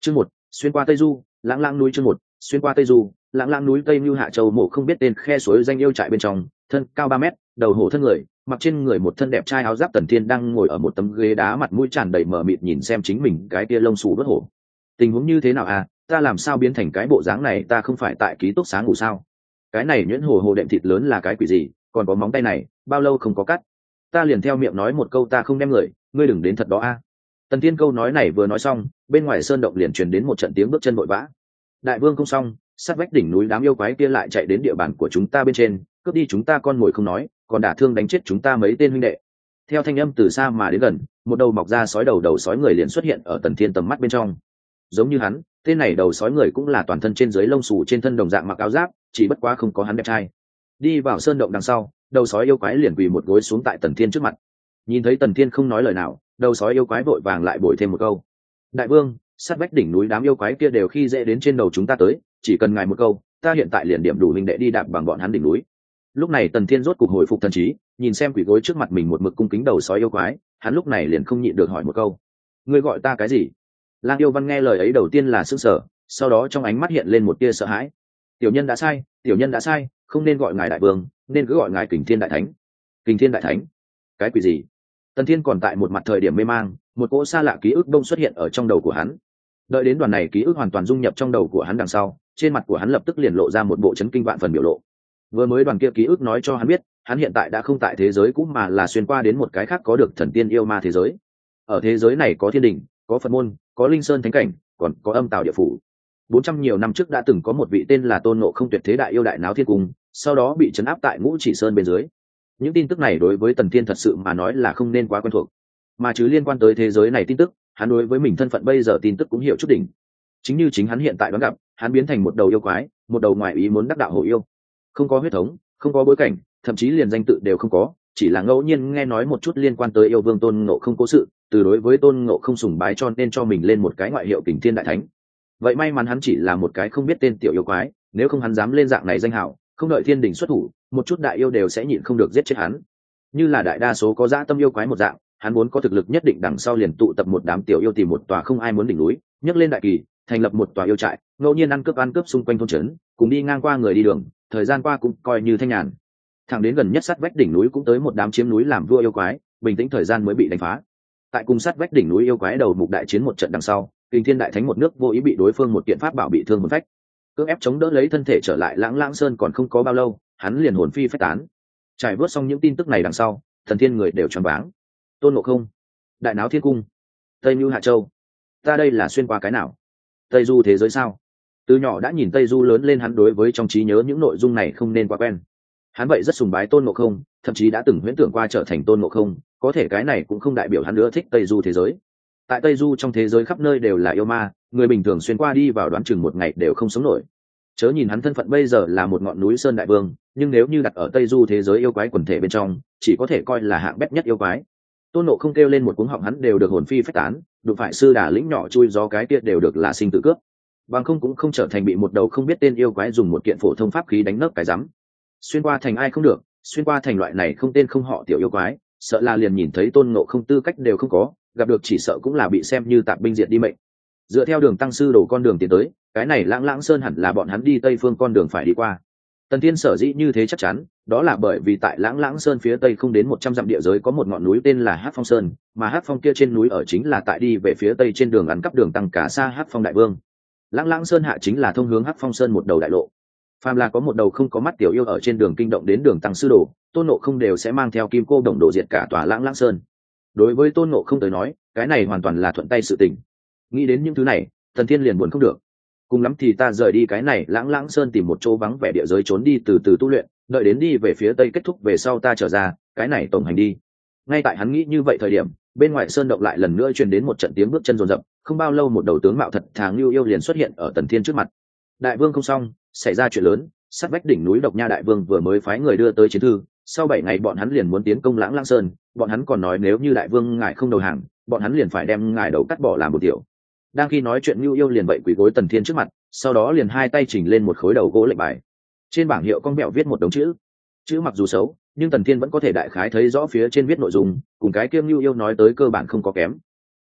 Chương một, xuyên qua Tây Du, lãng lãng núi. Chương một, xuyên qua Tây Du, lãng lãng núi. Tây Nưu Hạ Châu mộ không biết tên khe suối danh yêu trại bên trong, thân cao 3 mét, đầu hổ thân người, mặc trên người một thân đẹp trai áo giáp Tần Thiên đang ngồi ở một tấm ghế đá, mặt mũi tràn đầy mờ mịt nhìn xem chính mình cái tia lông xù đốt hổ. Tình huống như thế nào à, ta làm sao biến thành cái bộ dáng này, ta không phải tại ký túc xá ngủ sao? Cái này nhuyễn hổ hồ đệm thịt lớn là cái quỷ gì, còn có móng tay này, bao lâu không có cắt? Ta liền theo miệng nói một câu ta không đem người, ngươi đừng đến thật đó a. Tần Thiên câu nói này vừa nói xong, bên ngoài sơn động liền truyền đến một trận tiếng bước chân vội vã. Đại vương không xong, sát vách đỉnh núi đám yêu quái kia lại chạy đến địa bàn của chúng ta bên trên, cướp đi chúng ta con mồi không nói, còn đả thương đánh chết chúng ta mấy tên huynh đệ. Theo thanh âm từ xa mà đến gần, một đầu mọc ra sói đầu sói người liền xuất hiện ở Tần Thiên tầm mắt bên trong. Giống như hắn, tên này đầu sói người cũng là toàn thân trên dưới lông xù, trên thân đồng dạng mặc áo giáp, chỉ bất quá không có hắn đẹp trai. Đi vào sơn động đằng sau, đầu sói yêu quái liền quỳ một gối xuống tại Tần Thiên trước mặt. Nhìn thấy Tần Thiên không nói lời nào, đầu sói yêu quái vội vàng lại bồi thêm một câu: đại vương, sát vách đỉnh núi đám yêu quái kia đều khi dễ đến trên đầu chúng ta tới, chỉ cần ngài một câu, ta hiện tại liền điểm đủ minh đệ đi đạp bằng bọn hắn đỉnh núi. Lúc này Tần Thiên rốt cục hồi phục thần trí, nhìn xem quỷ gối trước mặt mình một mực cung kính đầu sói yêu quái, hắn lúc này liền không nhịn được hỏi một câu: ngươi gọi ta cái gì? Lang Yêu Văn nghe lời ấy đầu tiên là sững sờ, sau đó trong ánh mắt hiện lên một tia sợ hãi. Tiểu nhân đã sai, tiểu nhân đã sai, không nên gọi ngài đại vương, nên cứ gọi ngài Kình Thiên đại thánh. Kình Thiên đại thánh? Cái quỷ gì? Tần Thiên còn tại một mặt thời điểm mê mang, một cỗ xa lạ ký ức đông xuất hiện ở trong đầu của hắn. Đợi đến đoàn này ký ức hoàn toàn dung nhập trong đầu của hắn đằng sau, trên mặt của hắn lập tức liền lộ ra một bộ chấn kinh vạn phần biểu lộ. Vừa mới đoàn kia ký ức nói cho hắn biết, hắn hiện tại đã không tại thế giới cũ mà là xuyên qua đến một cái khác có được thần tiên yêu ma thế giới. Ở thế giới này có thiên đình, có Phật môn, có linh sơn thánh cảnh, còn có âm tào địa phủ. 400 nhiều năm trước đã từng có một vị tên là Tôn Ngộ Không tuyệt thế đại yêu đại náo thiên cung, sau đó bị trấn áp tại Ngũ Chỉ Sơn bên dưới. Những tin tức này đối với Tần Thiên thật sự mà nói là không nên quá quen thuộc, mà chứ liên quan tới thế giới này tin tức, hắn đối với mình thân phận bây giờ tin tức cũng hiểu chút đỉnh. Chính như chính hắn hiện tại đoán gặp, hắn biến thành một đầu yêu quái, một đầu ngoại ý muốn đắc đạo hổ yêu, không có huyết thống, không có bối cảnh, thậm chí liền danh tự đều không có, chỉ là ngẫu nhiên nghe nói một chút liên quan tới yêu vương Tôn Ngộ Không cố sự, từ đối với Tôn Ngộ Không sùng bái cho nên cho mình lên một cái ngoại hiệu Kình Thiên đại thánh. Vậy may mắn hắn chỉ là một cái không biết tên tiểu yêu quái, nếu không hắn dám lên dạng này danh hào, không đợi thiên đình xuất thủ, một chút đại yêu đều sẽ nhịn không được giết chết hắn. Như là đại đa số có dã tâm yêu quái một dạng, hắn muốn có thực lực nhất định đằng sau liền tụ tập một đám tiểu yêu tìm một tòa không ai muốn đỉnh núi, nhấc lên đại kỳ, thành lập một tòa yêu trại, ngẫu nhiên ăn cướp xung quanh thôn trấn, cùng đi ngang qua người đi đường, thời gian qua cũng coi như thanh nhàn. Thẳng đến gần nhất sát vách đỉnh núi cũng tới một đám chiếm núi làm vua yêu quái, bình tĩnh thời gian mới bị đánh phá. Tại cùng sát vách đỉnh núi yêu quái đầu mục đại chiến một trận đằng sau, Kình Thiên đại thánh một nước vô ý bị đối phương một kiện pháp bảo bị thương hồn phách, cưỡng ép chống đỡ lấy thân thể trở lại Lãng Lãng Sơn, còn không có bao lâu, hắn liền hồn phi phách tán. Trải vớt xong những tin tức này đằng sau, Thần Thiên người đều choáng váng. Tôn Ngộ Không, đại náo thiên cung, Tây Nưu Hạ Châu, ta đây là xuyên qua cái nào? Tây Du thế giới sao? Từ nhỏ đã nhìn Tây Du lớn lên, hắn đối với trong trí nhớ những nội dung này không nên quá quen. Hắn vậy rất sùng bái Tôn Ngộ Không, thậm chí đã từng huyễn tưởng qua trở thành Tôn Ngộ Không, có thể cái này cũng không đại biểu hắn nữa thích Tây Du thế giới. Tại Tây Du trong thế giới khắp nơi đều là yêu ma, người bình thường xuyên qua đi vào đoán chừng một ngày đều không sống nổi. Chớ nhìn hắn thân phận bây giờ là một ngọn núi sơn đại vương, nhưng nếu như đặt ở Tây Du thế giới yêu quái quần thể bên trong, chỉ có thể coi là hạng bét nhất yêu quái. Tôn Ngộ Không kêu lên một cuống họng, hắn đều được hồn phi phách tán, đụng phải sư đà lĩnh nhỏ chui gió cái kia đều được là sinh tử cướp, bằng không cũng không trở thành bị một đầu không biết tên yêu quái dùng một kiện phổ thông pháp khí đánh nấc cái rắm. Xuyên qua thành ai không được, xuyên qua thành loại này không tên không họ tiểu yêu quái, sợ là liền nhìn thấy Tôn Ngộ Không tư cách đều không có, gặp được chỉ sợ cũng là bị xem như tạp binh diệt đi mệnh. Dựa theo đường tăng sư đổ con đường tiến tới, cái này Lãng Lãng Sơn hẳn là bọn hắn đi tây phương con đường phải đi qua. Tần Thiên sở dĩ như thế chắc chắn, đó là bởi vì tại Lãng Lãng Sơn phía tây không đến 100 dặm địa giới có một ngọn núi tên là Hắc Phong Sơn, mà Hắc Phong kia trên núi ở chính là tại đi về phía tây trên đường ăn cắp đường tăng cả xa Hắc Phong đại vương. Lãng Lãng Sơn hạ chính là thông hướng Hắc Phong Sơn một đầu đại lộ. Phàm là có một đầu không có mắt tiểu yêu ở trên đường kinh động đến đường tăng sư đồ, Tôn Ngộ Không đều sẽ mang theo kim cô đồng đồ diệt cả tòa Lãng Lãng Sơn. Đối với Tôn Ngộ Không tới nói, cái này hoàn toàn là thuận tay sự tình. Nghĩ đến những thứ này, Tần Thiên liền buồn không được. Cùng lắm thì ta rời đi cái này Lãng Lãng Sơn, tìm một chỗ vắng vẻ địa giới trốn đi từ từ tu luyện, đợi đến đi về phía tây kết thúc về sau ta trở ra, cái này tổng hành đi. Ngay tại hắn nghĩ như vậy thời điểm, bên ngoài sơn động lại lần nữa truyền đến một trận tiếng bước chân rồn rập, không bao lâu một đầu tướng mạo thật thà ngưu yêu liền xuất hiện ở Tần Thiên trước mặt. Đại vương không xong, xảy ra chuyện lớn, sát vách đỉnh núi Độc Nha đại vương vừa mới phái người đưa tới chiến thư, sau 7 ngày bọn hắn liền muốn tiến công Lãng Lãng Sơn, bọn hắn còn nói nếu như đại vương ngài không đầu hàng, bọn hắn liền phải đem ngài đầu cắt bỏ làm một tiểu. Đang khi nói chuyện ngưu yêu liền vậy quỳ gối Tần Thiên trước mặt, sau đó liền hai tay chỉnh lên một khối đầu gỗ lệnh bài. Trên bảng hiệu con mẹo viết một đống chữ mặc dù xấu, nhưng Tần Thiên vẫn có thể đại khái thấy rõ phía trên viết nội dung, cùng cái kiêm ngưu yêu nói tới cơ bản không có kém.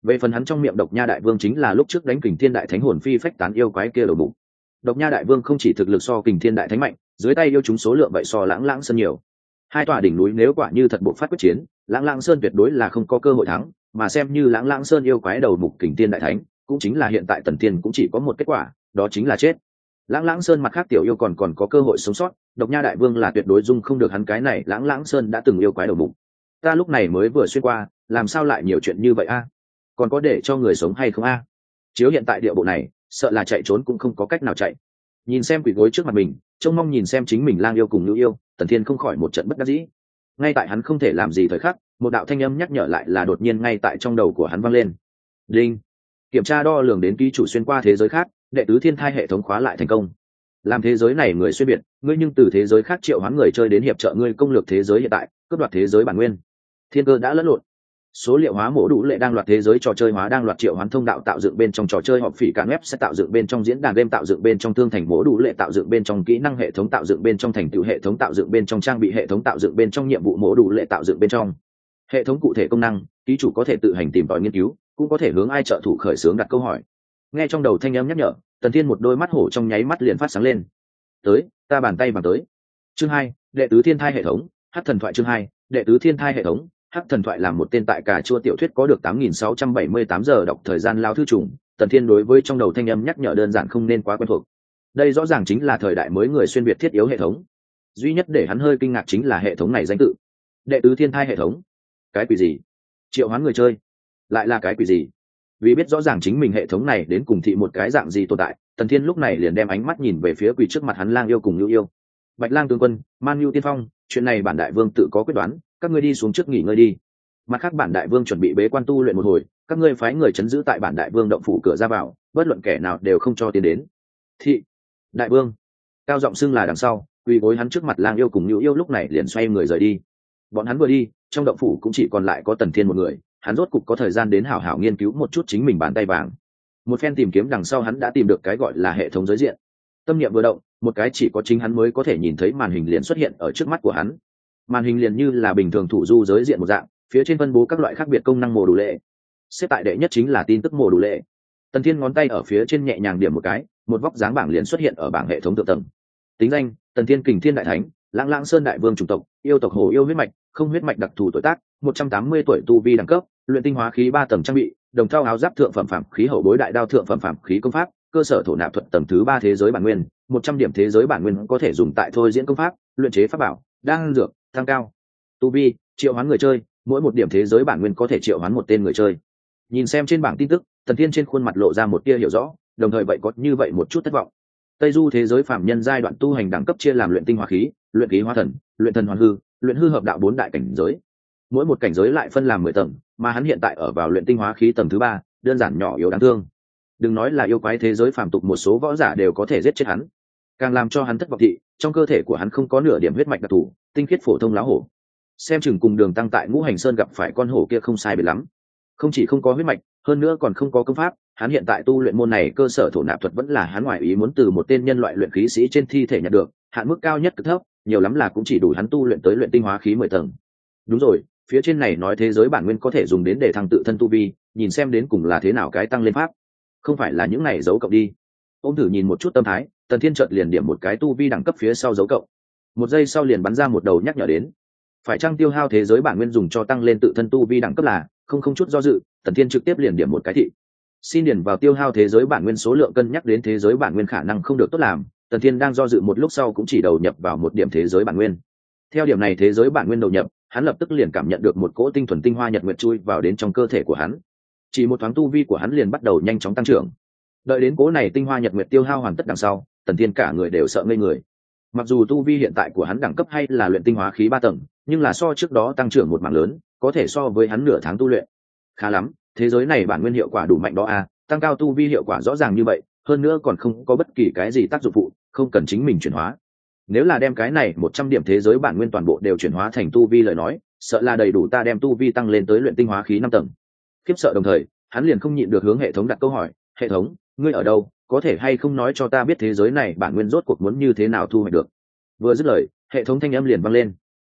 Về phần hắn trong miệng độc nha đại vương chính là lúc trước đánh kình thiên đại thánh hồn phi phách tán yêu quái kia đầu bụng. Độc nha đại vương không chỉ thực lực so kình thiên đại thánh mạnh, dưới tay yêu chúng số lượng vậy so lãng lãng sơn nhiều. Hai tòa đỉnh núi nếu quả như thật bộ phát quyết chiến, lãng lãng sơn tuyệt đối là không có cơ hội thắng, mà xem như lãng lãng sơn yêu quái đầu mục kình thiên đại thánh, cũng chính là hiện tại Tần Thiên cũng chỉ có một kết quả, đó chính là chết. Lãng lãng sơn mặt khác tiểu yêu còn có cơ hội sống sót, độc nha đại vương là tuyệt đối dung không được hắn cái này lãng lãng sơn đã từng yêu quái đầu mục. Ta lúc này mới vừa xuyên qua, làm sao lại nhiều chuyện như vậy a? Còn có để cho người sống hay không a? Chiếu hiện tại địa bộ này, sợ là chạy trốn cũng không có cách nào chạy. Nhìn xem quỷ gối trước mặt mình, trông mong nhìn xem chính mình lang yêu cùng nữ yêu, Tần Thiên không khỏi một trận bất đắc dĩ. Ngay tại hắn không thể làm gì thời khắc, một đạo thanh âm nhắc nhở lại là đột nhiên ngay tại trong đầu của hắn vang lên. Đinh. Kiểm tra đo lường đến ký chủ xuyên qua thế giới khác, đệ tứ thiên thai hệ thống khóa lại thành công. Làm thế giới này người xuyên biệt, ngươi nhưng từ thế giới khác triệu hoán người chơi đến hiệp trợ ngươi công lược thế giới hiện tại, cướp đoạt thế giới bản nguyên. Thiên cơ đã lẫn lộn. Số liệu hóa mổ đủ lệ đang loạt thế giới trò chơi hóa đang loạt triệu hoán thông đạo tạo dựng bên trong trò chơi họp phỉ cả web sẽ tạo dựng bên trong diễn đàn game tạo dựng bên trong thương thành mổ đủ lệ tạo dựng bên trong kỹ năng hệ thống tạo dựng bên trong thành tựu hệ thống tạo dựng bên trong trang bị hệ thống tạo dựng bên trong nhiệm vụ mổ đủ lệ tạo dựng bên trong hệ thống cụ thể công năng, ký chủ có thể tự hành tìm tòi nghiên cứu, cũng có thể hướng ai trợ thủ khởi xướng đặt câu hỏi. Nghe trong đầu thanh âm nhắc nhở, Tần Thiên một đôi mắt hổ trong nháy mắt liền phát sáng lên. Tới, ta bàn tay bằng tới. Chương 2, đệ tứ thiên thai hệ thống, hắc thần thoại chương 2, đệ tứ thiên thai hệ thống, hắc thần thoại là một tên tại cà chua tiểu thuyết có được 8.678 giờ đọc thời gian lao thư trùng. Tần Thiên đối với trong đầu thanh âm nhắc nhở đơn giản không nên quá quen thuộc. Đây rõ ràng chính là thời đại mới người xuyên việt thiết yếu hệ thống. Duy nhất để hắn hơi kinh ngạc chính là hệ thống này danh tự. Đệ tứ thiên thai hệ thống. Cái quỷ gì? Triệu hoán người chơi. Lại là cái quỷ gì? Vì biết rõ ràng chính mình hệ thống này đến cùng thị một cái dạng gì tồn tại, Tần Thiên lúc này liền đem ánh mắt nhìn về phía quỷ trước mặt hắn lang yêu cùng nhu yêu. Bạch lang tướng quân, Man Nhu tiên phong, chuyện này bản đại vương tự có quyết đoán, các ngươi đi xuống trước nghỉ ngơi đi. Mặt khác bản đại vương chuẩn bị bế quan tu luyện một hồi, các ngươi phái người chấn giữ tại bản đại vương động phủ cửa ra vào, bất luận kẻ nào đều không cho tiến đến. Thị đại vương cao giọng xưng là đằng sau, quỳ gối hắn trước mặt lang yêu cùng nhu yêu lúc này liền xoay người rời đi. Bọn hắn vừa đi, trong động phủ cũng chỉ còn lại có Tần Thiên một người, hắn rốt cục có thời gian đến hảo hảo nghiên cứu một chút chính mình bàn tay vàng. Một phen tìm kiếm đằng sau hắn đã tìm được cái gọi là hệ thống giới diện. Tâm niệm vừa động, một cái chỉ có chính hắn mới có thể nhìn thấy màn hình liền xuất hiện ở trước mắt của hắn. Màn hình liền như là bình thường thủ du giới diện một dạng, phía trên phân bố các loại khác biệt công năng mổ đủ lệ. Xếp tại đệ nhất chính là tin tức mổ đủ lệ. Tần Thiên ngón tay ở phía trên nhẹ nhàng điểm một cái, một vóc dáng bảng liền xuất hiện ở bảng hệ thống thượng tầng. Tính danh: Tần Thiên Kình Thiên Đại Thánh, Lãng Lãng Sơn Đại Vương chủng tộc, yêu tộc Hổ yêu huyết mạch, không huyết mạch đặc thù tuổi tác, 180 tuổi tu vi đẳng cấp, luyện tinh hóa khí 3 tầng trang bị, đồng thau áo giáp thượng phẩm phạm khí hậu bối đại đao thượng phẩm phạm khí công pháp, cơ sở thổ nạp thuật tầng thứ 3 thế giới bản nguyên, 100 điểm thế giới bản nguyên có thể dùng tại thôi diễn công pháp, luyện chế pháp bảo, đan dược, tăng cao tu vi, triệu hoán người chơi, mỗi một điểm thế giới bản nguyên có thể triệu hoán một tên người chơi. Nhìn xem trên bảng tin tức, Tần Thiên trên khuôn mặt lộ ra một tia hiểu rõ, đồng thời vậy có như vậy một chút thất vọng. Tây du thế giới phạm nhân giai đoạn tu hành đẳng cấp chia làm luyện tinh hóa khí, luyện khí hóa thần, luyện thần hoàn hư, luyện hư hợp đạo 4 đại cảnh giới. Mỗi một cảnh giới lại phân làm 10 tầng, mà hắn hiện tại ở vào luyện tinh hóa khí tầng thứ 3, đơn giản nhỏ yếu đáng thương. Đừng nói là yêu quái thế giới phàm tục một số võ giả đều có thể giết chết hắn. Càng làm cho hắn thất vọng thị, trong cơ thể của hắn không có nửa điểm huyết mạch đặc thù, tinh khiết phổ thông lá hổ. Xem chừng cùng Đường Tăng tại Ngũ Hành Sơn gặp phải con hổ kia không sai biệt lắm. Không chỉ không có huyết mạch, hơn nữa còn không có công pháp, hắn hiện tại tu luyện môn này cơ sở thổ nạp thuật vẫn là hắn ngoài ý muốn từ một tên nhân loại luyện khí sĩ trên thi thể nhận được, hạn mức cao nhất cực thấp, nhiều lắm là cũng chỉ đủ hắn tu luyện tới luyện tinh hóa khí 10 tầng. Đúng rồi, phía trên này nói thế giới bản nguyên có thể dùng đến để thăng tự thân tu vi, nhìn xem đến cùng là thế nào cái tăng lên pháp. Không phải là những này dấu cộng đi. Ôm thử nhìn một chút tâm thái, Tần Thiên chợt liền điểm một cái tu vi đẳng cấp phía sau dấu cộng. Một giây sau liền bắn ra một đầu nhắc nhở đến. Phải chăng tiêu hao thế giới bản nguyên dùng cho tăng lên tự thân tu vi đẳng cấp là, không chút do dự, Tần Thiên trực tiếp liền điểm một cái thị. Xin điền vào tiêu hao thế giới bản nguyên số lượng cân nhắc đến thế giới bản nguyên khả năng không được tốt làm, Tần Thiên đang do dự một lúc sau cũng chỉ đầu nhập vào một điểm thế giới bản nguyên. Theo điểm này thế giới bản nguyên đầu nhập, hắn lập tức liền cảm nhận được một cỗ tinh thuần tinh hoa nhật nguyệt chui vào đến trong cơ thể của hắn. Chỉ một thoáng tu vi của hắn liền bắt đầu nhanh chóng tăng trưởng. Đợi đến cỗ này tinh hoa nhật nguyệt tiêu hao hoàn tất đằng sau, Tần Thiên cả người đều sợ ngây người. Mặc dù tu vi hiện tại của hắn đẳng cấp hay là luyện tinh hóa khí 3 tầng, nhưng là so trước đó tăng trưởng một mảng lớn, có thể so với hắn nửa tháng tu luyện. Khá lắm, thế giới này bản nguyên hiệu quả đủ mạnh đó à, tăng cao tu vi hiệu quả rõ ràng như vậy, hơn nữa còn không có bất kỳ cái gì tác dụng phụ, không cần chính mình chuyển hóa. Nếu là đem cái này 100 điểm thế giới bản nguyên toàn bộ đều chuyển hóa thành tu vi lời nói, sợ là đầy đủ ta đem tu vi tăng lên tới luyện tinh hóa khí 5 tầng. Khiếp sợ đồng thời, hắn liền không nhịn được hướng hệ thống đặt câu hỏi, hệ thống, ngươi ở đâu, có thể hay không nói cho ta biết thế giới này bản nguyên rốt cuộc muốn như thế nào thu hoạch được. Vừa dứt lời, hệ thống thanh âm liền vang lên.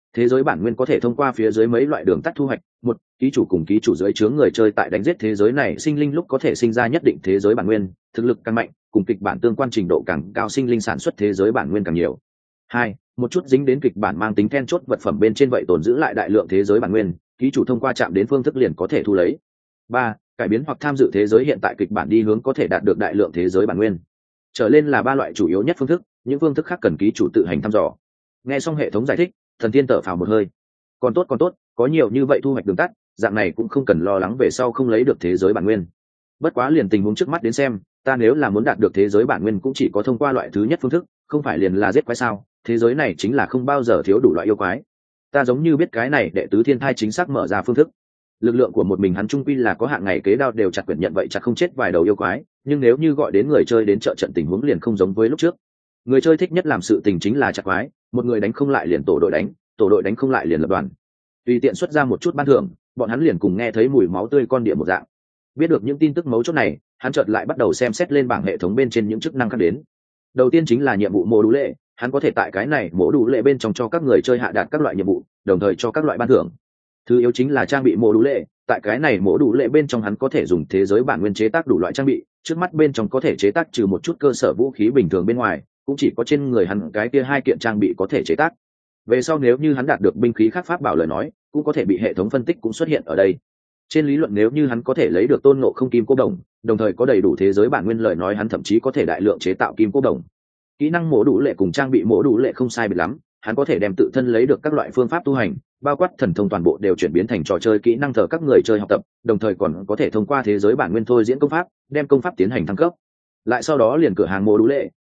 Thế giới bản nguyên có thể thông qua phía dưới mấy loại đường tắt thu hoạch. Một, ký chủ cùng ký chủ dưới chướng người chơi tại đánh giết thế giới này sinh linh lúc có thể sinh ra nhất định thế giới bản nguyên, thực lực càng mạnh, cùng kịch bản tương quan trình độ càng cao sinh linh sản xuất thế giới bản nguyên càng nhiều. Hai, một chút dính đến kịch bản mang tính then chốt vật phẩm bên trên vậy tồn giữ lại đại lượng thế giới bản nguyên, ký chủ thông qua chạm đến phương thức liền có thể thu lấy. Ba, cải biến hoặc tham dự thế giới hiện tại kịch bản đi hướng có thể đạt được đại lượng thế giới bản nguyên. Trở lên là ba loại chủ yếu nhất phương thức, những phương thức khác cần ký chủ tự hành thăm dò. Nghe xong hệ thống giải thích, Thần Tiên thở phào một hơi. Còn tốt, có nhiều như vậy thu hoạch đường tắt, dạng này cũng không cần lo lắng về sau không lấy được thế giới bản nguyên. Bất quá liền tình huống trước mắt đến xem, ta nếu là muốn đạt được thế giới bản nguyên cũng chỉ có thông qua loại thứ nhất phương thức, không phải liền là giết quái sao? Thế giới này chính là không bao giờ thiếu đủ loại yêu quái. Ta giống như biết cái này đệ tứ thiên thai chính xác mở ra phương thức. Lực lượng của một mình hắn trung quy là có hạn, ngày kế đao đều chặt quyển nhận vậy chặt không chết vài đầu yêu quái, nhưng nếu như gọi đến người chơi đến trợ trận tình huống liền không giống với lúc trước. Người chơi thích nhất làm sự tình chính là chặt quái, một người đánh không lại liền tổ đội đánh, tổ đội đánh không lại liền lập đoàn. Tùy tiện xuất ra một chút ban thưởng, bọn hắn liền cùng nghe thấy mùi máu tươi con địa một dạng. Biết được những tin tức mấu chốt này, hắn chợt lại bắt đầu xem xét lên bảng hệ thống bên trên những chức năng khác đến. Đầu tiên chính là nhiệm vụ mô đủ lệ, hắn có thể tại cái này mô đủ lệ bên trong cho các người chơi hạ đạt các loại nhiệm vụ, đồng thời cho các loại ban thưởng. Thứ yếu chính là trang bị mô đủ lệ, tại cái này mô đủ lệ bên trong hắn có thể dùng thế giới bản nguyên chế tác đủ loại trang bị, trước mắt bên trong có thể chế tác trừ một chút cơ sở vũ khí bình thường bên ngoài, cũng chỉ có trên người hắn cái kia hai kiện trang bị có thể chế tác. Về sau nếu như hắn đạt được binh khí khác pháp bảo lời nói, cũng có thể bị hệ thống phân tích cũng xuất hiện ở đây. Trên lý luận nếu như hắn có thể lấy được tôn ngộ không kim cô đồng, đồng thời có đầy đủ thế giới bản nguyên lời nói, hắn thậm chí có thể đại lượng chế tạo kim cô đồng. Kỹ năng mổ đủ lệ cùng trang bị mổ đủ lệ không sai biệt lắm, hắn có thể đem tự thân lấy được các loại phương pháp tu hành, bao quát thần thông toàn bộ đều chuyển biến thành trò chơi kỹ năng thờ các người chơi học tập, đồng thời còn có thể thông qua thế giới bản nguyên thôi diễn công pháp, đem công pháp tiến hành thăng cấp. Lại sau đó liền cửa hàng mổ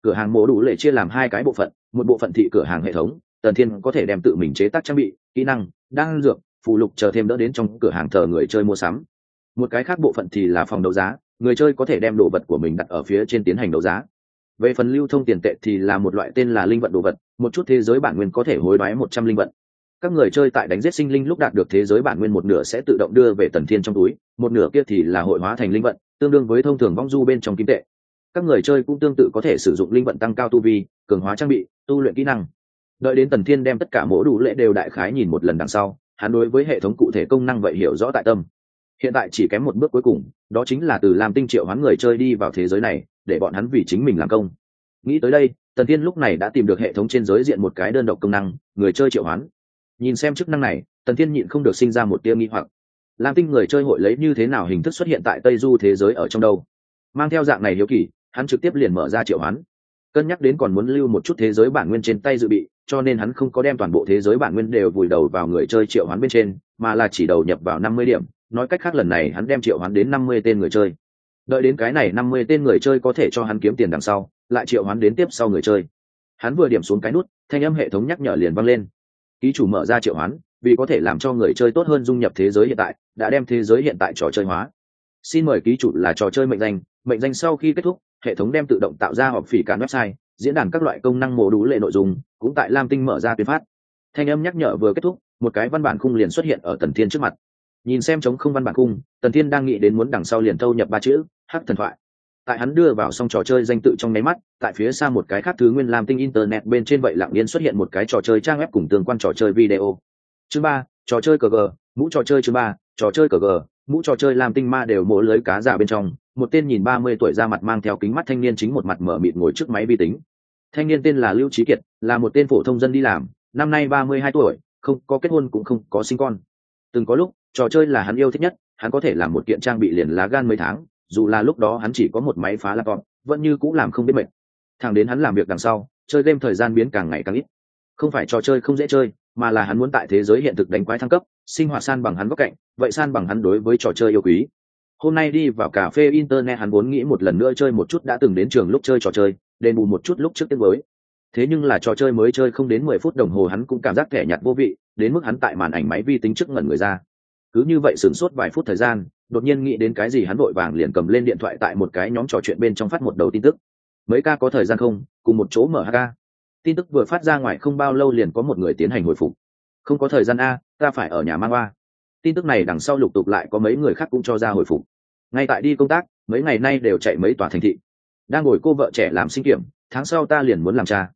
đủ lệ chia làm hai cái bộ phận, một bộ phận thị cửa hàng hệ thống, Tần Thiên có thể đem tự mình chế tác trang bị, kỹ năng, đan dược, phụ lục chờ thêm đỡ đến trong cửa hàng thờ người chơi mua sắm. Một cái khác bộ phận thì là phòng đấu giá, người chơi có thể đem đồ vật của mình đặt ở phía trên tiến hành đấu giá. Về phần lưu thông tiền tệ thì là một loại tên là linh vận đồ vật, một chút thế giới bản nguyên có thể hối đoái 100 linh vận. Các người chơi tại đánh giết sinh linh lúc đạt được thế giới bản nguyên một nửa sẽ tự động đưa về Tần Thiên trong túi, một nửa kia thì là hội hóa thành linh vận, tương đương với thông thường vong du bên trong kim tệ. Các người chơi cũng tương tự có thể sử dụng linh vận tăng cao tu vi, cường hóa trang bị, tu luyện kỹ năng. Đợi đến Tần Thiên đem tất cả mỗ đủ lệ đều đại khái nhìn một lần đằng sau, hắn đối với hệ thống cụ thể công năng vậy hiểu rõ tại tâm. Hiện tại chỉ kém một bước cuối cùng, đó chính là từ làm tinh triệu hoán người chơi đi vào thế giới này, để bọn hắn vì chính mình làm công. Nghĩ tới đây, Tần Thiên lúc này đã tìm được hệ thống trên giới diện một cái đơn độc công năng, người chơi triệu hoán. Nhìn xem chức năng này, Tần Thiên nhịn không được sinh ra một tia nghi hoặc. Lam tinh người chơi hội lấy như thế nào hình thức xuất hiện tại Tây Du thế giới ở trong đâu? Mang theo dạng này hiếu kỳ, hắn trực tiếp liền mở ra triệu hoán. Cân nhắc đến còn muốn lưu một chút thế giới bản nguyên trên tay dự bị, cho nên hắn không có đem toàn bộ thế giới bản nguyên đều vùi đầu vào người chơi triệu hoán bên trên, mà là chỉ đầu nhập vào 50 điểm. Nói cách khác lần này hắn đem triệu hoán đến 50 tên người chơi. Đợi đến cái này 50 tên người chơi có thể cho hắn kiếm tiền đằng sau, lại triệu hoán đến tiếp sau người chơi. Hắn vừa điểm xuống cái nút, thanh âm hệ thống nhắc nhở liền vang lên. Ký chủ mở ra triệu hoán, vì có thể làm cho người chơi tốt hơn dung nhập thế giới hiện tại, đã đem thế giới hiện tại trò chơi hóa. Xin mời ký chủ là trò chơi mệnh danh sau khi kết thúc, hệ thống đem tự động tạo ra họp phỉ cản website, diễn đàn các loại công năng mô đủ lệ nội dung, cũng tại Lam Tinh mở ra tuyên phát. Thanh âm nhắc nhở vừa kết thúc, một cái văn bản khung liền xuất hiện ở Tần Thiên trước mặt. Nhìn xem trống không văn bản khung, Tần Thiên đang nghĩ đến muốn đằng sau liền thâu nhập 3 chữ hắc thần thoại. Tại hắn đưa vào xong trò chơi danh tự trong nháy mắt, tại phía xa một cái khác thứ nguyên Lam Tinh internet bên trên vậy lặng yên xuất hiện một cái trò chơi trang web cùng tương quan trò chơi video. Chương 3, trò chơi cờ gờ, mũ trò chơi chương 3, trò chơi cờ gờ, mũ trò chơi Lam Tinh ma đều mổ lưới cá giả bên trong, một tên nhìn 30 tuổi ra mặt mang theo kính mắt thanh niên chính một mặt mở mịt ngồi trước máy vi tính. Thanh niên tên là Lưu Chí Kiệt, là một tên phổ thông dân đi làm, năm nay 32 tuổi, không có kết hôn cũng không có sinh con. Từng có lúc, trò chơi là hắn yêu thích nhất, hắn có thể làm một kiện trang bị liền lá gan mấy tháng, dù là lúc đó hắn chỉ có một máy phá laptop, vẫn như cũng làm không biết mệt. Thẳng đến hắn làm việc đằng sau, chơi game thời gian biến càng ngày càng ít. Không phải trò chơi không dễ chơi, mà là hắn muốn tại thế giới hiện thực đánh quái thăng cấp, sinh hoạt san bằng hắn góc cạnh, vậy san bằng hắn đối với trò chơi yêu quý. Hôm nay đi vào cà phê internet hắn vốn nghĩ một lần nữa chơi một chút đã từng đến trường lúc chơi trò chơi, đền bù một chút lúc trước tiết mới. Thế nhưng là trò chơi mới chơi không đến 10 phút đồng hồ hắn cũng cảm giác thẻ nhạt vô vị, đến mức hắn tại màn ảnh máy vi tính trước ngẩn người ra. Cứ như vậy sửng sốt vài phút thời gian, đột nhiên nghĩ đến cái gì hắn vội vàng liền cầm lên điện thoại tại một cái nhóm trò chuyện bên trong phát một đầu tin tức. Mấy ca có thời gian không, cùng một chỗ mở HK. Tin tức vừa phát ra ngoài không bao lâu liền có một người tiến hành hồi phục. Không có thời gian a, ta phải ở nhà mang ba. Tin tức này đằng sau lục tục lại có mấy người khác cũng cho ra hồi phục. Ngay tại đi công tác, mấy ngày nay đều chạy mấy tòa thành thị. Đang ngồi cô vợ trẻ làm sinh kiểm, tháng sau ta liền muốn làm cha.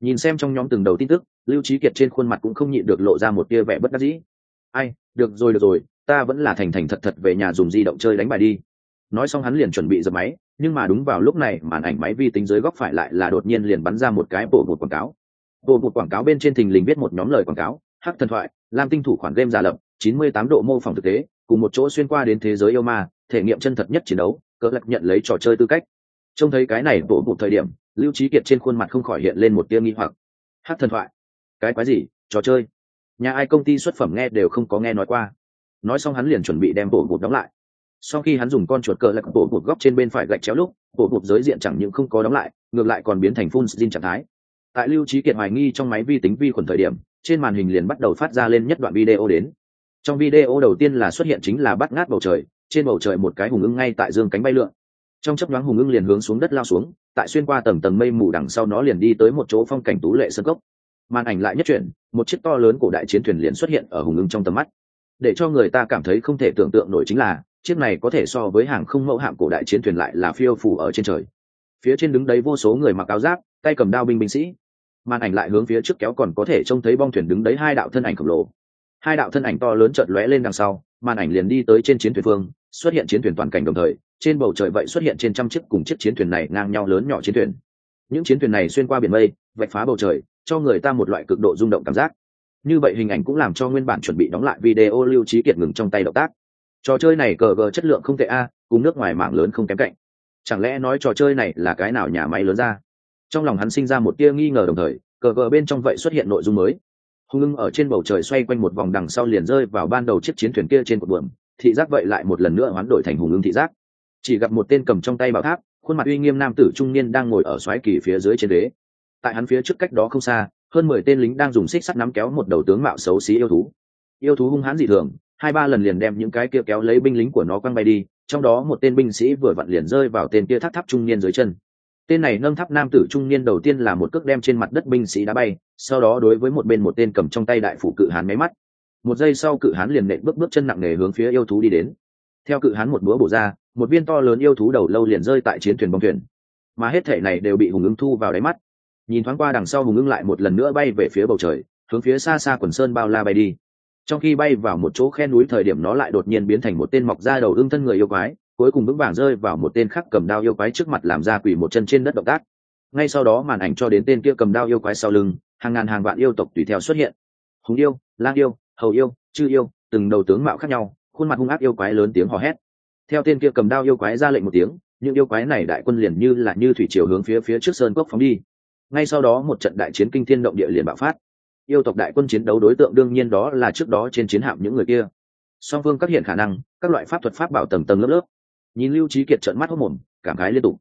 Nhìn xem trong nhóm từng đầu tin tức, Lưu Trí Kiệt trên khuôn mặt cũng không nhịn được lộ ra một tia vẻ bất đắc dĩ. Ai, được rồi, ta vẫn là thành thành thật thật về nhà dùng di động chơi đánh bài đi. Nói xong hắn liền chuẩn bị dập máy, nhưng mà đúng vào lúc này màn ảnh máy vi tính dưới góc phải lại là đột nhiên liền bắn ra một cái bộ một quảng cáo. Bộ một quảng cáo bên trên thình lình viết một nhóm lời quảng cáo: Hắc thần thoại, Lam tinh thủ khoản game giả lập, 98 độ mô phỏng thực tế, cùng một chỗ xuyên qua đến thế giới yêu ma, thể nghiệm chân thật nhất chiến đấu, cỡ lật nhận lấy trò chơi tư cách. Trông thấy cái này bộ một thời điểm, Lưu Trí Kiệt trên khuôn mặt không khỏi hiện lên một tia nghi hoặc. Hắc thần thoại, cái quái gì? Trò chơi? Nhà ai công ty xuất phẩm nghe đều không có nghe nói qua. Nói xong hắn liền chuẩn bị đem bộ một đóng lại. Sau khi hắn dùng con chuột cờ lật bộ một góc trên bên phải gạch chéo lúc, bộ một giới diện chẳng những không có đóng lại, ngược lại còn biến thành full screen trạng thái. Tại Lưu Trí Kiệt hoài nghi trong máy vi tính vi khuẩn thời điểm, trên màn hình liền bắt đầu phát ra lên nhất đoạn video đến. Trong video đầu tiên là xuất hiện chính là bắt ngát bầu trời, trên bầu trời một cái hùng ưng ngay tại dương cánh bay lượn. Trong chớp nhoáng hùng ưng liền hướng xuống đất lao xuống, tại xuyên qua tầng tầng mây mù đằng sau nó liền đi tới một chỗ phong cảnh tú lệ sơn cốc. Màn ảnh lại nhất chuyển, một chiếc to lớn cổ đại chiến thuyền liền xuất hiện ở hùng ưng trong tầm mắt. Để cho người ta cảm thấy không thể tưởng tượng nổi chính là, chiếc này có thể so với hàng không mẫu hạm cổ đại chiến thuyền lại là phiêu phù ở trên trời. Phía trên đứng đấy vô số người mặc áo giáp, tay cầm đao binh sĩ. Màn ảnh lại hướng phía trước kéo còn có thể trông thấy bong thuyền đứng đấy hai đạo thân ảnh khổng lồ. Hai đạo thân ảnh to lớn chợt lóe lên đằng sau, màn ảnh liền đi tới trên chiến thuyền phương, xuất hiện chiến thuyền toàn cảnh đồng thời, trên bầu trời vậy xuất hiện trên trăm chiếc cùng chiếc chiến thuyền này ngang nhau lớn nhỏ chiến thuyền. Những chiến thuyền này xuyên qua biển mây, vạch phá bầu trời, cho người ta một loại cực độ rung động cảm giác. Như vậy hình ảnh cũng làm cho nguyên bản chuẩn bị đóng lại video Lưu Trí Kiệt ngừng trong tay động tác. Trò chơi này cờ gờ chất lượng không tệ a, cùng nước ngoài mạng lớn không kém cạnh. Chẳng lẽ nói trò chơi này là cái nào nhà máy lớn ra? Trong lòng hắn sinh ra một tia nghi ngờ, đồng thời cờ gờ bên trong vậy xuất hiện nội dung mới. Hùng ưng ở trên bầu trời xoay quanh một vòng đằng sau liền rơi vào ban đầu chiếc chiến thuyền kia trên cột buồm, thị giác vậy lại một lần nữa hoán đổi thành hùng ưng thị giác. Chỉ gặp một tên cầm trong tay bảo tháp, khuôn mặt uy nghiêm nam tử trung niên đang ngồi ở xoáy kỳ phía dưới trên ghế. Tại hắn phía trước cách đó không xa, hơn 10 tên lính đang dùng xích sắt nắm kéo một đầu tướng mạo xấu xí yêu thú. Yêu thú hung hãn dị thường, 2-3 lần liền đem những cái kia kéo lấy binh lính của nó quăng bay đi, trong đó một tên binh sĩ vừa vặn liền rơi vào tên kia tháp trung niên dưới chân. Tên này nâng tháp nam tử trung niên đầu tiên là một cước đem trên mặt đất binh sĩ đá bay, sau đó đối với một bên một tên cầm trong tay đại phủ cự hán máy mắt. Một giây sau cự hán liền nện bước chân nặng nề hướng phía yêu thú đi đến. Theo cự hán một búa bổ ra, một viên to lớn yêu thú đầu lâu liền rơi tại chiến thuyền bong thuyền. Mà hết thảy này đều bị hùng ưng thu vào đáy mắt. Nhìn thoáng qua đằng sau, hùng ưng lại một lần nữa bay về phía bầu trời, hướng phía xa xa quần sơn bao la bay đi. Trong khi bay vào một chỗ khe núi thời điểm, nó lại đột nhiên biến thành một tên mọc ra đầu ưng thân người yêu quái, cuối cùng vững vàng rơi vào một tên khác cầm đao yêu quái trước mặt làm ra quỳ một chân trên đất động tác. Ngay sau đó màn ảnh cho đến tên kia cầm đao yêu quái sau lưng, hàng ngàn hàng vạn yêu tộc tùy theo xuất hiện. Hùng yêu, lang yêu, hầu yêu, chư yêu, từng đầu tướng mạo khác nhau, khuôn mặt hung ác yêu quái lớn tiếng hò hét. Theo tên kia cầm đao yêu quái ra lệnh một tiếng, những yêu quái này đại quân liền như thủy triều hướng phía trước sơn cốc phóng đi. Ngay sau đó một trận đại chiến kinh thiên động địa liền bạo phát. Yêu tộc đại quân chiến đấu đối tượng đương nhiên đó là trước đó trên chiến hạm những người kia. Song phương các hiện khả năng, các loại pháp thuật pháp bảo tầng tầng lớp lớp. Nhìn Lưu Trí Kiệt trợn mắt hốt mồm, cảm khái liên tục.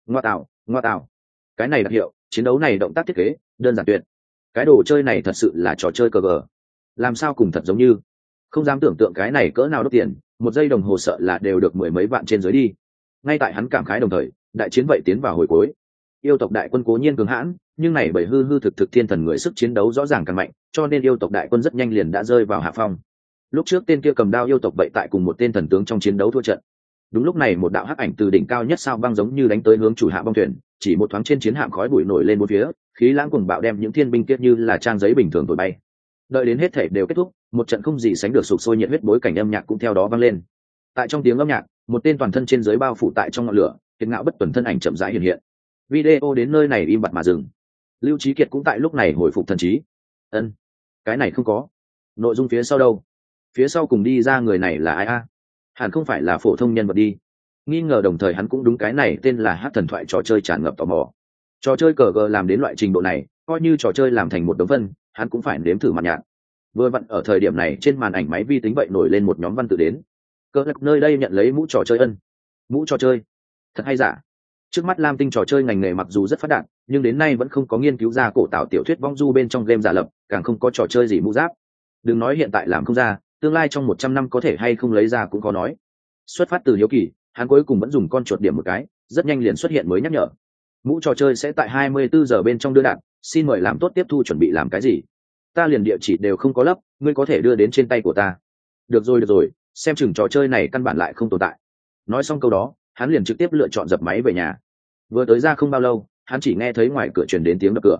Ngoa tạo, cái này đặc hiệu, chiến đấu này động tác thiết kế đơn giản tuyệt. Cái đồ chơi này thật sự là trò chơi cờ gờ, làm sao cùng thật giống như. Không dám tưởng tượng cái này cỡ nào đốt tiền, một giây đồng hồ sợ là đều được mười mấy vạn trên dưới đi. Ngay tại hắn cảm khái đồng thời, đại chiến vậy tiến vào hồi cuối. Yêu tộc đại quân cố nhiên cường hãn, nhưng này bởi hư thực thiên thần người sức chiến đấu rõ ràng càng mạnh, cho nên yêu tộc đại quân rất nhanh liền đã rơi vào hạ phong. Lúc trước tên kia cầm đao yêu tộc vậy tại cùng một tên thần tướng trong chiến đấu thua trận. Đúng lúc này một đạo hắc ảnh từ đỉnh cao nhất sao băng giống như đánh tới hướng chủ hạ bong thuyền, chỉ một thoáng trên chiến hạm khói bụi nổi lên bốn phía, khí lãng cuồng bạo đem những thiên binh kia như là trang giấy bình thường thổi bay. Đợi đến hết thể đều kết thúc, một trận không gì sánh được sục sôi nhiệt huyết bối cảnh âm nhạc cũng theo đó vang lên. Tại trong tiếng âm nhạc, một tên toàn thân trên dưới bao phủ tại trong ngọn lửa, kiệt ngạo bất tuần thân ảnh chậm rãi hiện hiện. Video đến nơi này im bặt mà dừng. Lưu Trí Kiệt cũng tại lúc này hồi phục thần trí. Cái này không có nội dung phía sau đâu? Phía sau cùng đi ra người này là ai a? Hẳn không phải là phổ thông nhân vật đi. Nghi ngờ đồng thời hắn cũng đúng cái này tên là hát thần thoại trò chơi tràn ngập tò mò. Trò chơi cờ gờ làm đến loại trình độ này, coi như trò chơi làm thành một đống phân, hắn cũng phải nếm thử mặt nhạt. Vừa vặn ở thời điểm này trên màn ảnh máy vi tính vậy nổi lên một nhóm văn tự đến. Cờ lật nơi đây nhận lấy mũ trò chơi mũ trò chơi thật hay giả. Trước mắt Lam Tinh trò chơi ngành nghề mặc dù rất phát đạt, nhưng đến nay vẫn không có nghiên cứu ra cổ tạo tiểu thuyết vong du bên trong game giả lập, càng không có trò chơi gì mũ giáp. Đừng nói hiện tại làm không ra, tương lai trong 100 năm có thể hay không lấy ra cũng có nói. Xuất phát từ hiếu kỳ, hắn cuối cùng vẫn dùng con chuột điểm một cái, rất nhanh liền xuất hiện mới nhắc nhở. Mũ trò chơi sẽ tại 24 giờ bên trong đưa đạn, xin mời làm tốt tiếp thu chuẩn bị làm cái gì. Ta liền địa chỉ đều không có lấp, ngươi có thể đưa đến trên tay của ta. Được rồi, xem chừng trò chơi này căn bản lại không tồn tại. Nói xong câu đó, hắn liền trực tiếp lựa chọn dập máy về nhà. Vừa tới ra không bao lâu, hắn chỉ nghe thấy ngoài cửa truyền đến tiếng đập cửa.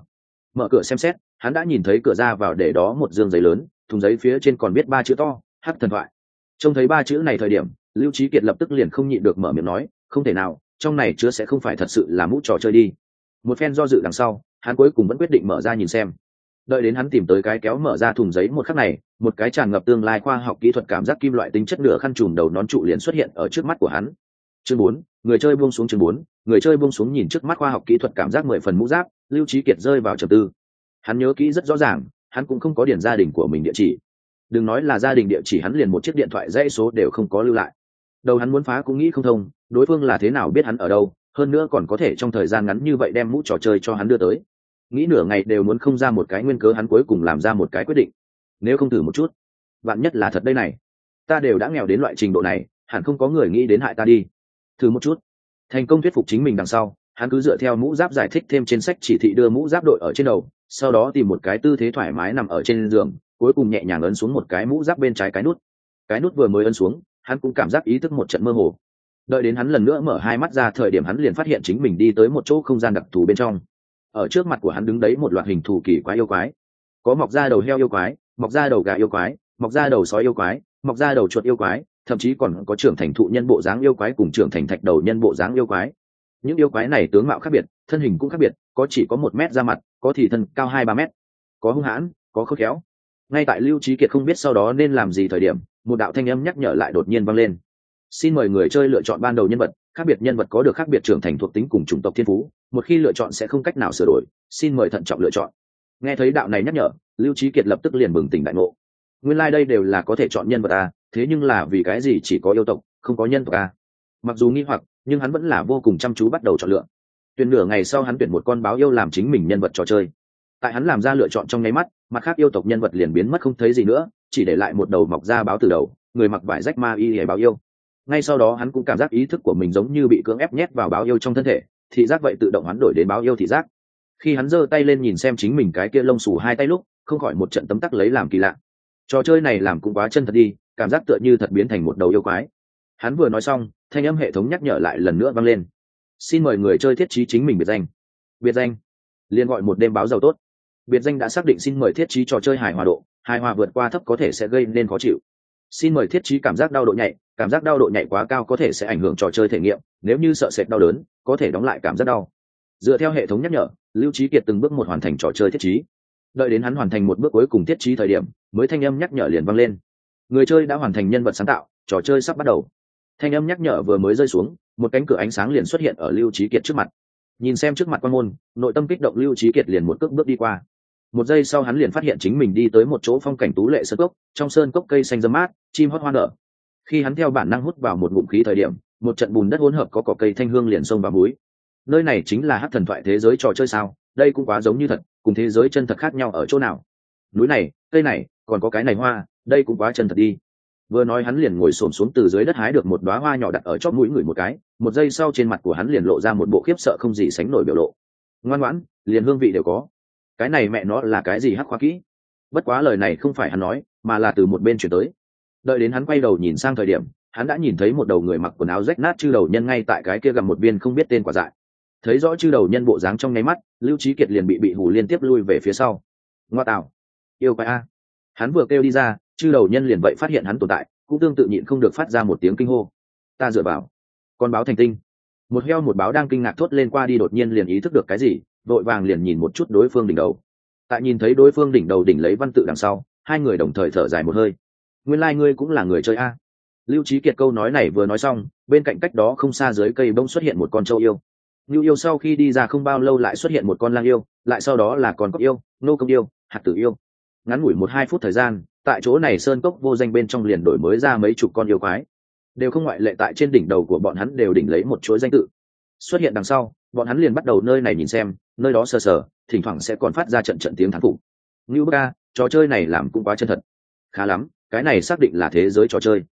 Mở cửa xem xét, hắn đã nhìn thấy cửa ra vào để đó một dương giấy lớn, thùng giấy phía trên còn viết 3 chữ to: Hắc thần thoại. Trông thấy 3 chữ này thời điểm, Lưu Trí Kiệt lập tức liền không nhịn được mở miệng nói: không thể nào, trong này chứa sẽ không phải thật sự là mũ trò chơi đi. Một phen do dự đằng sau, hắn cuối cùng vẫn quyết định mở ra nhìn xem. Đợi đến hắn tìm tới cái kéo mở ra thùng giấy một khắc này, một cái tràn ngập tương lai khoa học kỹ thuật cảm giác kim loại tính chất nửa khăn trùm đầu nón trụ liền xuất hiện ở trước mắt của hắn. Chương 4, người chơi buông xuống. Chương 4, người chơi buông xuống. Nhìn trước mắt khoa học kỹ thuật cảm giác 10 phần mũ giáp, Lưu Trí Kiệt rơi vào trầm tư. Hắn nhớ kỹ rất rõ ràng, hắn cũng không có điền gia đình của mình địa chỉ. Đừng nói là gia đình địa chỉ, hắn liền một chiếc điện thoại dãy số đều không có lưu lại. Đầu hắn muốn phá cũng nghĩ không thông, đối phương là thế nào biết hắn ở đâu, hơn nữa còn có thể trong thời gian ngắn như vậy đem mũ trò chơi cho hắn đưa tới. Nghĩ nửa ngày đều muốn không ra một cái nguyên cớ, hắn cuối cùng làm ra một cái quyết định. Nếu không thử một chút, vạn nhất là thật đây này, ta đều đã nghèo đến loại trình độ này, hẳn không có người nghĩ đến hại ta đi. Thử một chút. Thành công thuyết phục chính mình đằng sau, hắn cứ dựa theo mũ giáp giải thích thêm trên sách chỉ thị, đưa mũ giáp đội ở trên đầu, sau đó tìm một cái tư thế thoải mái nằm ở trên giường, cuối cùng nhẹ nhàng ấn xuống một cái mũ giáp bên trái cái nút. Cái nút vừa mới ấn xuống, hắn cũng cảm giác ý thức một trận mơ hồ. Đợi đến hắn lần nữa mở hai mắt ra thời điểm, hắn liền phát hiện chính mình đi tới một chỗ không gian đặc thù bên trong. Ở trước mặt của hắn đứng đấy một loạt hình thù kỳ quái yêu quái. Có mọc ra đầu heo yêu quái, mọc ra đầu gà yêu quái, mọc ra đầu sói yêu quái, mọc ra đầu chuột yêu quái, thậm chí còn có trưởng thành thụ nhân bộ dáng yêu quái cùng trưởng thành thạch đầu nhân bộ dáng yêu quái. Những yêu quái này tướng mạo khác biệt, thân hình cũng khác biệt, có chỉ có 1 mét ra mặt, có thì thân cao 2-3 mét, có hung hãn, có khôn khéo. Ngay tại Lưu Trí Kiệt không biết sau đó nên làm gì thời điểm, một đạo thanh âm nhắc nhở lại đột nhiên vang lên. Xin mời người chơi lựa chọn ban đầu nhân vật, khác biệt nhân vật có được khác biệt trưởng thành thuộc tính cùng chủng tộc thiên phú, một khi lựa chọn sẽ không cách nào sửa đổi, xin mời thận trọng lựa chọn. Nghe thấy đạo này nhắc nhở, Lưu Trí Kiệt lập tức liền bừng tỉnh đại ngộ. Nguyên lai đây đều là có thể chọn nhân vật à, thế nhưng là vì cái gì chỉ có yêu tộc, không có nhân tộc à? Mặc dù nghi hoặc, nhưng hắn vẫn là vô cùng chăm chú bắt đầu chọn lựa. Tuyển nửa ngày sau, hắn tuyển một con báo yêu làm chính mình nhân vật trò chơi. Tại hắn làm ra lựa chọn trong nháy mắt, mặt khác yêu tộc nhân vật liền biến mất không thấy gì nữa, chỉ để lại một đầu mọc ra báo từ đầu, người mặc vải rách ma y hề báo yêu. Ngay sau đó hắn cũng cảm giác ý thức của mình giống như bị cưỡng ép nhét vào báo yêu trong thân thể, thị giác vậy tự động hoán đổi đến báo yêu thị giác. Khi hắn giơ tay lên nhìn xem chính mình cái kia lông xù 2 tay lúc, không khỏi một trận tấm tắc lấy làm kỳ lạ. Trò chơi này làm cũng quá chân thật đi, cảm giác tựa như thật biến thành một đầu yêu quái. Hắn vừa nói xong, thanh âm hệ thống nhắc nhở lại lần nữa vang lên. Xin mời người chơi thiết trí chính mình biệt danh. Biệt danh liền gọi một đêm báo giàu tốt. Biệt danh đã xác định, xin mời thiết trí trò chơi hài hòa độ, hài hòa vượt qua thấp có thể sẽ gây nên khó chịu. Xin mời thiết trí cảm giác đau độ nhạy, cảm giác đau độ nhạy quá cao có thể sẽ ảnh hưởng trò chơi thể nghiệm, nếu như sợ sệt đau đớn có thể đóng lại cảm giác đau. Dựa theo hệ thống nhắc nhở, Lưu Trí Kiệt từng bước một hoàn thành trò chơi thiết trí. Đợi đến hắn hoàn thành một bước cuối cùng thiết trí thời điểm, mới thanh âm nhắc nhở liền vang lên. Người chơi đã hoàn thành nhân vật sáng tạo, trò chơi sắp bắt đầu. Thanh âm nhắc nhở vừa mới rơi xuống, một cánh cửa ánh sáng liền xuất hiện ở Lưu Trí Kiệt trước mặt. Nhìn xem trước mặt quan môn, nội tâm kích động Lưu Trí Kiệt liền một cước bước đi qua. Một giây sau hắn liền phát hiện chính mình đi tới một chỗ phong cảnh tú lệ sơn cốc, trong sơn cốc cây xanh râm mát, chim hót hoa nở. Khi hắn theo bản năng hút vào một ngụm khí thời điểm, một trận bùn đất hỗn hợp có cỏ cây thanh hương liền xông vào mũi. Nơi này chính là Hắc thần thoại thế giới trò chơi sao? Đây cũng quá giống như thật, cùng thế giới chân thật khác nhau ở chỗ nào? Núi này, cây này, còn có cái này hoa, đây cũng quá chân thật đi. Vừa nói hắn liền ngồi xổm xuống từ dưới đất hái được một đóa hoa nhỏ đặt ở chóp mũi người một cái, một giây sau trên mặt của hắn liền lộ ra một bộ khiếp sợ không gì sánh nổi biểu lộ. Ngoan ngoãn, liền hương vị đều có. Cái này mẹ nó là cái gì hắc khoa kỹ? Bất quá lời này không phải hắn nói, mà là từ một bên chuyển tới. Đợi đến hắn quay đầu nhìn sang thời điểm, hắn đã nhìn thấy một đầu người mặc quần áo rách nát chư đầu nhân ngay tại cái kia gặm một viên không biết tên quả dại. Thấy rõ chư đầu nhân bộ dáng trong nháy mắt, Lưu Trí Kiệt liền bị hù liên tiếp lui về phía sau. Ngoa tạo, yêu quái a! Hắn vừa kêu đi ra, chư đầu nhân liền vậy phát hiện hắn tồn tại, cũng tương tự nhịn không được phát ra một tiếng kinh hô. Ta dựa vào, con báo thành tinh! Một heo một báo đang kinh ngạc thốt lên qua đi, đột nhiên liền ý thức được cái gì, vội vàng liền nhìn một chút đối phương đỉnh đầu. Tại nhìn thấy đối phương đỉnh đầu đỉnh lấy văn tự đằng sau, hai người đồng thời thở dài một hơi. Nguyên lai ngươi cũng là người chơi a! Lưu Trí Kiệt câu nói này vừa nói xong, bên cạnh cách đó không xa dưới cây bông xuất hiện một con trâu yêu. Ngưu yêu sau khi đi ra không bao lâu lại xuất hiện một con lang yêu, lại sau đó là con cóc yêu, nô công yêu, hạt tử yêu. Ngắn ngủi 1-2 phút thời gian, tại chỗ này sơn cốc vô danh bên trong liền đổi mới ra mấy chục con yêu quái, đều không ngoại lệ. Tại trên đỉnh đầu của bọn hắn đều đỉnh lấy một chuỗi danh tự. Xuất hiện đằng sau, bọn hắn liền bắt đầu nơi này nhìn xem, nơi đó sờ sờ, thỉnh thoảng sẽ còn phát ra trận trận tiếng thán phục. Ngưu bức a, trò chơi này làm cũng quá chân thật. Khá lắm, cái này xác định là thế giới trò chơi.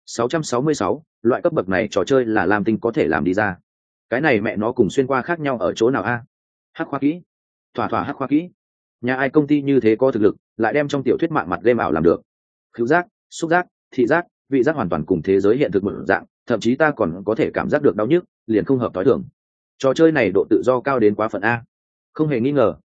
666, loại cấp bậc này trò chơi là Lam Tinh có thể làm đi ra. Cái này mẹ nó cùng xuyên qua khác nhau ở chỗ nào a? Hắc khoa kỹ, thỏa hắc khoa kỹ. Nhà ai công ty như thế có thực lực, lại đem trong tiểu thuyết mạng mặt game ảo làm được. Khứu giác, xúc giác, thị giác, vị giác hoàn toàn cùng thế giới hiện thực một dạng, thậm chí ta còn có thể cảm giác được đau nhức, liền không hợp tối thường. Trò chơi này độ tự do cao đến quá phận a. Không hề nghi ngờ,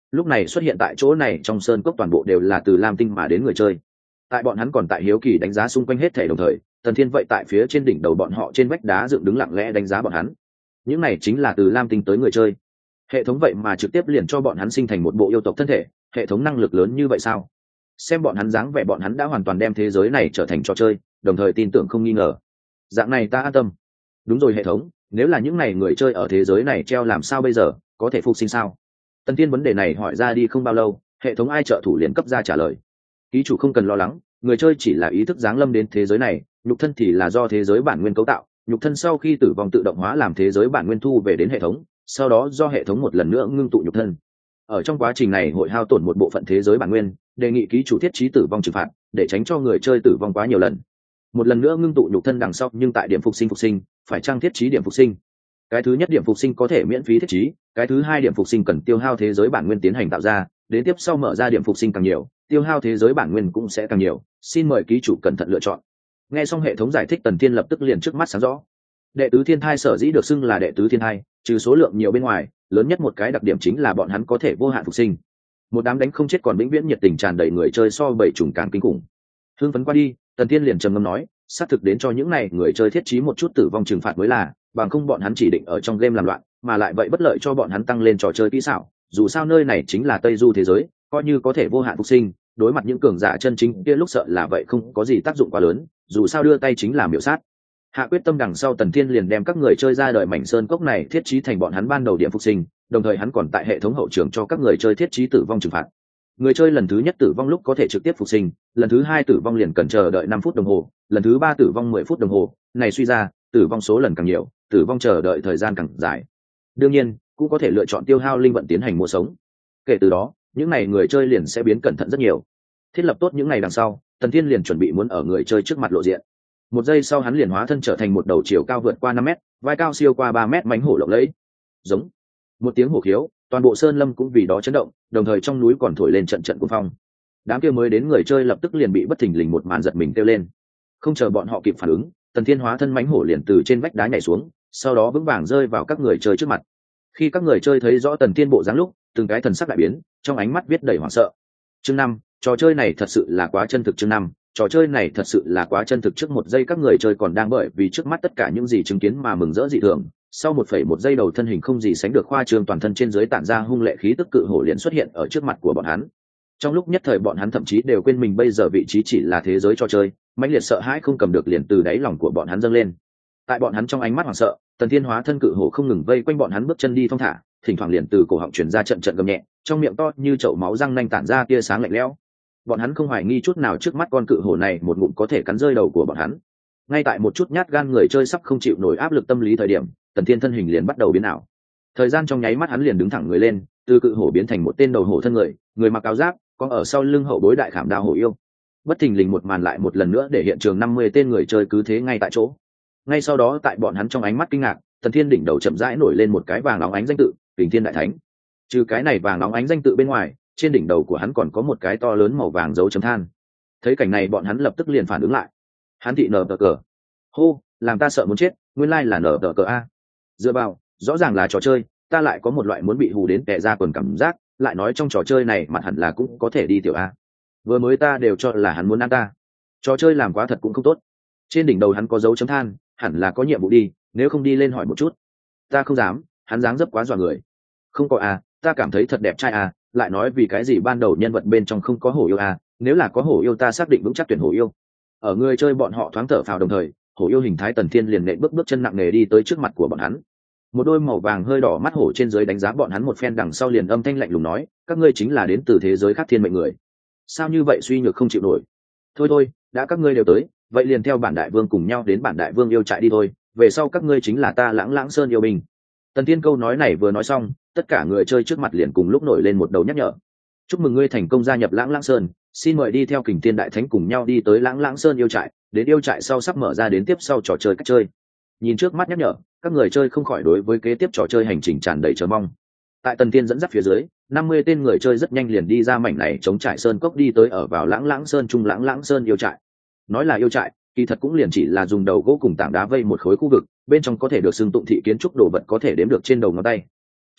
lúc này xuất hiện tại chỗ này trong sơn cốc toàn bộ đều là từ lam tinh mà đến người chơi. Tại bọn hắn còn tại hiếu kỳ đánh giá xung quanh hết thể đồng thời, Tần Thiên vậy tại phía trên đỉnh đầu bọn họ trên vách đá dựng đứng lặng lẽ đánh giá bọn hắn. Những này chính là từ lam tinh tới người chơi. Hệ thống vậy mà trực tiếp liền cho bọn hắn sinh thành một bộ yêu tộc thân thể, hệ thống năng lực lớn như vậy sao? Xem bọn hắn dáng vẻ bọn hắn đã hoàn toàn đem thế giới này trở thành trò chơi, đồng thời tin tưởng không nghi ngờ. Dạng này ta an tâm. Đúng rồi hệ thống, nếu là những này người chơi ở thế giới này treo làm sao bây giờ, có thể phục sinh sao? Tần Thiên vấn đề này hỏi ra đi không bao lâu, hệ thống ai trợ thủ liền cấp ra trả lời. Ký chủ không cần lo lắng, người chơi chỉ là ý thức giáng lâm đến thế giới này, nhục thân thì là do thế giới bản nguyên cấu tạo, nhục thân sau khi tử vong tự động hóa làm thế giới bản nguyên thu về đến hệ thống, sau đó do hệ thống một lần nữa ngưng tụ nhục thân. Ở trong quá trình này hội hao tổn một bộ phận thế giới bản nguyên, đề nghị ký chủ thiết trí tử vong trừng phạt để tránh cho người chơi tử vong quá nhiều lần. Một lần nữa ngưng tụ nhục thân đằng sau, nhưng tại điểm phục sinh phải trang thiết trí điểm phục sinh. Cái thứ nhất điểm phục sinh có thể miễn phí thiết trí, cái thứ hai điểm phục sinh cần tiêu hao thế giới bản nguyên tiến hành tạo ra, đến tiếp sau mở ra điểm phục sinh càng nhiều, tiêu hao thế giới bản nguyên cũng sẽ càng nhiều, xin mời ký chủ cẩn thận lựa chọn. Nghe xong hệ thống giải thích, Tần Thiên lập tức liền trước mắt sáng rõ. Đệ tứ thiên thai sở dĩ được xưng là đệ tứ thiên thai, trừ số lượng nhiều bên ngoài, lớn nhất một cái đặc điểm chính là bọn hắn có thể vô hạn phục sinh. Một đám đánh không chết còn vĩnh viễn nhiệt tình tràn đầy người chơi so bảy trùng càng kinh khủng. Hưng phấn qua đi, Tần Thiên liền trầm ngâm nói, xác thực đến cho những này người chơi thiết trí một chút tử vong trừng phạt mới là, bằng không bọn hắn chỉ định ở trong game làm loạn, mà lại vậy bất lợi cho bọn hắn tăng lên trò chơi kỹ xảo. Dù sao nơi này chính là Tây Du thế giới, coi như có thể vô hạn phục sinh, đối mặt những cường giả chân chính kia lúc sợ là vậy không có gì tác dụng quá lớn, dù sao đưa tay chính là miểu sát. Hạ quyết tâm đằng sau, Tần Thiên liền đem các người chơi ra đời mảnh sơn cốc này thiết trí thành bọn hắn ban đầu điểm phục sinh, đồng thời hắn còn tại hệ thống hậu trường cho các người chơi thiết trí tử vong trừng phạt. Người chơi lần thứ nhất tử vong lúc có thể trực tiếp phục sinh, lần thứ hai tử vong liền cần chờ đợi 5 phút đồng hồ, lần thứ ba tử vong 10 phút đồng hồ, này suy ra, tử vong số lần càng nhiều, tử vong chờ đợi thời gian càng dài. Đương nhiên, cũng có thể lựa chọn tiêu hao linh vận tiến hành mua sống. Kể từ đó, những này người chơi liền sẽ biến cẩn thận rất nhiều. Thiết lập tốt những ngày đằng sau, Tần Thiên liền chuẩn bị muốn ở người chơi trước mặt lộ diện. Một giây sau hắn liền hóa thân trở thành một đầu chiều cao vượt qua 5 mét, vai cao siêu qua 3 mét mãnh hổ lộng lẫy. Giống một tiếng hổ khiếu, toàn bộ sơn lâm cũng vì đó chấn động, đồng thời trong núi còn thổi lên trận trận cuồng phong. Đám kia mới đến người chơi lập tức liền bị bất thình lình một màn giật mình kêu lên. Không chờ bọn họ kịp phản ứng, Tần Thiên hóa thân mãnh hổ liền từ trên vách đá nhảy xuống, sau đó vững vàng rơi vào các người chơi trước mặt. Khi các người chơi thấy rõ Tần Thiên bộ dáng lúc, từng cái thần sắc đại biến, trong ánh mắt viết đầy hoảng sợ. Chương 5, trò chơi này thật sự là quá chân thực. Chương 5, trò chơi này thật sự là quá chân thực. Trước một giây các người chơi còn đang bởi vì trước mắt tất cả những gì chứng kiến mà mừng rỡ dị thường, sau 1,1 giây đầu thân hình không gì sánh được khoa trương toàn thân trên dưới tản ra hung lệ khí tức cự hổ liền xuất hiện ở trước mặt của bọn hắn. Trong lúc nhất thời bọn hắn thậm chí đều quên mình bây giờ vị trí chỉ là thế giới trò chơi, mãnh liệt sợ hãi không cầm được liền từ đáy lòng của bọn hắn dâng lên. Tại bọn hắn trong ánh mắt hoảng sợ, Tần Thiên hóa thân cự hổ không ngừng vây quanh bọn hắn bước chân đi thong thả, thỉnh thoảng liền từ cổ họng truyền ra trận trận gầm nhẹ, trong miệng to như chậu máu răng nanh tản ra tia sáng lạnh lẽo. Bọn hắn không hoài nghi chút nào trước mắt con cự hổ này một ngụm có thể cắn rơi đầu của bọn hắn. Ngay tại một chút nhát gan người chơi sắp không chịu nổi áp lực tâm lý thời điểm, Tần Thiên thân hình liền bắt đầu biến ảo. Thời gian trong nháy mắt hắn liền đứng thẳng người lên, từ cự hổ biến thành một tên đầu hổ thân người, người mặc áo giáp, có ở sau lưng hậu bối đại khảm đao hổ yêu. Bất thình lình một màn lại một lần nữa để hiện trường 50 tên người chơi cứ thế ngay tại chỗ. Ngay sau đó tại bọn hắn trong ánh mắt kinh ngạc, Tần Thiên đỉnh đầu chậm rãi nổi lên một cái vàng óng ánh danh tự, Kình Thiên Đại Thánh. Trừ cái này vàng óng ánh danh tự bên ngoài, trên đỉnh đầu của hắn còn có một cái to lớn màu vàng dấu chấm than. Thấy cảnh này bọn hắn lập tức liền phản ứng lại. Hắn thị nở tờ cờ. Hô, làm ta sợ muốn chết, nguyên lai là nở tờ cờ a. Dựa vào, rõ ràng là trò chơi, ta lại có một loại muốn bị hù đến tè ra quần cảm giác, lại nói trong trò chơi này mặt hẳn là cũng có thể đi tiểu a. Vừa mới ta đều cho là hắn muốn ăn ta. Trò chơi làm quá thật cũng không tốt. Trên đỉnh đầu hắn có dấu chấm than, hẳn là có nhiệm vụ đi, nếu không đi lên hỏi một chút. Ta không dám, hắn dáng dấp quá dọa người. Không có a, ta cảm thấy thật đẹp trai a, lại nói vì cái gì ban đầu nhân vật bên trong không có hổ yêu a, nếu là có hổ yêu ta xác định vững chắc tuyển hổ yêu. Ở người chơi bọn họ thoáng thở phào đồng thời, hổ yêu hình thái Tần Thiên liền nện bước chân nặng nề đi tới trước mặt của bọn hắn. Một đôi màu vàng hơi đỏ mắt hổ trên dưới đánh giá bọn hắn một phen đằng sau liền âm thanh lạnh lùng nói, các ngươi chính là đến từ thế giới khác thiên mệnh người. Sao như vậy suy nhược không chịu nổi? Thôi thôi, đã các ngươi đều tới, vậy liền theo bản đại vương cùng nhau đến bản đại vương yêu trại đi thôi, về sau các ngươi chính là ta Lãng Lãng Sơn yêu binh. Tần Thiên câu nói này vừa nói xong, tất cả người chơi trước mặt liền cùng lúc nổi lên một đầu nhắc nhở. Chúc mừng ngươi thành công gia nhập Lãng Lãng Sơn, xin mời đi theo Kình Thiên Đại Thánh cùng nhau đi tới Lãng Lãng Sơn yêu trại, đến yêu trại sau sắp mở ra đến tiếp sau trò chơi cách chơi. Nhìn trước mắt nhắc nhở, các người chơi không khỏi đối với kế tiếp trò chơi hành trình tràn đầy chờ mong. Tại Tần Thiên dẫn dắt phía dưới, 50 tên người chơi rất nhanh liền đi ra mảnh này chống trải sơn cốc đi tới ở vào Lãng Lãng Sơn trung Lãng Lãng Sơn yêu trại. Nói là yêu trại, kỳ thật cũng liền chỉ là dùng đầu gỗ cùng tảng đá vây một khối khu vực, bên trong có thể được xưng tụng thị kiến trúc đồ vật có thể đếm được trên đầu ngón tay.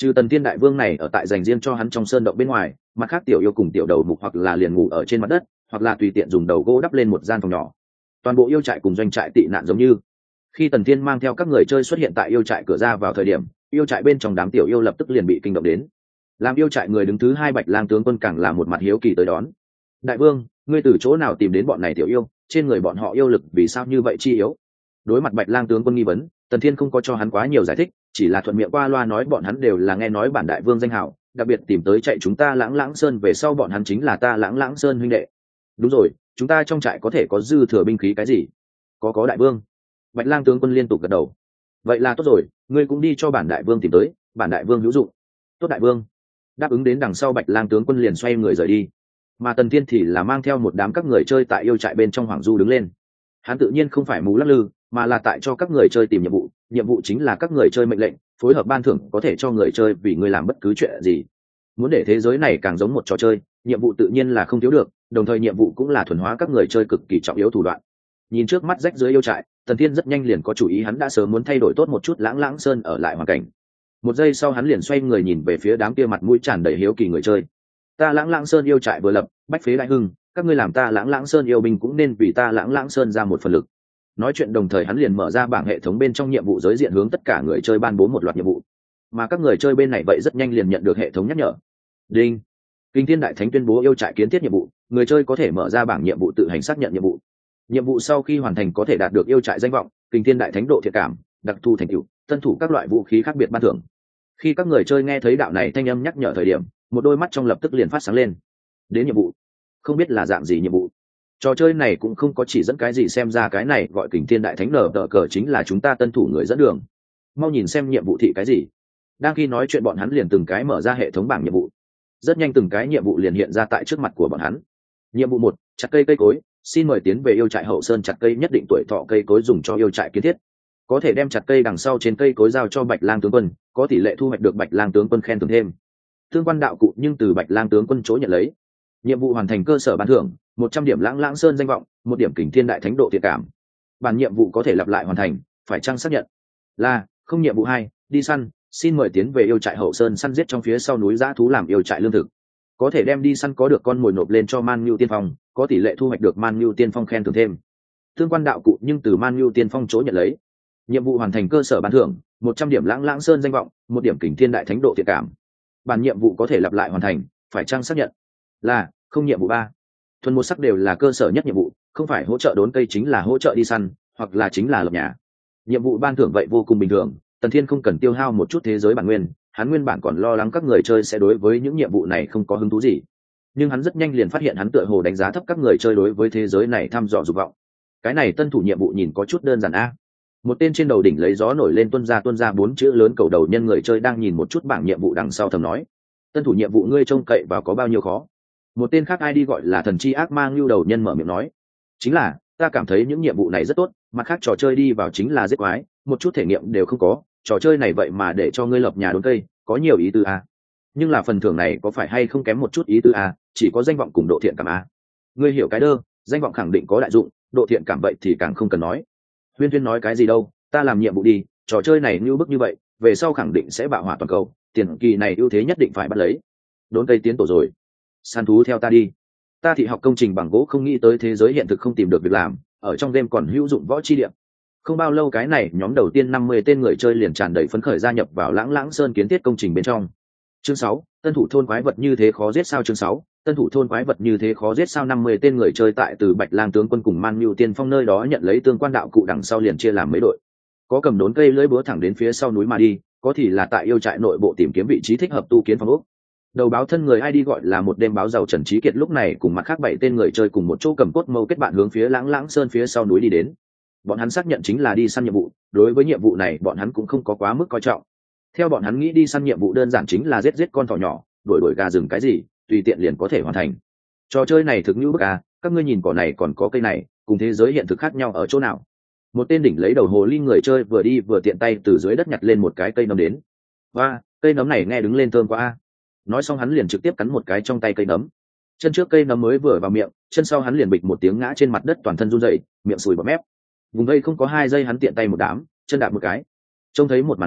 Trừ Tần Thiên đại vương này ở tại dành riêng cho hắn trong sơn động bên ngoài, mặt khác tiểu yêu cùng tiểu đầu mục hoặc là liền ngủ ở trên mặt đất, hoặc là tùy tiện dùng đầu gỗ đắp lên một gian phòng nhỏ. Toàn bộ yêu trại cùng doanh trại tị nạn giống như. Khi Tần Thiên mang theo các người chơi xuất hiện tại yêu trại cửa ra vào thời điểm, yêu trại bên trong đám tiểu yêu lập tức liền bị kinh động đến. Làm yêu trại người đứng thứ hai Bạch Lang tướng quân càng là một mặt hiếu kỳ tới đón. Đại vương, ngươi từ chỗ nào tìm đến bọn này tiểu yêu, trên người bọn họ yêu lực vì sao như vậy chi yếu? Đối mặt Bạch Lang tướng quân nghi vấn, Tần Thiên không có cho hắn quá nhiều giải thích, chỉ là thuận miệng qua loa nói bọn hắn đều là nghe nói bản đại vương danh hào, đặc biệt tìm tới chạy chúng ta Lãng Lãng Sơn, về sau bọn hắn chính là ta Lãng Lãng Sơn huynh đệ. Đúng rồi, chúng ta trong trại có thể có dư thừa binh khí cái gì? Có đại vương. Bạch Lang tướng quân liên tục gật đầu. Vậy là tốt rồi, ngươi cũng đi cho bản đại vương tìm tới, bản đại vương hữu dụng. Tốt đại vương. Đáp ứng đến đằng sau Bạch Lang tướng quân liền xoay người rời đi, mà Tần Thiên thì là mang theo một đám các người chơi tại yêu trại bên trong Hoàng Du đứng lên. Hắn tự nhiên không phải mù lắc lư, mà là tại cho các người chơi tìm nhiệm vụ chính là các người chơi mệnh lệnh, phối hợp ban thưởng có thể cho người chơi vì người làm bất cứ chuyện gì. Muốn để thế giới này càng giống một trò chơi, nhiệm vụ tự nhiên là không thiếu được, đồng thời nhiệm vụ cũng là thuần hóa các người chơi cực kỳ trọng yếu thủ đoạn. Nhìn trước mắt rách dưới yêu trại, Tần Thiên rất nhanh liền có chủ ý, hắn đã sớm muốn thay đổi tốt một chút Lãng Lãng Sơn ở lại hoàn cảnh. Một giây sau hắn liền xoay người nhìn về phía đám kia mặt mũi tràn đầy hiếu kỳ người chơi. Ta Lãng Lãng Sơn yêu trại vừa lập, bách phế đại hưng, các ngươi làm ta Lãng Lãng Sơn yêu binh cũng nên vì ta Lãng Lãng Sơn ra một phần lực. Nói chuyện đồng thời hắn liền mở ra bảng hệ thống bên trong nhiệm vụ giới diện, hướng tất cả người chơi ban bố một loạt nhiệm vụ, mà các người chơi bên này vậy rất nhanh liền nhận được hệ thống nhắc nhở. Đinh, Kinh Thiên Đại Thánh tuyên bố yêu trại kiến thiết nhiệm vụ, người chơi có thể mở ra bảng nhiệm vụ tự hành xác nhận nhiệm vụ. Nhiệm vụ sau khi hoàn thành có thể đạt được yêu trại danh vọng, Kinh Thiên Đại Thánh độ thiện cảm, đặc thù thành tựu, tân thủ các loại vũ khí khác biệt ban thưởng. Khi các người chơi nghe thấy đạo này thanh âm nhắc nhở thời điểm, một đôi mắt trong lập tức liền phát sáng lên. Đến nhiệm vụ, không biết là dạng gì nhiệm vụ. Trò chơi này cũng không có chỉ dẫn cái gì, xem ra cái này gọi Kình Thiên Đại Thánh nở tờ cờ chính là chúng ta tân thủ người dẫn đường. Mau nhìn xem nhiệm vụ thị cái gì. Đang khi nói chuyện bọn hắn liền từng cái mở ra hệ thống bảng nhiệm vụ. Rất nhanh từng cái nhiệm vụ liền hiện ra tại trước mặt của bọn hắn. Nhiệm vụ 1, chặt cây cối, xin mời tiến về yêu trại hậu sơn chặt cây, nhất định tuổi thọ cây cối dùng cho yêu trại kiến thiết. Có thể đem chặt cây đằng sau trên cây cối giao cho Bạch Lang tướng quân, có tỷ lệ thu hoạch được Bạch Lang tướng quân khen thưởng thêm. Tương quan đạo cụ nhưng từ Bạch Lang tướng quân chỗ nhận lấy. Nhiệm vụ hoàn thành cơ sở ban thưởng 100 điểm Lãng Lãng Sơn danh vọng, 1 điểm Kình Thiên Đại Thánh độ thiện cảm. Bản nhiệm vụ có thể lặp lại hoàn thành, phải chăng xác nhận? Là không. Nhiệm vụ 2, đi săn, xin mời tiến về yêu trại hậu sơn săn giết trong phía sau núi dã thú làm yêu trại lương thực. Có thể đem đi săn có được con mồi nộp lên cho Man Nhu Tiên Phong, có tỷ lệ thu hoạch được Man Nhu Tiên Phong khen thưởng thêm. Tương quan đạo cụ nhưng từ Man Nhu Tiên Phong chỗ nhận lấy. Nhiệm vụ hoàn thành cơ sở ban thưởng 100 điểm Lãng Lãng Sơn danh vọng, 1 điểm Kình Thiên Đại Thánh độ thiện cảm. Bản nhiệm vụ có thể lặp lại hoàn thành, phải chăng xác nhận? Là không. Nhiệm vụ 3, thuần một sắc đều là cơ sở nhất nhiệm vụ, không phải hỗ trợ đốn cây chính là hỗ trợ đi săn, hoặc là chính là lập nhà. Nhiệm vụ ban thưởng vậy vô cùng bình thường, Tần Thiên không cần tiêu hao một chút thế giới bản nguyên, hắn nguyên bản còn lo lắng các người chơi sẽ đối với những nhiệm vụ này không có hứng thú gì, nhưng hắn rất nhanh liền phát hiện hắn tựa hồ đánh giá thấp các người chơi đối với thế giới này thăm dò dục vọng. Cái này tân thủ nhiệm vụ nhìn có chút đơn giản a. Một tên trên đầu đỉnh lấy gió nổi lên tuân ra 4 chữ lớn cầu đầu nhân người chơi đang nhìn một chút bảng nhiệm vụ đằng sau thầm nói, tân thủ nhiệm vụ ngươi trông cậy vào có bao nhiêu khó. Một tên khác ID gọi là thần chi ác ma ngưu đầu nhân mở miệng nói, chính là ta cảm thấy những nhiệm vụ này rất tốt, mặt khác trò chơi đi vào chính là giết quái, một chút thể nghiệm đều không có, trò chơi này vậy mà để cho ngươi lập nhà đốn cây, có nhiều ý tư a. Nhưng là phần thưởng này có phải hay không kém một chút ý tư a, chỉ có danh vọng cùng độ thiện cảm a. Ngươi hiểu cái đơ, danh vọng khẳng định có đại dụng, độ thiện cảm vậy thì càng không cần nói. Huyên nói cái gì đâu, ta làm nhiệm vụ đi, trò chơi này như bức như vậy, về sau khẳng định sẽ bạo hỏa toàn cầu, tiền kỳ này ưu thế nhất định phải bắt lấy. Đốn cây tiến tổ rồi, săn thú theo ta đi. Ta thị học công trình bằng gỗ, không nghĩ tới thế giới hiện thực không tìm được việc làm, ở trong game còn hữu dụng võ chi địa. Không bao lâu cái này nhóm đầu tiên 50 tên người chơi liền tràn đầy phấn khởi gia nhập vào Lãng Lãng Sơn kiến thiết công trình bên trong. Chương 6, tân thủ thôn quái vật như thế khó giết sao? Chương 6, tân thủ thôn quái vật như thế khó giết sao? 50 tên người chơi tại từ Bạch Lang tướng quân cùng Man Nhu Tiên Phong nơi đó nhận lấy tương quan đạo cụ đằng sau liền chia làm mấy đội. Có cầm đốn cây lưỡi búa thẳng đến phía sau núi mà đi, có thì là tại yêu trại nội bộ tìm kiếm vị trí thích hợp tu kiến phòng ốc. Đầu báo thân người ID gọi là một đêm báo giàu Trần Trí Kiệt lúc này cùng mặt khác 7 tên người chơi cùng một chỗ cầm cốt mâu kết bạn hướng phía Lãng Lãng Sơn phía sau núi đi đến. Bọn hắn xác nhận chính là đi săn nhiệm vụ, đối với nhiệm vụ này bọn hắn cũng không có quá mức coi trọng. Theo bọn hắn nghĩ đi săn nhiệm vụ đơn giản chính là giết con thỏ nhỏ, đuổi gà rừng cái gì, tùy tiện liền có thể hoàn thành. Trò chơi này thực như bức à, các ngươi nhìn cỏ này còn có cây này, cùng thế giới hiện thực khác nhau ở chỗ nào? Một tên đỉnh lấy đầu hồ ly người chơi vừa đi vừa tiện tay từ dưới đất nhặt lên một cái cây nấm đến. Và cây nấm này nghe đứng lên thơm quá a. Nói xong hắn liền trực tiếp cắn một cái trong tay cây nấm. Chân trước cây nấm mới vừa vào miệng, chân sau hắn liền bịch một tiếng ngã trên mặt đất, toàn thân run rẩy, miệng sùi bọt mép. Vùng đây không có 2 giây hắn tiện tay một đám, chân đạp một cái. Trông thấy một màn này,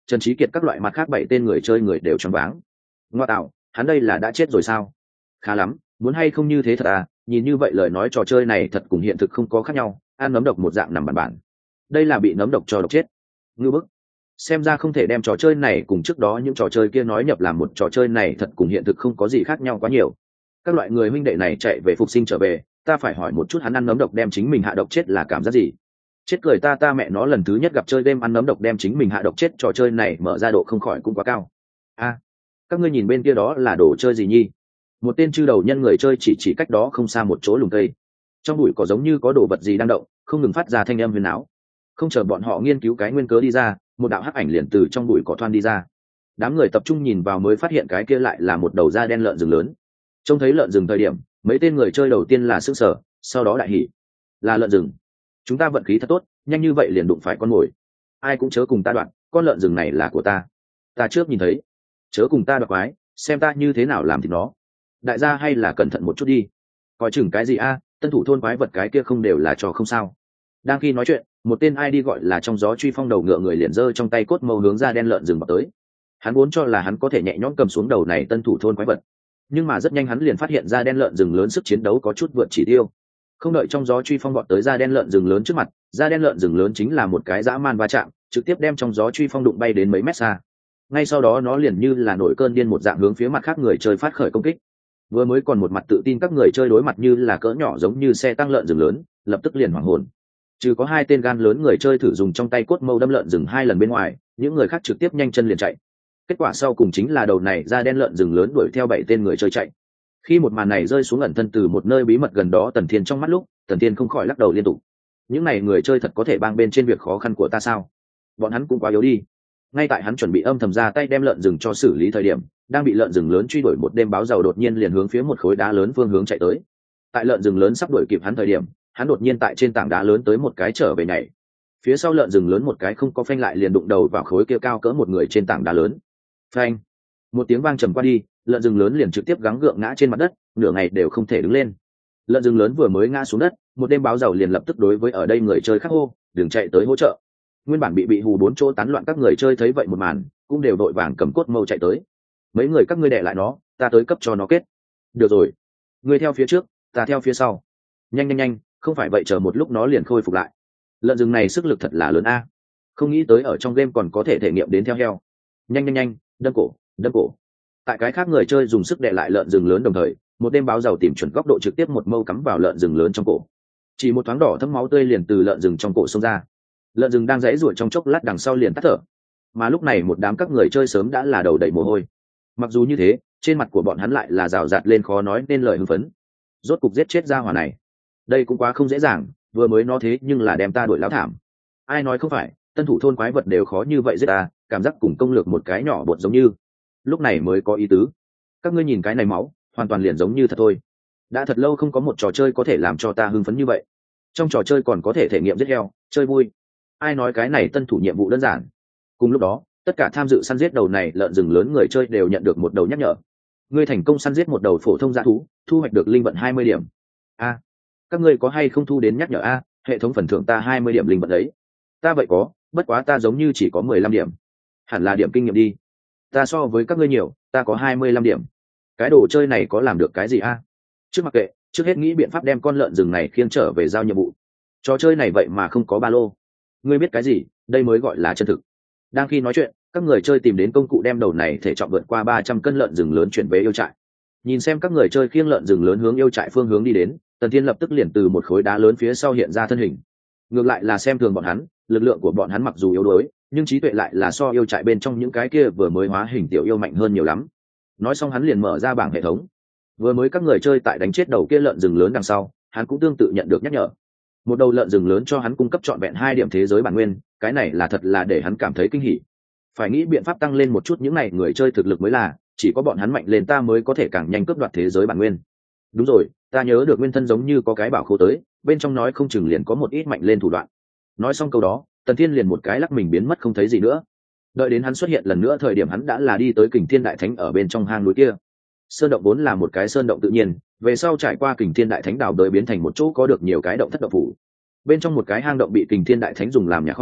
Trần Trí Kiệt các loại mặt khác 7 tên người chơi người đều choáng váng. Ngoa tạo, hắn đây là đã chết rồi sao? Khá lắm, muốn hay không như thế thật à, nhìn như vậy lời nói trò chơi này thật cùng hiện thực không có khác nhau, ăn nấm độc một dạng nằm bản bản. Đây là bị nấm độc cho độc chết. Ngư bức. Xem ra không thể đem trò chơi này cùng trước đó những trò chơi kia nói nhập làm một trò chơi này thật cùng hiện thực không có gì khác nhau quá nhiều. Các loại người huynh đệ này chạy về phục sinh trở về, ta phải hỏi một chút hắn ăn nấm độc đem chính mình hạ độc chết là cảm giác gì? Chết cười ta mẹ nó, lần thứ nhất gặp chơi game ăn nấm độc đem chính mình hạ độc chết, trò chơi này mở ra độ không khỏi cũng quá cao. A, các ngươi nhìn bên kia đó là đồ chơi gì nhi? Một tên chư đầu nhân người chơi chỉ cách đó không xa một chỗ lùm cây. Trong bụi cỏ giống như có đồ vật gì đang động, không ngừng phát ra thanh âm huyền áo. Không chờ bọn họ nghiên cứu cái nguyên cớ đi ra, một đạo hắc ảnh liền từ trong bụi cỏ thoăn đi ra. Đám người tập trung nhìn vào mới phát hiện cái kia lại là một đầu da đen lợn rừng lớn. Trông thấy lợn rừng thời điểm, mấy tên người chơi đầu tiên là sững sờ, sau đó đại hỉ. Là lợn rừng. Chúng ta vận khí thật tốt, nhanh như vậy liền đụng phải con mồi. Ai cũng chớ cùng ta đoạn, con lợn rừng này là của ta. Ta trước nhìn thấy, chớ cùng ta đoạt quái, xem ta như thế nào làm thì nó. Đại gia hay là cẩn thận một chút đi. Coi chừng cái gì a, tân thủ thôn quái vật cái kia không đều là trò không sao. Đang khi nói chuyện, một tên ai đi gọi là trong gió truy phong đầu ngựa người liền giơ trong tay cốt mâu hướng ra đen lợn rừng vào tới. Hắn vốn cho là hắn có thể nhẹ nhõm cầm xuống đầu này tân thủ thôn quái vật, nhưng mà rất nhanh hắn liền phát hiện ra đen lợn rừng lớn sức chiến đấu có chút vượt chỉ tiêu. Không đợi trong gió truy phong bọn tới ra đen lợn rừng lớn trước mặt, ra đen lợn rừng lớn chính là một cái dã man va chạm, trực tiếp đem trong gió truy phong đụng bay đến mấy mét xa. Ngay sau đó nó liền như là nổi cơn điên một dạng hướng phía mặt khác người chơi phát khởi công kích. Vừa mới còn một mặt tự tin các người chơi đối mặt như là cỡ nhỏ giống như xe tăng lợn rừng lớn, lập tức liền hoảng hồn. Trừ có 2 tên gan lớn người chơi thử dùng trong tay cốt mâu đâm lợn rừng 2 lần bên ngoài, những người khác trực tiếp nhanh chân liền chạy. Kết quả sau cùng chính là đầu này ra đen lợn rừng lớn đuổi theo 7 tên người chơi chạy. Khi một màn này rơi xuống ẩn thân từ một nơi bí mật gần đó Tần Thiên trong mắt lúc, Tần Thiên không khỏi lắc đầu liên tục. Những này người chơi thật có thể bang bên trên việc khó khăn của ta sao? Bọn hắn cũng quá yếu đi. Ngay tại hắn chuẩn bị âm thầm ra tay đem lợn rừng cho xử lý thời điểm, đang bị lợn rừng lớn truy đuổi một đêm báo giàu đột nhiên liền hướng phía một khối đá lớn phương hướng chạy tới. Tại lợn rừng lớn sắp đuổi kịp hắn thời điểm, hắn đột nhiên tại trên tảng đá lớn tới một cái trở về nhảy. Phía sau lợn rừng lớn một cái không có phanh lại liền đụng đầu vào khối kia cao cỡ một người trên tảng đá lớn. Phanh! Một tiếng vang trầm qua đi, lợn rừng lớn liền trực tiếp gắng gượng ngã trên mặt đất, nửa ngày đều không thể đứng lên. Lợn rừng lớn vừa mới ngã xuống đất, một đêm báo giàu liền lập tức đối với ở đây người chơi khác hô, đừng chạy tới hỗ trợ. Nguyên bản bị hù 4 chỗ tán loạn các người chơi thấy vậy một màn, cũng đều đội vàng cầm cốt mâu chạy tới. Mấy người các ngươi đè lại nó, ta tới cấp cho nó kết. Được rồi, ngươi theo phía trước, ta theo phía sau. Nhanh, không phải vậy chờ một lúc nó liền khôi phục lại. Lợn rừng này sức lực thật là lớn a, không nghĩ tới ở trong game còn có thể thể nghiệm đến theo heo. Nhanh, đâm cổ. Tại cái khác người chơi dùng sức đè lại lợn rừng lớn đồng thời, một đêm báo giàu tìm chuẩn góc độ trực tiếp một mâu cắm vào lợn rừng lớn trong cổ. Chỉ một thoáng đỏ thấm máu tươi liền từ lợn rừng trong cổ xông ra. Lợn rừng đang giãy giụa trong chốc lát đằng sau liền tắt thở. Mà lúc này một đám các người chơi sớm đã là đầu đầy mồ hôi. Mặc dù như thế, trên mặt của bọn hắn lại là rào rạt lên khó nói nên lời hưng phấn. Rốt cục giết chết ra hỏa này. Đây cũng quá không dễ dàng, vừa mới nó thế nhưng là đem ta đuổi láo thảm. Ai nói không phải, tân thủ thôn quái vật đều khó như vậy giết ta, cảm giác cùng công lược một cái nhỏ bột giống như. Lúc này mới có ý tứ. Các ngươi nhìn cái này máu, hoàn toàn liền giống như thật thôi. Đã thật lâu không có một trò chơi có thể làm cho ta hưng phấn như vậy. Trong trò chơi còn có thể thể nghiệm giết heo, chơi vui. Ai nói cái này tân thủ nhiệm vụ đơn giản. Cùng lúc đó, tất cả tham dự săn giết đầu này lợn rừng lớn người chơi đều nhận được một đầu nhắc nhở. Ngươi thành công săn giết một đầu phổ thông dã thú, thu hoạch được linh vận 20 điểm. A, các ngươi có hay không thu đến nhắc nhở a? Hệ thống phần thưởng ta 20 điểm linh vận đấy. Ta vậy có, bất quá ta giống như chỉ có 15 điểm. Hẳn là điểm kinh nghiệm đi. Ta so với các ngươi nhiều, ta có 25 điểm. Cái đồ chơi này có làm được cái gì a? Trước mặc kệ, trước hết nghĩ biện pháp đem con lợn rừng này khiêng trở về giao nhiệm vụ. Trò chơi này vậy mà không có ba lô. Ngươi biết cái gì, đây mới gọi là chân thực. Đang khi nói chuyện, các người chơi tìm đến công cụ đem đầu này thể trọng vượt qua 300 cân lợn rừng lớn chuyển về yêu trại. Nhìn xem các người chơi khiêng lợn rừng lớn hướng yêu trại phương hướng đi đến, Tần Thiên lập tức liền từ một khối đá lớn phía sau hiện ra thân hình. Ngược lại là xem thường bọn hắn, lực lượng của bọn hắn mặc dù yếu đuối, nhưng trí tuệ lại là so yêu trại bên trong những cái kia vừa mới hóa hình tiểu yêu mạnh hơn nhiều lắm. Nói xong hắn liền mở ra bảng hệ thống. Vừa mới các người chơi tại đánh chết đầu kia lợn rừng lớn đằng sau, hắn cũng tương tự nhận được nhắc nhở. Một đầu lợn rừng lớn cho hắn cung cấp trọn vẹn 2 điểm thế giới bản nguyên, cái này là thật là để hắn cảm thấy kinh hỉ. Phải nghĩ biện pháp tăng lên một chút những này người chơi thực lực mới là, chỉ có bọn hắn mạnh lên ta mới có thể càng nhanh cướp đoạt thế giới bản nguyên. Đúng rồi, ta nhớ được nguyên thân giống như có cái bảo khố tới, bên trong nói không chừng liền có một ít mạnh lên thủ đoạn. Nói xong câu đó, Tần Thiên liền một cái lắc mình biến mất không thấy gì nữa. Đợi đến hắn xuất hiện lần nữa thời điểm hắn đã là đi tới Kình Thiên Đại Thánh ở bên trong hang núi kia. Sơn động vốn là một cái sơn động tự nhiên, về sau trải qua Kình Thiên Đại Thánh đào đới biến thành một chỗ có được nhiều cái động thất động phủ. Bên trong một cái hang động bị Kình Thiên Đại Thánh dùng làm nhà kho,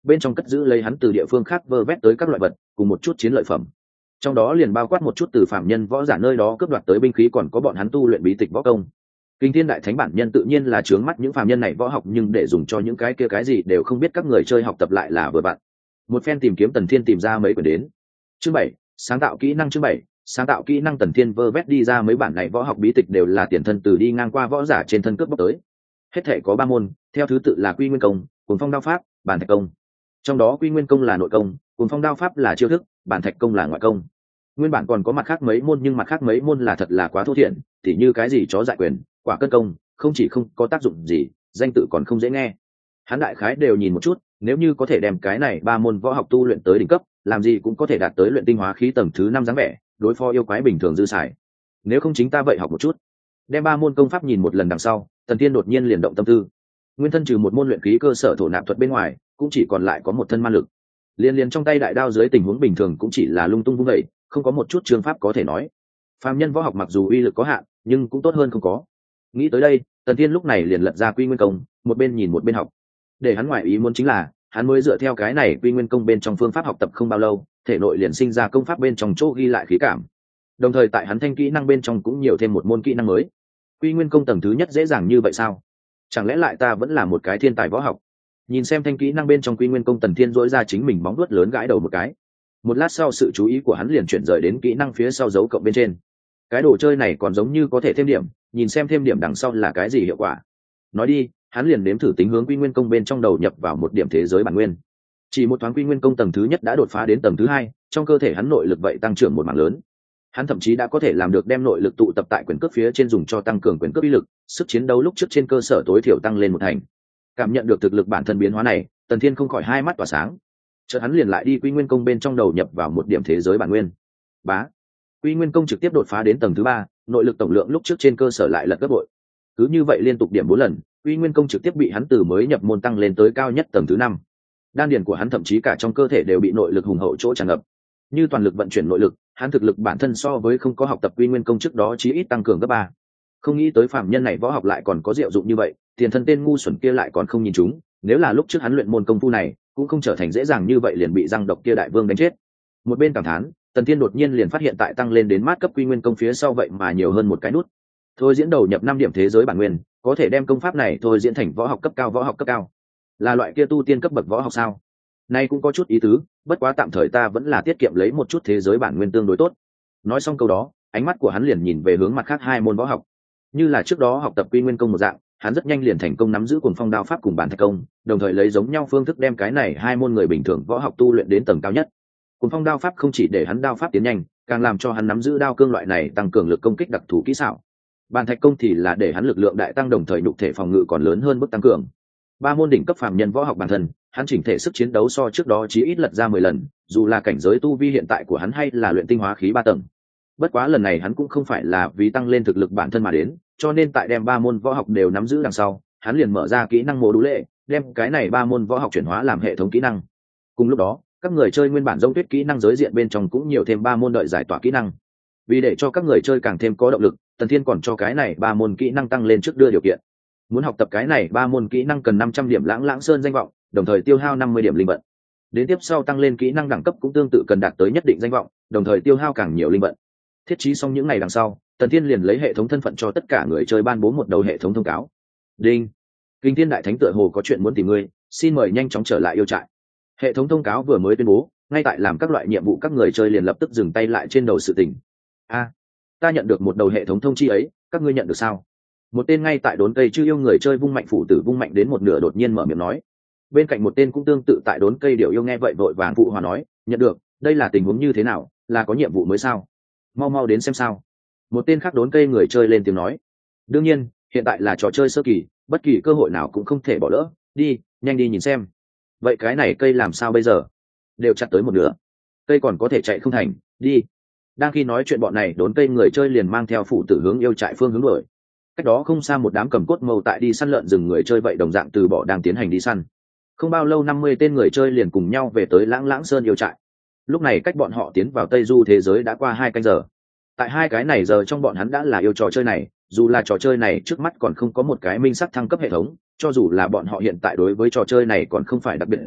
bên trong cất giữ lấy hắn từ địa phương khác vơ vét tới các loại vật cùng một chút chiến lợi phẩm, trong đó liền bao quát một chút từ phạm nhân võ giả nơi đó cướp đoạt tới binh khí, còn có bọn hắn tu luyện bí tịch võ công. Kinh thiên đại thánh bản nhân tự nhiên là trướng mắt những phạm nhân này võ học, nhưng để dùng cho những cái kia cái gì đều không biết các người chơi học tập lại là vừa vặn. Một phen tìm kiếm, Tần Thiên tìm ra mấy quyển đến. Chương 7, sáng tạo kỹ năng. Chương 7, sáng tạo kỹ năng. Tần Thiên vơ vét đi ra mấy bản này võ học bí tịch đều là tiền thân từ đi ngang qua võ giả trên thân cướp bóc tới. Hết thể có 3 môn, theo thứ tự là Quy Nguyên Công, Cuồng Phong Đao Pháp, Bản Thạch Công. Trong đó Quy Nguyên Công là nội công, Cuồng Phong Đao Pháp là chiêu thức, Bản Thạch Công là ngoại công. Nguyên bản còn có mặt khác mấy môn, nhưng mặt khác mấy môn là thật là quá thô thiển, tỉ như cái gì chó dại quyền, quả cân công, không chỉ không có tác dụng gì, danh tự còn không dễ nghe. Hắn đại khái đều nhìn một chút, nếu như có thể đem cái này 3 môn võ học tu luyện tới đỉnh cấp, làm gì cũng có thể đạt tới luyện tinh hóa khí tầng thứ 5 dáng vẻ, đối phó yêu quái bình thường dư xài. Nếu không chính ta vậy học một chút. Đem 3 môn công pháp nhìn một lần đằng sau, Tần Thiên đột nhiên liền động tâm tư. Nguyên thân trừ một môn luyện khí cơ sở thổ nạp thuật bên ngoài, cũng chỉ còn lại có một thân man lực. Liên trong tay đại đao dưới tình huống bình thường cũng chỉ là lung tung vung dậy, không có một chút chương pháp có thể nói. Phàm nhân võ học mặc dù uy lực có hạn, nhưng cũng tốt hơn không có. Nghĩ tới đây, Tần Thiên lúc này liền lật ra Quy Nguyên Công, một bên nhìn một bên học. Để hắn ngoại ý muốn chính là, hắn mới dựa theo cái này Quy Nguyên Công bên trong phương pháp học tập không bao lâu, thể nội liền sinh ra công pháp bên trong chỗ ghi lại khí cảm. Đồng thời tại hắn thanh kỹ năng bên trong cũng nhiều thêm một môn kỹ năng mới. Quy Nguyên Công tầng thứ nhất dễ dàng như vậy sao? Chẳng lẽ lại ta vẫn là một cái thiên tài võ học? Nhìn xem thanh kỹ năng bên trong Quy Nguyên Công, Tần Thiên dỗi ra chính mình móng vuốt lớn gãi đầu một cái. Một lát sau, sự chú ý của hắn liền chuyển rời đến kỹ năng phía sau dấu cộng bên trên. Cái đồ chơi này còn giống như có thể thêm điểm, nhìn xem thêm điểm đằng sau là cái gì hiệu quả. Nói đi, hắn liền nếm thử tính hướng Quy Nguyên Công bên trong đầu nhập vào một điểm thế giới bản nguyên. Chỉ một thoáng Quy Nguyên Công tầng thứ nhất đã đột phá đến tầng thứ 2, trong cơ thể hắn nội lực vậy tăng trưởng một mảng lớn. Hắn thậm chí đã có thể làm được đem nội lực tụ tập tại quyền cước phía trên, dùng cho tăng cường quyền cước uy lực, sức chiến đấu lúc trước trên cơ sở tối thiểu tăng lên một thành. Cảm nhận được thực lực bản thân biến hóa này, Tần Thiên không khỏi hai mắt tỏa sáng. Chợt hắn liền lại đi Quy Nguyên Công bên trong đầu nhập vào một điểm thế giới bản nguyên. Bá, Quy Nguyên Công trực tiếp đột phá đến tầng thứ 3, nội lực tổng lượng lúc trước trên cơ sở lại lật gấp bội. Cứ như vậy liên tục điểm 4 lần, Quy Nguyên Công trực tiếp bị hắn từ mới nhập môn tăng lên tới cao nhất tầng thứ 5. Đan điền của hắn thậm chí cả trong cơ thể đều bị nội lực hùng hậu chỗ tràn ngập. Như toàn lực vận chuyển nội lực, hắn thực lực bản thân so với không có học tập Quy Nguyên Công trước đó chí ít tăng cường gấp 3. Không nghĩ tới phạm nhân này võ học lại còn có diệu dụng như vậy, tiền thân tên ngu xuẩn kia lại còn không nhìn chúng, nếu là lúc trước hắn luyện môn công phu này, cũng không trở thành dễ dàng như vậy liền bị răng độc kia đại vương đánh chết. Một bên cảm thán, Tần Thiên đột nhiên liền phát hiện tại tăng lên đến mát cấp Quy Nguyên Công phía sau vậy mà nhiều hơn một cái nút. Thôi diễn đầu nhập 5 điểm thế giới bản nguyên, có thể đem công pháp này thôi diễn thành võ học cấp cao. Võ học cấp cao là loại kia tu tiên cấp bậc võ học sao? Nay cũng có chút ý tứ, bất quá tạm thời ta vẫn là tiết kiệm lấy một chút thế giới bản nguyên tương đối tốt. Nói xong câu đó, ánh mắt của hắn liền nhìn về hướng mặt khác 2 môn võ học. Như là trước đó học tập Quy Nguyên Công một dạng, hắn rất nhanh liền thành công nắm giữ Cuồng Phong Đao Pháp cùng Bản Thạch Công, đồng thời lấy giống nhau phương thức đem cái này 2 môn người bình thường võ học tu luyện đến tầng cao nhất. Cuồng Phong Đao Pháp không chỉ để hắn đao pháp tiến nhanh, càng làm cho hắn nắm giữ đao cương loại này tăng cường lực công kích đặc thù kỹ xảo. Bản Thạch Công thì là để hắn lực lượng đại tăng, đồng thời nhục thể phòng ngự còn lớn hơn mức tăng cường. 3 môn đỉnh cấp phàm nhân võ học bản thân, hắn chỉnh thể sức chiến đấu so trước đó chí ít lật ra 10 lần, dù là cảnh giới tu vi hiện tại của hắn hay là luyện tinh hóa khí 3 tầng. Bất quá lần này hắn cũng không phải là vì tăng lên thực lực bản thân mà đến, cho nên tại đem 3 môn võ học đều nắm giữ đằng sau, hắn liền mở ra kỹ năng mô đũ lệ, đem cái này 3 môn võ học chuyển hóa làm hệ thống kỹ năng. Cùng lúc đó, các người chơi nguyên bản Giống Tuyết kỹ năng giới diện bên trong cũng nhiều thêm 3 môn đợi giải tỏa kỹ năng. Vì để cho các người chơi càng thêm có động lực, Tần Thiên còn cho cái này 3 môn kỹ năng tăng lên trước đưa điều kiện. Muốn học tập cái này 3 môn kỹ năng cần 500 điểm Lãng Lãng Sơn danh vọng, đồng thời tiêu hao 50 điểm linh vận. Đến tiếp sau tăng lên kỹ năng đẳng cấp cũng tương tự cần đạt tới nhất định danh vọng, đồng thời tiêu hao càng nhiều linh vận. Thiết trí xong những ngày đằng sau, Tần Thiên liền lấy hệ thống thân phận cho tất cả người chơi ban bố một đầu hệ thống thông cáo. Đinh, Kinh Thiên Đại Thánh tựa hồ có chuyện muốn tìm ngươi, xin mời nhanh chóng trở lại yêu trại. Hệ thống thông cáo vừa mới tuyên bố, ngay tại làm các loại nhiệm vụ các người chơi liền lập tức dừng tay lại trên đầu sự tình. Ta nhận được một đầu hệ thống thông chi ấy, các ngươi nhận được sao? Một tên ngay tại đốn cây chưa yêu người chơi vung mạnh phụ tử vung mạnh đến một nửa đột nhiên mở miệng nói. Bên cạnh một tên cũng tương tự tại đốn cây điều yêu nghe vậy vội vàng phụ hòa nói, nhận được, đây là tình huống như thế nào, là có nhiệm vụ mới sao? Mau mau đến xem sao. Một tên khác đốn cây người chơi lên tiếng nói. Đương nhiên, hiện tại là trò chơi sơ kỳ, bất kỳ cơ hội nào cũng không thể bỏ lỡ, đi, nhanh đi nhìn xem. Vậy cái này cây làm sao bây giờ? Đều chặt tới một nửa, cây còn có thể chạy không thành, đi. Đang khi nói chuyện bọn này đốn cây người chơi liền mang theo phụ tử hướng yêu trại phương hướng đuổi. Cách đó không xa một đám cầm cốt màu tại đi săn lợn rừng người chơi vậy đồng dạng từ bỏ đang tiến hành đi săn. Không bao lâu 50 tên người chơi liền cùng nhau về tới Lãng Lãng Sơn yêu trại. Lúc này cách bọn họ tiến vào Tây Du thế giới đã qua 2 canh giờ. Tại 2 cái này giờ trong bọn hắn đã là yêu trò chơi này, dù là trò chơi này trước mắt còn không có một cái minh sắc thăng cấp hệ thống, cho dù là bọn họ hiện tại đối với trò chơi này còn không phải đặc biệt giải,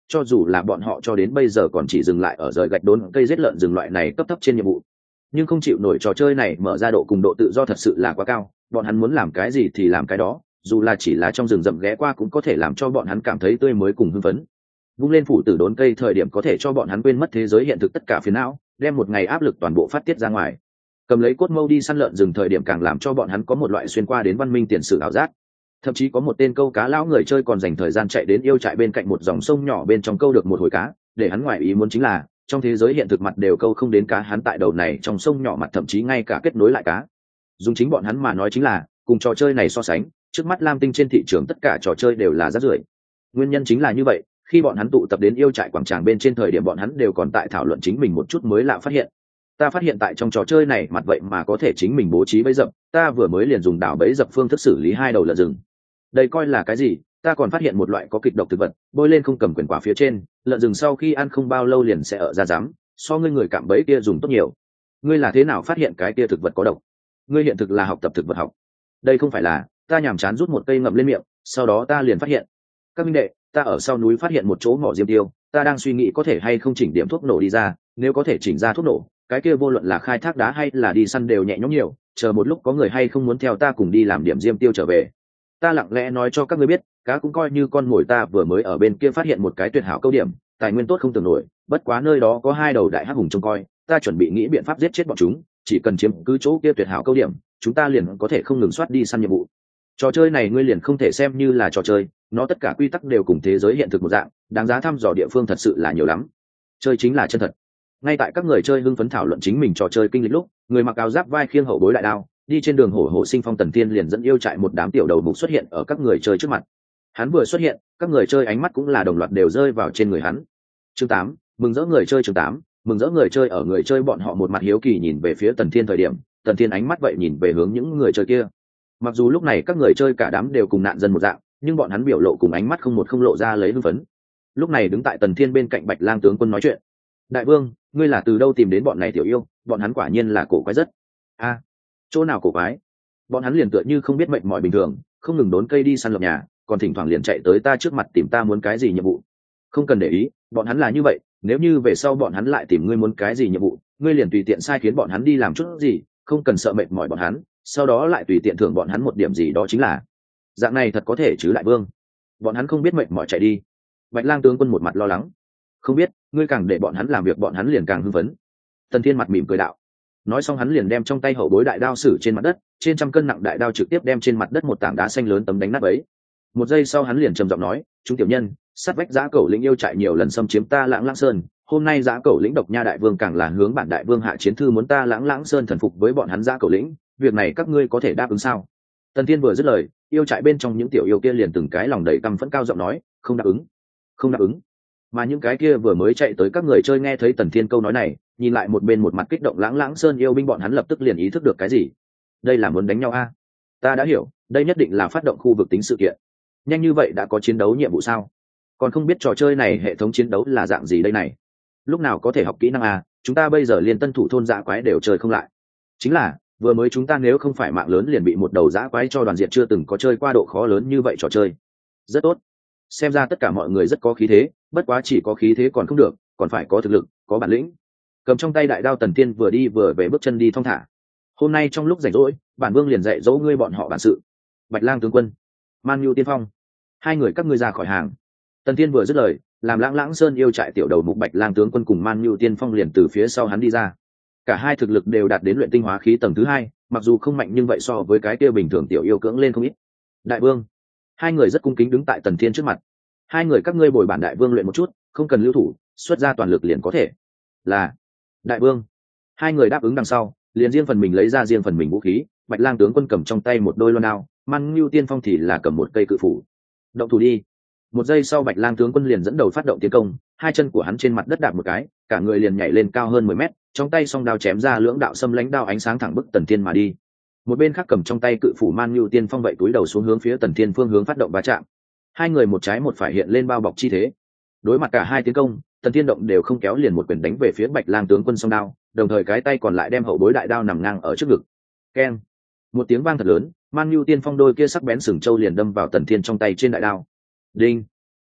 cho dù là bọn họ cho đến bây giờ còn chỉ dừng lại ở rời gạch đốn cây giết lợn rừng loại này cấp thấp trên nhiệm vụ, nhưng không chịu nổi trò chơi này mở ra độ cùng độ tự do thật sự là quá cao. Bọn hắn muốn làm cái gì thì làm cái đó, dù là chỉ là trong rừng rậm ghé qua cũng có thể làm cho bọn hắn cảm thấy tươi mới cùng hưng phấn. Vung lên phủ tử đốn cây thời điểm có thể cho bọn hắn quên mất thế giới hiện thực tất cả phiền não, đem một ngày áp lực toàn bộ phát tiết ra ngoài. Cầm lấy cốt mâu đi săn lợn rừng thời điểm càng làm cho bọn hắn có một loại xuyên qua đến văn minh tiền sử ảo giác. Thậm chí có một tên câu cá lão người chơi còn dành thời gian chạy đến yêu trại bên cạnh một dòng sông nhỏ bên trong câu được một hồi cá, để hắn ngoài ý muốn chính là trong thế giới hiện thực mặt đều câu không đến cá, hắn tại đầu này trong sông nhỏ mặt thậm chí ngay cả kết nối lại cá. Dùng chính bọn hắn mà nói chính là cùng trò chơi này so sánh, trước mắt lam tinh trên thị trường tất cả trò chơi đều là rác rưởi. Nguyên nhân chính là như vậy, khi bọn hắn tụ tập đến yêu trại quảng trường bên trên thời điểm bọn hắn đều còn tại thảo luận chính mình một chút mới lạ phát hiện. Ta phát hiện tại trong trò chơi này mặt vậy mà có thể chính mình bố trí bẫy dập, ta vừa mới liền dùng đảo bẫy dập phương thức xử lý 2 đầu lợn rừng. Đây coi là cái gì? Ta còn phát hiện một loại có kịch độc thực vật, bôi lên không cầm quyền quả phía trên, lợn rừng sau khi ăn không bao lâu liền sẽ ở ra rám, so ngươi người cạm bẫy kia dùng tốt nhiều. Ngươi là thế nào phát hiện cái kia thực vật có độc? Ngươi hiện thực là học tập thực vật học. Đây không phải là, ta nhàm chán rút một cây ngậm lên miệng, sau đó ta liền phát hiện. Các minh đệ, ta ở sau núi phát hiện một chỗ mỏ diêm tiêu, ta đang suy nghĩ có thể hay không chỉnh điểm thuốc nổ đi ra, nếu có thể chỉnh ra thuốc nổ, cái kia vô luận là khai thác đá hay là đi săn đều nhẹ nhõm nhiều, chờ một lúc có người hay không muốn theo ta cùng đi làm điểm diêm tiêu trở về. Ta lặng lẽ nói cho các ngươi biết, cá cũng coi như con mồi, ta vừa mới ở bên kia phát hiện một cái tuyệt hảo câu điểm, tài nguyên tốt không tưởng nổi, bất quá nơi đó có 2 đầu đại hắc hùng trông coi, ta chuẩn bị nghĩ biện pháp giết chết bọn chúng, chỉ cần chiếm cứ chỗ kia tuyệt hảo câu điểm, chúng ta liền có thể không ngừng soát đi săn nhiệm vụ. Trò chơi này ngươi liền không thể xem như là trò chơi, nó tất cả quy tắc đều cùng thế giới hiện thực một dạng, đáng giá thăm dò địa phương thật sự là nhiều lắm. Chơi chính là chân thật. Ngay tại các người chơi hưng phấn thảo luận chính mình trò chơi kinh lịch lúc, người mặc áo giáp vai khiêng hậu bối đại đao, đi trên đường hổ hổ sinh phong Tần Thiên liền dẫn yêu trại một đám tiểu đầu mục xuất hiện ở các người chơi trước mặt. Hắn vừa xuất hiện, các người chơi ánh mắt cũng là đồng loạt đều rơi vào trên người hắn. Chương 8, mừng rỡ người chơi. Chương 8, mừng rỡ người chơi. Ở người chơi bọn họ một mặt hiếu kỳ nhìn về phía Tần Thiên thời điểm, Tần Thiên ánh mắt vậy nhìn về hướng những người chơi kia. Mặc dù lúc này các người chơi cả đám đều cùng nạn dân một dạng, nhưng bọn hắn biểu lộ cùng ánh mắt không lộ ra lấy hưng phấn. Lúc này đứng tại Tần Thiên bên cạnh Bạch Lang tướng quân nói chuyện. Đại vương, ngươi là từ đâu tìm đến bọn này tiểu yêu? Bọn hắn quả nhiên là cổ quái rất. A, chỗ nào cổ quái? Bọn hắn liền tựa như không biết mệnh mọi bình thường, không ngừng đốn cây đi săn lợp nhà, còn thỉnh thoảng liền chạy tới ta trước mặt tìm ta muốn cái gì nhiệm vụ. Không cần để ý, bọn hắn là như vậy, nếu như về sau bọn hắn lại tìm ngươi muốn cái gì nhiệm vụ, ngươi liền tùy tiện sai khiến bọn hắn đi làm chút gì, không cần sợ mệt mỏi bọn hắn, sau đó lại tùy tiện thưởng bọn hắn một điểm gì đó chính là. Dạng này thật có thể chứ đại vương? Bọn hắn không biết mệt mỏi chạy đi. Bạch Lang tướng quân một mặt lo lắng. Không biết, ngươi càng để bọn hắn làm việc bọn hắn liền càng hưng phấn. Tần Thiên mặt mỉm cười đạo. Nói xong hắn liền đem trong tay hậu bối đại đao sử trên mặt đất, trên trăm cân nặng đại đao trực tiếp đem trên mặt đất một tảng đá xanh lớn tấm đánh nát ấy. Một giây sau hắn liền trầm giọng nói, chúng tiểu nhân, sát vách Dã Cẩu lĩnh yêu trại nhiều lần xâm chiếm ta Lãng Lãng Sơn, hôm nay Dã Cẩu lĩnh Độc Nha đại vương càng là hướng bản đại vương hạ chiến thư muốn ta Lãng Lãng Sơn thần phục với bọn hắn Dã Cẩu lĩnh, việc này các ngươi có thể đáp ứng sao? Tần Thiên vừa dứt lời, yêu trại bên trong những tiểu yêu kia liền từng cái lòng đầy căm phẫn cao giọng nói, không đáp ứng, không đáp ứng. Mà những cái kia vừa mới chạy tới các người chơi nghe thấy Tần Thiên câu nói này, nhìn lại một bên một mặt kích động Lãng Lãng Sơn yêu binh, bọn hắn lập tức liền ý thức được cái gì. Đây là muốn đánh nhau a? Ta đã hiểu, đây nhất định là phát động khu vực tính sự kiện. Nhanh như vậy đã có chiến đấu nhiệm vụ sao? Còn không biết trò chơi này hệ thống chiến đấu là dạng gì đây này? Lúc nào có thể học kỹ năng a? Chúng ta bây giờ liền tân thủ thôn dã quái đều chơi không lại. Chính là, vừa mới chúng ta nếu không phải mạng lớn liền bị một đầu dã quái cho đoàn diệt, chưa từng có chơi qua độ khó lớn như vậy trò chơi. Rất tốt. Xem ra tất cả mọi người rất có khí thế, bất quá chỉ có khí thế còn không được, còn phải có thực lực, có bản lĩnh. Cầm trong tay đại đao Tần Thiên vừa đi vừa về bước chân đi thong thả. Hôm nay trong lúc rảnh rỗi, bản vương liền dạy dỗ ngươi bọn họ bản sự. Bạch Lang tướng quân, Man Nhu tiên phong, hai người các ngươi ra khỏi hàng. Tần Thiên vừa dứt lời, làm Lãng Lãng Sơn yêu trại tiểu đầu mục Bạch Lang tướng quân cùng Man Nhu tiên phong liền từ phía sau hắn đi ra. Cả hai thực lực đều đạt đến luyện tinh hóa khí tầng thứ 2, mặc dù không mạnh nhưng vậy so với cái kia bình thường tiểu yêu cưỡng lên không ít. Đại vương, hai người rất cung kính đứng tại Tần Thiên trước mặt. Hai người các ngươi bồi bản đại vương luyện một chút, không cần lưu thủ, xuất ra toàn lực liền có thể. Là đại vương. Hai người đáp ứng đằng sau, liền riêng phần mình lấy ra riêng phần mình vũ khí. Bạch Lang tướng quân cầm trong tay một đôi loan đao, Man Nhu tiên phong thì là cầm một cây cự phủ. Động thủ đi. Một giây sau Bạch Lang tướng quân liền dẫn đầu phát động tiến công, hai chân của hắn trên mặt đất đạp một cái, cả người liền nhảy lên cao hơn 10 mét, trong tay song đao chém ra lưỡng đạo xâm lãnh đao ánh sáng thẳng bức Tần Thiên mà đi. Một bên khác cầm trong tay cự phủ Man Nhu tiên phong vậy túi đầu xuống hướng phía Tần Thiên phương hướng phát động va chạm. Hai người một trái một phải hiện lên bao bọc chi thế. Đối mặt cả hai tiến công, Tần Thiên động đều không kéo liền một quyền đánh về phía Bạch Lang tướng quân song đao, đồng thời cái tay còn lại đem hậu bối đại đao nằm ngang ở trước ngực. Keng! Một tiếng vang thật lớn, Man Nhu tiên phong đôi kia sắc bén sừng châu liền đâm vào Tần Thiên trong tay trên đại đao. Đinh!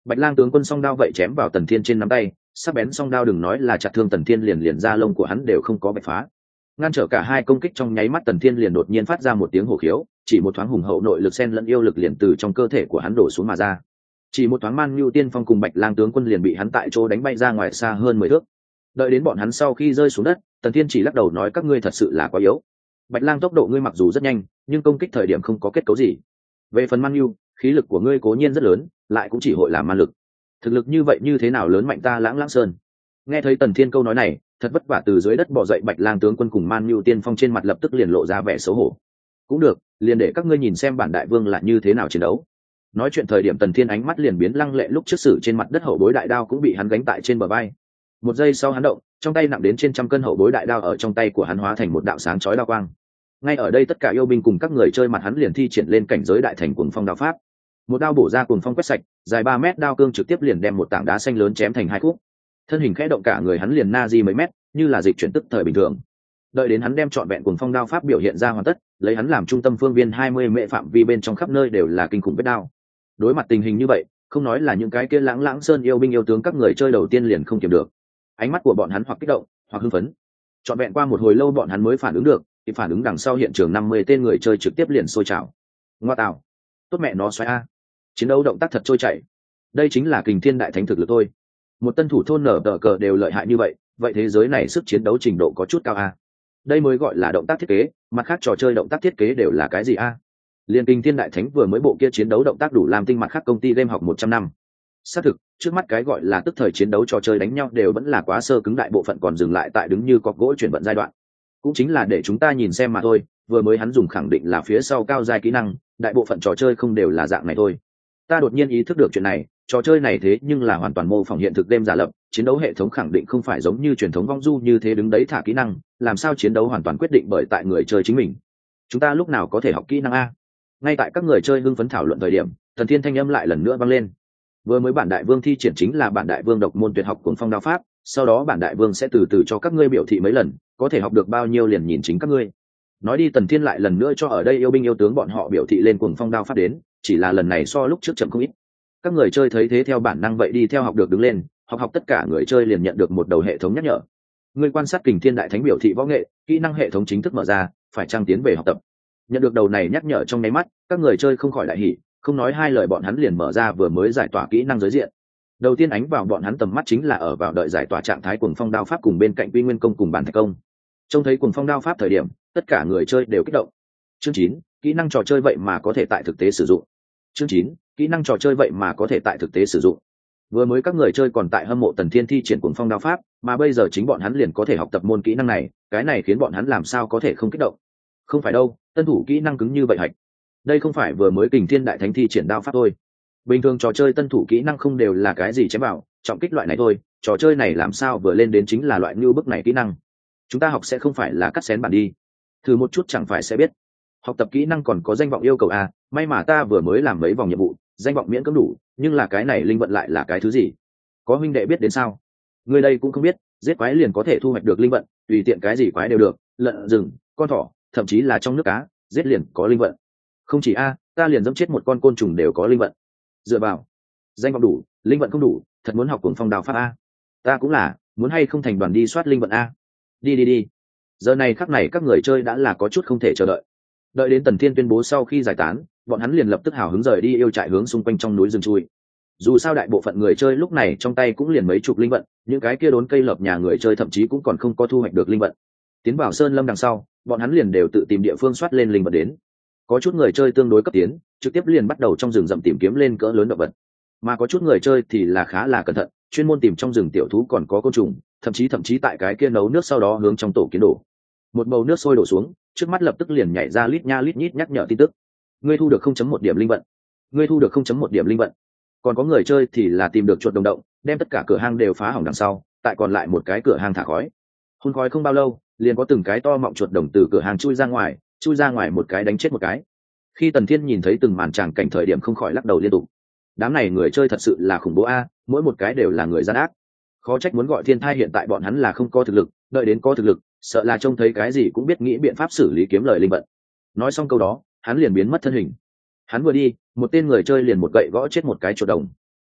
Bạch Lang tướng quân song đao vậy chém vào Tần Thiên trên nắm tay, sắc bén song đao đừng nói là chặt thương Tần Thiên, liền da lông của hắn đều không có bạch phá. Ngăn trở cả hai công kích trong nháy mắt, Tần Thiên liền đột nhiên phát ra một tiếng hổ khiếu, chỉ một thoáng hùng hậu nội lực xen lẫn yêu lực liền từ trong cơ thể của hắn đổ xuống mà ra. Chỉ một thoáng Man Nhu Tiên Phong cùng Bạch Lang tướng quân liền bị hắn tại chỗ đánh bay ra ngoài xa hơn 10 thước. Đợi đến bọn hắn sau khi rơi xuống đất, Tần Thiên chỉ lắc đầu nói các ngươi thật sự là quá yếu. Bạch Lang tốc độ ngươi mặc dù rất nhanh, nhưng công kích thời điểm không có kết cấu gì. Về phần Man Nhu, khí lực của ngươi cố nhiên rất lớn, lại cũng chỉ hội làm man lực. Thực lực như vậy như thế nào lớn mạnh ta Lãng Lãng Sơn. Nghe thấy Tần Thiên câu nói này, thật vất vả từ dưới đất bò dậy Bạch Lang tướng quân cùng Man Nhu Tiên Phong trên mặt lập tức liền lộ ra vẻ xấu hổ. Cũng được, liền để các ngươi nhìn xem bản đại vương là như thế nào chiến đấu. Nói chuyện thời điểm Tần Thiên ánh mắt liền biến lăng lệ, lúc trước sử trên mặt đất hậu bối đại đao cũng bị hắn gánh tại trên bờ vai. Một giây sau hắn động, trong tay nặng đến trên trăm cân hậu bối đại đao ở trong tay của hắn hóa thành một đạo sáng chói đao quang. Ngay ở đây tất cả yêu binh cùng các người chơi mặt hắn liền thi triển lên cảnh giới đại thành cuồng phong đao pháp. Một đao bổ ra cuồng phong quét sạch, dài 3 mét đao cương trực tiếp liền đem một tảng đá xanh lớn chém thành hai khúc. Thân hình khẽ động cả người hắn liền na di mấy mét, như là dịch chuyển tức thời bình thường. Đợi đến hắn đem trọn vẹn cuồng phong đao pháp biểu hiện ra hoàn tất, lấy hắn làm trung tâm phương viên 20 mệ phạm vi bên trong khắp nơi đều là kinh khủng vết đao. Đối mặt tình hình như vậy, không nói là những cái kia Lãng Lãng Sơn yêu binh yêu tướng các người chơi đầu tiên liền không kiềm được. Ánh mắt của bọn hắn hoặc kích động, hoặc hưng phấn. Trọn vẹn qua một hồi lâu bọn hắn mới phản ứng được, thì phản ứng đằng sau hiện trường 50 tên người chơi trực tiếp liền sôi trào. Ngoa tạo, tốt mẹ nó xoáy a. Chiến đấu động tác thật trôi chảy. Đây chính là Kình Thiên đại thánh thực lực thôi. Một tân thủ thôn nở tờ cờ đều lợi hại như vậy, vậy thế giới này sức chiến đấu trình độ có chút cao a. Đây mới gọi là động tác thiết kế, mặt khác trò chơi động tác thiết kế đều là cái gì a? Liên Kình Thiên đại thánh vừa mới bộ kia chiến đấu động tác đủ làm tinh mặt khác công ty game học 100 năm. Xác thực, trước mắt cái gọi là tức thời chiến đấu trò chơi đánh nhau đều vẫn là quá sơ cứng, đại bộ phận còn dừng lại tại đứng như cọc gỗ chuyển vận giai đoạn. Cũng chính là để chúng ta nhìn xem mà thôi, vừa mới hắn dùng khẳng định là phía sau cao giai kỹ năng, đại bộ phận trò chơi không đều là dạng này thôi. Ta đột nhiên ý thức được chuyện này, trò chơi này thế nhưng là hoàn toàn mô phỏng hiện thực đêm giả lập, chiến đấu hệ thống khẳng định không phải giống như truyền thống vong du như thế đứng đấy thả kỹ năng, làm sao chiến đấu hoàn toàn quyết định bởi tại người chơi chính mình. Chúng ta lúc nào có thể học kỹ năng a? Ngay tại các người chơi hưng phấn thảo luận thời điểm, Thần Thiên thanh âm lại lần nữa vang lên. Vừa mới bản đại vương thi triển chính là bản đại vương độc môn tuyệt học cuồng phong đao pháp, sau đó bản đại vương sẽ từ từ cho các ngươi biểu thị mấy lần, có thể học được bao nhiêu liền nhìn chính các ngươi. Nói đi Tần Thiên lại lần nữa cho ở đây yêu binh yêu tướng bọn họ biểu thị lên cuồng phong đao pháp đến, chỉ là lần này so lúc trước chậm không ít. Các người chơi thấy thế theo bản năng vậy đi theo học được đứng lên, học tất cả người chơi liền nhận được một đầu hệ thống nhắc nhở. Người quan sát Kình Thiên đại thánh biểu thị võ nghệ, kỹ năng hệ thống chính thức mở ra, phải trang tiến về học tập. Nhận được đầu này nhắc nhở trong nháy mắt, các người chơi không khỏi đại hỉ, không nói hai lời bọn hắn liền mở ra vừa mới giải tỏa kỹ năng giới diện. Đầu tiên ánh vào bọn hắn tầm mắt chính là ở vào đợi giải tỏa trạng thái cuồng phong đao pháp cùng bên cạnh Quy Nguyên công cùng bản thạch công. Trông thấy cuồng phong đao pháp thời điểm, tất cả người chơi đều kích động. Chương 9, kỹ năng trò chơi vậy mà có thể tại thực tế sử dụng. Chương 9, kỹ năng trò chơi vậy mà có thể tại thực tế sử dụng. Vừa mới các người chơi còn tại hâm mộ Tần Thiên thi triển cuồng phong đao pháp, mà bây giờ chính bọn hắn liền có thể học tập môn kỹ năng này, cái này khiến bọn hắn làm sao có thể không kích động. Không phải đâu, tân thủ kỹ năng cứng như vậy hạch. Đây không phải vừa mới Kình Thiên đại thánh thi triển đao pháp thôi. Bình thường trò chơi tân thủ kỹ năng không đều là cái gì chém vào, trọng kích loại này thôi, trò chơi này làm sao vừa lên đến chính là loại như bức này kỹ năng. Chúng ta học sẽ không phải là cắt xén bản đi. Thử một chút chẳng phải sẽ biết. Học tập kỹ năng còn có danh vọng yêu cầu à, may mà ta vừa mới làm mấy vòng nhiệm vụ, danh vọng miễn cưỡng đủ, nhưng là cái này linh vận lại là cái thứ gì? Có huynh đệ biết đến sao? Người đây cũng không biết, giết quái liền có thể thu hoạch được linh vận, tùy tiện cái gì quái đều được, lợn rừng, con thỏ, thậm chí là trong nước cá, giết liền có linh vận. Không chỉ a, ta liền dẫm chết một con côn trùng đều có linh vận. Dựa vào, danh vọng đủ, linh vận không đủ, thật muốn học cuồng phong đao pháp a. Ta cũng là, muốn hay không thành đoàn đi soát linh vận a. Đi. Giờ này khắc này các người chơi đã là có chút không thể chờ đợi. Đợi đến Tần Thiên tuyên bố sau khi giải tán, bọn hắn liền lập tức hào hứng rời đi yêu trại hướng xung quanh trong núi rừng chui. Dù sao đại bộ phận người chơi lúc này trong tay cũng liền mấy chục linh vận, những cái kia đốn cây lợp nhà người chơi thậm chí cũng còn không có thu hoạch được linh vận. Tiến vào sơn lâm đằng sau, bọn hắn liền đều tự tìm địa phương soát lên linh vận đến. Có chút người chơi tương đối cấp tiến, trực tiếp liền bắt đầu trong rừng rậm tìm kiếm lên cỡ lớn động vật, mà có chút người chơi thì là khá là cẩn thận, chuyên môn tìm trong rừng tiểu thú còn có côn trùng, thậm chí tại cái kia nấu nước sau đó hướng trong tổ kiến đổ. Một bầu nước sôi đổ xuống, trước mắt lập tức liền nhảy ra lít nha lít nhít nhắc nhở tin tức. Ngươi thu được 0.1 điểm linh vận. Ngươi thu được 0.1 điểm linh vận. Còn có người chơi thì là tìm được chuột đồng động, đem tất cả cửa hang đều phá hỏng đằng sau, tại còn lại một cái cửa hang thả khói. Hun khói không bao lâu, liền có từng cái to mọng chuột đồng từ cửa hàng chui ra ngoài một cái đánh chết một cái. Khi Tần Thiên nhìn thấy từng màn tràng cảnh thời điểm không khỏi lắc đầu liên tục. Đám này người chơi thật sự là khủng bố a, mỗi một cái đều là người gian ác. Khó trách muốn gọi thiên thai, hiện tại bọn hắn là không có thực lực, đợi đến có thực lực, sợ là trông thấy cái gì cũng biết nghĩ biện pháp xử lý kiếm lời linh vận. Nói xong câu đó, hắn liền biến mất thân hình. Hắn vừa đi, một tên người chơi liền một gậy gõ chết một cái chuột đồng.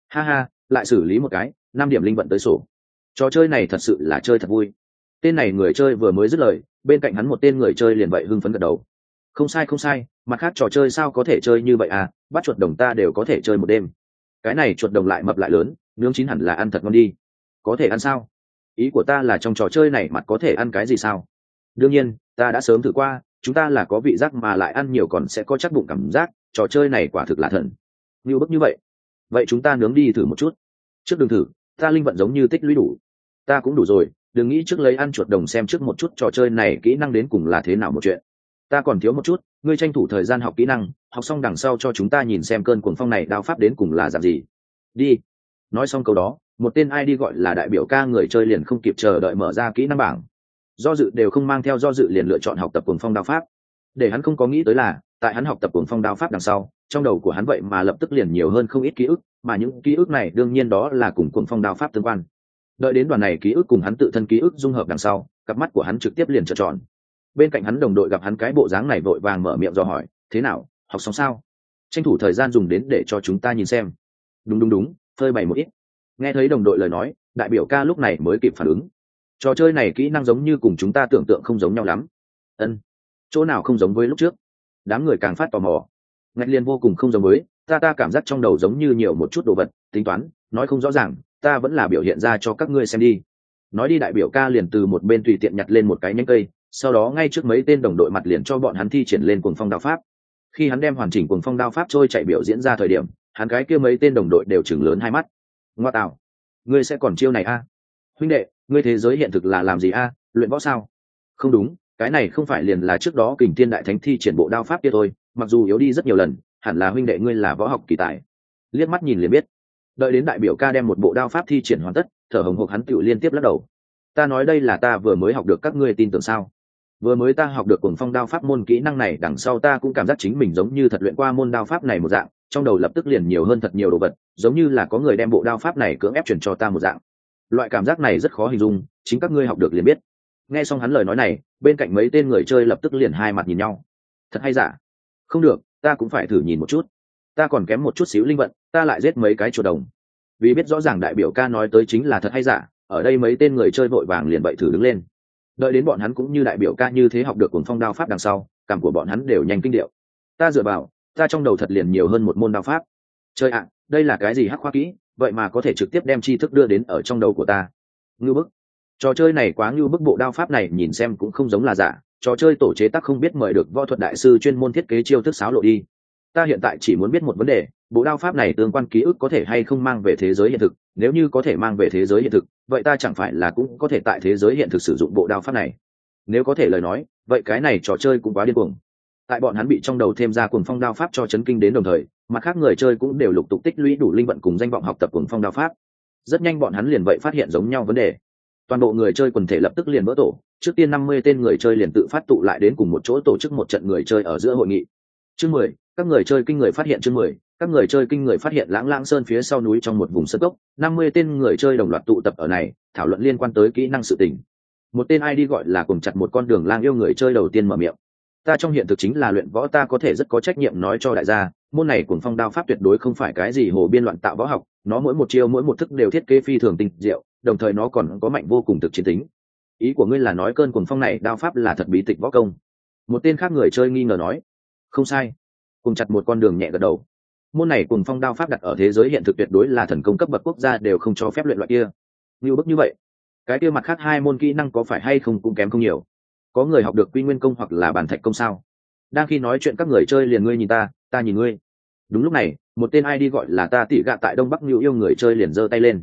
Ha ha, lại xử lý một cái, 5 điểm linh vận tới sổ. Trò chơi này thật sự là chơi thật vui. Tên này người chơi vừa mới dứt lời, bên cạnh hắn một tên người chơi liền vậy hưng phấn gật đầu. Không sai không sai, mặt khác trò chơi sao có thể chơi như vậy à, bắt chuột đồng ta đều có thể chơi một đêm. Cái này chuột đồng lại mập lại lớn, nướng chín hẳn là ăn thật ngon đi. Có thể ăn sao? Ý của ta là trong trò chơi này mặt có thể ăn cái gì sao? Đương nhiên, ta đã sớm thử qua, chúng ta là có vị giác mà lại ăn nhiều còn sẽ có chắc bụng cảm giác, trò chơi này quả thực là thần. Như bức như vậy. Vậy chúng ta nướng đi thử một chút. Trước đừng thử, ta linh vận giống như tích lũy đủ. Ta cũng đủ rồi, đừng nghĩ trước lấy ăn chuột đồng xem trước một chút trò chơi này kỹ năng đến cùng là thế nào một chuyện. Ta còn thiếu một chút, ngươi tranh thủ thời gian học kỹ năng, học xong đằng sau cho chúng ta nhìn xem cơn cuồng phong này đao pháp đến cùng là dạng gì. Đi. Nói xong câu đó, một tên ID gọi là đại biểu ca người chơi liền không kịp chờ đợi mở ra kỹ năng bảng. Do dự đều không mang theo do dự liền lựa chọn học tập cuồng phong đao pháp. Để hắn không có nghĩ tới là, tại hắn học tập cuồng phong đao pháp đằng sau, trong đầu của hắn vậy mà lập tức liền nhiều hơn không ít ký ức, mà những ký ức này đương nhiên đó là cùng cuồng phong đao pháp tương quan. Đợi đến đoàn này ký ức cùng hắn tự thân ký ức dung hợp đằng sau, cặp mắt của hắn trực tiếp liền trợn tròn. Bên cạnh hắn đồng đội gặp hắn cái bộ dáng này vội vàng mở miệng dò hỏi, thế nào, học xong sao? Tranh thủ thời gian dùng đến để cho chúng ta nhìn xem. Đúng, phơi bày một ít. Nghe thấy đồng đội lời nói, đại biểu ca lúc này mới kịp phản ứng. Trò chơi này kỹ năng giống như cùng chúng ta tưởng tượng không giống nhau lắm. Ân, chỗ nào không giống với lúc trước? Đám người càng phát tò mò. Ngạch liền vô cùng không giống với, ta cảm giác trong đầu giống như nhiều một chút đồ vật, tính toán, nói không rõ ràng, ta vẫn là biểu hiện ra cho các ngươi xem đi. Nói đi đại biểu ca liền từ một bên tùy tiện nhặt lên một cái nhánh cây, sau đó ngay trước mấy tên đồng đội mặt liền cho bọn hắn thi triển lên cuồng phong đao pháp. Khi hắn đem hoàn chỉnh cuồng phong đao pháp trôi chạy biểu diễn ra thời điểm, hắn cái kia mấy tên đồng đội đều chừng lớn hai mắt. Ngoa tạo, ngươi sẽ còn chiêu này a? Huynh đệ, ngươi thế giới hiện thực là làm gì a? Luyện võ sao? Không đúng, cái này không phải liền là trước đó Kình Thiên đại thánh thi triển bộ đao pháp kia thôi, mặc dù yếu đi rất nhiều lần, hẳn là huynh đệ ngươi là võ học kỳ tài. Liếc mắt nhìn liền biết. Đợi đến đại biểu ca đem một bộ đao pháp thi triển hoàn tất, thở hồng hộc hắn tựu liên tiếp lắc đầu. Ta nói đây là ta vừa mới học được, các ngươi tin tưởng sao? Vừa mới ta học được cuồng phong đao pháp môn kỹ năng này đằng sau ta cũng cảm giác chính mình giống như thật luyện qua môn đao pháp này một dạng, trong đầu lập tức liền nhiều hơn thật nhiều đồ vật, giống như là có người đem bộ đao pháp này cưỡng ép truyền cho ta một dạng. Loại cảm giác này rất khó hình dung, chính các ngươi học được liền biết. Nghe xong hắn lời nói này, bên cạnh mấy tên người chơi lập tức liền hai mặt nhìn nhau. Thật hay giả? Không được, ta cũng phải thử nhìn một chút. Ta còn kém một chút xíu linh vận, ta lại giết mấy cái chuột đồng. Vì biết rõ ràng đại biểu ca nói tới chính là thật hay giả, ở đây mấy tên người chơi vội vàng liền bậy thử đứng lên. Đợi đến bọn hắn cũng như đại biểu ca như thế học được cuồng phong đao pháp đằng sau, cảm của bọn hắn đều nhanh kinh điệu. Ta dựa vào, ta trong đầu thật liền nhiều hơn một môn đao pháp. Chơi ạ, đây là cái gì hắc khoa kỹ, vậy mà có thể trực tiếp đem tri thức đưa đến ở trong đầu của ta. Ngưu bức. Trò chơi này quá ngưu bức, bộ đao pháp này nhìn xem cũng không giống là giả, trò chơi tổ chế tác không biết mời được võ thuật đại sư chuyên môn thiết kế chiêu thức xáo lộ đi. Ta hiện tại chỉ muốn biết một vấn đề, bộ đao pháp này tương quan ký ức có thể hay không mang về thế giới hiện thực, nếu như có thể mang về thế giới hiện thực, vậy ta chẳng phải là cũng có thể tại thế giới hiện thực sử dụng bộ đao pháp này. Nếu có thể lời nói, vậy cái này trò chơi cũng quá điên cuồng. Tại bọn hắn bị trong đầu thêm ra cuồng phong đao pháp cho chấn kinh đến đồng thời, mặt khác người chơi cũng đều lục tục tích lũy đủ linh vận cùng danh vọng học tập cuồng phong đao pháp. Rất nhanh bọn hắn liền vậy phát hiện giống nhau vấn đề. Toàn bộ người chơi quần thể lập tức liền vỡ tổ, trước tiên 50 tên người chơi liền tự phát tụ lại đến cùng một chỗ tổ chức một trận người chơi ở giữa hội nghị. Chương 10, các người chơi kinh người phát hiện. Chương 10, các người chơi kinh người phát hiện Lãng Lãng Sơn phía sau núi trong một vùng sơn cốc, 50 tên người chơi đồng loạt tụ tập ở này, thảo luận liên quan tới kỹ năng sự tình. Một tên ID gọi là cùng chặt một con đường lang yêu người chơi đầu tiên mở miệng. Ta trong hiện thực chính là luyện võ, ta có thể rất có trách nhiệm nói cho đại gia, môn này cuồng phong đao pháp tuyệt đối không phải cái gì hồ biên loạn tạo võ học, nó mỗi một chiêu mỗi một thức đều thiết kế phi thường tinh diệu, đồng thời nó còn có mạnh vô cùng thực chiến tính. Ý của ngươi là nói cơn cuồng phong này đao pháp là thật bí tịch võ công? Một tên khác người chơi nghi ngờ nói. Không sai. Cùng chặt một con đường nhẹ gật đầu. Môn này cuồng phong đao pháp đặt ở thế giới hiện thực tuyệt đối là thần công cấp bậc quốc gia đều không cho phép luyện loại kia. Như bức như vậy, cái kia mặt khác hai môn kỹ năng có phải hay không cũng kém không nhiều. Có người học được quy nguyên công hoặc là bàn thạch công sao? Đang khi nói chuyện các người chơi liền ngươi nhìn ta, ta nhìn ngươi. Đúng lúc này, một tên ID gọi là ta tỉ gạ tại Đông Bắc Nữu yêu người chơi liền giơ tay lên.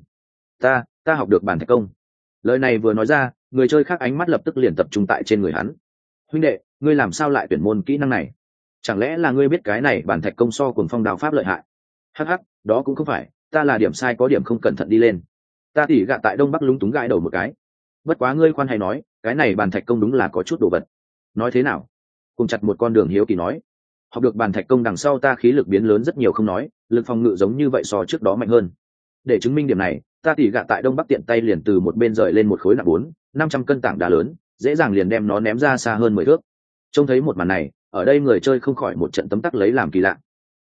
Ta học được bàn thạch công. Lời này vừa nói ra, người chơi khác ánh mắt lập tức liền tập trung tại trên người hắn. Huynh đệ, ngươi làm sao lại tuyển môn kỹ năng này? Chẳng lẽ là ngươi biết cái này bàn thạch công so cuồng phong đao pháp lợi hại? Hắc hắc, đó cũng không phải, ta là điểm sai có điểm không cẩn thận đi lên. Ta tỉ gạ tại Đông Bắc lúng túng gãi đầu một cái. Bất quá ngươi khoan hay nói, cái này bàn thạch công đúng là có chút đồ vật. Nói thế nào? Cùng chặt một con đường hiếu kỳ nói. Học được bàn thạch công đằng sau ta khí lực biến lớn rất nhiều không nói, lực phòng ngự giống như vậy so trước đó mạnh hơn. Để chứng minh điểm này, ta tỉ gạ tại Đông Bắc tiện tay liền từ một bên rời lên một khối nặng 400-500 cân tảng đá lớn, dễ dàng liền đem nó ném ra xa hơn 10 thước. Trông thấy một màn này, ở đây người chơi không khỏi một trận tấm tắc lấy làm kỳ lạ.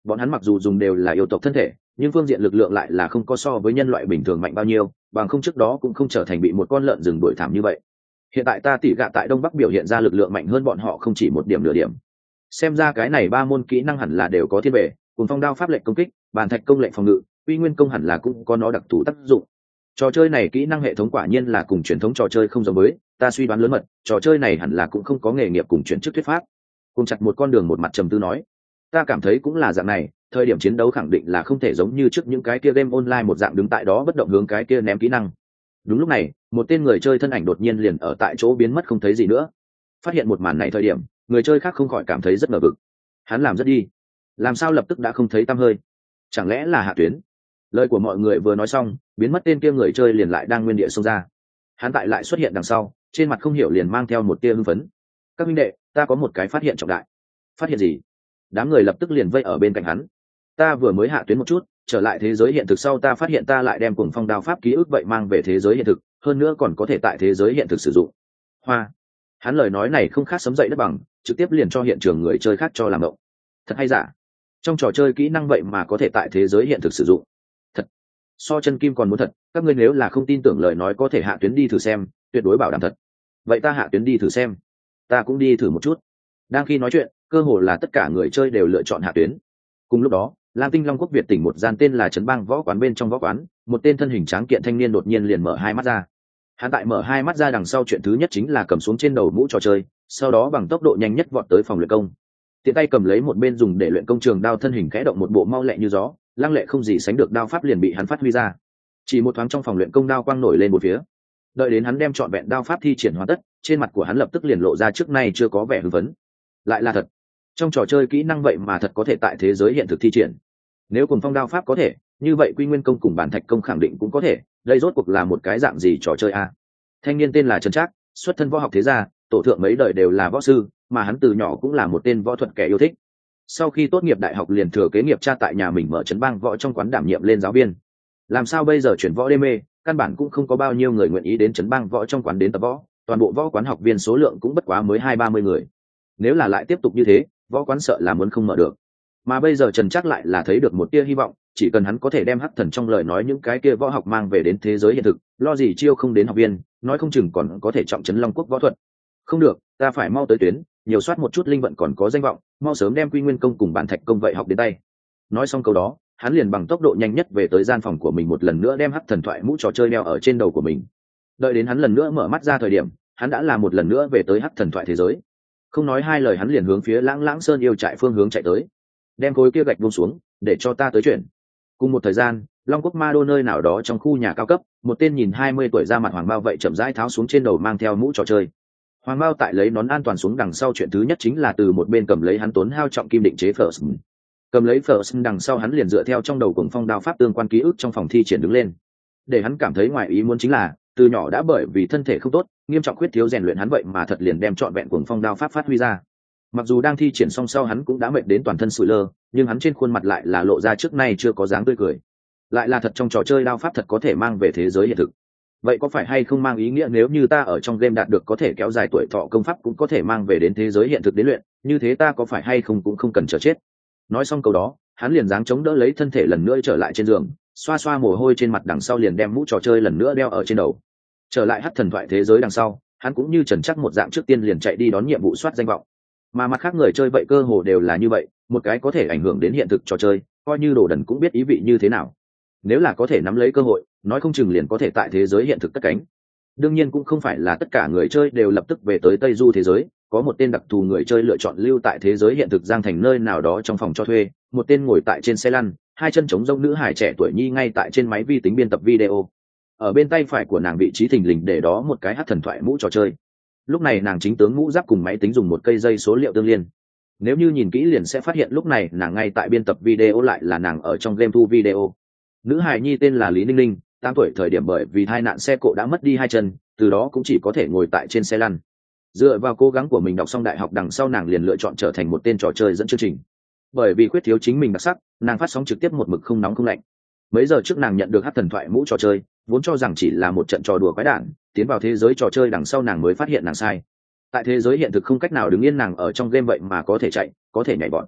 Bọn hắn mặc dù dùng đều là yêu tộc thân thể, nhưng phương diện lực lượng lại là không có so với nhân loại bình thường mạnh bao nhiêu, bằng không trước đó cũng không trở thành bị một con lợn rừng đuổi thảm như vậy. Hiện tại ta tỉ gạ tại đông bắc biểu hiện ra lực lượng mạnh hơn bọn họ không chỉ một điểm nửa điểm. Xem ra cái này ba môn kỹ năng hẳn là đều có thiên về, cùng phong đao pháp lệnh công kích, bàn thạch công lệnh phòng ngự, uy nguyên công hẳn là cũng có nó đặc thù tác dụng. Trò chơi này kỹ năng hệ thống quả nhiên là cùng truyền thống trò chơi không giống với, ta suy đoán lớn mật, trò chơi này hẳn là cũng không có nghề nghiệp cùng chuyển chức thuyết pháp. Cùng chặt một con đường một mặt trầm tư nói, ta cảm thấy cũng là dạng này, thời điểm chiến đấu khẳng định là không thể giống như trước những cái kia game online một dạng đứng tại đó bất động hướng cái kia ném kỹ năng. Đúng lúc này, một tên người chơi thân ảnh đột nhiên liền ở tại chỗ biến mất không thấy gì nữa. Phát hiện một màn này thời điểm, người chơi khác không khỏi cảm thấy rất ngờ vực. Hắn làm rất đi, làm sao lập tức đã không thấy tăm hơi? Chẳng lẽ là Hạ Tuyến? Lời của mọi người vừa nói xong, biến mất tên kia người chơi liền lại đang nguyên địa xông ra. Hắn tại lại xuất hiện đằng sau, trên mặt không hiểu liền mang theo một tia hưng phấn. Các huynh đệ, ta có một cái phát hiện trọng đại. Phát hiện gì? Đám người lập tức liền vây ở bên cạnh hắn. Ta vừa mới hạ tuyến một chút, trở lại thế giới hiện thực sau ta phát hiện ta lại đem cuồng phong đao pháp ký ức vậy mang về thế giới hiện thực, hơn nữa còn có thể tại thế giới hiện thực sử dụng. Hoa. Hắn lời nói này không khác sấm dậy đất bằng, trực tiếp liền cho hiện trường người chơi khác cho làm động. Thật hay giả? Trong trò chơi kỹ năng vậy mà có thể tại thế giới hiện thực sử dụng. Thật. So chân kim còn muốn thật, các ngươi nếu là không tin tưởng lời nói có thể hạ tuyến đi thử xem, tuyệt đối bảo đảm thật. Vậy ta hạ tuyến đi thử xem. Ta cũng đi thử một chút. Đang khi nói chuyện, cơ hồ là tất cả người chơi đều lựa chọn hạ tuyến. Cùng lúc đó, Lam Tinh Long Quốc Việt tỉnh một gian tên là Trấn Bang võ quán bên trong võ quán, một tên thân hình tráng kiện thanh niên đột nhiên liền mở hai mắt ra. Hắn tại mở hai mắt ra đằng sau chuyện thứ nhất chính là cầm xuống trên đầu mũ trò chơi, sau đó bằng tốc độ nhanh nhất vọt tới phòng luyện công. Tiện tay cầm lấy một bên dùng để luyện công trường đao thân hình khẽ động một bộ mau lẹ như gió, lăng lệ không gì sánh được đao pháp liền bị hắn phát huy ra. Chỉ một thoáng trong phòng luyện công đao quang nổi lên một phía. Đợi đến hắn đem trọn vẹn đao pháp thi triển hoàn tất, trên mặt của hắn lập tức liền lộ ra trước nay chưa có vẻ hưng phấn. Lại là thật. Trong trò chơi kỹ năng vậy mà thật có thể tại thế giới hiện thực thi triển. Nếu cùng phong đao pháp có thể, như vậy quy nguyên công cùng bản thạch công khẳng định cũng có thể, đây rốt cuộc là một cái dạng gì trò chơi a? Thanh niên tên là Trần Trác, xuất thân võ học thế gia, tổ thượng mấy đời đều là võ sư, mà hắn từ nhỏ cũng là một tên võ thuật kẻ yêu thích. Sau khi tốt nghiệp đại học liền thừa kế nghiệp cha tại nhà mình mở Trấn Bang võ trong quán đảm nhiệm lên giáo viên. Làm sao bây giờ chuyển võ đê mê, căn bản cũng không có bao nhiêu người nguyện ý đến Trấn Bang võ trong quán đến tập võ, toàn bộ võ quán học viên số lượng cũng bất quá mới 20-30 người. Nếu là lại tiếp tục như thế, võ quán sợ là muốn không mở được. Mà bây giờ Trần Trác lại là thấy được một tia hy vọng, chỉ cần hắn có thể đem Hắc Thần trong lời nói những cái kia võ học mang về đến thế giới hiện thực, lo gì chiêu không đến học viên, nói không chừng còn có thể trọng trấn Long Quốc võ thuật. Không được, ta phải mau tới tuyến, nhiều soát một chút linh vận còn có danh vọng, mau sớm đem quy nguyên công cùng bản thạch công vậy học đến tay. Nói xong câu đó, hắn liền bằng tốc độ nhanh nhất về tới gian phòng của mình một lần nữa đem Hắc Thần thoại mũ trò chơi đeo ở trên đầu của mình. Đợi đến hắn lần nữa mở mắt ra thời điểm, hắn đã là một lần nữa về tới Hắc Thần thoại thế giới. Không nói hai lời hắn liền hướng phía Lãng Lãng Sơn yêu trại phương hướng chạy tới. Đem khối kia gạch buông xuống, để cho ta tới chuyển. Cùng một thời gian, Long Quốc Ma Đô nơi nào đó trong khu nhà cao cấp, một tên nhìn 20 tuổi ra mặt Hoàng Bao vậy chậm rãi tháo xuống trên đầu mang theo mũ trò chơi. Hoàng Bao tại lấy nón an toàn xuống đằng sau chuyện thứ nhất chính là từ một bên cầm lấy hắn tốn hao trọng kim định chế First. Cầm lấy First đằng sau hắn liền dựa theo trong đầu cuồng phong đao pháp tương quan ký ức trong phòng thi triển đứng lên. Để hắn cảm thấy ngoài ý muốn chính là, từ nhỏ đã bởi vì thân thể không tốt, nghiêm trọng khuyết thiếu rèn luyện hắn vậy mà thật liền đem trọn vẹn cuồng phong đao pháp phát huy ra. Mặc dù đang thi triển xong sau hắn cũng đã mệt đến toàn thân sụi lơ, nhưng hắn trên khuôn mặt lại là lộ ra trước nay chưa có dáng tươi cười. Lại là thật trong trò chơi đao pháp thật có thể mang về thế giới hiện thực. Vậy có phải hay không mang ý nghĩa nếu như ta ở trong game đạt được có thể kéo dài tuổi thọ công pháp cũng có thể mang về đến thế giới hiện thực đến luyện, như thế ta có phải hay không cũng không cần chờ chết. Nói xong câu đó, hắn liền giáng chống đỡ lấy thân thể lần nữa trở lại trên giường, xoa xoa mồ hôi trên mặt đằng sau liền đem mũ trò chơi lần nữa đeo ở trên đầu. Trở lại Hắc Thần thoại thế giới đằng sau, hắn cũng như Trần Trác một dạng trước tiên liền chạy đi đón nhiệm vụ soát danh vọng. Mà mặt khác người chơi vậy cơ hồ đều là như vậy, một cái có thể ảnh hưởng đến hiện thực trò chơi, coi như đồ đần cũng biết ý vị như thế nào. Nếu là có thể nắm lấy cơ hội, nói không chừng liền có thể tại thế giới hiện thực cất cánh. Đương nhiên cũng không phải là tất cả người chơi đều lập tức về tới Tây Du thế giới, có một tên đặc thù người chơi lựa chọn lưu tại thế giới hiện thực Giang Thành nơi nào đó trong phòng cho thuê, một tên ngồi tại trên xe lăn, hai chân chống rông nữ hài trẻ tuổi nhi ngay tại trên máy vi tính biên tập video. Ở bên tay phải của nàng vị trí thình lình để đó một cái Hắc Thần thoại mũ trò chơi. Lúc này nàng chính tướng mũ giáp cùng máy tính dùng một cây dây số liệu tương liên. Nếu như nhìn kỹ liền sẽ phát hiện lúc này nàng ngay tại biên tập video lại là nàng ở trong game thu video. Nữ hài nhi tên là Lý Ninh Ninh, 8 tuổi thời điểm bởi vì tai nạn xe cộ đã mất đi hai chân, từ đó cũng chỉ có thể ngồi tại trên xe lăn. Dựa vào cố gắng của mình đọc xong đại học đằng sau nàng liền lựa chọn trở thành một tên trò chơi dẫn chương trình. Bởi vì khuyết thiếu chính mình đặc sắc, nàng phát sóng trực tiếp một mực không nóng không lạnh. Mấy giờ trước nàng nhận được Hắc Thần thoại mũ trò chơi, vốn cho rằng chỉ là một trận trò đùa quái đản, tiến vào thế giới trò chơi đằng sau nàng mới phát hiện nàng sai. Tại thế giới hiện thực không cách nào đứng yên nàng ở trong game vậy mà có thể chạy, có thể nhảy vọt.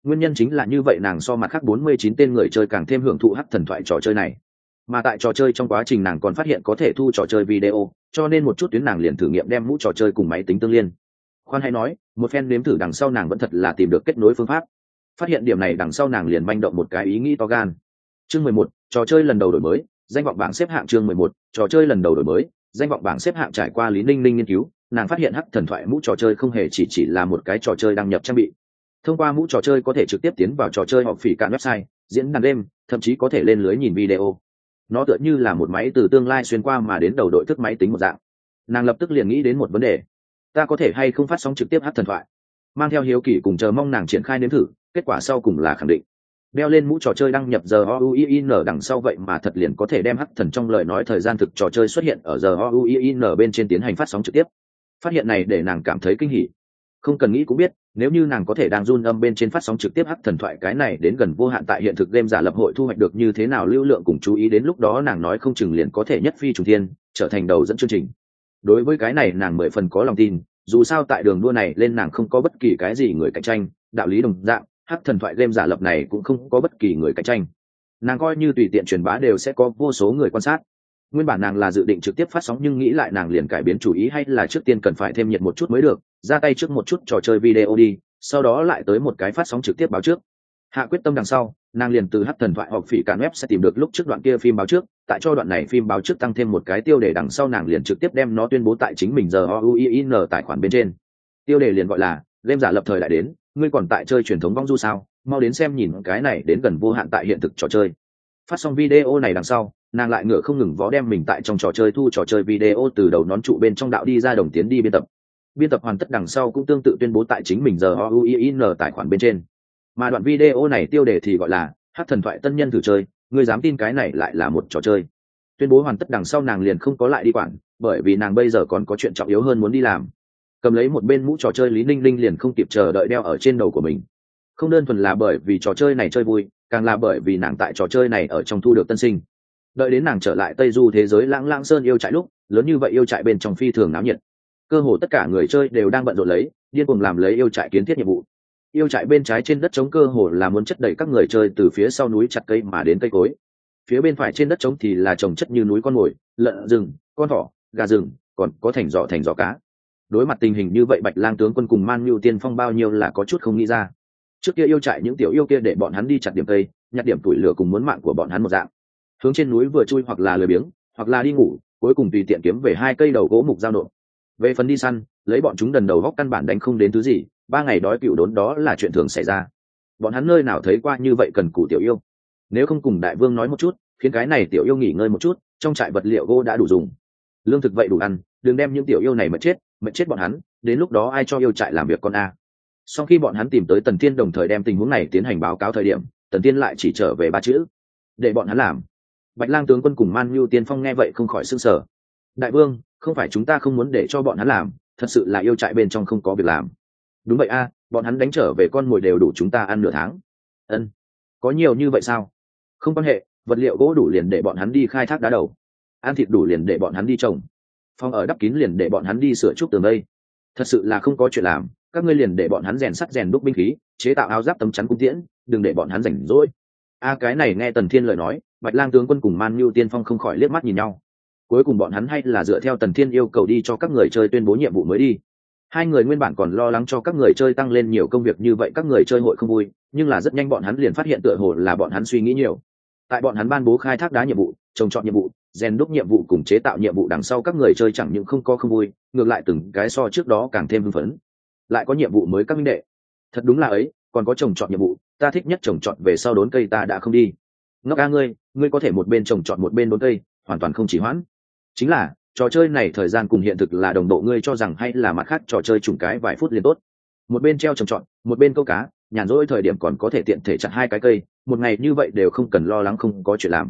Nguyên nhân chính là như vậy, nàng so mặt khác 49 tên người chơi càng thêm hưởng thụ hắc thần thoại trò chơi này. Mà tại trò chơi trong quá trình nàng còn phát hiện có thể thu trò chơi video, cho nên một chút tuyến nàng liền thử nghiệm đem mũ trò chơi cùng máy tính tương liên. Khoan hay nói, một phen nếm thử đằng sau nàng vẫn thật là tìm được kết nối phương pháp. Phát hiện điểm này đằng sau nàng liền manh động một cái ý nghĩ to gan. Chương 11, trò chơi lần đầu đổi mới, danh vọng bảng xếp hạng. Chương 11, trò chơi lần đầu đổi mới, danh vọng bảng xếp hạng. Trải qua Lý Ninh Ninh nghiên cứu, nàng phát hiện hắc thần thoại mũ trò chơi không hề chỉ là một cái trò chơi đăng nhập trang bị. Thông qua mũ trò chơi có thể trực tiếp tiến vào trò chơi hoặc phỉ cạn website, diễn đàn game, thậm chí có thể lên lưới nhìn video. Nó tựa như là một máy từ tương lai xuyên qua mà đến đầu đội thức máy tính một dạng. Nàng lập tức liền nghĩ đến một vấn đề: ta có thể hay không phát sóng trực tiếp hắc thần thoại? Mang theo hiếu kỳ cùng chờ mong nàng triển khai nếm thử, kết quả sau cùng là khẳng định. Đeo lên mũ trò chơi đăng nhập giờ OUIN đằng sau vậy mà thật liền có thể đem hắc thần trong lời nói thời gian thực trò chơi xuất hiện ở giờ OUIN bên trên tiến hành phát sóng trực tiếp. Phát hiện này để nàng cảm thấy kinh hỉ. Không cần nghĩ cũng biết, nếu như nàng có thể đang run âm bên trên phát sóng trực tiếp hắc thần thoại, cái này đến gần vô hạn tại hiện thực game giả lập hội thu hoạch được như thế nào lưu lượng cùng chú ý, đến lúc đó nàng nói không chừng liền có thể nhất phi trùng thiên, trở thành đầu dẫn chương trình. Đối với cái này nàng 10 phần có lòng tin, dù sao tại đường đua này lên nàng không có bất kỳ cái gì người cạnh tranh, đạo lý đồng dạng, hắc thần thoại game giả lập này cũng không có bất kỳ người cạnh tranh. Nàng coi như tùy tiện truyền bá đều sẽ có vô số người quan sát. Nguyên bản nàng là dự định trực tiếp phát sóng, nhưng nghĩ lại nàng liền cải biến chủ ý, hay là trước tiên cần phải thêm nhiệt một chút mới được, ra tay trước một chút trò chơi video đi, sau đó lại tới một cái phát sóng trực tiếp báo trước. Hạ quyết tâm đằng sau, nàng liền từ hắc thần thoại hoặc phỉ cản web sẽ tìm được lúc trước đoạn kia phim báo trước, tại cho đoạn này phim báo trước tăng thêm một cái tiêu đề đằng sau, nàng liền trực tiếp đem nó tuyên bố tại chính mình giờ OUIN tài khoản bên trên. Tiêu đề liền gọi là game giả lập thời đại đến, ngươi còn tại chơi truyền thống vong du sao, mau đến xem nhìn cái này đến gần vô hạn tại hiện thực trò chơi. Phát xong video này đằng sau, nàng lại ngựa không ngừng vó đem mình tại trong trò chơi thu trò chơi video từ đầu nón trụ bên trong đạo đi ra đồng tiến đi biên tập hoàn tất đằng sau cũng tương tự tuyên bố tại chính mình giờ OUIN tài khoản bên trên. Mà đoạn video này tiêu đề thì gọi là hắc thần thoại tân nhân thử chơi, ngươi dám tin cái này lại là một trò chơi. Tuyên bố hoàn tất đằng sau nàng liền không có lại đi quản, bởi vì nàng bây giờ còn có chuyện trọng yếu hơn muốn đi làm. Cầm lấy một bên mũ trò chơi, Lý Ninh Ninh liền không kịp chờ đợi đeo ở trên đầu của mình. Không đơn thuần là bởi vì trò chơi này chơi vui, càng là bởi vì nàng tại trò chơi này ở trong thu được tân sinh. Đợi đến nàng trở lại Tây Du thế giới Lãng Lãng Sơn yêu trại lúc, lớn như vậy yêu trại bên trong phi thường náo nhiệt. Cơ hồ tất cả người chơi đều đang bận rộn lấy, điên cuồng làm lấy yêu trại kiến thiết nhiệm vụ. Yêu trại bên trái trên đất trống cơ hồ là muốn chất đầy các người chơi từ phía sau núi chặt cây mà đến cây cối. Phía bên phải trên đất trống thì là trồng chất như núi con mồi, lợn rừng, con thỏ, gà rừng, còn có thành giỏ cá. Đối mặt tình hình như vậy, Bạch Lang tướng quân cùng Man Nhu Tiên Phong bao nhiêu là có chút không nghĩ ra. Trước kia yêu trại những tiểu yêu kia để bọn hắn đi chặt điểm cây, nhặt điểm tuổi lửa cùng muốn mạng của bọn hắn một dạng. Hướng trên núi vừa chui hoặc là lười biếng, hoặc là đi ngủ, cuối cùng tùy tiện kiếm về 2 cây đầu gỗ mục giao nộp. Về phần đi săn, lấy bọn chúng đần đầu góc căn bản đánh không đến thứ gì, 3 ngày đói cựu đốn đó là chuyện thường xảy ra. Bọn hắn nơi nào thấy qua như vậy cần cù tiểu yêu. Nếu không cùng đại vương nói một chút, khiến cái này tiểu yêu nghỉ ngơi một chút, trong trại vật liệu gỗ đã đủ dùng, lương thực vậy đủ ăn, đừng đem những tiểu yêu này mà chết bọn hắn, đến lúc đó ai cho yêu trại làm việc con a. Sau khi bọn hắn tìm tới Tần Thiên đồng thời đem tình huống này tiến hành báo cáo thời điểm, Tần Thiên lại chỉ trở về 3 chữ: để bọn hắn làm. Bạch Lang tướng quân cùng Man Nhu Tiên Phong nghe vậy không khỏi sửng sở. Đại vương, không phải chúng ta không muốn để cho bọn hắn làm, thật sự là yêu trại bên trong không có việc làm. Đúng vậy a, bọn hắn đánh trở về con mồi đều đủ chúng ta ăn nửa tháng. Ân, có nhiều như vậy sao? Không quan hệ, vật liệu gỗ đủ liền để bọn hắn đi khai thác đá đầu, ăn thịt đủ liền để bọn hắn đi trồng, phòng ở đắp kín liền để bọn hắn đi sửa trúc tường đây. Thật sự là không có chuyện làm, các ngươi liền để bọn hắn rèn sắt rèn đúc binh khí, chế tạo áo giáp tấm chắn cung tiễn, đừng để bọn hắn rảnh rỗi. Cái này nghe Tần Thiên lời nói, Bạch Lang tướng quân cùng Man Nhu Tiên Phong không khỏi liếc mắt nhìn nhau. Cuối cùng bọn hắn hay là dựa theo Tần Thiên yêu cầu đi cho các người chơi tuyên bố nhiệm vụ mới đi. Hai người nguyên bản còn lo lắng cho các người chơi tăng lên nhiều công việc như vậy các người chơi hội không vui, nhưng là rất nhanh bọn hắn liền phát hiện tựa hồ là bọn hắn suy nghĩ nhiều. Tại bọn hắn ban bố khai thác đá nhiệm vụ, trồng trọt nhiệm vụ, rèn đúc nhiệm vụ cùng chế tạo nhiệm vụ đằng sau, các người chơi chẳng những không có không vui, ngược lại từng cái so trước đó càng thêm hưng phấn. Lại có nhiệm vụ mới các minh đệ, thật đúng là ấy, còn có trồng trọt nhiệm vụ, ta thích nhất trồng trọt về sau đốn cây ta đã không đi. Ngốc ngươi có thể một bên trồng trọt một bên đốn cây, hoàn toàn không chỉ hoãn. Chính là trò chơi này thời gian cùng hiện thực là đồng độ, ngươi cho rằng hay là mặt khác trò chơi trùng cái vài phút liền tốt. Một bên treo trồng trọt, một bên câu cá, nhàn rỗi thời điểm còn có thể tiện thể chặt 2 cái cây, một ngày như vậy đều không cần lo lắng không có chuyện làm.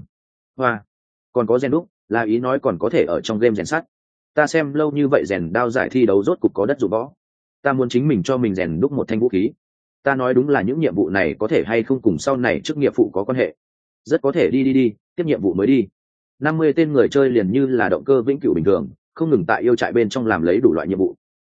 Còn có rèn đúc, là ý nói còn có thể ở trong game rèn sắt. Ta xem lâu như vậy rèn đao giải thi đấu rốt cục có đất dụng võ. Ta muốn chính mình cho mình rèn đúc một thanh vũ khí. Ta nói đúng là những nhiệm vụ này có thể hay không cùng sau này chức nghiệp phụ có quan hệ. Rất có thể đi, tiếp nhiệm vụ mới đi. 50 tên người chơi liền như là động cơ vĩnh cửu bình thường, không ngừng tại yêu trại bên trong làm lấy đủ loại nhiệm vụ.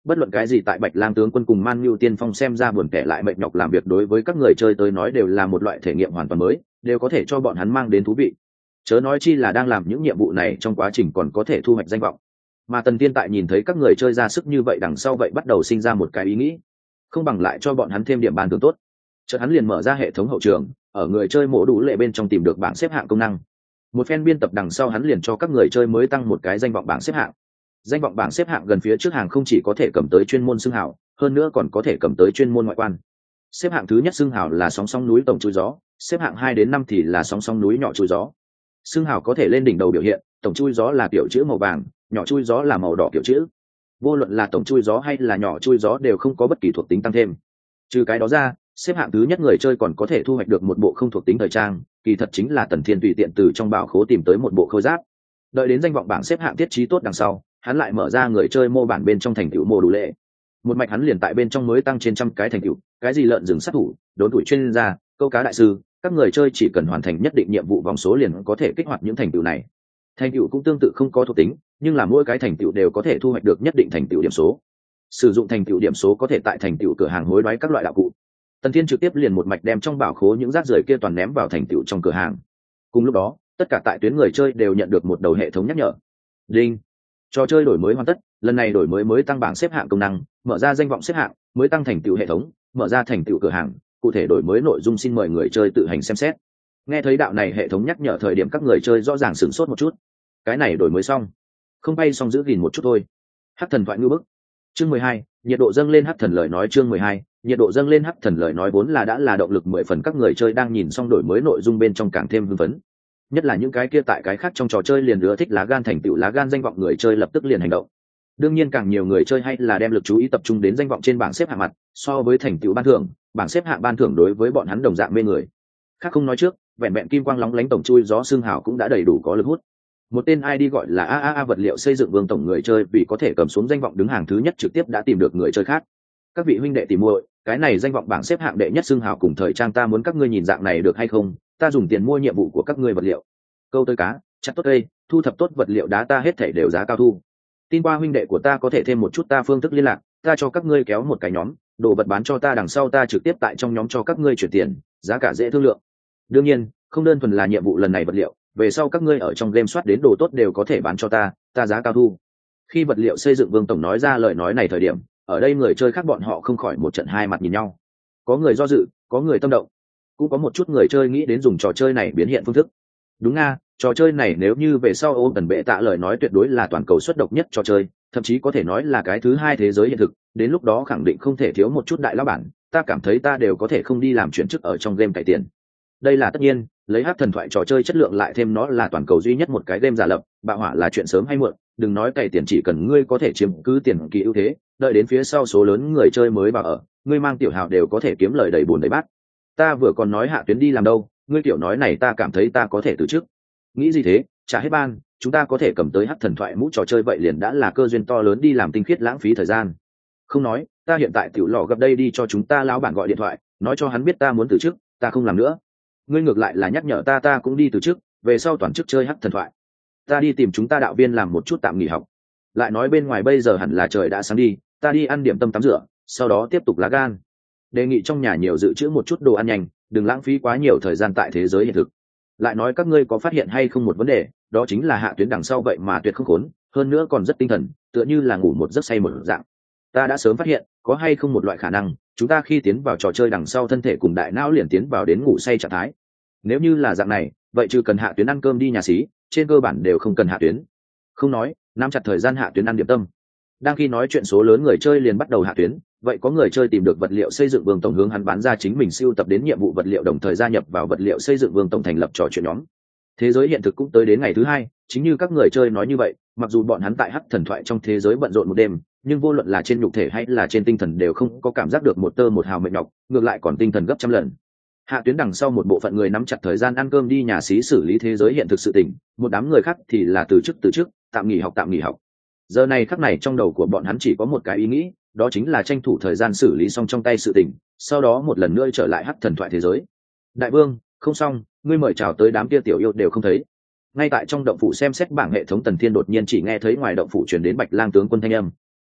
Bất luận cái gì tại Bạch Lang tướng quân cùng Man Nhu Tiên Phong xem ra buồn kẻ lại mệt nhọc làm việc đối với các người chơi tới nói đều là một loại thể nghiệm hoàn toàn mới, đều có thể cho bọn hắn mang đến thú vị. Chớ nói chi là đang làm những nhiệm vụ này trong quá trình còn có thể thu hoạch danh vọng. Mà Tần Tiên tại nhìn thấy các người chơi ra sức như vậy đằng sau vậy bắt đầu sinh ra một cái ý nghĩ, không bằng lại cho bọn hắn thêm điểm ban thưởng tốt. Chợt hắn liền mở ra hệ thống hậu trường, ở người chơi mổ đủ lệ bên trong tìm được bảng xếp hạng công năng. Một phen biên tập đằng sau hắn liền cho các người chơi mới tăng một cái danh vọng bảng xếp hạng. Danh vọng bảng xếp hạng gần phía trước hàng không chỉ có thể cầm tới chuyên môn xưng hào, hơn nữa còn có thể cầm tới chuyên môn ngoại quan. Xếp hạng thứ nhất xưng hào là sóng sóng núi tổng chui gió, xếp hạng 2 đến 5 thì là sóng sóng núi nhỏ chui gió. Xưng hào có thể lên đỉnh đầu biểu hiện, tổng chui gió là kiểu chữ màu vàng, nhỏ chui gió là màu đỏ kiểu chữ. Vô luận là tổng chui gió hay là nhỏ chui gió đều không có bất kỳ thuộc tính tăng thêm. Trừ cái đó ra, xếp hạng thứ nhất người chơi còn có thể thu hoạch được một bộ không thuộc tính thời trang, kỳ thật chính là Tần Thiên tùy tiện từ trong bảo khố tìm tới một bộ khôi giáp. Đợi đến danh vọng bảng xếp hạng thiết trí tốt đằng sau, hắn lại mở ra người chơi mô bản bên trong thành tựu mô đủ lệ. Một mạch hắn liền tại bên trong mới tăng trên trăm cái thành tựu, cái gì lợn rừng sát thủ, đốn tuổi chuyên gia, câu cá đại sư, các người chơi chỉ cần hoàn thành nhất định nhiệm vụ vòng số liền có thể kích hoạt những thành tựu này. Thành tựu cũng tương tự không có thuộc tính, nhưng là mỗi cái thành tựu đều có thể thu hoạch được nhất định thành tựu điểm số. Sử dụng thành tựu điểm số có thể tại thành tựu cửa hàng hối đoái các loại đạo cụ. Tần Thiên trực tiếp liền một mạch đem trong bảo khố những rác rưởi kia toàn ném vào thành tựu trong cửa hàng. Cùng lúc đó, tất cả tại tuyến người chơi đều nhận được một đầu hệ thống nhắc nhở. Đinh. Trò chơi đổi mới hoàn tất, lần này đổi mới tăng bảng xếp hạng công năng, mở ra danh vọng xếp hạng, mới tăng thành tựu hệ thống, mở ra thành tựu cửa hàng, cụ thể đổi mới nội dung xin mời người chơi tự hành xem xét. Nghe thấy đạo này hệ thống nhắc nhở thời điểm các người chơi rõ ràng sửng sốt một chút. Cái này đổi mới xong, không bay xong giữ gìn một chút thôi. Hắc thần thoại ngư bức. Chương 12, nhiệt độ dâng lên hắc thần lời nói chương 12, nhiệt độ dâng lên hắc thần lời nói vốn là đã là động lực 10 phần các người chơi đang nhìn xong đổi mới nội dung bên trong càng thêm hưng phấn. Nhất là những cái kia tại cái khác trong trò chơi liền ưa thích lá gan thành tựu lá gan danh vọng người chơi lập tức liền hành động. Đương nhiên càng nhiều người chơi hay là đem lực chú ý tập trung đến danh vọng trên bảng xếp hạng mặt, so với thành tựu ban thưởng, bảng xếp hạng ban thưởng đối với bọn hắn đồng dạng mê người. Khác không nói trước, vẹn vẹn kim quang lóng lánh tổng chui gió xương hào cũng đã đầy đủ có lực hút. Một tên ID gọi là AAA vật liệu xây dựng vương tổng người chơi vì có thể cầm xuống danh vọng đứng hàng thứ nhất trực tiếp đã tìm được người chơi khác. Các vị huynh đệ tìm muội, cái này danh vọng bảng xếp hạng đệ nhất xương hào cùng thời trang ta muốn các ngươi nhìn dạng này được hay không? Ta dùng tiền mua nhiệm vụ của các ngươi vật liệu. Câu tới cá, chặt tốt cây, thu thập tốt vật liệu đá ta hết thảy đều giá cao thu. Tin qua huynh đệ của ta có thể thêm một chút ta phương thức liên lạc, ta cho các ngươi kéo một cái nhóm, đồ vật bán cho ta đằng sau ta trực tiếp tại trong nhóm cho các ngươi chuyển tiền, giá cả dễ thương lượng. Đương nhiên, không đơn thuần là nhiệm vụ lần này vật liệu, về sau các ngươi ở trong game soát đến đồ tốt đều có thể bán cho ta giá cao thu. Khi vật liệu xây dựng vương tổng nói ra lời nói này thời điểm, ở đây người chơi khác bọn họ không khỏi một trận hai mặt nhìn nhau. Có người do dự, có người tâm động, cũng có một chút người chơi nghĩ đến dùng trò chơi này biến hiện phương thức. Đúng nga, trò chơi này nếu như về sau ôm tần bệ tạ lời nói tuyệt đối là toàn cầu xuất độc nhất trò chơi, thậm chí có thể nói là cái thứ hai thế giới hiện thực, đến lúc đó khẳng định không thể thiếu một chút đại lão bản, ta cảm thấy ta đều có thể không đi làm chuyển chức ở trong game cải tiền. Đây là tất nhiên, lấy hắc thần thoại trò chơi chất lượng lại thêm nó là toàn cầu duy nhất một cái game giả lập, bạo hỏa là chuyện sớm hay muộn, đừng nói cày tiền chỉ cần ngươi có thể chiếm cứ tiền kỳ ưu thế, đợi đến phía sau số lớn người chơi mới vào ở, ngươi mang tiểu hào đều có thể kiếm lời đầy bùn đầy bát. Ta vừa còn nói hạ tuyến đi làm đâu, ngươi tiểu nói này ta cảm thấy ta có thể từ chức. Nghĩ gì thế, trả hết ban, chúng ta có thể cầm tới hắc thần thoại mũ trò chơi vậy liền đã là cơ duyên to lớn đi làm tinh khiết lãng phí thời gian. Không nói, ta hiện tại tiểu lò gặp đây đi cho chúng ta lão bản gọi điện thoại, nói cho hắn biết ta muốn từ chức, ta không làm nữa. Ngươi ngược lại là nhắc nhở ta cũng đi từ chức, về sau toàn chức chơi hắc thần thoại. Ta đi tìm chúng ta đạo viên làm một chút tạm nghỉ học. Lại nói bên ngoài bây giờ hẳn là trời đã sáng đi, ta đi ăn điểm tâm tắm rửa, sau đó tiếp tục lá gan. Đề nghị trong nhà nhiều dự trữ một chút đồ ăn nhanh, đừng lãng phí quá nhiều thời gian tại thế giới hiện thực. Lại nói các ngươi có phát hiện hay không một vấn đề, đó chính là hạ tuyến đằng sau vậy mà tuyệt không khốn, hơn nữa còn rất tinh thần, tựa như là ngủ một giấc say một dạng. Ta đã sớm phát hiện, có hay không một loại khả năng, chúng ta khi tiến vào trò chơi đằng sau thân thể cùng đại não liền tiến vào đến ngủ say trạng thái. Nếu như là dạng này, vậy chứ cần hạ tuyến ăn cơm đi nhà xí, trên cơ bản đều không cần hạ tuyến. Không nói, nắm chặt thời gian hạ tuyến ăn điểm tâm. Đang khi nói chuyện số lớn người chơi liền bắt đầu hạ tuyến, vậy có người chơi tìm được vật liệu xây dựng vương tổng hướng hắn bán ra chính mình siêu tập đến nhiệm vụ vật liệu đồng thời gia nhập vào vật liệu xây dựng vương tổng thành lập trò chuyện nhóm. Thế giới hiện thực cũng tới đến ngày thứ hai, chính như các người chơi nói như vậy, mặc dù bọn hắn tại hắc thần thoại trong thế giới bận rộn một đêm, nhưng vô luận là trên nhục thể hay là trên tinh thần đều không có cảm giác được một tơ một hào mệt nhọc, ngược lại còn tinh thần gấp trăm lần. Hạ tuyến đằng sau một bộ phận người nắm chặt thời gian ăn cơm đi nhà xí xử lý thế giới hiện thực sự tình, một đám người khác thì là từ chức, tạm nghỉ học. Giờ này khắc này trong đầu của bọn hắn chỉ có một cái ý nghĩ, đó chính là tranh thủ thời gian xử lý xong trong tay sự tình, sau đó một lần nữa trở lại hắc thần thoại thế giới. Đại vương, không xong, ngươi mời chào tới đám kia tiểu yêu đều không thấy. Ngay tại trong động phủ xem xét bảng hệ thống Tần Thiên đột nhiên chỉ nghe thấy ngoài động phủ truyền đến Bạch Lang tướng quân thanh âm.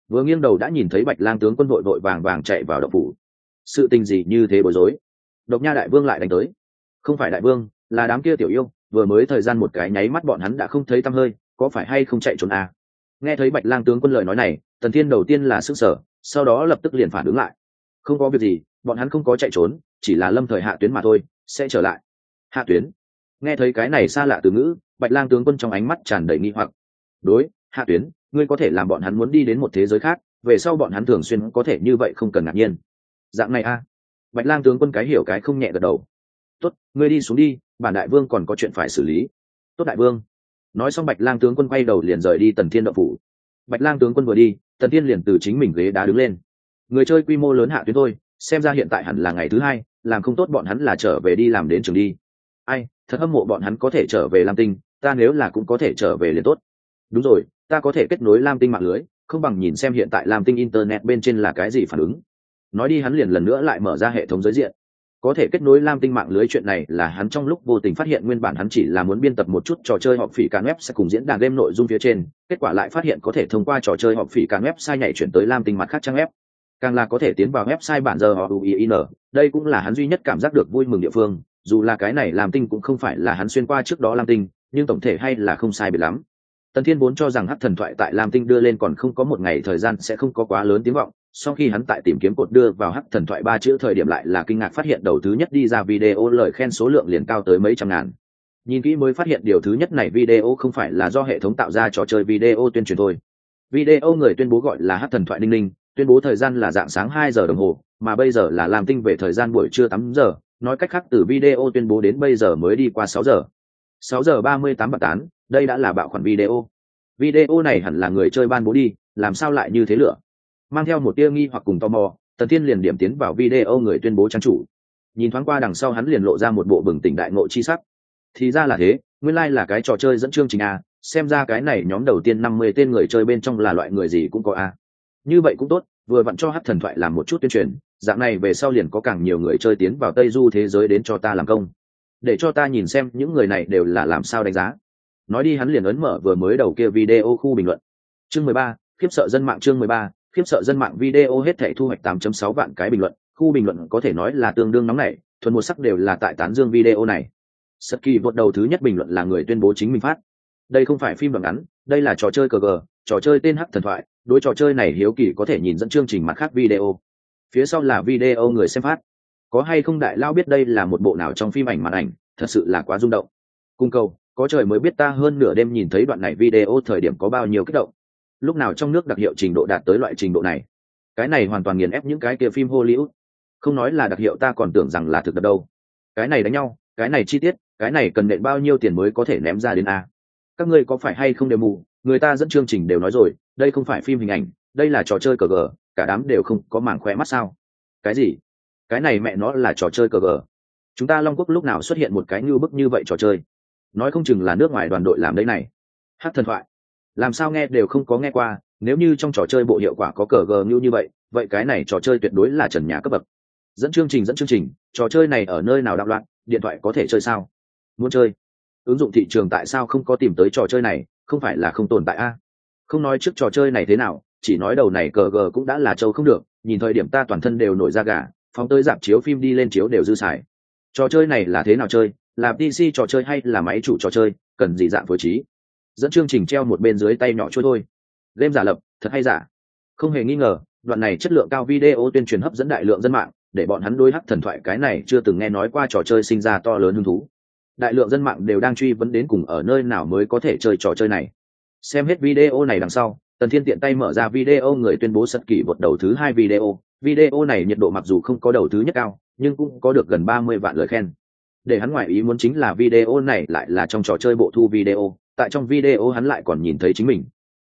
vừa nghiêng đầu đã nhìn thấy Bạch Lang tướng quân vội vội vàng vàng chạy vào động phủ. Sự tình gì như thế bối rối? Độc Nha đại vương lại đánh tới. Không phải đại vương, là đám kia tiểu yêu, vừa mới thời gian một cái nháy mắt bọn hắn đã không thấy tăm hơi, có phải hay không chạy trốn à? Nghe thấy Bạch Lang tướng quân lời nói này, Tần Thiên đầu tiên là sửng sở, sau đó lập tức liền phản ứng lại. Không có việc gì, bọn hắn không có chạy trốn, chỉ là lâm thời hạ tuyến mà thôi, sẽ trở lại. Hạ tuyến? Nghe thấy cái này xa lạ từ ngữ, Bạch Lang tướng quân trong ánh mắt tràn đầy nghi hoặc. Đối, hạ tuyến, ngươi có thể làm bọn hắn muốn đi đến một thế giới khác, về sau bọn hắn thường xuyên có thể như vậy không cần ngạc nhiên. Dạng này a? Bạch Lang tướng quân cái hiểu cái không nhẹ gật đầu. Tốt, ngươi đi xuống đi, bản đại vương còn có chuyện phải xử lý. Tốt đại vương. Nói xong Bạch Lang tướng quân quay đầu liền rời đi Tần Thiên động phủ. Bạch Lang tướng quân vừa đi, Tần Thiên liền từ chính mình ghế đá đứng lên. Người chơi quy mô lớn hạ tuyến thôi, xem ra hiện tại hẳn là ngày thứ hai, làm không tốt bọn hắn là trở về đi làm đến trường đi. Ai, thật hâm mộ bọn hắn có thể trở về Lam Tinh, ta nếu là cũng có thể trở về liền tốt. Đúng rồi, ta có thể kết nối Lam Tinh mạng lưới, không bằng nhìn xem hiện tại Lam Tinh internet bên trên là cái gì phản ứng. Nói đi hắn liền lần nữa lại mở ra hệ thống giới diện. Có thể kết nối Lam Tinh mạng lưới chuyện này là hắn trong lúc vô tình phát hiện, nguyên bản hắn chỉ là muốn biên tập một chút trò chơi họp phỉ can web sẽ cùng diễn đàn game nội dung phía trên, kết quả lại phát hiện có thể thông qua trò chơi họp phỉ can web sai nhảy chuyển tới Lam Tinh mặt khác trang web, càng là có thể tiến vào website bản giờ họ uin. Đây cũng là hắn duy nhất cảm giác được vui mừng địa phương, dù là cái này Lam Tinh cũng không phải là hắn xuyên qua trước đó Lam Tinh, nhưng tổng thể hay là không sai biệt lắm. Tần Thiên vốn cho rằng Hắc Thần Thoại tại Lam Tinh đưa lên còn không có một ngày thời gian sẽ không có quá lớn tiếng vọng, sau khi hắn tại tìm kiếm cột đưa vào Hắc Thần Thoại 3 chữ thời điểm lại là kinh ngạc phát hiện đầu thứ nhất đi ra video lời khen số lượng liền cao tới mấy trăm ngàn. Nhìn kỹ mới phát hiện điều thứ nhất này video không phải là do hệ thống tạo ra trò chơi video tuyên truyền thôi. Video người tuyên bố gọi là Hắc Thần Thoại Ninh Ninh, tuyên bố thời gian là dạng sáng 2 giờ đồng hồ, mà bây giờ là Lam Tinh về thời gian buổi trưa 8 giờ, nói cách khác từ video tuyên bố đến bây giờ mới đi qua 6 giờ. 6 giờ 38 bạc tán, đây đã là bạo khoản video. Video này hẳn là người chơi ban bố đi, làm sao lại như thế lửa? Mang theo một tia nghi hoặc cùng tò mò, Tần Thiên liền điểm tiến vào video người tuyên bố trang chủ. Nhìn thoáng qua đằng sau hắn liền lộ ra một bộ bừng tỉnh đại ngộ chi sắc. Thì ra là thế, nguyên lai là cái trò chơi dẫn chương trình a, xem ra cái này nhóm đầu tiên 50 tên người chơi bên trong là loại người gì cũng có a. Như vậy cũng tốt, vừa vặn cho Hắc Thần Thoại làm một chút tuyên truyền, dạng này về sau liền có càng nhiều người chơi tiến vào Tây Du thế giới đến cho ta làm công. Để cho ta nhìn xem những người này đều là làm sao đánh giá. Nói đi hắn liền ấn mở vừa mới đầu kia video khu bình luận. Chương 13, khiếp sợ dân mạng. Chương 13, khiếp sợ dân mạng. Video hết thảy thu hoạch 8.6 vạn cái bình luận, khu bình luận có thể nói là tương đương nóng nảy, thuần một sắc đều là tại tán dương video này. Saki vượt đầu thứ nhất bình luận là người tuyên bố chính mình phát. Đây không phải phim đoạn ngắn, đây là trò chơi cờ gờ, trò chơi tên Hắc Thần Thoại, đối trò chơi này hiếu kỳ có thể nhìn dẫn chương trình mặt khác video. Phía sau là video người xem phát. Có hay không đại lao biết đây là một bộ nào trong phim ảnh màn ảnh, thật sự là quá rung động. Cung cầu, có trời mới biết ta hơn nửa đêm nhìn thấy đoạn này video thời điểm có bao nhiêu kích động. Lúc nào trong nước đặc hiệu trình độ đạt tới loại trình độ này. Cái này hoàn toàn nghiền ép những cái kia phim Hollywood. Không nói là đặc hiệu ta còn tưởng rằng là thực đập đâu. Cái này đánh nhau, cái này chi tiết, cái này cần nện bao nhiêu tiền mới có thể ném ra đến a? Các ngươi có phải hay không đều mù, người ta dẫn chương trình đều nói rồi, đây không phải phim hình ảnh, đây là trò chơi cờ gờ, cả đám đều không có mảng khỏe mắt sao? Cái gì? Cái này mẹ nó là trò chơi cờ gờ. Chúng ta Long Quốc lúc nào xuất hiện một cái như bức như vậy trò chơi? Nói không chừng là nước ngoài đoàn đội làm đấy này. Hắc Thần Thoại, làm sao nghe đều không có nghe qua, nếu như trong trò chơi bộ hiệu quả có cờ gờ như vậy, vậy cái này trò chơi tuyệt đối là trần nhà cấp bậc. Dẫn chương trình, trò chơi này ở nơi nào đạo loạn, điện thoại có thể chơi sao? Muốn chơi? Ứng dụng thị trường tại sao không có tìm tới trò chơi này, không phải là không tồn tại a? Không nói trước trò chơi này thế nào, chỉ nói đầu này cờ gờ cũng đã là châu không được, nhìn thời điểm ta toàn thân đều nổi da gà, phóng tới rạp chiếu phim đi lên chiếu đều dư xài. Trò chơi này là thế nào chơi, là PC trò chơi hay là máy chủ trò chơi, cần gì dạng phối trí? Dẫn chương trình treo một bên dưới tay nhỏ trôi thôi. Game giả lập, thật hay giả? Không hề nghi ngờ, đoạn này chất lượng cao video tuyên truyền hấp dẫn đại lượng dân mạng, để bọn hắn đối Hắc Thần Thoại cái này chưa từng nghe nói qua trò chơi sinh ra to lớn hứng thú. Đại lượng dân mạng đều đang truy vấn đến cùng ở nơi nào mới có thể chơi trò chơi này. Xem hết video này đằng sau, Tần Thiên tiện tay mở ra video người tuyên bố sật kỷ một đầu thứ 2 video. Video này nhiệt độ mặc dù không có đầu thứ nhất cao, nhưng cũng có được gần 30 vạn lời khen. Để hắn ngoại ý muốn chính là video này lại là trong trò chơi bộ thu video, tại trong video hắn lại còn nhìn thấy chính mình.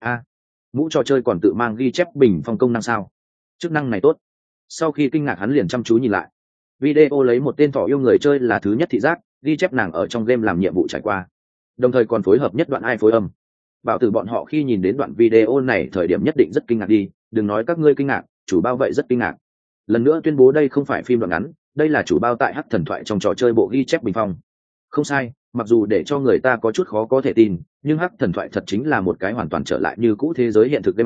Mũ trò chơi còn tự mang ghi chép bình phong công năng sao? Chức năng này tốt. Sau khi kinh ngạc hắn liền chăm chú nhìn lại. Video lấy một tên thỏ yêu người chơi là thứ nhất thị giác, ghi chép nàng ở trong game làm nhiệm vụ trải qua. Đồng thời còn phối hợp nhất đoạn ai phối âm. Bảo tử bọn họ khi nhìn đến đoạn video này thời điểm nhất định rất kinh ngạc đi, đừng nói các ngươi kinh ngạc, chủ bao vậy rất kinh ngạc. Lần nữa tuyên bố đây không phải phim đoạn ngắn, đây là chủ bao tại Hắc Thần Thoại trong trò chơi bộ ghi chép bình phong. Không sai, mặc dù để cho người ta có chút khó có thể tin, nhưng Hắc Thần Thoại thật chính là một cái hoàn toàn trở lại như cũ thế giới hiện thực game bảo,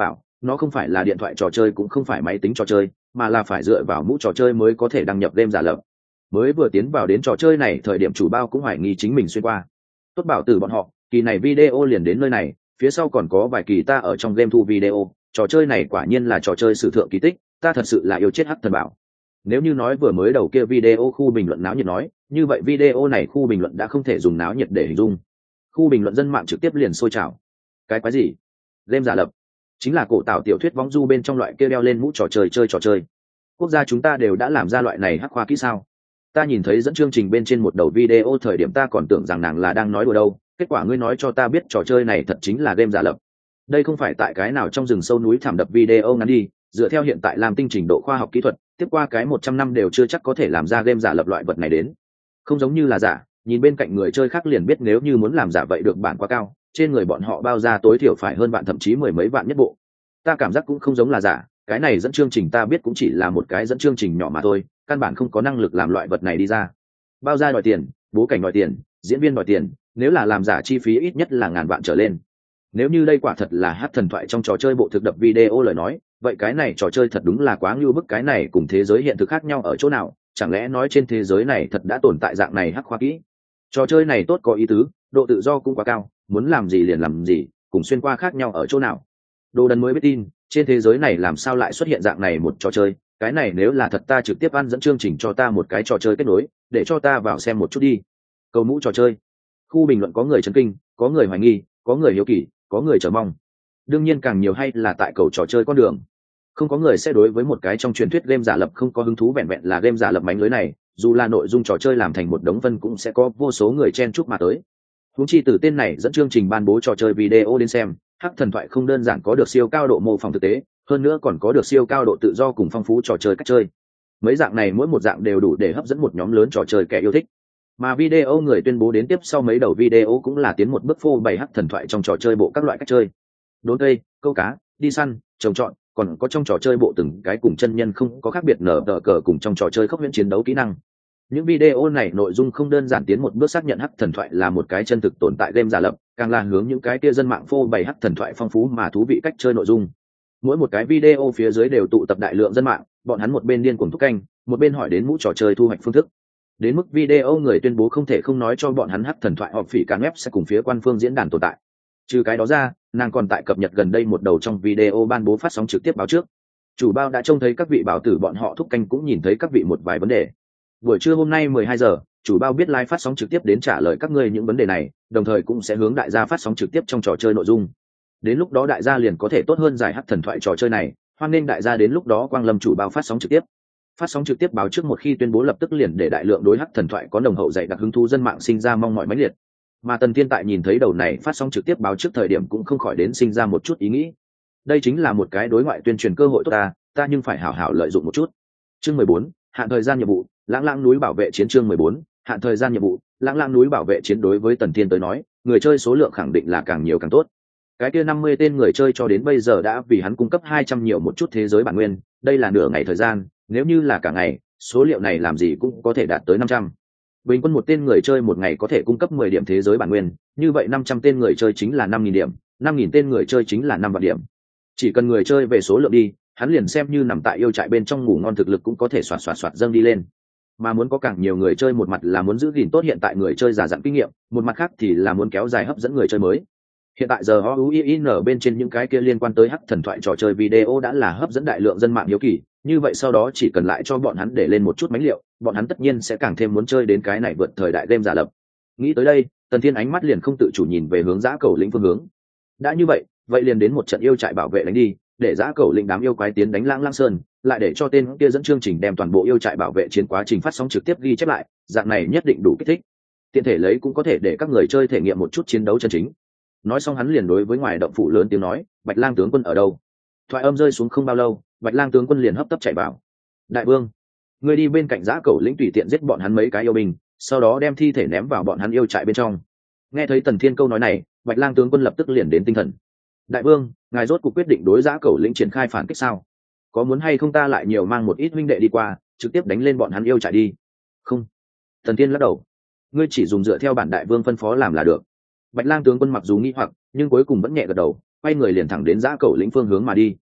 nó không phải là điện thoại trò chơi cũng không phải máy tính trò chơi, mà là phải dựa vào mũ trò chơi mới có thể đăng nhập game giả lập. Mới vừa tiến vào đến trò chơi này thời điểm chủ bao cũng hoài nghi chính mình xuyên qua. Tốt bảo từ bọn họ, kỳ này video liền đến nơi này, phía sau còn có vài kỳ ta ở trong game thu video, trò chơi này quả nhiên là trò chơi sử thượng kỳ tích, ta thật sự là yêu chết hắc thần bảo. Nếu như nói vừa mới đầu kia video khu bình luận náo nhiệt nói, như vậy video này khu bình luận đã không thể dùng náo nhiệt để hình dung. Khu bình luận dân mạng trực tiếp liền sôi trào. Cái quái gì? Game giả lập? Chính là cổ tạo tiểu thuyết võng du bên trong loại kia đeo lên mũ trò chơi chơi trò chơi. Quốc gia chúng ta đều đã làm ra loại này hắc khoa kỹ sao? Ta nhìn thấy dẫn chương trình bên trên một đầu video thời điểm ta còn tưởng rằng nàng là đang nói đùa đâu, kết quả ngươi nói cho ta biết trò chơi này thật chính là game giả lập. Đây không phải tại cái nào trong rừng sâu núi thảm đập video ngắn đi, dựa theo hiện tại làm tinh trình độ khoa học kỹ thuật, tiếp qua cái 100 năm đều chưa chắc có thể làm ra game giả lập loại vật này đến. Không giống như là giả, nhìn bên cạnh người chơi khác liền biết nếu như muốn làm giả vậy được bản quá cao, trên người bọn họ bao ra tối thiểu phải hơn vạn thậm chí mười mấy vạn nhất bộ. Ta cảm giác cũng không giống là giả, cái này dẫn chương trình ta biết cũng chỉ là một cái dẫn chương trình nhỏ mà thôi, căn bản không có năng lực làm loại vật này đi ra. Bao ra đòi tiền, bố cảnh đòi tiền, diễn viên đòi tiền, nếu là làm giả chi phí ít nhất là ngàn vạn trở lên. Nếu như đây quả thật là hát thần thoại trong trò chơi bộ thực đập video lời nói, vậy cái này trò chơi thật đúng là quá ngưu bức. Cái này cùng thế giới hiện thực khác nhau ở chỗ nào? Chẳng lẽ nói trên thế giới này thật đã tồn tại dạng này hắc khoa kỹ? Trò chơi này tốt có ý tứ, độ tự do cũng quá cao, muốn làm gì liền làm gì, cùng xuyên qua khác nhau ở chỗ nào? Đồ đần mới biết tin, trên thế giới này làm sao lại xuất hiện dạng này một trò chơi? Cái này nếu là thật ta trực tiếp ăn dẫn chương trình cho ta một cái trò chơi kết nối, để cho ta vào xem một chút đi. Cầu mũ trò chơi. Khu bình luận có người chấn kinh, có người hoài nghi, có người hiếu kỳ, có người chờ mong. Đương nhiên càng nhiều hay là tại cầu trò chơi con đường. Không có người sẽ đối với một cái trong truyền thuyết game giả lập không có hứng thú, vẹn vẹn là game giả lập mánh lưới này, dù là nội dung trò chơi làm thành một đống vân cũng sẽ có vô số người chen chúc mà tới. Huống chi từ tên này dẫn chương trình ban bố trò chơi video đến xem, hắc thần thoại không đơn giản có được siêu cao độ mô phỏng thực tế, hơn nữa còn có được siêu cao độ tự do cùng phong phú trò chơi cách chơi. Mấy dạng này mỗi một dạng đều đủ để hấp dẫn một nhóm lớn trò chơi kẻ yêu thích. Mà video người tuyên bố đến tiếp sau mấy đầu video cũng là tiến một bước phô bày hắc thần thoại trong trò chơi bộ các loại cách chơi. Đốn cây, câu cá, đi săn, trồng trọt, còn có trong trò chơi bộ từng cái cùng chân nhân không có khác biệt nở tờ cờ cùng trong trò chơi khốc huyễn chiến đấu kỹ năng. Những video này nội dung không đơn giản tiến một bước xác nhận hắc thần thoại là một cái chân thực tồn tại game giả lập, càng là hướng những cái kia dân mạng phô bày hắc thần thoại phong phú mà thú vị cách chơi nội dung. Mỗi một cái video phía dưới đều tụ tập đại lượng dân mạng, bọn hắn một bên điên cuồng thúc canh, một bên hỏi đến mũ trò chơi thu hoạch phương thức. Đến mức video người tuyên bố không thể không nói cho bọn hắn hắc thần thoại họp phỉ cán web sẽ cùng phía quan phương diễn đàn tồn tại. Trừ cái đó ra, nàng còn tại cập nhật gần đây một đầu trong video ban bố phát sóng trực tiếp báo trước. Chủ bao đã trông thấy các vị bảo tử bọn họ thúc canh cũng nhìn thấy các vị một vài vấn đề. Buổi trưa hôm nay 12 giờ, chủ bao biết live phát sóng trực tiếp đến trả lời các ngươi những vấn đề này, đồng thời cũng sẽ hướng đại gia phát sóng trực tiếp trong trò chơi nội dung. Đến lúc đó đại gia liền có thể tốt hơn giải hắc thần thoại trò chơi này, hoan nghênh đại gia đến lúc đó quang lâm chủ bao phát sóng trực tiếp. Phát sóng trực tiếp báo trước một khi tuyên bố lập tức liền để đại lượng đối hắc thần thoại có nồng hậu dạy đặc hứng thú dân mạng sinh ra mong mỏi mãnh liệt. Mà Tần Thiên tại nhìn thấy đầu này phát sóng trực tiếp báo trước thời điểm cũng không khỏi đến sinh ra một chút ý nghĩ. Đây chính là một cái đối ngoại tuyên truyền cơ hội tốt ta nhưng phải hảo hảo lợi dụng một chút. Chương 14, hạn thời gian nhiệm vụ, Lãng Lãng núi bảo vệ chiến. Chương 14, hạn thời gian nhiệm vụ, Lãng Lãng núi bảo vệ chiến. Đối với Tần Thiên tới nói, người chơi số lượng khẳng định là càng nhiều càng tốt. Cái kia 50 tên người chơi cho đến bây giờ đã vì hắn cung cấp 200 nhiều một chút thế giới bản nguyên, đây là nửa ngày thời gian, nếu như là cả ngày, số liệu này làm gì cũng có thể đạt tới 500. Bình quân một tên người chơi một ngày có thể cung cấp 10 điểm thế giới bản nguyên, như vậy 500 tên người chơi chính là 5.000 điểm, 5.000 tên người chơi chính là 5 vạn điểm. Chỉ cần người chơi về số lượng đi, hắn liền xem như nằm tại yêu trại bên trong ngủ ngon thực lực cũng có thể xoạt dâng đi lên. Mà muốn có càng nhiều người chơi, một mặt là muốn giữ gìn tốt hiện tại người chơi già dặn kinh nghiệm, một mặt khác thì là muốn kéo dài hấp dẫn người chơi mới. Hiện tại giờ OUIN bên trên những cái kia liên quan tới hắc thần thoại trò chơi video đã là hấp dẫn đại lượng dân mạng hiếu kỳ, như vậy sau đó chỉ cần lại cho bọn hắn để lên một chút mánh liệu, bọn hắn tất nhiên sẽ càng thêm muốn chơi đến cái này vượt thời đại game giả lập. Nghĩ tới đây, Tần Thiên ánh mắt liền không tự chủ nhìn về hướng Dã Cẩu lĩnh phương hướng. Đã như vậy, vậy liền đến một trận yêu trại bảo vệ đánh đi, để Dã Cẩu lĩnh đám yêu quái tiến đánh Lãng Lãng Sơn, lại để cho tên kia dẫn chương trình đem toàn bộ yêu trại bảo vệ chiến quá trình phát sóng trực tiếp ghi chép lại, dạng này nhất định đủ kích thích. Tiện thể lấy cũng có thể để các người chơi thể nghiệm một chút chiến đấu chân chính. Nói xong hắn liền đối với ngoài động phủ lớn tiếng nói, Bạch Lang tướng quân ở đâu? Thoại âm rơi xuống không bao lâu, Bạch Lang tướng quân liền hấp tấp chạy vào. Đại vương, ngươi đi bên cạnh Dã Cẩu lĩnh tùy tiện giết bọn hắn mấy cái yêu binh, sau đó đem thi thể ném vào bọn hắn yêu trại bên trong. Nghe thấy Tần Thiên câu nói này, Bạch Lang tướng quân lập tức liền đến tinh thần. Đại vương, ngài rốt cuộc quyết định đối Dã Cẩu lĩnh triển khai phản kích sao? Có muốn hay không ta lại nhiều mang một ít huynh đệ đi qua, trực tiếp đánh lên bọn hắn yêu trại đi? Không. Tần Thiên lắc đầu. Ngươi chỉ dùng dựa theo bản đại vương phân phó làm là được. Bạch Lang tướng quân mặc dù nghi hoặc, nhưng cuối cùng vẫn nhẹ gật đầu, quay người liền thẳng đến Dã Cẩu lĩnh phương hướng mà đi.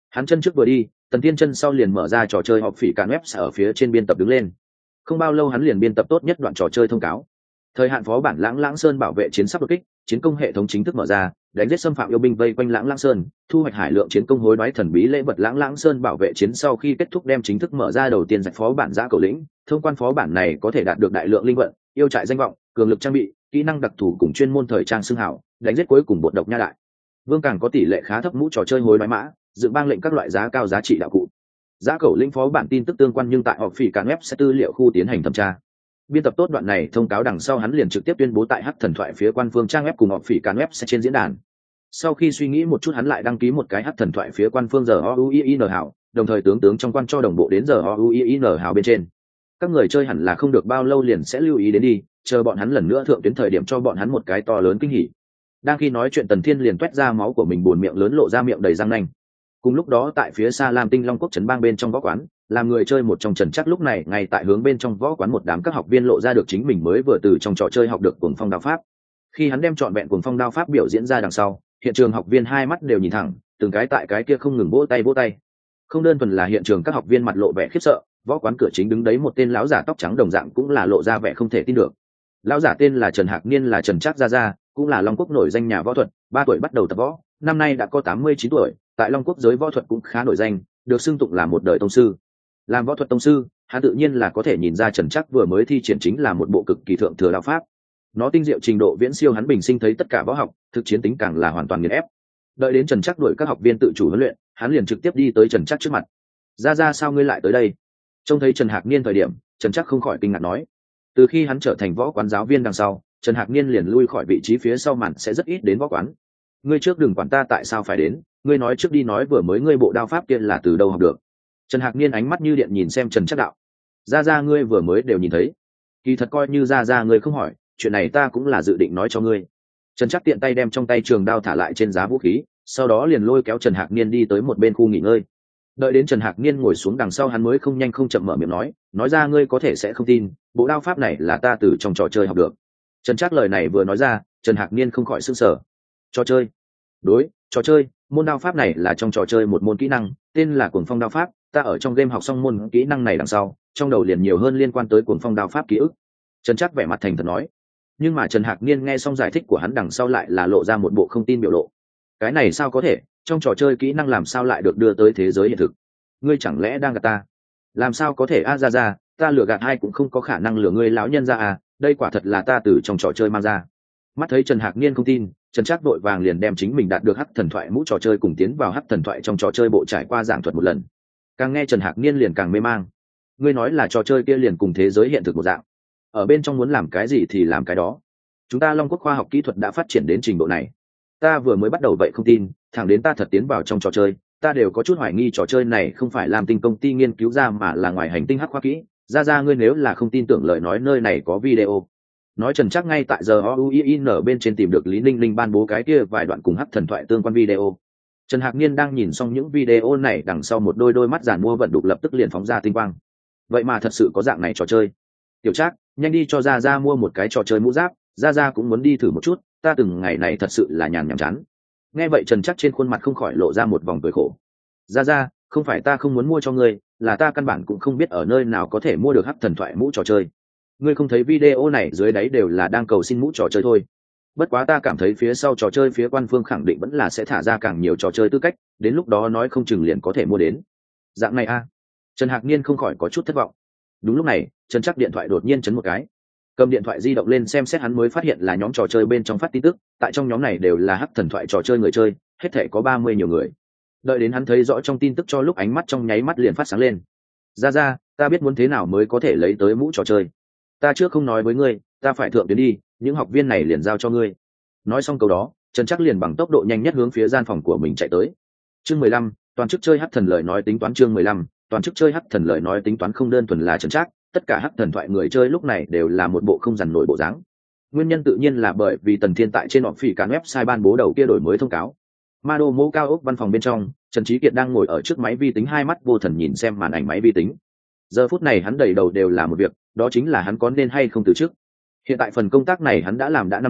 Hắn chân trước vừa đi, Tần Thiên chân sau liền mở ra trò chơi họp phỉ cản web ở phía trên biên tập đứng lên. Không bao lâu hắn liền biên tập tốt nhất đoạn trò chơi thông cáo. Thời hạn phó bản Lãng Lãng Sơn bảo vệ chiến sắp đột kích, chiến công hệ thống chính thức mở ra, đánh giết xâm phạm yêu binh vây quanh Lãng Lãng Sơn, thu hoạch hải lượng chiến công hối đoái thần bí lễ vật. Lãng Lãng Sơn bảo vệ chiến sau khi kết thúc đem chính thức mở ra đầu tiên giải phó bản Giã Cẩu Lĩnh. Thông quan phó bản này có thể đạt được đại lượng linh vận, yêu trại danh vọng, cường lực trang bị, kỹ năng đặc thù cùng chuyên môn thời trang xưng hảo, đánh giết cuối cùng bột độc nha đại vương càng có tỷ lệ khá thấp mũ trò chơi hối đoái mã, dựng bang lệnh các loại giá cao giá trị đạo cụ. Giã Cẩu Lĩnh phó bản tin tức tương quan nhưng tại họp phỉ cản web sẽ tư liệu khu tiến hành thẩm tra. Biên tập tốt đoạn này thông cáo đằng sau hắn liền trực tiếp tuyên bố tại Hắc Thần Thoại phía quan phương trang web cùng họp phỉ cản web sẽ trên diễn đàn. Sau khi suy nghĩ một chút hắn lại đăng ký một cái Hắc Thần Thoại phía quan phương ROUIN hảo, đồng thời tướng trong quan cho đồng bộ đến ROUIN hảo bên trên. Các người chơi hẳn là không được bao lâu liền sẽ lưu ý đến đi, chờ bọn hắn lần nữa thượng tuyến thời điểm cho bọn hắn một cái to lớn kinh hỉ. Đang khi nói chuyện Tần Thiên liền toét ra máu của mình buồn miệng lớn lộ ra miệng đầy răng nanh. Cùng lúc đó tại phía xa Lam Tinh Long Quốc trấn bang bên trong võ quán, làm người chơi một trong Trần Chắc lúc này ngay tại hướng bên trong võ quán một đám các học viên lộ ra được chính mình mới vừa từ trong trò chơi học được cuồng phong đao pháp. Khi hắn đem trọn vẹn cuồng phong đao pháp biểu diễn ra đằng sau, hiện trường học viên hai mắt đều nhìn thẳng, từng cái tại cái kia không ngừng vỗ tay. Không đơn thuần là hiện trường các học viên mặt lộ vẻ khiếp sợ, võ quán cửa chính đứng đấy một tên lão giả tóc trắng đồng dạng cũng là lộ ra vẻ không thể tin được. Lão giả tên là Trần Hạc Niên, là Trần Trác gia, cũng là Long Quốc nổi danh nhà võ thuật, 3 tuổi bắt đầu tập võ, năm nay đã có 89 tuổi, tại Long Quốc giới võ thuật cũng khá nổi danh, được xưng tụng là một đời tông sư. Làm võ thuật tông sư, hắn tự nhiên là có thể nhìn ra Trần Trác vừa mới thi triển chính là một bộ cực kỳ thượng thừa đao pháp. Nó tinh diệu trình độ viễn siêu hắn bình sinh thấy tất cả võ học, thực chiến tính càng là hoàn toàn nghiền ép. Đợi đến Trần Trác đuổi các học viên tự chủ huấn luyện, hắn liền trực tiếp đi tới Trần Trác trước mặt. "Gia, sao ngươi lại tới đây?" Trông thấy Trần Hạc Niên thời điểm, Trần Trác không khỏi kinh ngạc nói. Từ khi hắn trở thành võ quán giáo viên đằng sau, Trần Hạc Niên liền lui khỏi vị trí phía sau màn, sẽ rất ít đến võ quán. "Ngươi trước đừng quản ta tại sao phải đến, ngươi nói trước đi, nói vừa mới ngươi bộ đao pháp kia là từ đâu học được?" Trần Hạc Niên ánh mắt như điện nhìn xem Trần Trác đạo. "Gia, ngươi vừa mới đều nhìn thấy. Kỳ thật coi như Gia ngươi không hỏi, chuyện này ta cũng là dự định nói cho ngươi." Trần Trác tiện tay đem trong tay trường đao thả lại trên giá vũ khí, sau đó liền lôi kéo Trần Hạc Niên đi tới một bên khu nghỉ ngơi. Đợi đến Trần Hạc Niên ngồi xuống đằng sau, hắn mới không nhanh không chậm mở miệng nói ra, "Ngươi có thể sẽ không tin, bộ đao pháp này là ta từ trong trò chơi học được." Trần Trác lời này vừa nói ra, Trần Hạc Niên không khỏi sửng sở. "Trò chơi?" "Đối, trò chơi, môn đao pháp này là trong trò chơi một môn kỹ năng, tên là Cuồng Phong đao pháp, ta ở trong game học xong môn kỹ năng này đằng sau, trong đầu liền nhiều hơn liên quan tới Cuồng Phong đao pháp ký ức." Trần Trác vẻ mặt thành thật nói. Nhưng mà Trần Hạc Niên nghe xong giải thích của hắn đằng sau lại là lộ ra một bộ không tin biểu lộ. "Cái này sao có thể, trong trò chơi kỹ năng làm sao lại được đưa tới thế giới hiện thực? Ngươi chẳng lẽ đang gạt ta?" "Làm sao có thể a, Gia, ta lừa gạt ai cũng không có khả năng lừa ngươi lão nhân ra à, đây quả thật là ta từ trong trò chơi mang ra." Mắt thấy Trần Hạc Niên không tin, Trần Trác vội vàng liền đem chính mình đạt được Hắc Thần Thoại mũ trò chơi cùng tiến vào Hắc Thần Thoại trong trò chơi bộ trải qua giảng thuật một lần. Càng nghe Trần Hạc Niên liền càng mê mang. "Ngươi nói là trò chơi kia liền cùng thế giới hiện thực một dạng, ở bên trong muốn làm cái gì thì làm cái đó. Chúng ta Long Quốc khoa học kỹ thuật đã phát triển đến trình độ này. Ta vừa mới bắt đầu vậy không tin, thẳng đến ta thật tiến vào trong trò chơi, ta đều có chút hoài nghi trò chơi này không phải làm tinh công ty nghiên cứu ra mà là ngoài hành tinh hắc khoa kỹ. Gia, ngươi nếu là không tin tưởng lời nói, nơi này có video." Nói Trần Trác ngay tại giờ OUIN bên trên tìm được Lý Ninh Ninh ban bố cái kia vài đoạn cùng Hắc Thần Thoại tương quan video. Trần Hạc Niên đang nhìn xong những video này đằng sau, một đôi mắt giàn mua vận đục lập tức liền phóng ra tinh quang. Vậy mà thật sự có dạng này trò chơi. "Tiểu Trác, nhanh đi cho Gia mua một cái trò chơi mũ giáp, Gia cũng muốn đi thử một chút, ta từng ngày này thật sự là nhàm chán." Nghe vậy Trần Trác trên khuôn mặt không khỏi lộ ra một vòng cười khổ. "Gia, không phải ta không muốn mua cho ngươi, là ta căn bản cũng không biết ở nơi nào có thể mua được Hắc Thần Thoại mũ trò chơi. Ngươi không thấy video này dưới đáy đều là đang cầu xin mũ trò chơi thôi. Bất quá ta cảm thấy phía sau trò chơi phía quan phương khẳng định vẫn là sẽ thả ra càng nhiều trò chơi tư cách, đến lúc đó nói không chừng liền có thể mua đến." "Dạng này a?" Trần Hạc Niên không khỏi có chút thất vọng. Đúng lúc này Trần Trác điện thoại đột nhiên chấn một cái. Cầm điện thoại di động lên xem xét, hắn mới phát hiện là nhóm trò chơi bên trong phát tin tức, tại trong nhóm này đều là Hắc Thần Thoại trò chơi người chơi, hết thể có 30 nhiều người. Đợi đến hắn thấy rõ trong tin tức cho lúc ánh mắt trong nháy mắt liền phát sáng lên. Gia, ta biết muốn thế nào mới có thể lấy tới mũ trò chơi. Ta trước không nói với ngươi, ta phải thượng tuyến đi, những học viên này liền giao cho ngươi." Nói xong câu đó, Trần Trác liền bằng tốc độ nhanh nhất hướng phía gian phòng của mình chạy tới. Chương 15, toàn chức chơi Hắc Thần lời nói tính toán. Chương 15, toàn chức chơi Hắc Thần lời nói tính toán. Không đơn thuần là Trần Trác, tất cả Hắc Thần Thoại người chơi lúc này đều là một bộ không dằn nổi bộ dáng. Nguyên nhân tự nhiên là bởi vì Tần Thiên tại trên họp phỉ cản website ban bố đầu kia đổi mới thông cáo. Mado mô cao ốc văn phòng bên trong, Trần Chí Kiệt đang ngồi ở trước máy vi tính, hai mắt vô thần nhìn xem màn ảnh máy vi tính. Giờ phút này hắn đầy đầu đều là một việc, đó chính là hắn có nên hay không từ chức. Hiện tại phần công tác này hắn đã làm đã 5 năm,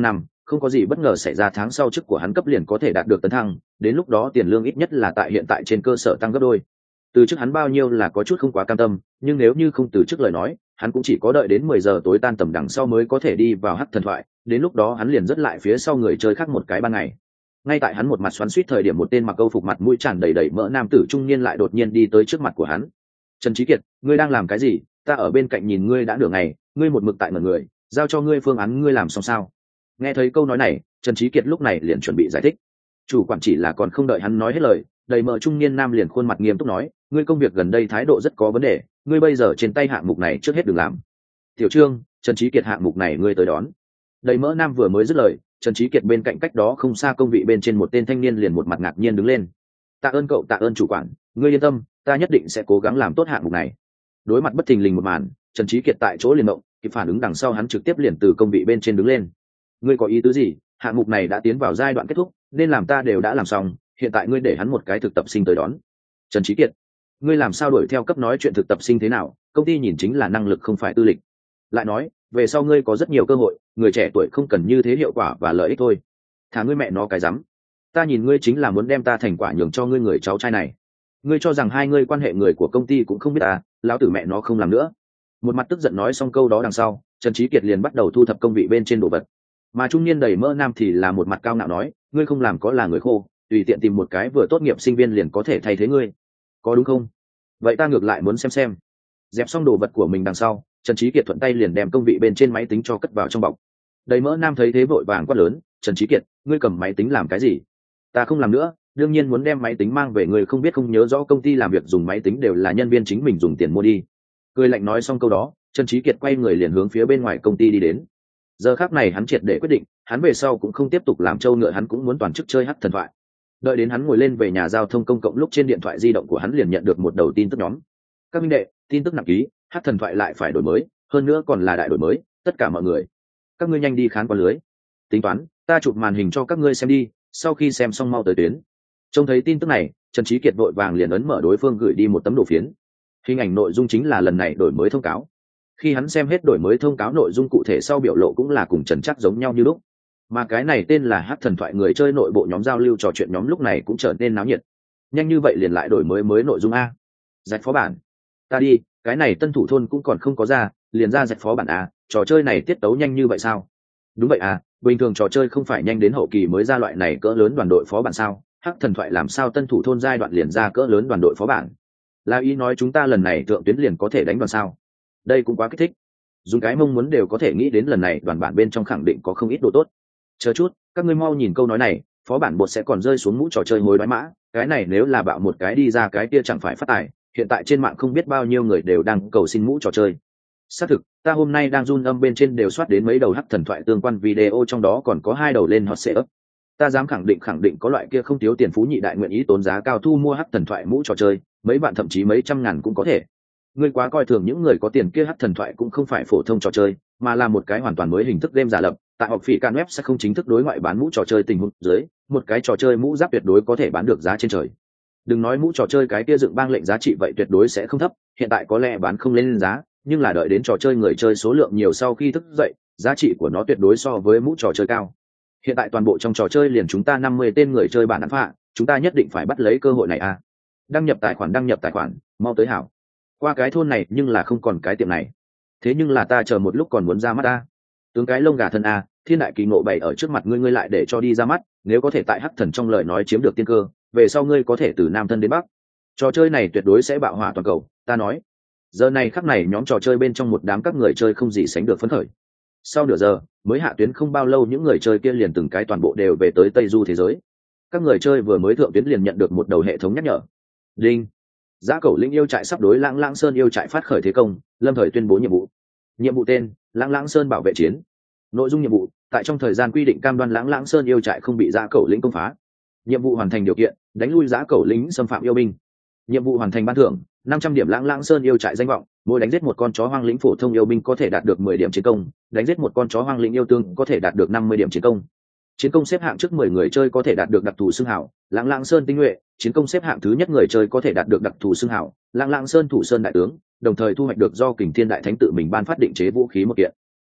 không có gì bất ngờ xảy ra tháng sau chức của hắn cấp liền có thể đạt được tấn thăng, đến lúc đó tiền lương ít nhất là tại hiện tại trên cơ sở tăng gấp đôi. Từ chức hắn bao nhiêu là có chút không quá cam tâm, nhưng nếu như không từ chức lời nói, hắn cũng chỉ có đợi đến 10 giờ tối tan tầm đằng sau mới có thể đi vào Hắc Thần Thoại, đến lúc đó hắn liền dứt lại phía sau người chơi khác một cái ban ngày. Ngay tại hắn một mặt xoắn xuýt thời điểm, một tên mặc câu phục mặt mũi tràn đầy đầy mỡ nam tử trung niên lại đột nhiên đi tới trước mặt của hắn. Trần Chí Kiệt, ngươi đang làm cái gì? Ta ở bên cạnh nhìn ngươi đã nửa ngày, ngươi một mực tại ngẩn người, giao cho ngươi phương án ngươi làm xong sao? Nghe thấy câu nói này, Trần Chí Kiệt lúc này liền chuẩn bị giải thích. Chủ quản chỉ là còn không đợi hắn nói hết lời, đầy mỡ trung niên nam liền khuôn mặt nghiêm túc nói, ngươi công việc gần đây thái độ rất có vấn đề, ngươi bây giờ trên tay hạng mục này trước hết đừng làm. Tiểu Trương, Trần Chí Kiệt hạng mục này ngươi tới đón. Đầy mỡ nam vừa mới dứt lời, Trần Chí Kiệt bên cạnh cách đó không xa công vị bên trên một tên thanh niên liền một mặt ngạc nhiên đứng lên. Tạ ơn cậu, tạ ơn chủ quản, ngươi yên tâm, ta nhất định sẽ cố gắng làm tốt hạng mục này. Đối mặt bất thình lình một màn, Trần Chí Kiệt tại chỗ liền động, kịp phản ứng đằng sau hắn trực tiếp liền từ công vị bên trên đứng lên. Ngươi có ý tứ gì? Hạng mục này đã tiến vào giai đoạn kết thúc, nên làm ta đều đã làm xong, hiện tại ngươi để hắn một cái thực tập sinh tới đón. Trần Chí Kiệt, ngươi làm sao đuổi theo cấp nói chuyện thực tập sinh thế nào? Công ty nhìn chính là năng lực không phải tư lịch. Lại nói, về sau ngươi có rất nhiều cơ hội, người trẻ tuổi không cần như thế hiệu quả và lợi ích thôi. Thả ngươi mẹ nó cái rắm. Ta nhìn ngươi chính là muốn đem ta thành quả nhường cho ngươi người cháu trai này. Ngươi cho rằng hai ngươi quan hệ người của công ty cũng không biết à? Lão tử mẹ nó không làm nữa. Một mặt tức giận nói xong câu đó đằng sau, Trần Chí Kiệt liền bắt đầu thu thập công vị bên trên đồ vật. Mà trung niên đầy mỡ nam thì là một mặt cao ngạo nói, ngươi không làm có là người khô, tùy tiện tìm một cái vừa tốt nghiệp sinh viên liền có thể thay thế ngươi, có đúng không? Vậy ta ngược lại muốn xem. Dẹp xong đồ vật của mình đằng sau, Trần Chí Kiệt thuận tay liền đem công vị bên trên máy tính cho cất vào trong bọc. Đầy mỡ nam thấy thế vội vàng quát lớn, Trần Chí Kiệt, ngươi cầm máy tính làm cái gì? Ta không làm nữa, đương nhiên muốn đem máy tính mang về, người không biết không nhớ rõ công ty làm việc dùng máy tính đều là nhân viên chính mình dùng tiền mua đi. Cười lạnh nói xong câu đó, Trần Chí Kiệt quay người liền hướng phía bên ngoài công ty đi đến. Giờ khắc này hắn triệt để quyết định, hắn về sau cũng không tiếp tục làm trâu ngựa, hắn cũng muốn toàn chức chơi Hắc Thần Thoại. Đợi đến hắn ngồi lên về nhà giao thông công cộng lúc trên điện thoại di động của hắn liền nhận được một đầu tin tức nhóm. Các minh đệ, tin tức nặng ký, Hắc Thần Thoại lại phải đổi mới, hơn nữa còn là đại đổi mới, tất cả mọi người, các ngươi nhanh đi khán qua lưới. Tính toán, ta chụp màn hình cho các ngươi xem đi, sau khi xem xong mau tới tuyến. Trông thấy tin tức này, Trần Chí Kiệt vội vàng liền ấn mở đối phương gửi đi một tấm đồ phiến. Hình ảnh nội dung chính là lần này đổi mới thông cáo. Khi hắn xem hết đổi mới thông cáo nội dung cụ thể sau, biểu lộ cũng là cùng Trần Trác giống nhau như lúc. Mà cái này tên là Hắc Thần Thoại người chơi nội bộ nhóm giao lưu trò chuyện nhóm lúc này cũng trở nên náo nhiệt. Nhanh như vậy liền lại đổi mới nội dung a? Rạch phó bản. Ta đi, cái này tân thủ thôn cũng còn không có ra, liền ra rạch phó bản a, trò chơi này tiết tấu nhanh như vậy sao? Đúng vậy à, bình thường trò chơi không phải nhanh đến hậu kỳ mới ra loại này cỡ lớn đoàn đội phó bản sao? Hắc Thần Thoại làm sao tân thủ thôn giai đoạn liền ra cỡ lớn đoàn đội phó bản? Là ý nói chúng ta lần này thượng tuyến liền có thể đánh đoàn sao? Đây cũng quá kích thích. Dùng cái mong muốn đều có thể nghĩ đến lần này đoàn bản bên trong khẳng định có không ít đồ tốt. Chờ chút, các ngươi mau nhìn câu nói này, phó bản bột sẽ còn rơi xuống mũ trò chơi hối đoái mã, cái này nếu là bạo một cái đi ra cái kia chẳng phải phát tài. Hiện tại trên mạng không biết bao nhiêu người đều đang cầu xin mũ trò chơi. Xác thực, ta hôm nay đang run âm bên trên đều soát đến mấy đầu Hắc Thần Thoại tương quan video, trong đó còn có 2 đầu lên hot setup. Ta dám khẳng định có loại kia không thiếu tiền phú nhị đại nguyện ý tốn giá cao thu mua Hắc Thần Thoại mũ trò chơi, mấy bạn thậm chí mấy trăm ngàn cũng có thể. Ngươi quá coi thường những người có tiền kia. Hắc Thần Thoại cũng không phải phổ thông trò chơi, mà là một cái hoàn toàn mới hình thức game giả lập. Tại học phỉ can web sẽ không chính thức đối ngoại bán mũ trò chơi tình huống dưới, một cái trò chơi mũ giáp tuyệt đối có thể bán được giá trên trời. Đừng nói mũ trò chơi cái kia dựng bang lệnh giá trị vậy tuyệt đối sẽ không thấp, hiện tại có lẽ bán không lên giá, nhưng là đợi đến trò chơi người chơi số lượng nhiều sau khi thức dậy, giá trị của nó tuyệt đối so với mũ trò chơi cao. Hiện tại toàn bộ trong trò chơi liền chúng ta 50 tên người chơi bản án phạ, chúng ta nhất định phải bắt lấy cơ hội này à. Đăng nhập tài khoản, mau tới hảo. Qua cái thôn này nhưng là không còn cái tiệm này. Thế nhưng là ta chờ một lúc còn muốn ra mắt ta. Tướng cái lông gà thân a, thiên đại kỳ ngộ bày ở trước mặt ngươi lại để cho đi ra mắt, nếu có thể tại Hắc Thần trong lời nói chiếm được tiên cơ, về sau ngươi có thể từ nam thân đến bắc. Trò chơi này tuyệt đối sẽ bạo hỏa toàn cầu, ta nói. Giờ này khắc này nhóm trò chơi bên trong một đám các người chơi không gì sánh được phấn khởi. Sau nửa giờ, mới hạ tuyến không bao lâu những người chơi kia liền từng cái toàn bộ đều về tới Tây Du thế giới. Các người chơi vừa mới thượng tuyến liền nhận được một đầu hệ thống nhắc nhở. Đinh. Giá Cẩu Linh yêu trại sắp đối Lãng Lãng Sơn yêu trại phát khởi thế công, lâm thời tuyên bố nhiệm vụ. Nhiệm vụ tên: Lãng Lãng Sơn bảo vệ chiến. Nội dung nhiệm vụ: tại trong thời gian quy định cam đoan Lãng Lãng Sơn yêu trại không bị Giá Cẩu Linh công phá. Nhiệm vụ hoàn thành điều kiện: đánh lui Giá Cẩu Linh xâm phạm yêu binh. Nhiệm vụ hoàn thành ban thưởng: 500 điểm Lãng Lãng Sơn yêu trại danh vọng, mỗi đánh giết một con chó hoang lĩnh phổ thông yêu binh có thể đạt được 10 điểm chiến công, đánh giết một con chó hoang lĩnh yêu tương có thể đạt được 50 điểm chiến công. Chiến công xếp hạng trước 10 người chơi có thể đạt được đặc thù xưng hào Lãng Lãng Sơn tinh nhuệ, chiến công xếp hạng thứ nhất người chơi có thể đạt được đặc thù xưng hào Lãng Lãng Sơn thủ sơn đại tướng, đồng thời thu hoạch được do Kình Thiên đại thánh tự mình ban phát định chế vũ khí một kiện.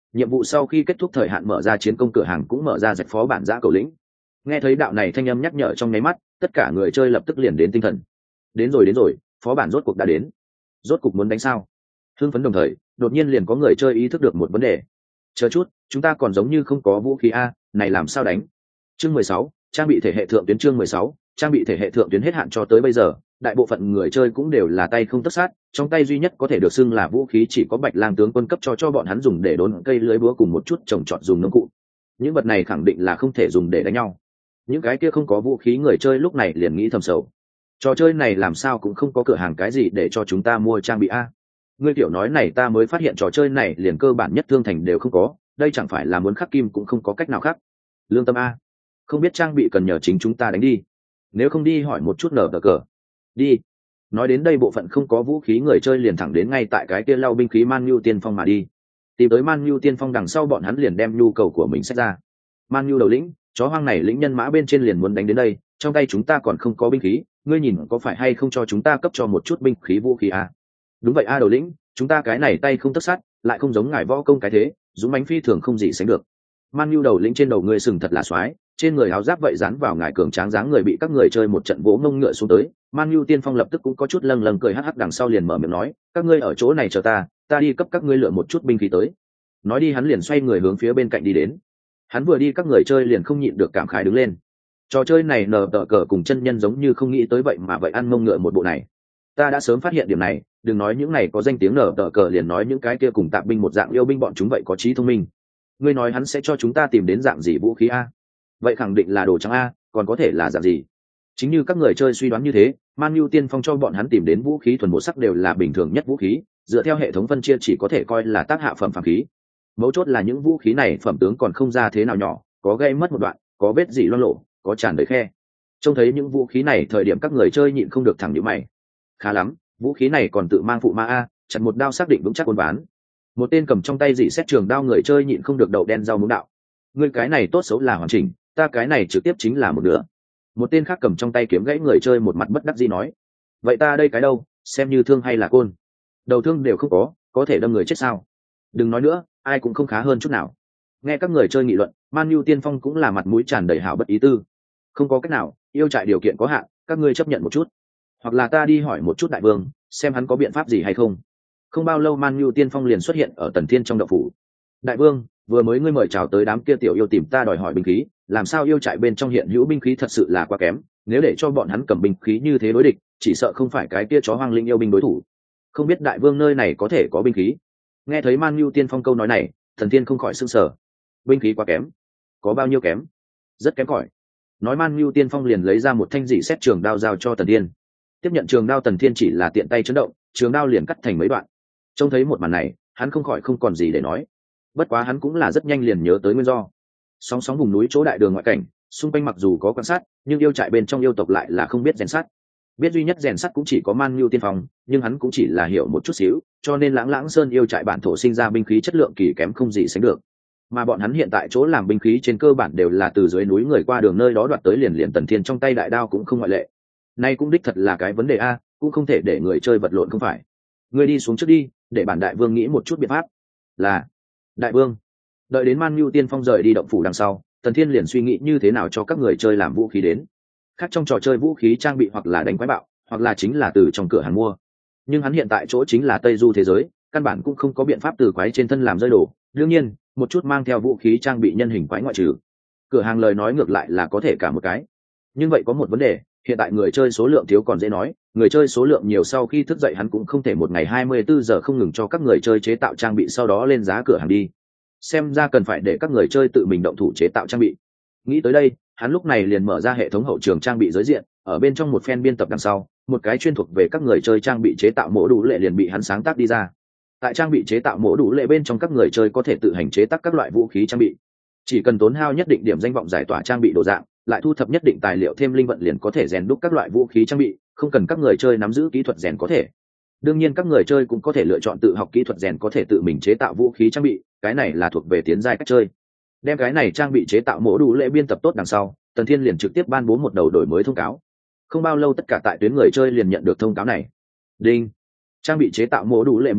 Nhiệm vụ sau khi kết thúc thời hạn mở ra chiến công cửa hàng cũng mở ra rạch phó bản giã cầu lĩnh. Nghe thấy đạo này thanh âm nhắc nhở trong nháy mắt, tất cả người chơi lập tức liền đến tinh thần. Đến rồi, phó bản rốt cuộc đã đến. Rốt cuộc muốn đánh sao? Hưng phấn đồng thời, đột nhiên liền có người chơi ý thức được một vấn đề. Chờ chút, chúng ta còn giống như không có vũ khí a, này làm sao đánh? Chương 16, trang bị thể hệ thượng tuyến. Chương 16, trang bị thể hệ thượng tuyến. Hết hạn cho tới bây giờ, đại bộ phận người chơi cũng đều là tay không tất sát, trong tay duy nhất có thể được xưng là vũ khí chỉ có Bạch Lang tướng quân cấp cho bọn hắn dùng để đốn cây lưới búa cùng một chút trồng trọt dùng nông cụ. Những vật này khẳng định là không thể dùng để đánh nhau. Những cái kia không có vũ khí người chơi lúc này liền nghĩ thầm sầu. Trò chơi này làm sao cũng không có cửa hàng cái gì để cho chúng ta mua trang bị a. Ngươi tiểu nói này ta mới phát hiện trò chơi này liền cơ bản nhất thương thành đều không có, đây chẳng phải là muốn khắc kim cũng không có cách nào khác. Lương tâm a, không biết trang bị cần nhờ chính chúng ta đánh đi, nếu không đi hỏi một chút nở cờ. Đi. Nói đến đây bộ phận không có vũ khí người chơi liền thẳng đến ngay tại cái kia lau binh khí Man Nhu tiên phong mà đi. Tìm tới Man Nhu tiên phong đằng sau bọn hắn liền đem nhu cầu của mình xét ra. Man Nhu đầu lĩnh, chó hoang này lĩnh nhân mã bên trên liền muốn đánh đến đây, trong tay chúng ta còn không có binh khí, ngươi nhìn có phải hay không cho chúng ta cấp cho một chút binh khí vũ khí à? Đúng vậy a đầu lĩnh, chúng ta cái này tay không tất sát, lại không giống ngài võ công cái thế, dũng mãnh phi thường không gì sánh được. Man Nhu đầu lĩnh trên đầu ngươi sừng thật là xoái, trên người áo giáp vậy dán vào ngài cường tráng dáng người bị các người chơi một trận vỗ mông ngựa xuống tới. Man Nhu tiên phong lập tức cũng có chút lâng lâng cười hắc hắc đằng sau liền mở miệng nói, các ngươi ở chỗ này chờ ta đi cấp các ngươi lựa một chút binh khí tới. Nói đi hắn liền xoay người hướng phía bên cạnh đi đến. Hắn vừa đi các người chơi liền không nhịn được cảm khái đứng lên. Trò chơi này nở tờ cờ cùng chân nhân giống như không nghĩ tới vậy mà vậy ăn mông ngựa một bộ này. Ta đã sớm phát hiện điểm này, đừng nói những này có danh tiếng nở tờ cờ liền nói những cái kia cùng tạp binh một dạng yêu binh bọn chúng vậy có trí thông minh. Ngươi nói hắn sẽ cho chúng ta tìm đến dạng gì vũ khí a? Vậy khẳng định là đồ trắng a, còn có thể là dạng gì? Chính như các người chơi suy đoán như thế, Man Nhu tiên phong cho bọn hắn tìm đến vũ khí thuần một sắc đều là bình thường nhất vũ khí, dựa theo hệ thống phân chia chỉ có thể coi là tác hạ phẩm phàm khí. Mấu chốt là những vũ khí này phẩm tướng còn không ra thế nào nhỏ, có gây mất một đoạn, có vết dỉ loang lộ, có tràn đầy khe. Trông thấy những vũ khí này thời điểm các người chơi nhịn không được thẳng nhíu mày. Khá lắm, vũ khí này còn tự mang phụ ma a, chặt một đao xác định vững chắc quân bán. Một tên cầm trong tay dị xét trường đao người chơi nhịn không được đầu đen rau muống đạo. Ngươi cái này tốt xấu là hoàn chỉnh, ta cái này trực tiếp chính là một nửa. Một tên khác cầm trong tay kiếm gãy người chơi một mặt bất đắc dĩ nói, vậy ta đây cái đâu, xem như thương hay là côn? Đầu thương đều không có thể đâm người chết sao? Đừng nói nữa, ai cũng không khá hơn chút nào. Nghe các người chơi nghị luận, Man Nhu tiên phong cũng là mặt mũi tràn đầy hảo bất ý tư. Không có cách nào, yêu trại điều kiện có hạn, các ngươi chấp nhận một chút, hoặc là ta đi hỏi một chút đại vương, xem hắn có biện pháp gì hay không. Không bao lâu Man Nhu tiên phong liền xuất hiện ở Tần Thiên trong động phủ. Đại vương, vừa mới ngươi mời chào tới đám kia tiểu yêu tìm ta đòi hỏi binh khí, làm sao yêu trại bên trong hiện hữu binh khí thật sự là quá kém, nếu để cho bọn hắn cầm binh khí như thế đối địch, chỉ sợ không phải cái kia chó hoang linh yêu binh đối thủ. Không biết đại vương nơi này có thể có binh khí? Nghe thấy Man Nhu tiên phong câu nói này, Thần Thiên không khỏi sửng sở. Binh khí quá kém? Có bao nhiêu kém? Rất kém cỏi. Nói Man Nhu tiên phong liền lấy ra một thanh dị xét trường đao giao cho Tần Thiên. Tiếp nhận trường đao Tần Thiên chỉ là tiện tay chấn động, trường đao liền cắt thành mấy đoạn. Trông thấy một màn này, hắn không khỏi không còn gì để nói. Bất quá hắn cũng là rất nhanh liền nhớ tới nguyên do. Sóng sóng vùng núi chỗ đại đường ngoại cảnh, xung quanh mặc dù có quan sát, nhưng yêu trại bên trong yêu tộc lại là không biết rèn sắt. Biết duy nhất rèn sắt cũng chỉ có Man Nhu tiên phong, nhưng hắn cũng chỉ là hiểu một chút xíu, cho nên Lãng Lãng Sơn yêu trại bản thổ sinh ra binh khí chất lượng kỳ kém không gì sánh được. Mà bọn hắn hiện tại chỗ làm binh khí trên cơ bản đều là từ dưới núi người qua đường nơi đó đoạt tới, liền liền Tần Thiên trong tay đại đao cũng không ngoại lệ. Nay cũng đích thật là cái vấn đề a, cũng không thể để người chơi vật lộn không phải. Ngươi đi xuống trước đi, để bản đại vương nghĩ một chút biện pháp. Là đại vương. Đợi đến Man Nhu tiên phong rời đi động phủ đằng sau, Tần Thiên liền suy nghĩ như thế nào cho các người chơi làm vũ khí đến. Khác trong trò chơi vũ khí trang bị hoặc là đánh quái bạo, hoặc là chính là từ trong cửa hàng mua. Nhưng hắn hiện tại chỗ chính là Tây Du thế giới, căn bản cũng không có biện pháp từ quái trên thân làm rơi đồ. Đương nhiên, một chút mang theo vũ khí trang bị nhân hình quái ngoại trừ. Cửa hàng lời nói ngược lại là có thể cả một cái. Nhưng vậy có một vấn đề, hiện tại người chơi số lượng thiếu còn dễ nói, người chơi số lượng nhiều sau khi thức dậy hắn cũng không thể một ngày 24 giờ không ngừng cho các người chơi chế tạo trang bị sau đó lên giá cửa hàng đi. Xem ra cần phải để các người chơi tự mình động thủ chế tạo trang bị. Nghĩ tới đây, hắn lúc này liền mở ra hệ thống hậu trường trang bị giới diện, ở bên trong một phen biên tập đằng sau, một cái chuyên thuộc về các người chơi trang bị chế tạo mẫu đủ lệ liền bị hắn sáng tác đi ra. Tại trang bị chế tạo mẫu đủ lệ bên trong các người chơi có thể tự hành chế tác các loại vũ khí trang bị. Chỉ cần tốn hao nhất định điểm danh vọng giải tỏa trang bị đồ dạng, lại thu thập nhất định tài liệu thêm linh vận liền có thể rèn đúc các loại vũ khí trang bị, không cần các người chơi nắm giữ kỹ thuật rèn có thể. Đương nhiên các người chơi cũng có thể lựa chọn tự học kỹ thuật rèn có thể tự mình chế tạo vũ khí trang bị, cái này là thuộc về tiến giai cách chơi. Đem cái này trang bị chế tạo mẫu đủ lệ biên tập tốt đằng sau, Tần Thiên liền trực tiếp ban bố một đầu đổi mới thông cáo. Không bao lâu tất cả tại tuyến người chơi liền nhận được thông cáo này. Đinh, trang bị chế tạo mẫu đủ lệ mở ra,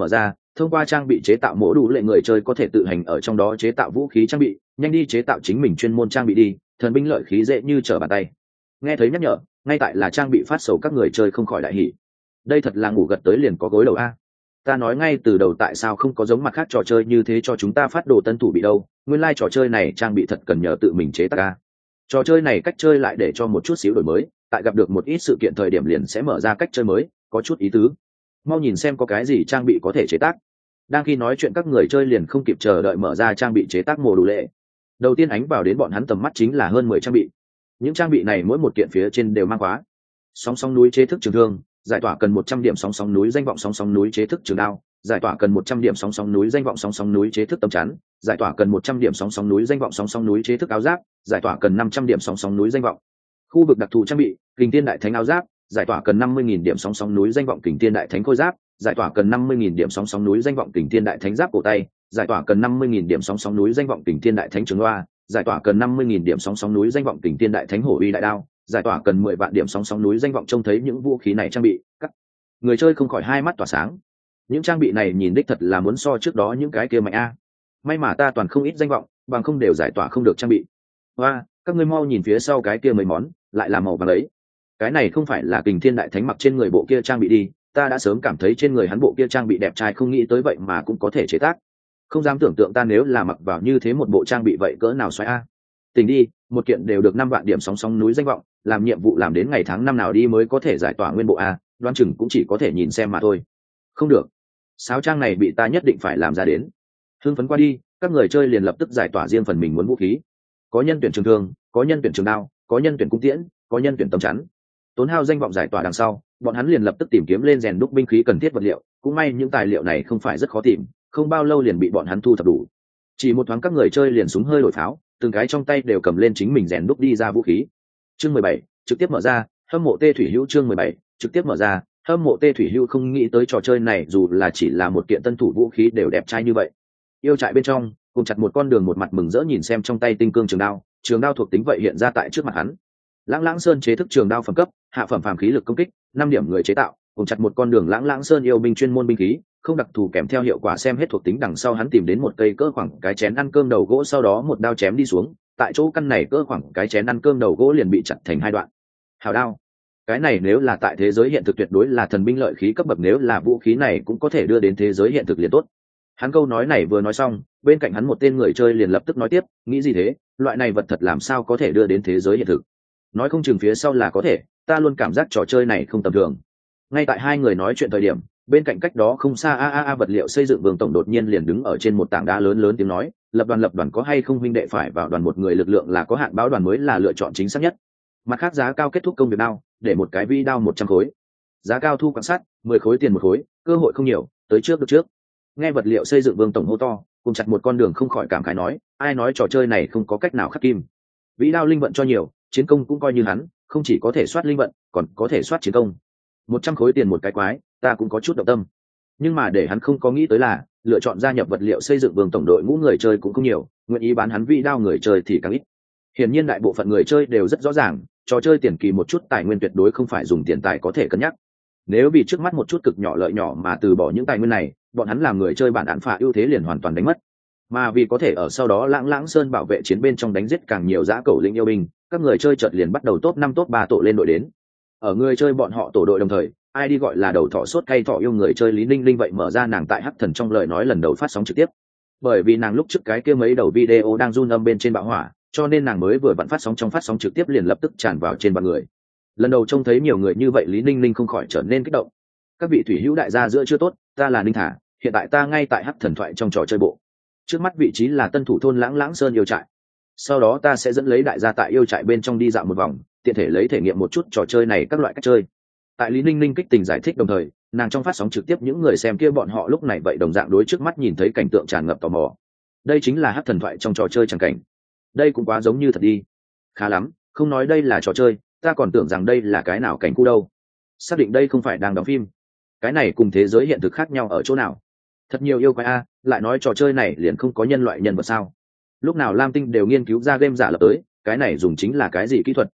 Thông qua trang bị chế tạo mổ đủ lệ, người chơi có thể tự hành ở trong đó chế tạo vũ khí trang bị, nhanh đi chế tạo chính mình chuyên môn trang bị đi, thần binh lợi khí dễ như trở bàn tay. Nghe thấy nhắc nhở, ngay tại là trang bị phát sầu các người chơi không khỏi đại hỉ. Đây thật là ngủ gật tới liền có gối đầu a. Ta nói ngay từ đầu tại sao không có giống mặt khác trò chơi như thế cho chúng ta phát đồ tân thủ bị đâu, nguyên lai trò chơi này trang bị thật cần nhờ tự mình chế tác a. Trò chơi này cách chơi lại để cho một chút xíu đổi mới, tại gặp được một ít sự kiện thời điểm liền sẽ mở ra cách chơi mới, có chút ý tứ. Mau nhìn xem có cái gì trang bị có thể chế tác. Đang khi nói chuyện các người chơi liền không kịp chờ đợi mở ra trang bị chế tác mồ đủ lệ. Đầu tiên ánh vào đến bọn hắn tầm mắt chính là hơn 10 trang bị. Những trang bị này mỗi một kiện phía trên đều mang khóa. Sóng núi chế thức trường thương, giải tỏa cần 100 điểm sóng núi danh vọng sóng núi chế thức trường đao, giải tỏa cần 100 điểm sóng núi danh vọng sóng núi chế thức tấm chắn, giải tỏa cần 100 điểm sóng núi danh vọng sóng núi chế thức áo giáp, giải tỏa cần 500 điểm sóng núi danh vọng. Khu vực đặc thù trang bị, Kình Thiên Đại Thánh áo giáp, giải tỏa cần 50.000 điểm sóng núi danh vọng Kình Thiên Đại Thánh khôi giáp, giải tỏa cần 50.000 điểm sóng núi danh vọng Kình Thiên Đại Thánh giáp cổ tay, giải tỏa cần 50.000 điểm sóng núi danh vọng Kình Thiên Đại Thánh trường loa, giải tỏa cần 50.000 điểm sóng núi danh vọng Kình Thiên Đại Thánh hổ uy đại đao, giải tỏa cần 10 vạn điểm sóng núi danh vọng. Trông thấy những vũ khí này trang bị, các người chơi không khỏi hai mắt tỏa sáng. Những trang bị này nhìn đích thật là muốn so trước đó những cái kia mạnh a. May mà ta toàn không ít danh vọng, bằng không đều giải tỏa không được trang bị. Hoa, các ngươi mau nhìn phía sau cái kia mấy món, lại là màu vàng ấy. Cái này không phải là Kình Thiên Đại Thánh mặc trên người bộ kia trang bị đi, ta đã sớm cảm thấy trên người hắn bộ kia trang bị đẹp trai, không nghĩ tới vậy mà cũng có thể chế tác. Không dám tưởng tượng ta nếu là mặc vào như thế một bộ trang bị vậy cỡ nào xoáy a. Tình đi, một kiện đều được 5 vạn điểm sóng núi danh vọng, làm nhiệm vụ làm đến ngày tháng năm nào đi mới có thể giải tỏa nguyên bộ a, đoán chừng cũng chỉ có thể nhìn xem mà thôi. Không được, sáo trang này bị ta nhất định phải làm ra đến. Hưng phấn qua đi, các người chơi liền lập tức giải tỏa riêng phần mình muốn vũ khí. Có nhân tuyển trường thương, có nhân tuyển trường đao, có nhân tuyển cung tiễn, có nhân tuyển tấm chắn. Tốn hao danh vọng giải tỏa đằng sau, bọn hắn liền lập tức tìm kiếm lên rèn đúc binh khí cần thiết vật liệu, cũng may những tài liệu này không phải rất khó tìm, không bao lâu liền bị bọn hắn thu thập đủ. Chỉ một thoáng các người chơi liền súng hơi đổi pháo, từng cái trong tay đều cầm lên chính mình rèn đúc đi ra vũ khí. Chương 17, trực tiếp mở ra, hâm mộ Tê Thủy Hữu. Chương 17, trực tiếp mở ra, hâm mộ Tê Thủy Hữu không nghĩ tới trò chơi này dù là chỉ là một kiện tân thủ vũ khí đều đẹp trai như vậy. Yêu trại bên trong, cùng chặt một con đường một mặt mừng rỡ nhìn xem trong tay tinh cương trường đao thuộc tính vậy hiện ra tại trước mặt hắn. Lãng Lãng Sơn chế thức trường đao phẩm cấp, hạ phẩm phàm khí lực công kích, 5 điểm người chế tạo, cùng chặt một con đường Lãng Lãng Sơn yêu binh chuyên môn binh khí, không đặc thù kèm theo hiệu quả xem hết thuộc tính đằng sau hắn tìm đến một cây cỡ khoảng cái chén ăn cơm đầu gỗ sau đó một đao chém đi xuống, tại chỗ căn này cỡ khoảng cái chén ăn cơm đầu gỗ liền bị chặt thành 2 đoạn. Hào đao. Cái này nếu là tại thế giới hiện thực tuyệt đối là thần binh lợi khí cấp bậc, nếu là vũ khí này cũng có thể đưa đến thế giới hiện thực liền tốt. Hắn câu nói này vừa nói xong, bên cạnh hắn một tên người chơi liền lập tức nói tiếp, nghĩ gì thế, loại này vật thật làm sao có thể đưa đến thế giới hiện thực? Nói không chừng phía sau là có thể, ta luôn cảm giác trò chơi này không tầm thường. Ngay tại hai người nói chuyện thời điểm, bên cạnh cách đó không xa vật liệu xây dựng Vương tổng đột nhiên liền đứng ở trên một tảng đá lớn tiếng nói, lập đoàn có hay không huynh đệ, phải vào đoàn một người lực lượng là có hạn, báo đoàn mới là lựa chọn chính xác nhất. Mặt khác giá cao kết thúc công việc đao, để một cái vi đao 100 khối. Giá cao thu quan sát, 10 khối tiền một khối, cơ hội không nhiều, tới trước được trước. Nghe vật liệu xây dựng Vương tổng hô to, cùng chặt một con đường không khỏi cảm khái nói, ai nói trò chơi này không có cách nào khắc kim. Vĩ đao linh vận cho nhiều, chiến công cũng coi như hắn, không chỉ có thể soát linh vận, còn có thể soát chiến công. 100 khối tiền một cái quái, ta cũng có chút động tâm. Nhưng mà để hắn không có nghĩ tới là, lựa chọn gia nhập vật liệu xây dựng Vương tổng đội ngũ người chơi cũng không nhiều, nguyện ý bán hắn vĩ đao người chơi thì càng ít. Hiển nhiên đại bộ phận người chơi đều rất rõ ràng, trò chơi tiền kỳ một chút tài nguyên tuyệt đối không phải dùng tiền tài có thể cân nhắc. Nếu vì trước mắt một chút cực nhỏ lợi nhỏ mà từ bỏ những tài nguyên này, bọn hắn làm người chơi bản án phá ưu thế liền hoàn toàn đánh mất. Mà vì có thể ở sau đó Lãng Lãng Sơn bảo vệ chiến bên trong đánh giết càng nhiều dã cẩu linh yêu binh, các người chơi chợt liền bắt đầu top 5 top 3 tổ lên đội đến. Ở người chơi bọn họ tổ đội đồng thời, ai đi gọi là đầu thỏ sốt cay thỏ yêu người chơi Lý Ninh Linh vậy mở ra nàng tại Hắc Thần trong lời nói lần đầu phát sóng trực tiếp. Bởi vì nàng lúc trước cái kia mấy đầu video đang run âm bên trên bạo hỏa, cho nên nàng mới vừa vặn phát sóng trong phát sóng trực tiếp liền lập tức tràn vào trên mọi người. Lần đầu trông thấy nhiều người như vậy, Lý Ninh Linh không khỏi trở nên kích động. Các vị thủy hữu đại gia giữa chưa tốt, ta là Ninh Thả, hiện tại ta ngay tại Hắc Thần thoại trong trò chơi bộ. Trước mắt vị trí là tân thủ thôn Lãng Lãng Sơn yêu trại. Sau đó ta sẽ dẫn lấy đại gia tại yêu trại bên trong đi dạo một vòng, tiện thể lấy thể nghiệm một chút trò chơi này các loại cách chơi. Tại Lý Ninh Ninh kích tình giải thích đồng thời, nàng trong phát sóng trực tiếp những người xem kia bọn họ lúc này vậy đồng dạng đối trước mắt nhìn thấy cảnh tượng tràn ngập tò mò. Đây chính là Hắc Thần thoại trong trò chơi chẳng cảnh. Đây cũng quá giống như thật đi. Khá lắm, không nói đây là trò chơi, ta còn tưởng rằng đây là cái nào cảnh khu đâu. Xác định đây không phải đang đóng phim. Cái này cùng thế giới hiện thực khác nhau ở chỗ nào? Thật nhiều yêu quái a, lại nói trò chơi này liền không có nhân loại nhân vật sao? Lúc nào Lam Tinh đều nghiên cứu ra game giả lập tới, cái này dùng chính là cái gì kỹ thuật?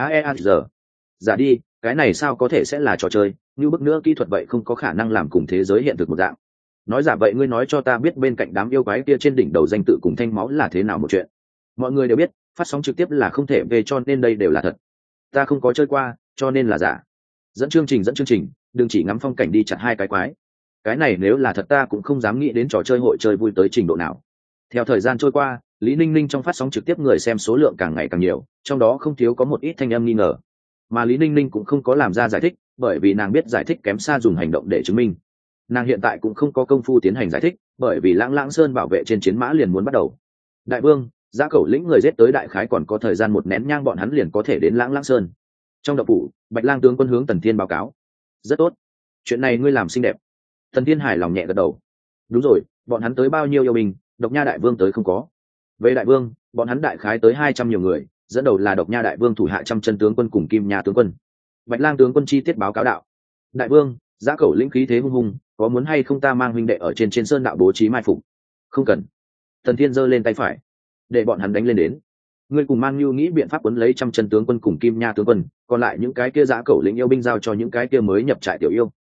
giờ giả đi, cái này sao có thể sẽ là trò chơi, như bức nữa kỹ thuật vậy không có khả năng làm cùng thế giới hiện thực một dạng. nói giả vậy ngươi nói cho ta biết bên cạnh đám yêu quái kia trên đỉnh đầu danh tự cùng thanh máu là thế nào một chuyện. Mọi người đều biết phát sóng trực tiếp là không thể về, cho nên đây đều là thật. Ta không có chơi qua cho nên là giả. Dẫn chương trình, đừng chỉ ngắm phong cảnh đi chặt hai cái quái. Cái này nếu là thật ta cũng không dám nghĩ đến trò chơi hội chơi vui tới trình độ nào. Theo thời gian trôi qua, Lý Ninh Ninh trong phát sóng trực tiếp người xem số lượng càng ngày càng nhiều, trong đó không thiếu có một ít thanh âm nghi ngờ. Mà Lý Ninh Ninh cũng không có làm ra giải thích, bởi vì nàng biết giải thích kém xa dùng hành động để chứng minh. Nàng hiện tại cũng không có công phu tiến hành giải thích, bởi vì Lãng Lãng Sơn bảo vệ trên chiến mã liền muốn bắt đầu. Đại vương, Giá Cẩu lĩnh người giết tới đại khái còn có thời gian một nén nhang bọn hắn liền có thể đến Lãng Lãng Sơn. Trong động phủ, Bạch Lang tướng quân hướng Tần Thiên báo cáo. Rất tốt, chuyện này ngươi làm xinh đẹp. Tần Thiên hài lòng nhẹ gật đầu. Đúng rồi, bọn hắn tới bao nhiêu yêu binh, Độc Nha đại vương tới không có? Về đại vương, bọn hắn đại khái tới 200 nhiều người, dẫn đầu là Độc Nha đại vương thủ hạ Trăm Chân tướng quân cùng Kim Nha tướng quân. Bạch Lang tướng quân chi tiết báo cáo đạo. Đại vương, Giá Cẩu lĩnh khí thế hung hùng, có muốn hay không ta mang huynh đệ ở trên sơn đạo bố trí mai phục? Không cần. Tần Thiên giơ lên tay phải, để bọn hắn đánh lên đến. Ngươi cùng Mang Nhu nghĩ biện pháp quấn lấy Trăm Chân tướng quân cùng Kim Nha tướng quân, còn lại những cái kia Giá Cẩu lĩnh yêu binh giao cho những cái kia mới nhập trại tiểu yêu.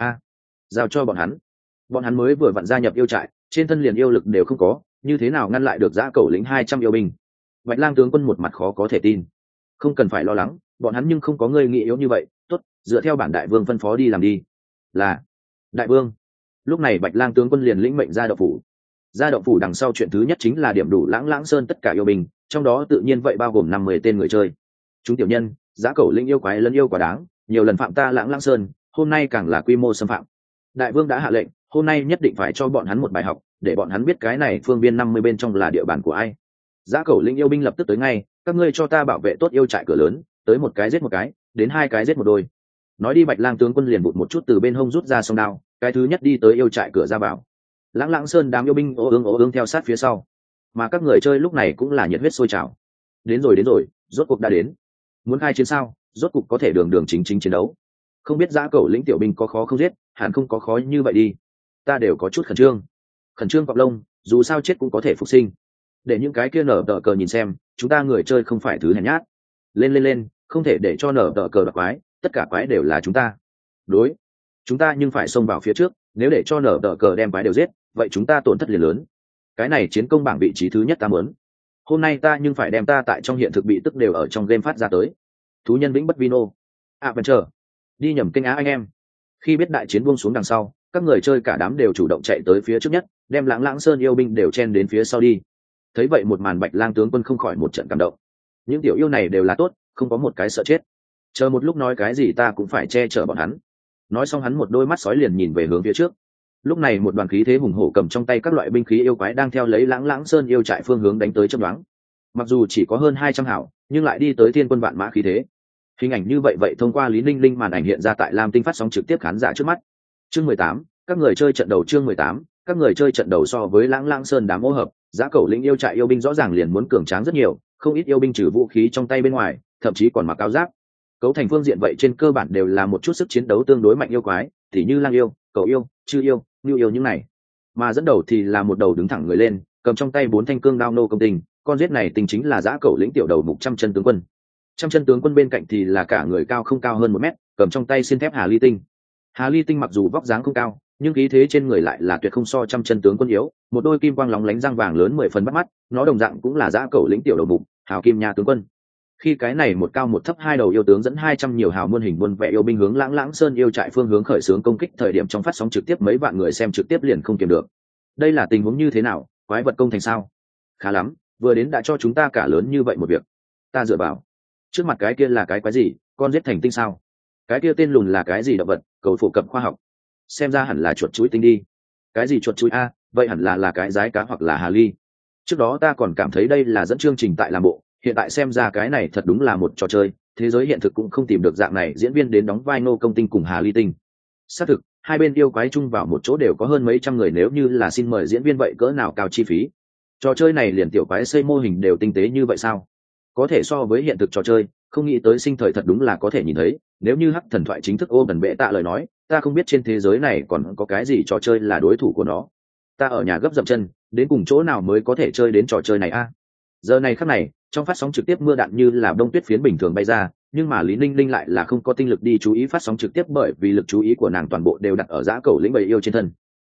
Giao cho bọn hắn. Bọn hắn mới vừa vặn gia nhập yêu trại, trên thân liền yêu lực đều không có, như thế nào ngăn lại được Giá Cẩu lĩnh 200 yêu binh? Bạch Lang tướng quân một mặt khó có thể tin. Không cần phải lo lắng, bọn hắn nhưng không có ngươi nghĩ yếu như vậy. Tốt, dựa theo bản đại vương phân phó đi làm đi. Là đại vương. Lúc này Bạch Lang tướng quân liền lĩnh mệnh ra động phủ. Ra động phủ đằng sau chuyện thứ nhất chính là điểm đủ Lãng Lãng Sơn tất cả yêu binh, trong đó tự nhiên vậy bao gồm 50 tên người chơi. Chúng tiểu nhân, Giá Cẩu lĩnh yêu quái lấn yêu quá đáng, nhiều lần phạm ta Lãng Lãng Sơn, hôm nay càng là quy mô xâm phạm. Đại vương đã hạ lệnh, hôm nay nhất định phải cho bọn hắn một bài học, để bọn hắn biết cái này phương viên 50 bên trong là địa bàn của ai. Giá Cẩu lĩnh yêu binh lập tức tới ngay, các ngươi cho ta bảo vệ tốt yêu trại cửa lớn, tới một cái giết một cái, đến hai cái giết một đôi. Nói đi, Bạch Lang tướng quân liền vụt một chút từ bên hông rút ra song đao, cái thứ nhất đi tới yêu trại cửa ra vào. Lãng Lãng Sơn đám yêu binh ố ương theo sát phía sau, mà các người chơi lúc này cũng là nhiệt huyết sôi trào. Đến rồi, rốt cuộc đã đến. Muốn khai chiến sao? Rốt cuộc có thể đường chính chiến đấu. Không biết Giá Cẩu lĩnh tiểu binh có khó không giết, hẳn không có khó như vậy đi. Ta đều có chút khẩn trương cọp lông, dù sao chết cũng có thể phục sinh. Để những cái kia nở tờ cờ nhìn xem, chúng ta người chơi không phải thứ hèn nhát. Lên, không thể để cho nở tờ cờ đoạt quái, tất cả quái đều là chúng ta. Đối, chúng ta nhưng phải xông vào phía trước, nếu để cho nở tờ cờ đem quái đều giết, vậy chúng ta tổn thất liền lớn. Cái này chiến công bảng vị trí thứ nhất ta muốn. Hôm nay ta nhưng phải đem ta tại trong hiện thực bị tức đều ở trong game phát ra tới. Thú nhân vĩnh bất vino. Adventure. Đi nhầm kênh á anh em. Khi biết đại chiến buông xuống đằng sau, các người chơi cả đám đều chủ động chạy tới phía trước nhất, đem Lãng Lãng Sơn yêu binh đều chen đến phía sau đi. Thấy vậy một màn, Bạch Lang tướng quân không khỏi một trận cảm động. Những tiểu yêu này đều là tốt, không có một cái sợ chết. Chờ một lúc nói cái gì ta cũng phải che chở bọn hắn. Nói xong hắn một đôi mắt sói liền nhìn về hướng phía trước. Lúc này một đoàn khí thế hùng hổ cầm trong tay các loại binh khí yêu quái đang theo lấy Lãng Lãng Sơn yêu trại phương hướng đánh tới chớp nhoáng. Mặc dù chỉ có hơn 200 hảo, nhưng lại đi tới thiên quân vạn mã khí thế. Hình ảnh như vậy thông qua Lý Ninh Linh màn ảnh hiện ra tại Lam Tinh phát sóng trực tiếp khán giả trước mắt. Chương 18, các người chơi trận đầu. Chương 18, các người chơi trận đầu. So với Lãng Lãng Sơn đám ô hợp, Giá Cẩu lĩnh yêu trại yêu binh rõ ràng liền muốn cường tráng rất nhiều, không ít yêu binh trừ vũ khí trong tay bên ngoài, thậm chí còn mặc áo giáp. Cấu thành phương diện vậy trên cơ bản đều là một chút sức chiến đấu tương đối mạnh yêu quái, tỉ như lang yêu, cầu yêu, chư yêu, ngưu yêu những này. Mà dẫn đầu thì là một đầu đứng thẳng người lên, cầm trong tay 4 thanh cương đao nô công tình, con giết này tình chính là Giá Cẩu lĩnh tiểu đầu mục Trăm Chân tướng quân. Trăm Chân tướng quân bên cạnh thì là cả người cao không cao hơn 1 mét, cầm trong tay xiên thép Hà Ly Tinh. Hà Ly Tinh mặc dù vóc dáng không cao, nhưng khí thế trên người lại là tuyệt không so Trăm Chân tướng quân yếu, một đôi kim quang lóng lánh răng vàng lớn 10 phần bắt mắt, nó đồng dạng cũng là Giá Cẩu lĩnh tiểu đầu mục, Hào Kim Nha tướng quân. Khi cái này một cao một thấp hai đầu yêu tướng dẫn 200 nhiều hào muôn hình muôn vẻ yêu binh hướng Lãng Lãng Sơn yêu trại phương hướng khởi xướng công kích, thời điểm trong phát sóng trực tiếp mấy vạn người xem trực tiếp liền không kiềm được. Đây là tình huống như thế nào, quái vật công thành sao? Khá lắm, vừa đến đã cho chúng ta cả lớn như vậy một việc. Ta dựa vào, trước mặt cái kia là cái quái gì, con giết thành tinh sao? Cái kia tên lùn là cái gì động vật, cầu phổ cập khoa học. Xem ra hẳn là chuột chuỗi tinh đi. Cái gì chuột chuỗi a, vậy hẳn là cái giái cá hoặc là hà ly. Trước đó ta còn cảm thấy đây là dẫn chương trình tại làm bộ, hiện tại xem ra cái này thật đúng là một trò chơi, thế giới hiện thực cũng không tìm được dạng này diễn viên đến đóng vai Ngô Công Tinh cùng Hà Ly Tinh. Xác thực, hai bên yêu quái chung vào một chỗ đều có hơn mấy trăm người, nếu như là xin mời diễn viên vậy cỡ nào cao chi phí. Trò chơi này liền tiểu quái xây mô hình đều tinh tế như vậy sao? Có thể so với hiện thực trò chơi, không nghĩ tới sinh thời thật đúng là có thể nhìn thấy, nếu như Hắc Thần Thoại chính thức ô gần bệ tạ lời nói, ta không biết trên thế giới này còn có cái gì trò chơi là đối thủ của nó. Ta ở nhà gấp dậm chân, đến cùng chỗ nào mới có thể chơi đến trò chơi này a? Giờ này khắc này, trong phát sóng trực tiếp mưa đạn như là đông tuyết phiến bình thường bay ra, nhưng mà Lý Ninh Ninh lại là không có tinh lực đi chú ý phát sóng trực tiếp, bởi vì lực chú ý của nàng toàn bộ đều đặt ở Giá Cẩu lĩnh bầy yêu trên thân.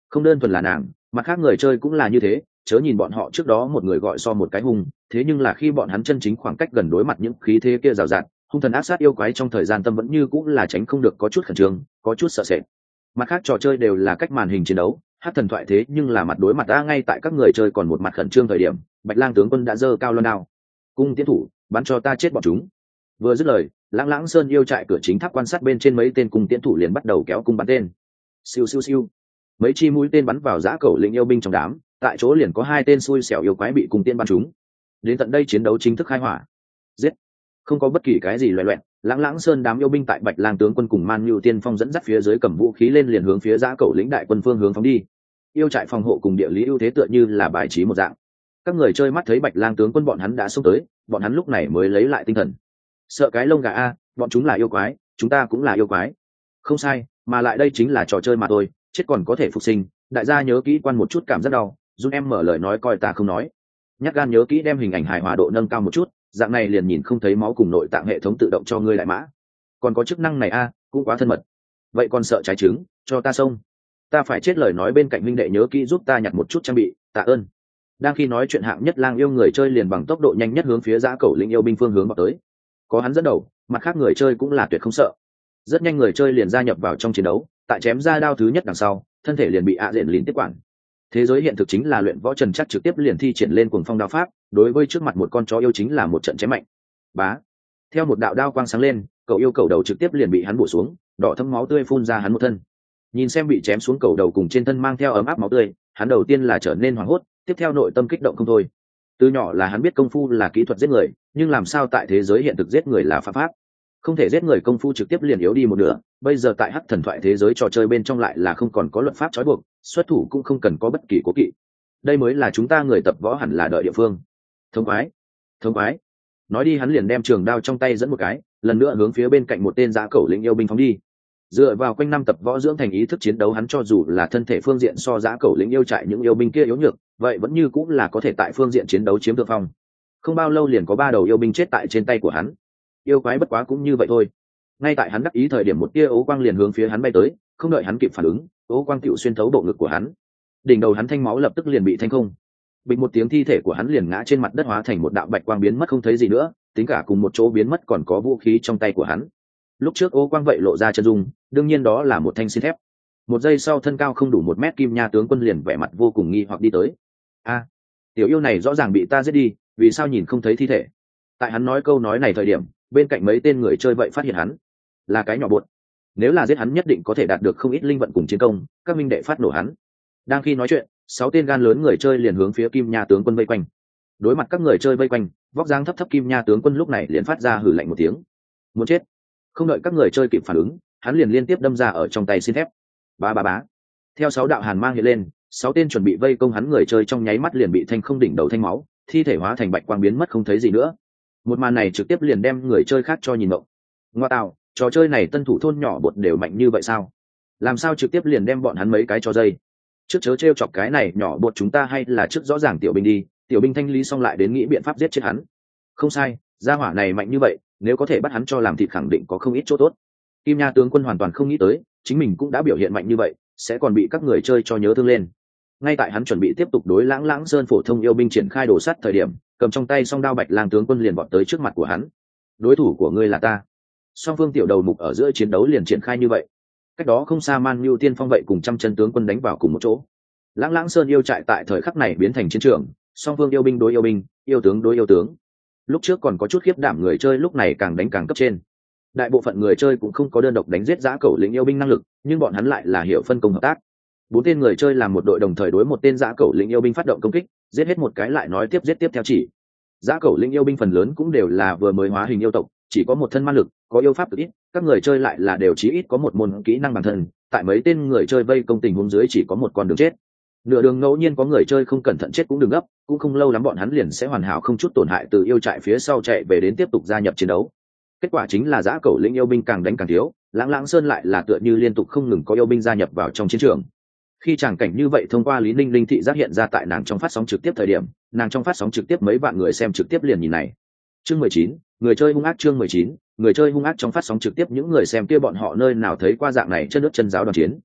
Không đơn thuần là nàng, mặt khác người chơi cũng là như thế, chớ nhìn bọn họ trước đó một người gọi so một cái hung, thế nhưng là khi bọn hắn chân chính khoảng cách gần đối mặt những khí thế kia rào rạt, hung thần ác sát yêu quái trong thời gian tâm vẫn như cũng là tránh không được có chút khẩn trương, có chút sợ sệt. Mặt khác trò chơi đều là cách màn hình chiến đấu, hát thần thoại thế nhưng là mặt đối mặt đã ngay tại các người chơi còn một mặt khẩn trương thời điểm, Bạch Lang tướng quân đã giơ cao loan đao, cung tiến thủ, bắn cho ta chết bọn chúng. Vừa dứt lời, Lãng Lãng Sơn yêu trại cửa chính tháp quan sát bên trên mấy tên cung tiến thủ liền bắt đầu kéo cung bắn tên. Siêu siêu siêu, mấy chi mũi tên bắn vào giã cẩu lĩnh yêu binh trong đám, tại chỗ liền có 2 tên xui xẻo yêu quái bị cung tên bắn trúng. Đến tận đây chiến đấu chính thức khai hỏa. Giết! Không có bất kỳ cái gì loẹt loẹt, Lãng Lãng Sơn đám yêu binh tại Bạch Lang tướng quân cùng Man Nhu Tiên Phong dẫn dắt phía dưới cầm vũ khí lên liền hướng phía giã cẩu lĩnh đại quân phương hướng phóng đi. Yêu trại phòng hộ cùng địa lý ưu thế tựa như là bài trí một dạng. Các người chơi mắt thấy Bạch Lang tướng quân bọn hắn đã xông tới, bọn hắn lúc này mới lấy lại tinh thần. Sợ cái lông gà a, bọn chúng là yêu quái, chúng ta cũng là yêu quái. Không sai, mà lại đây chính là trò chơi mà thôi, chết còn có thể phục sinh, đại gia nhớ kỹ quan một chút cảm giác đau, Dung em mở lời nói coi ta không nói. Nhắc gan nhớ kỹ đem hình ảnh hài hòa độ nâng cao một chút, dạng này liền nhìn không thấy máu cùng nội tạng hệ thống tự động cho ngươi lại mã. Còn có chức năng này a, cũng quá thân mật. Vậy còn sợ trái trứng, cho ta xông. Ta phải chết lời nói bên cạnh minh đệ nhớ kỹ giúp ta nhặt một chút trang bị, tạ ơn. Đang khi nói chuyện hạng nhất Lang yêu người chơi liền bằng tốc độ nhanh nhất hướng phía giã cẩu lĩnh yêu binh phương hướng vào tới. Có hắn dẫn đầu, mặt khác người chơi cũng là tuyệt không sợ. Rất nhanh người chơi liền gia nhập vào trong chiến đấu, tại chém ra đao thứ nhất đằng sau, thân thể liền bị ạ diện lìn tiếp quản. Thế giới hiện thực chính là luyện võ trần chắc trực tiếp liền thi triển lên cuồng phong đao pháp, đối với trước mặt một con chó yêu chính là một trận chém mạnh. Bá, theo một đạo đao quang sáng lên, cậu yêu cầu đầu trực tiếp liền bị hắn bổ xuống, đỏ thấm máu tươi phun ra hắn một thân. Nhìn xem bị chém xuống cầu đầu cùng trên thân mang theo ấm áp máu tươi, hắn đầu tiên là trở nên hoảng hốt, tiếp theo nội tâm kích động không thôi. Từ nhỏ là hắn biết công phu là kỹ thuật giết người, nhưng làm sao tại thế giới hiện thực giết người là phạm pháp? Không thể giết người công phu trực tiếp liền yếu đi một nửa, bây giờ tại hắc thần thoại thế giới trò chơi bên trong lại là không còn có luật pháp trói buộc, xuất thủ cũng không cần có bất kỳ cố kỵ. Đây mới là chúng ta người tập võ hẳn là đợi địa phương. Thông quái, thông quái. Nói đi hắn liền đem trường đao trong tay dẫn một cái, lần nữa hướng phía bên cạnh một tên giã cẩu lĩnh yêu binh phóng đi. Dựa vào quanh năm tập võ dưỡng thành ý thức chiến đấu hắn cho dù là thân thể phương diện so giã cẩu lĩnh yêu trại những yêu binh kia yếu nhược, vậy vẫn như cũng là có thể tại phương diện chiến đấu chiếm thượng phong. Không bao lâu liền có 3 đầu yêu binh chết tại trên tay của hắn. Yêu quái bất quá cũng như vậy thôi. Ngay tại hắn đắc ý thời điểm một tia ố quang liền hướng phía hắn bay tới, không đợi hắn kịp phản ứng, ố quang tựu xuyên thấu bộ ngực của hắn. Đỉnh đầu hắn thanh máu lập tức liền bị thanh không. Bịch một tiếng thi thể của hắn liền ngã trên mặt đất hóa thành một đạo bạch quang biến mất không thấy gì nữa, tính cả cùng một chỗ biến mất còn có vũ khí trong tay của hắn. Lúc trước ố quang vậy lộ ra chân dung, đương nhiên đó là một thanh xin thép. Một giây sau thân cao không đủ 1 mét Kim Nha tướng quân liền vẻ mặt vô cùng nghi hoặc đi tới. A, tiểu yêu này rõ ràng bị ta giết đi, vì sao nhìn không thấy thi thể? Tại hắn nói câu nói này thời điểm, bên cạnh mấy tên người chơi vậy phát hiện hắn là cái nhỏ bột. Nếu là giết hắn nhất định có thể đạt được không ít linh vận cùng chiến công, các minh đệ phát nổ hắn. Đang khi nói chuyện, 6 tên gan lớn người chơi liền hướng phía Kim Nha tướng quân vây quanh. Đối mặt các người chơi vây quanh, vóc dáng thấp thấp Kim Nha tướng quân lúc này liền phát ra hừ lạnh một tiếng, muốn chết. Không đợi các người chơi kịp phản ứng, hắn liền liên tiếp đâm ra ở trong tay xin thép. Bá bá bá. Theo 6 đạo hàn mang hiện lên, 6 tên chuẩn bị vây công hắn người chơi trong nháy mắt liền bị thanh không đỉnh đầu thanh máu, thi thể hóa thành bạch quang biến mất không thấy gì nữa. Một màn này trực tiếp liền đem người chơi khác cho nhìn ngộng. Ngoa tạo, trò chơi này tân thủ thôn nhỏ bột đều mạnh như vậy sao? Làm sao trực tiếp liền đem bọn hắn mấy cái cho dây? Trước chớ trêu chọc cái này nhỏ bột chúng ta hay là trước rõ ràng tiểu binh đi, tiểu binh thanh lý xong lại đến nghĩ biện pháp giết chết hắn. Không sai, gia hỏa này mạnh như vậy, nếu có thể bắt hắn cho làm thịt khẳng định có không ít chỗ tốt. Kim Nha tướng quân hoàn toàn không nghĩ tới, chính mình cũng đã biểu hiện mạnh như vậy, sẽ còn bị các người chơi cho nhớ thương lên. Ngay tại hắn chuẩn bị tiếp tục đối Lãng Lãng Sơn phổ thông yêu binh triển khai đồ sắt thời điểm, cầm trong tay song đao Bạch Lang tướng quân liền vọt tới trước mặt của hắn. Đối thủ của ngươi là ta. Song phương tiểu đầu mục ở giữa chiến đấu liền triển khai như vậy. Cách đó không xa Man Nhu Tiên Phong vậy cùng trăm chân tướng quân đánh vào cùng một chỗ. Lãng Lãng Sơn yêu trại tại thời khắc này biến thành chiến trường, song phương yêu binh đối yêu binh, yêu tướng đối yêu tướng. Lúc trước còn có chút khiếp đảm người chơi lúc này càng đánh càng cấp trên. Đại bộ phận người chơi cũng không có đơn độc đánh giết giã cẩu lĩnh yêu binh năng lực, nhưng bọn hắn lại là hiểu phân công hợp tác. 4 tên người chơi làm một đội đồng thời đối một tên giã cẩu lĩnh yêu binh phát động công kích, giết hết một cái lại nói tiếp giết tiếp theo chỉ. Giã cẩu lĩnh yêu binh phần lớn cũng đều là vừa mới hóa hình yêu tộc, chỉ có một thân ma lực, có yêu pháp cực ít, các người chơi lại là đều chí ít có một môn kỹ năng bản thân, tại mấy tên người chơi vây công tình huống dưới chỉ có một con đường chết. Nửa đường ngẫu nhiên có người chơi không cẩn thận chết cũng đừng gấp, cũng không lâu lắm bọn hắn liền sẽ hoàn hảo không chút tổn hại từ yêu trại phía sau chạy về đến tiếp tục gia nhập chiến đấu. Kết quả chính là giã cẩu lĩnh yêu binh càng đánh càng thiếu, Lãng Lãng Sơn lại là tựa như liên tục không ngừng có yêu binh gia nhập vào trong chiến trường. Khi tràng cảnh như vậy thông qua Lý Ninh Linh thị giác hiện ra tại nàng trong phát sóng trực tiếp thời điểm, nàng trong phát sóng trực tiếp mấy vạn người xem trực tiếp liền nhìn này. Chương 19, người chơi hung ác. Chương 19, người chơi hung ác trong phát sóng trực tiếp những người xem kia bọn họ nơi nào thấy qua dạng này chân nước chân giáo đoàn chiến.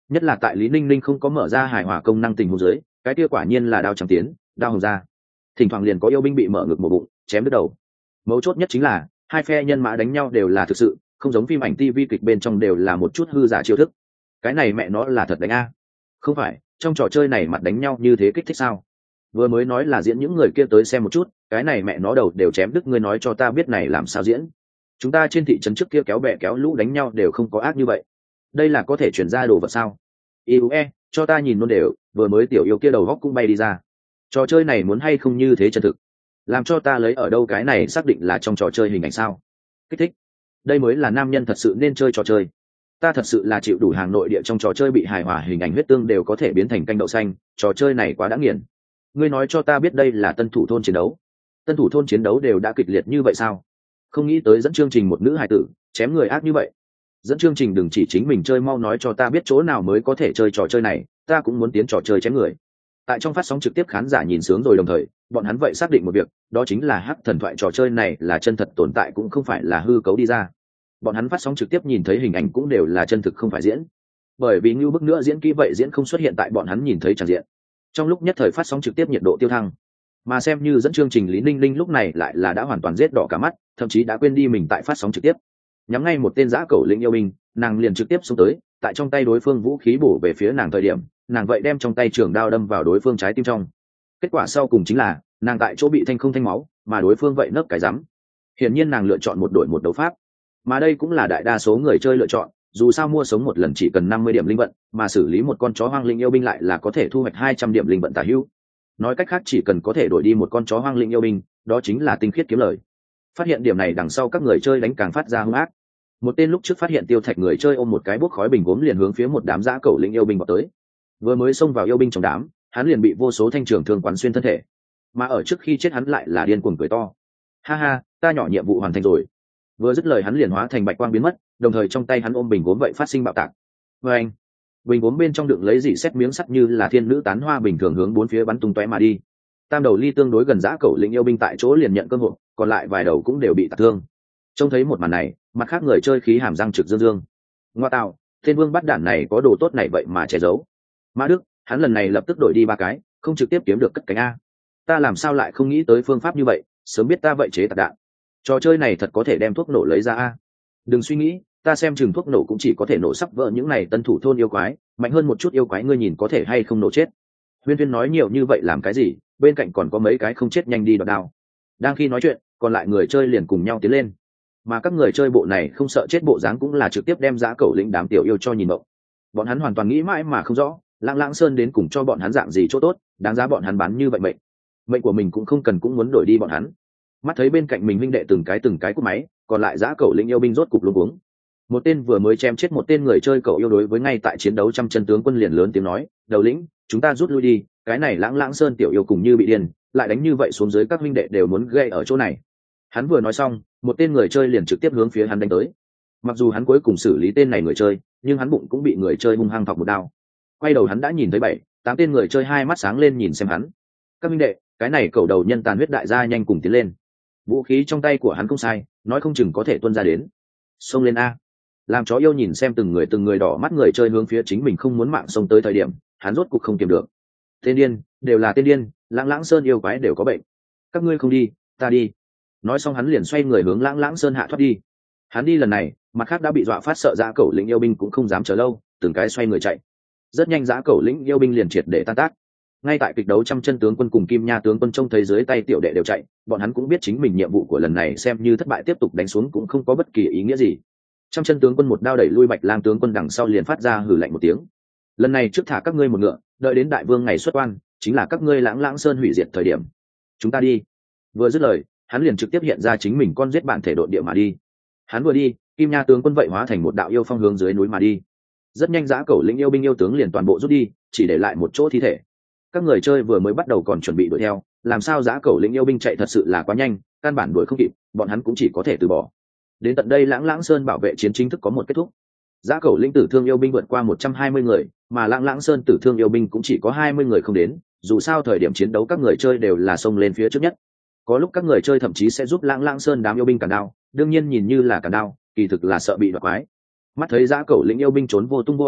nhất là tại Lý Ninh Ninh không có mở ra hài hòa công năng tình huống dưới, cái kia quả nhiên là đao trắng tiến đao hồng ra, thỉnh thoảng liền có yêu binh bị mở ngực một bụng chém đứt đầu. Mấu chốt nhất chính là hai phe nhân mã đánh nhau đều là thực sự, không giống phim ảnh TV kịch bên trong đều là một chút hư giả chiêu thức. Cái này mẹ nó là thật đánh a. Không phải trong trò chơi này mặt đánh nhau như thế kích thích sao? Vừa mới nói là diễn những người kia tới xem một chút, cái này mẹ nó đầu đều chém đứt, ngươi nói cho ta biết này làm sao diễn? Chúng ta trên thị trấn trước kia kéo bè kéo lũ đánh nhau đều không có ác như vậy, đây là có thể chuyển ra đồ vật sao? Iue, cho ta nhìn luôn đều, vừa mới tiểu yêu kia đầu góc cũng bay đi ra. Trò chơi này muốn hay không như thế chân thực? Làm cho ta lấy ở đâu cái này xác định là trong trò chơi hình ảnh sao? Kích thích. Đây mới là nam nhân thật sự nên chơi trò chơi. Ta thật sự là chịu đủ hàng nội địa trong trò chơi bị hài hòa hình ảnh huyết tương đều có thể biến thành canh đậu xanh, trò chơi này quá đã nghiền. Ngươi nói cho ta biết đây là tân thủ thôn chiến đấu. Tân thủ thôn chiến đấu đều đã kịch liệt như vậy sao? Không nghĩ tới dẫn chương trình một nữ hài tử chém người ác như vậy. Dẫn chương trình đừng chỉ chính mình chơi, mau nói cho ta biết chỗ nào mới có thể chơi trò chơi này, ta cũng muốn tiến trò chơi chém người. Tại trong phát sóng trực tiếp khán giả nhìn sướng rồi, đồng thời bọn hắn vậy xác định một việc, đó chính là hắc thần thoại trò chơi này là chân thật tồn tại, cũng không phải là hư cấu đi ra. Bọn hắn phát sóng trực tiếp nhìn thấy hình ảnh cũng đều là chân thực, không phải diễn. Bởi vì như bức nữa diễn kỹ vậy diễn không xuất hiện tại bọn hắn nhìn thấy tràn diện. Trong lúc nhất thời phát sóng trực tiếp nhiệt độ tiêu thăng, mà xem như dẫn chương trình Lý Ninh Ninh lúc này lại là đã hoàn toàn rết đỏ cả mắt, thậm chí đã quên đi mình tại phát sóng trực tiếp, nhắm ngay một tên giã cẩu lĩnh yêu binh, nàng liền trực tiếp xuống tới, tại trong tay đối phương vũ khí bổ về phía nàng thời điểm, nàng vậy đem trong tay trường đao đâm vào đối phương trái tim trong. Kết quả sau cùng chính là nàng tại chỗ bị thanh không thanh máu, mà đối phương vậy nấc cái rắm. Hiển nhiên nàng lựa chọn một đội một đấu pháp, mà đây cũng là đại đa số người chơi lựa chọn, dù sao mua sống một lần chỉ cần 50 điểm linh vận, mà xử lý một con chó hoang linh yêu binh lại là có thể thu hoạch 200 điểm linh vận tả hữu. Nói cách khác chỉ cần có thể đổi đi một con chó hoang linh yêu binh, đó chính là tinh khiết kiếm lời. Phát hiện điểm này đằng sau, các người chơi đánh càng phát ra hung ác. Một tên lúc trước phát hiện tiêu thạch người chơi ôm một cái bốc khói bình gốm liền hướng phía một đám dã cẩu linh yêu binh vào tới. Vừa mới xông vào yêu binh trong đám, hắn liền bị vô số thanh trường thương quán xuyên thân thể, mà ở trước khi chết hắn lại là điên cuồng cười to, ha ha, ta nhỏ nhiệm vụ hoàn thành rồi. Vừa dứt lời hắn liền hóa thành bạch quang biến mất, đồng thời trong tay hắn ôm bình gốm vậy phát sinh bạo tạc. Và anh, bình gốm bên trong đựng lấy dị xét miếng sắt như là thiên nữ tán hoa bình thường hướng bốn phía bắn tung tóe mà đi. Tam đầu ly tương đối gần dã cẩu linh yêu binh tại chỗ liền nhận cơ hội, còn lại vài đầu cũng đều bị tạc thương. Trông thấy một màn này, mặt khác người chơi khí hàm răng trực dương dương. Ngoa tạo, tên vương bắt đản này có đồ tốt này vậy mà che giấu. Mã Đức, hắn lần này lập tức đổi đi 3 cái, không trực tiếp kiếm được cất cánh a. Ta làm sao lại không nghĩ tới phương pháp như vậy, sớm biết ta vậy chế tạc đạn. Trò chơi này thật có thể đem thuốc nổ lấy ra a. Đừng suy nghĩ, ta xem chừng thuốc nổ cũng chỉ có thể nổ sắp vỡ những này tân thủ thôn yêu quái, mạnh hơn một chút yêu quái ngươi nhìn có thể hay không nổ chết. Huyên Huyên nói nhiều như vậy làm cái gì, bên cạnh còn có mấy cái không chết nhanh đi đoạt đao. Đang khi nói chuyện, còn lại người chơi liền cùng nhau tiến lên, mà các người chơi bộ này không sợ chết bộ dáng cũng là trực tiếp đem dã cẩu lĩnh đám tiểu yêu cho nhìn mộng. Bọn hắn hoàn toàn nghĩ mãi mà không rõ, Lãng Lãng Sơn đến cùng cho bọn hắn dạng gì chỗ tốt, đáng giá bọn hắn bán như vậy mệnh của mình cũng không cần cũng muốn đổi đi bọn hắn. Mắt thấy bên cạnh mình huynh đệ từng cái cúp máy, còn lại dã cẩu lĩnh yêu binh rốt cục luống cuống. Một tên vừa mới chém chết một tên người chơi cẩu yêu đối với ngay tại chiến đấu trăm chân tướng quân liền lớn tiếng nói, đầu lĩnh, chúng ta rút lui đi, cái này Lãng Lãng Sơn tiểu yêu cùng như bị điên, lại đánh như vậy xuống dưới các huynh đệ đều muốn gây ở chỗ này. Hắn vừa nói xong, một tên người chơi liền trực tiếp hướng phía hắn đánh tới. Mặc dù hắn cuối cùng xử lý tên này người chơi, nhưng hắn bụng cũng bị người chơi hung hăng thọc một đao. Quay đầu hắn đã nhìn thấy 7-8 tên người chơi hai mắt sáng lên nhìn xem hắn. Các huynh đệ, cái này cầu đầu nhân tàn huyết đại gia nhanh cùng tiến lên. Vũ khí trong tay của hắn không sai, nói không chừng có thể tuôn ra đến. Xông lên a. Làm chó yêu nhìn xem từng người đỏ mắt người chơi hướng phía chính mình không muốn mạng xông tới thời điểm, hắn rốt cục không kiềm được. Tên điên, đều là tên điên, Lãng Lãng Sơn yêu quái đều có bệnh. Các ngươi không đi, ta đi. Nói xong hắn liền xoay người hướng Lãng Lãng Sơn hạ thoát đi. Hắn đi lần này, mặt khác đã bị dọa phát sợ dã cẩu lĩnh yêu binh cũng không dám chờ lâu, từng cái xoay người chạy. Rất nhanh dã cẩu lĩnh yêu binh liền triệt để tan tác. Ngay tại kịch đấu trăm chân tướng quân cùng Kim Nha tướng quân trông thấy dưới tay tiểu đệ đều chạy, bọn hắn cũng biết chính mình nhiệm vụ của lần này xem như thất bại, tiếp tục đánh xuống cũng không có bất kỳ ý nghĩa gì. Trăm chân tướng quân một đao đẩy lui Bạch Lang tướng quân đằng sau liền phát ra hừ lạnh một tiếng. Lần này trước thả các ngươi một ngựa, đợi đến đại vương ngày xuất quan, chính là các ngươi Lãng Lãng Sơn hủy diệt thời điểm. Chúng ta đi. Vừa dứt lời, hắn liền trực tiếp hiện ra chính mình con giết bản thể độn địa mà đi. Hắn vừa đi, Kim Nha tướng quân vậy hóa thành một đạo yêu phong hướng dưới núi mà đi. Rất nhanh dã cẩu lĩnh yêu binh yêu tướng liền toàn bộ rút đi, chỉ để lại một chỗ thi thể. Các người chơi vừa mới bắt đầu còn chuẩn bị đuổi theo, làm sao dã cẩu lĩnh yêu binh chạy thật sự là quá nhanh, căn bản đuổi không kịp, bọn hắn cũng chỉ có thể từ bỏ. Đến tận đây Lãng Lãng Sơn bảo vệ chiến chính thức có một kết thúc. Dã cẩu lĩnh tử thương yêu binh vượt qua 120 người, mà Lãng Lãng Sơn tử thương yêu binh cũng chỉ có 20 người không đến, dù sao thời điểm chiến đấu các người chơi đều là xông lên phía trước nhất. Có lúc các người chơi thậm chí sẽ giúp Lãng Lãng Sơn đám yêu binh cản đao, đương nhiên nhìn như là cản đao, kỳ thực là sợ bị đoạt quái. Mắt thấy dã cẩu lĩnh yêu binh trốn vô tung vô ảnh,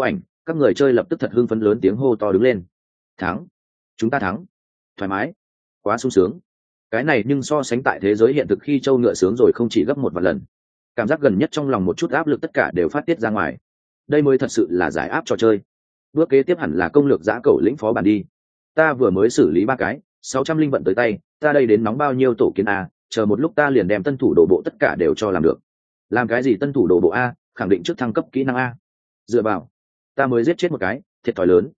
các người chơi lập tức thật hưng phấn lớn tiếng hô to đứng lên. Thắng, chúng ta thắng, thoải mái, quá sung sướng. Cái này nhưng so sánh tại thế giới hiện thực khi trâu ngựa sướng rồi không chỉ gấp một vài lần. Cảm giác gần nhất trong lòng một chút áp lực tất cả đều phát tiết ra ngoài. Đây mới thật sự là giải áp trò chơi. Bước kế tiếp hẳn là công lược giã cẩu lĩnh phó bản đi. Ta vừa mới xử lý 3 cái 600 linh vận tới tay, ta đây đến nóng bao nhiêu tổ kiến a, chờ một lúc ta liền đem tân thủ đồ bộ tất cả đều cho làm được. Làm cái gì tân thủ đồ bộ a, khẳng định trước thăng cấp kỹ năng a. Dựa vào, ta mới giết chết một cái, thiệt thòi lớn.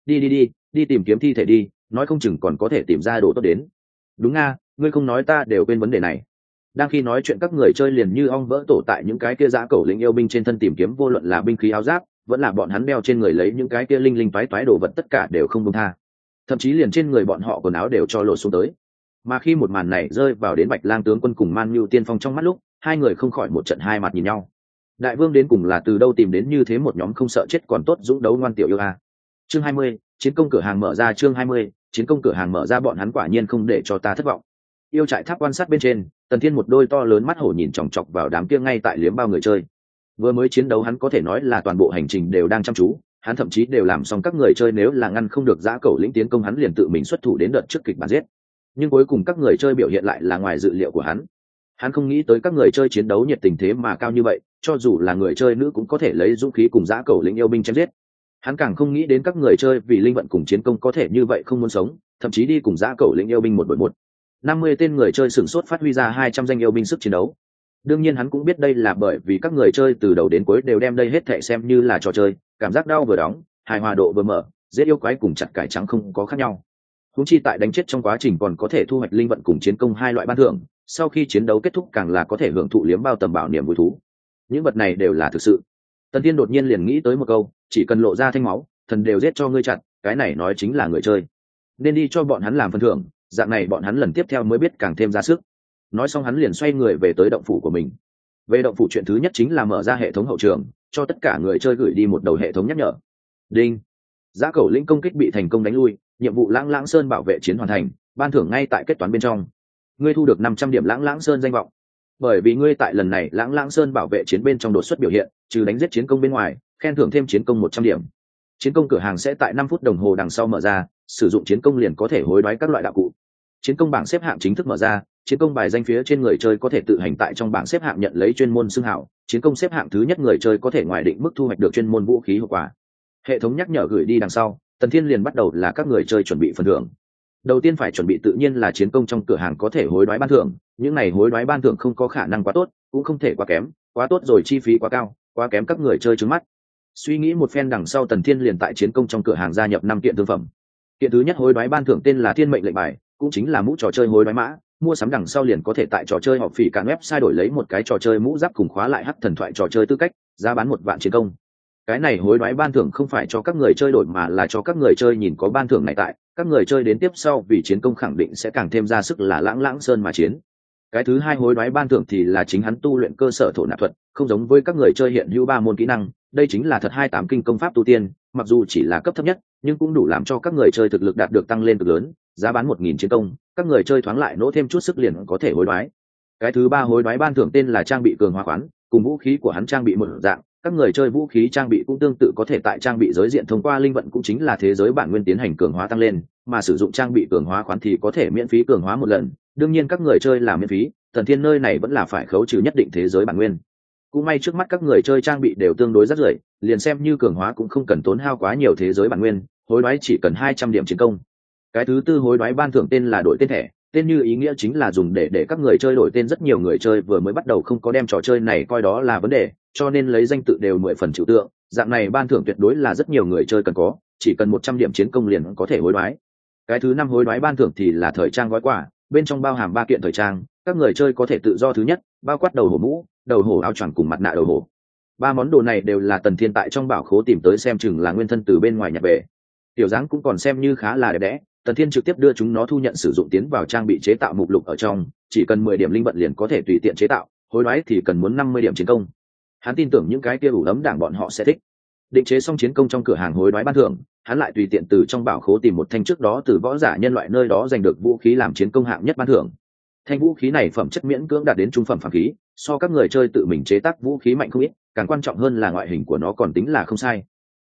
Đi tìm kiếm thi thể đi, nói không chừng còn có thể tìm ra đồ tốt đến. Đúng a, ngươi không nói ta đều quên vấn đề này. Đang khi nói chuyện các người chơi liền như ong vỡ tổ tại những cái kia giã cẩu lĩnh yêu binh trên thân tìm kiếm, vô luận là binh khí áo giáp vẫn là bọn hắn đeo trên người lấy những cái kia linh linh toái toái đồ vật, tất cả đều không buông tha. Thậm chí liền trên người bọn họ quần áo đều cho lột xuống tới. Mà khi một màn này rơi vào đến Bạch Lang tướng quân cùng Man Nhu tiên phong trong mắt lúc, hai người không khỏi một trận hai mặt nhìn nhau. Đại vương đến cùng là từ đâu tìm đến như thế một nhóm không sợ chết còn tốt dũng đấu ngoan tiểu yêu a. Chương 20, chiến công cửa hàng mở ra. Chương 20, chiến công cửa hàng mở ra. Bọn hắn quả nhiên không để cho ta thất vọng. Yêu trại tháp quan sát bên trên, Tần Thiên một đôi to lớn mắt hổ nhìn chòng chọc vào đám kia ngay tại liếm bao người chơi. Vừa mới chiến đấu hắn có thể nói là toàn bộ hành trình đều đang chăm chú, hắn thậm chí đều làm xong các người chơi nếu là ngăn không được giã cẩu lĩnh tiến công hắn liền tự mình xuất thủ đến đợt trước kịch bản giết. Nhưng cuối cùng các người chơi biểu hiện lại là ngoài dự liệu của hắn. Hắn không nghĩ tới các người chơi chiến đấu nhiệt tình thế mà cao như vậy, cho dù là người chơi nữ cũng có thể lấy dũng khí cùng giã cẩu lĩnh yêu binh chém giết. Hắn càng không nghĩ đến các người chơi vì linh vận cùng chiến công có thể như vậy không muốn sống, thậm chí đi cùng giã cẩu lĩnh yêu binh 1-1. 50 tên người chơi sửng sốt phát huy ra 200 danh yêu binh sức chiến đấu. Đương nhiên hắn cũng biết đây là bởi vì các người chơi từ đầu đến cuối đều đem đây hết thảy xem như là trò chơi, cảm giác đau vừa đóng, hài hòa độ vừa mở, giết yêu quái cùng chặt cải trắng không có khác nhau. Huống chi tại đánh chết trong quá trình còn có thể thu hoạch linh vận cùng chiến công hai loại ban thưởng, sau khi chiến đấu kết thúc càng là có thể hưởng thụ liếm bao tầm bảo niềm vui thú. Những vật này đều là thực sự. Tần Thiên đột nhiên liền nghĩ tới một câu, chỉ cần lộ ra thanh máu, thần đều giết cho ngươi chặt, cái này nói chính là người chơi. Nên đi cho bọn hắn làm phần thưởng, dạng này bọn hắn lần tiếp theo mới biết càng thêm ra sức. Nói xong hắn liền xoay người về tới động phủ của mình. Về động phủ chuyện thứ nhất chính là mở ra hệ thống hậu trường, cho tất cả người chơi gửi đi một đầu hệ thống nhắc nhở. Đinh, giã cẩu lĩnh công kích bị thành công đánh lui, nhiệm vụ Lãng Lãng Sơn bảo vệ chiến hoàn thành, ban thưởng ngay tại kết toán bên trong. Ngươi thu được 500 điểm Lãng Lãng Sơn danh vọng. Bởi vì ngươi tại lần này Lãng Lãng Sơn bảo vệ chiến bên trong đột xuất biểu hiện, trừ đánh giết chiến công bên ngoài, khen thưởng thêm chiến công 100 điểm. Chiến công cửa hàng sẽ tại 5 phút đồng hồ đằng sau mở ra, sử dụng chiến công liền có thể hối đoái các loại đạo cụ. Chiến công bảng xếp hạng chính thức mở ra, chiến công bài danh phía trên người chơi có thể tự hành tại trong bảng xếp hạng nhận lấy chuyên môn xưng hảo, chiến công xếp hạng thứ nhất người chơi có thể ngoài định mức thu hoạch được chuyên môn vũ khí hiệu quả. Hệ thống nhắc nhở gửi đi đằng sau, Tần Thiên liền bắt đầu là các người chơi chuẩn bị phần thưởng. Đầu tiên phải chuẩn bị tự nhiên là chiến công trong cửa hàng có thể hối đoái ban thưởng, những này hối đoái ban thưởng không có khả năng quá tốt, cũng không thể quá kém, quá tốt rồi chi phí quá cao, quá kém các người chơi trứng mắt. Suy nghĩ một phen đằng sau, Tần Thiên liền tại chiến công trong cửa hàng gia nhập 5 kiện thương phẩm. Kiện thứ nhất hối đoái ban thưởng tên là Thiên mệnh lệnh bài, cũng chính là mũ trò chơi hối đoái mã, mua sắm đằng sau liền có thể tại trò chơi họp phỉ cả website đổi lấy một cái trò chơi mũ giáp cùng khóa lại hắc thần thoại trò chơi tư cách, giá bán 1 vạn chiến công. Cái này hối đoái ban thưởng không phải cho các người chơi đổi mà là cho các người chơi nhìn có ban thưởng này tại, các người chơi đến tiếp sau vì chiến công khẳng định sẽ càng thêm ra sức là Lãng Lãng Sơn mà chiến. Cái thứ hai hối đoái ban thưởng thì là chính hắn tu luyện cơ sở thổ nạp thuật, không giống với các người chơi hiện hữu 3 môn kỹ năng, đây chính là thật 28 kinh công pháp tu tiên, mặc dù chỉ là cấp thấp nhất, nhưng cũng đủ làm cho các người chơi thực lực đạt được tăng lên cực lớn, giá bán 1000 chiến công, các người chơi thoáng lại nỗ thêm chút sức liền có thể hối đoái. Cái thứ ba hối đoái ban thưởng tên là trang bị cường hóa khoán, cùng vũ khí của hắn trang bị một dạng, các người chơi vũ khí trang bị cũng tương tự có thể tại trang bị giới diện thông qua linh vận cũng chính là thế giới bản nguyên tiến hành cường hóa tăng lên, mà sử dụng trang bị cường hóa khoán thì có thể miễn phí cường hóa một lần, đương nhiên các người chơi làm miễn phí, Tần Thiên nơi này vẫn là phải khấu trừ nhất định thế giới bản nguyên. Cũng may trước mắt các người chơi trang bị đều tương đối rất rưởi, liền xem như cường hóa cũng không cần tốn hao quá nhiều thế giới bản nguyên, hối đoái chỉ cần 200 điểm chiến công. Cái thứ tư hối đoái ban thưởng tên là đổi tên thẻ, tên như ý nghĩa chính là dùng để các người chơi đổi tên. Rất nhiều người chơi vừa mới bắt đầu không có đem trò chơi này coi đó là vấn đề, cho nên lấy danh tự đều 10 phần chịu tượng, dạng này ban thưởng tuyệt đối là rất nhiều người chơi cần có, chỉ cần 100 điểm chiến công liền có thể hối đoái. Cái thứ năm hối đoái ban thưởng thì là thời trang gói quà, bên trong bao hàm 3 kiện thời trang, các người chơi có thể tự do thứ nhất, bao quát đầu hổ mũ, đầu hổ áo choàng cùng mặt nạ đầu hổ. 3 món đồ này đều là Tần Thiên tại trong bảo khố tìm tới, xem chừng là nguyên thân từ bên ngoài nhặt về. Tiểu dáng cũng còn xem như khá là đẹp đẽ, Tần Thiên trực tiếp đưa chúng nó thu nhận sử dụng tiến vào trang bị chế tạo mục lục ở trong, chỉ cần 10 điểm linh vận liền có thể tùy tiện chế tạo, hối đoái thì cần muốn 50 điểm chiến công. Hắn tin tưởng những cái kia ủ ấm đảng bọn họ sẽ thích. Định chế xong chiến công trong cửa hàng hối đoái ban thưởng, hắn lại tùy tiện từ trong bảo khố tìm một thanh trước đó từ võ giả nhân loại nơi đó giành được vũ khí làm chiến công hạng nhất ban thưởng. Thanh vũ khí này phẩm chất miễn cưỡng đạt đến trung phẩm phàm khí, so các người chơi tự mình chế tác vũ khí mạnh không ít, càng quan trọng hơn là ngoại hình của nó còn tính là không sai.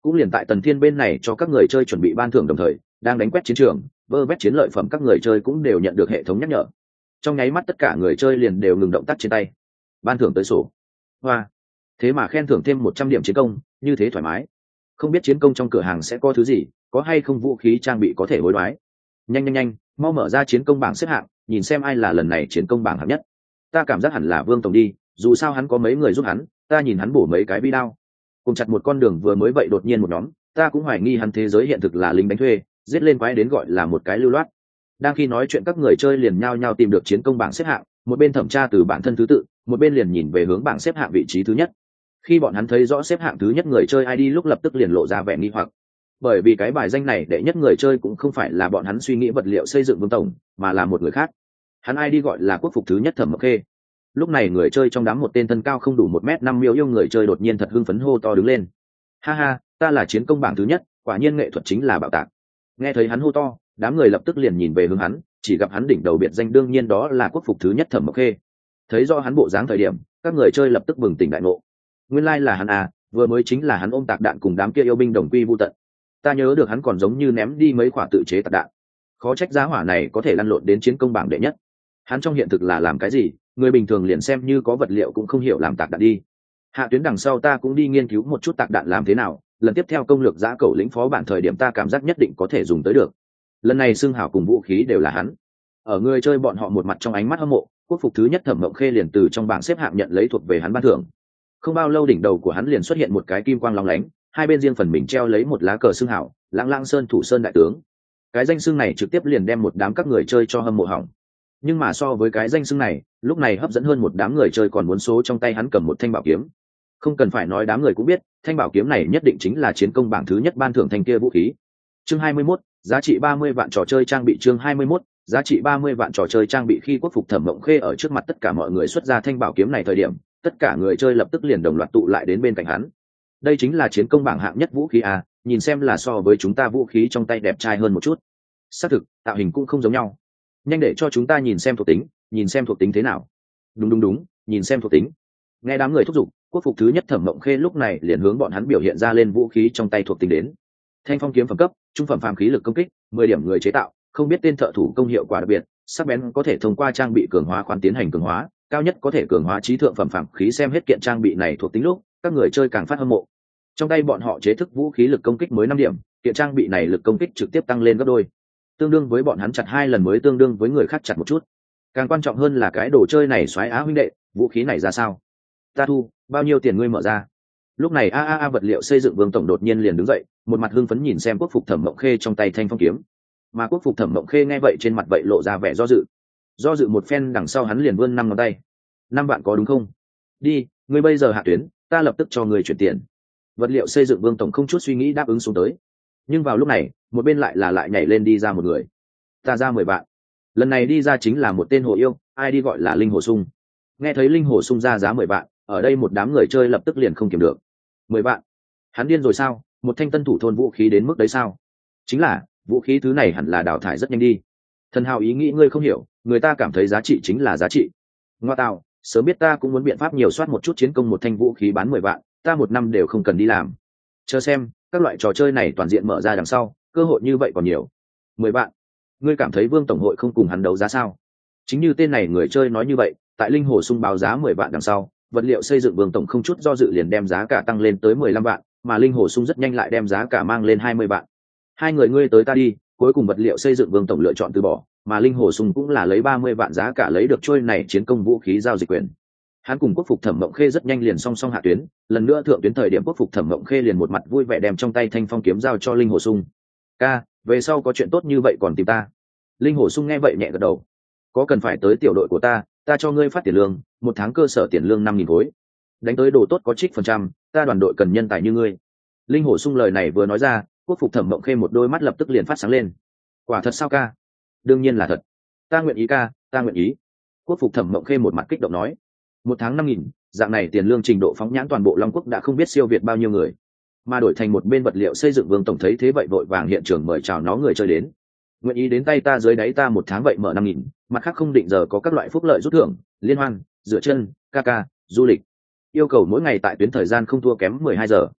cũng liền tại Tần Thiên bên này cho các người chơi chuẩn bị ban thưởng đồng thời đang đánh quét chiến trường, vơ vét chiến lợi phẩm, các người chơi cũng đều nhận được hệ thống nhắc nhở. Trong nháy mắt tất cả người chơi liền đều ngừng động tác trên tay. Ban thưởng tới sổ. Hoa, thế mà khen thưởng thêm 100 điểm chiến công, như thế thoải mái. Không biết chiến công trong cửa hàng sẽ có thứ gì, có hay không vũ khí trang bị có thể hối đoái. Nhanh, mau mở ra chiến công bảng xếp hạng, nhìn xem ai là lần này chiến công bảng hạng nhất. Ta cảm giác hẳn là Vương Tổng đi, dù sao hắn có mấy người giúp hắn, ta nhìn hắn bổ mấy cái vi đao. Cùng chặt một con đường vừa mới vậy đột nhiên một nhóm, ta cũng hoài nghi hắn thế giới hiện thực là lính đánh thuê, giết lên quái đến gọi là một cái lưu loát. Đang khi nói chuyện các người chơi liền nhao nhao tìm được chiến công bảng xếp hạng, một bên thẩm tra từ bản thân thứ tự, một bên liền nhìn về hướng bảng xếp hạng vị trí thứ nhất. Khi bọn hắn thấy rõ xếp hạng thứ nhất người chơi ID lúc lập tức liền lộ ra vẻ nghi hoặc, bởi vì cái bài danh này đệ nhất người chơi cũng không phải là bọn hắn suy nghĩ vật liệu xây dựng Vương Tổng, mà là một người khác. Hắn ID gọi là quốc phục thứ nhất Thẩm Mộc Khê. Lúc này người chơi trong đám một tên thân cao không đủ 1m5 miêu yêu người chơi đột nhiên thật hưng phấn hô to đứng lên. Ha ha, ta là chiến công bảng thứ nhất, quả nhiên nghệ thuật chính là bảo tàng. Nghe thấy hắn hô to, đám người lập tức liền nhìn về hướng hắn, chỉ gặp hắn đỉnh đầu biệt danh đương nhiên đó là quốc phục thứ nhất Thẩm Mộc Khê. Thấy do hắn bộ dáng thời điểm, các người chơi lập tức bừng tỉnh đại ngộ. Nguyên lai là hắn à, vừa mới chính là hắn ôm tạc đạn cùng đám kia yêu binh đồng quy vu tận. Ta nhớ được hắn còn giống như ném đi mấy quả tự chế tạc đạn. Khó trách giá hỏa này có thể lăn lộn đến chiến công bảng đệ nhất. Hắn trong hiện thực là làm cái gì, người bình thường liền xem như có vật liệu cũng không hiểu làm tạc đạn đi. Hạ tuyến đằng sau ta cũng đi nghiên cứu một chút tạc đạn làm thế nào, lần tiếp theo công lược giã cẩu lĩnh phó bản thời điểm ta cảm giác nhất định có thể dùng tới được. Lần này xương hảo cùng vũ khí đều là hắn. Ở người chơi bọn họ một mặt trong ánh mắt hâm mộ, quốc phục thứ nhất Thẩm Mộng Khê liền từ trong bảng xếp hạng nhận lấy thuộc về hắn ban thưởng. Không bao lâu đỉnh đầu của hắn liền xuất hiện một cái kim quang lóng lánh, hai bên riêng phần mình treo lấy một lá cờ xương hảo, Lãng Lãng Sơn Thủ Sơn đại tướng. Cái danh xưng này trực tiếp liền đem một đám các người chơi cho hâm mộ hỏng. Nhưng mà so với cái danh xưng này, lúc này hấp dẫn hơn một đám người chơi còn muốn số trong tay hắn cầm một thanh bảo kiếm. Không cần phải nói đám người cũng biết, thanh bảo kiếm này nhất định chính là chiến công bảng thứ nhất ban thưởng thanh kia vũ khí. Chương 21, giá trị 30 vạn trò chơi trang bị. Chương 21, giá trị 30 vạn trò chơi trang bị. Khi quốc phục Thẩm Mộng Khê ở trước mặt tất cả mọi người xuất ra thanh bảo kiếm này thời điểm, tất cả người chơi lập tức liền đồng loạt tụ lại đến bên cạnh hắn. Đây chính là chiến công bảng hạng nhất vũ khí à, nhìn xem là so với chúng ta vũ khí trong tay đẹp trai hơn một chút. Xác thực, tạo hình cũng không giống nhau. Nhanh để cho chúng ta nhìn xem thuộc tính, nhìn xem thuộc tính thế nào. Đúng, nhìn xem thuộc tính. Nghe đám người thúc giục, quốc phục thứ nhất Thẩm Mộng Khê lúc này liền hướng bọn hắn biểu hiện ra lên vũ khí trong tay thuộc tính đến. Thanh phong kiếm phẩm cấp, trung phẩm phàm khí lực công kích, 10 điểm người chế tạo, không biết tên thợ thủ công hiệu quả đặc biệt, sắc bén có thể thông qua trang bị cường hóa khoán tiến hành cường hóa, cao nhất có thể cường hóa trí thượng phẩm phàm khí. Xem hết kiện trang bị này thuộc tính lúc, các người chơi càng phát hâm mộ. Trong tay bọn họ chế thức vũ khí lực công kích mới 5 điểm, kiện trang bị này lực công kích trực tiếp tăng lên gấp đôi, tương đương với bọn hắn chặt 2 lần mới tương đương với người khác chặt một chút. Càng quan trọng hơn là cái đồ chơi này xoáy á huynh đệ, vũ khí này ra sao? Ta thu, bao nhiêu tiền ngươi mở ra? Lúc này vật liệu xây dựng Vương Tổng đột nhiên liền đứng dậy, một mặt hưng phấn nhìn xem quốc phục Thẩm Mộng Khê trong tay thanh phong kiếm. Mà quốc phục Thẩm Mộng Khê nghe vậy trên mặt vậy lộ ra vẻ do dự một phen, đằng sau hắn liền vươn 5 ngón tay. 5 vạn có đúng không? Đi, ngươi bây giờ hạ tuyến, ta lập tức cho ngươi chuyển tiền. Vật liệu xây dựng Vương Tổng không chút suy nghĩ đáp ứng xuống tới. Nhưng vào lúc này, một bên lại nhảy lên đi ra một người. Ta ra 10 vạn. Lần này đi ra chính là một tên hồ yêu, ai đi gọi là Linh Hồ Sung. Nghe thấy Linh Hồ Sung ra giá 10 vạn, ở đây một đám người chơi lập tức liền không kiềm được. 10 vạn? Hắn điên rồi sao? Một thanh tân thủ thôn vũ khí đến mức đấy sao? Chính là, vũ khí thứ này hẳn là đào thải rất nhanh đi. Thần hào ý nghĩ ngươi không hiểu, người ta cảm thấy giá trị chính là giá trị. Ngoa tạo, sớm biết ta cũng muốn biện pháp nhiều soát một chút chiến công, một thanh vũ khí bán 10 vạn, ta một năm đều không cần đi làm. Chờ xem, các loại trò chơi này toàn diện mở ra đằng sau, cơ hội như vậy còn nhiều. 10 vạn? Ngươi cảm thấy Vương Tổng hội không cùng hắn đấu giá sao? Chính như tên này người chơi nói như vậy, tại Linh Hồ Sung báo giá 10 vạn đằng sau, vật liệu xây dựng Vương Tổng không chút do dự liền đem giá cả tăng lên tới 15 vạn, mà Linh Hồ Sung rất nhanh lại đem giá cả mang lên 20 vạn. Hai người ngươi tới ta đi, cuối cùng vật liệu xây dựng Vương Tổng lựa chọn từ bỏ, mà Linh Hồ Sung cũng là lấy 30 vạn giá cả lấy được trôi này chiến công vũ khí giao dịch quyền. Hắn cùng quốc phục Thẩm Mộng Khê rất nhanh liền song song hạ tuyến, lần nữa thượng tuyến thời điểm quốc phục Thẩm Mộng Khê liền một mặt vui vẻ đem trong tay thanh phong kiếm giao cho Linh Hồ Sung. Ca, về sau có chuyện tốt như vậy còn tìm ta. Linh Hồ Sung nghe vậy nhẹ gật đầu. Có cần phải tới tiểu đội của ta cho ngươi phát tiền lương, một tháng cơ sở tiền lương 5.000 khối. Đánh tới đồ tốt có trích phần trăm, ta đoàn đội cần nhân tài như ngươi. Linh Hồ Sung lời này vừa nói ra, quốc phục Thẩm Mộng Khê một đôi mắt lập tức liền phát sáng lên. Quả thật sao ca? Đương nhiên là thật. Ta nguyện ý ca, ta nguyện ý. Quốc phục Thẩm Mộng Khê một mặt kích động nói. Một tháng 5.000, dạng này tiền lương trình độ phóng nhãn toàn bộ Long Quốc đã không biết siêu việt bao nhiêu người. Mà đổi thành một bên vật liệu xây dựng Vương Tổng thấy thế vậy vội vàng hiện trường mời chào nó người chơi đến. Nguyện ý đến tay ta dưới đáy ta một tháng vậy mở 5.000, mặt khác không định giờ có các loại phúc lợi rút thưởng, liên hoan, dựa chân, ca, du lịch. Yêu cầu mỗi ngày tại tuyến thời gian không thua kém 12 giờ.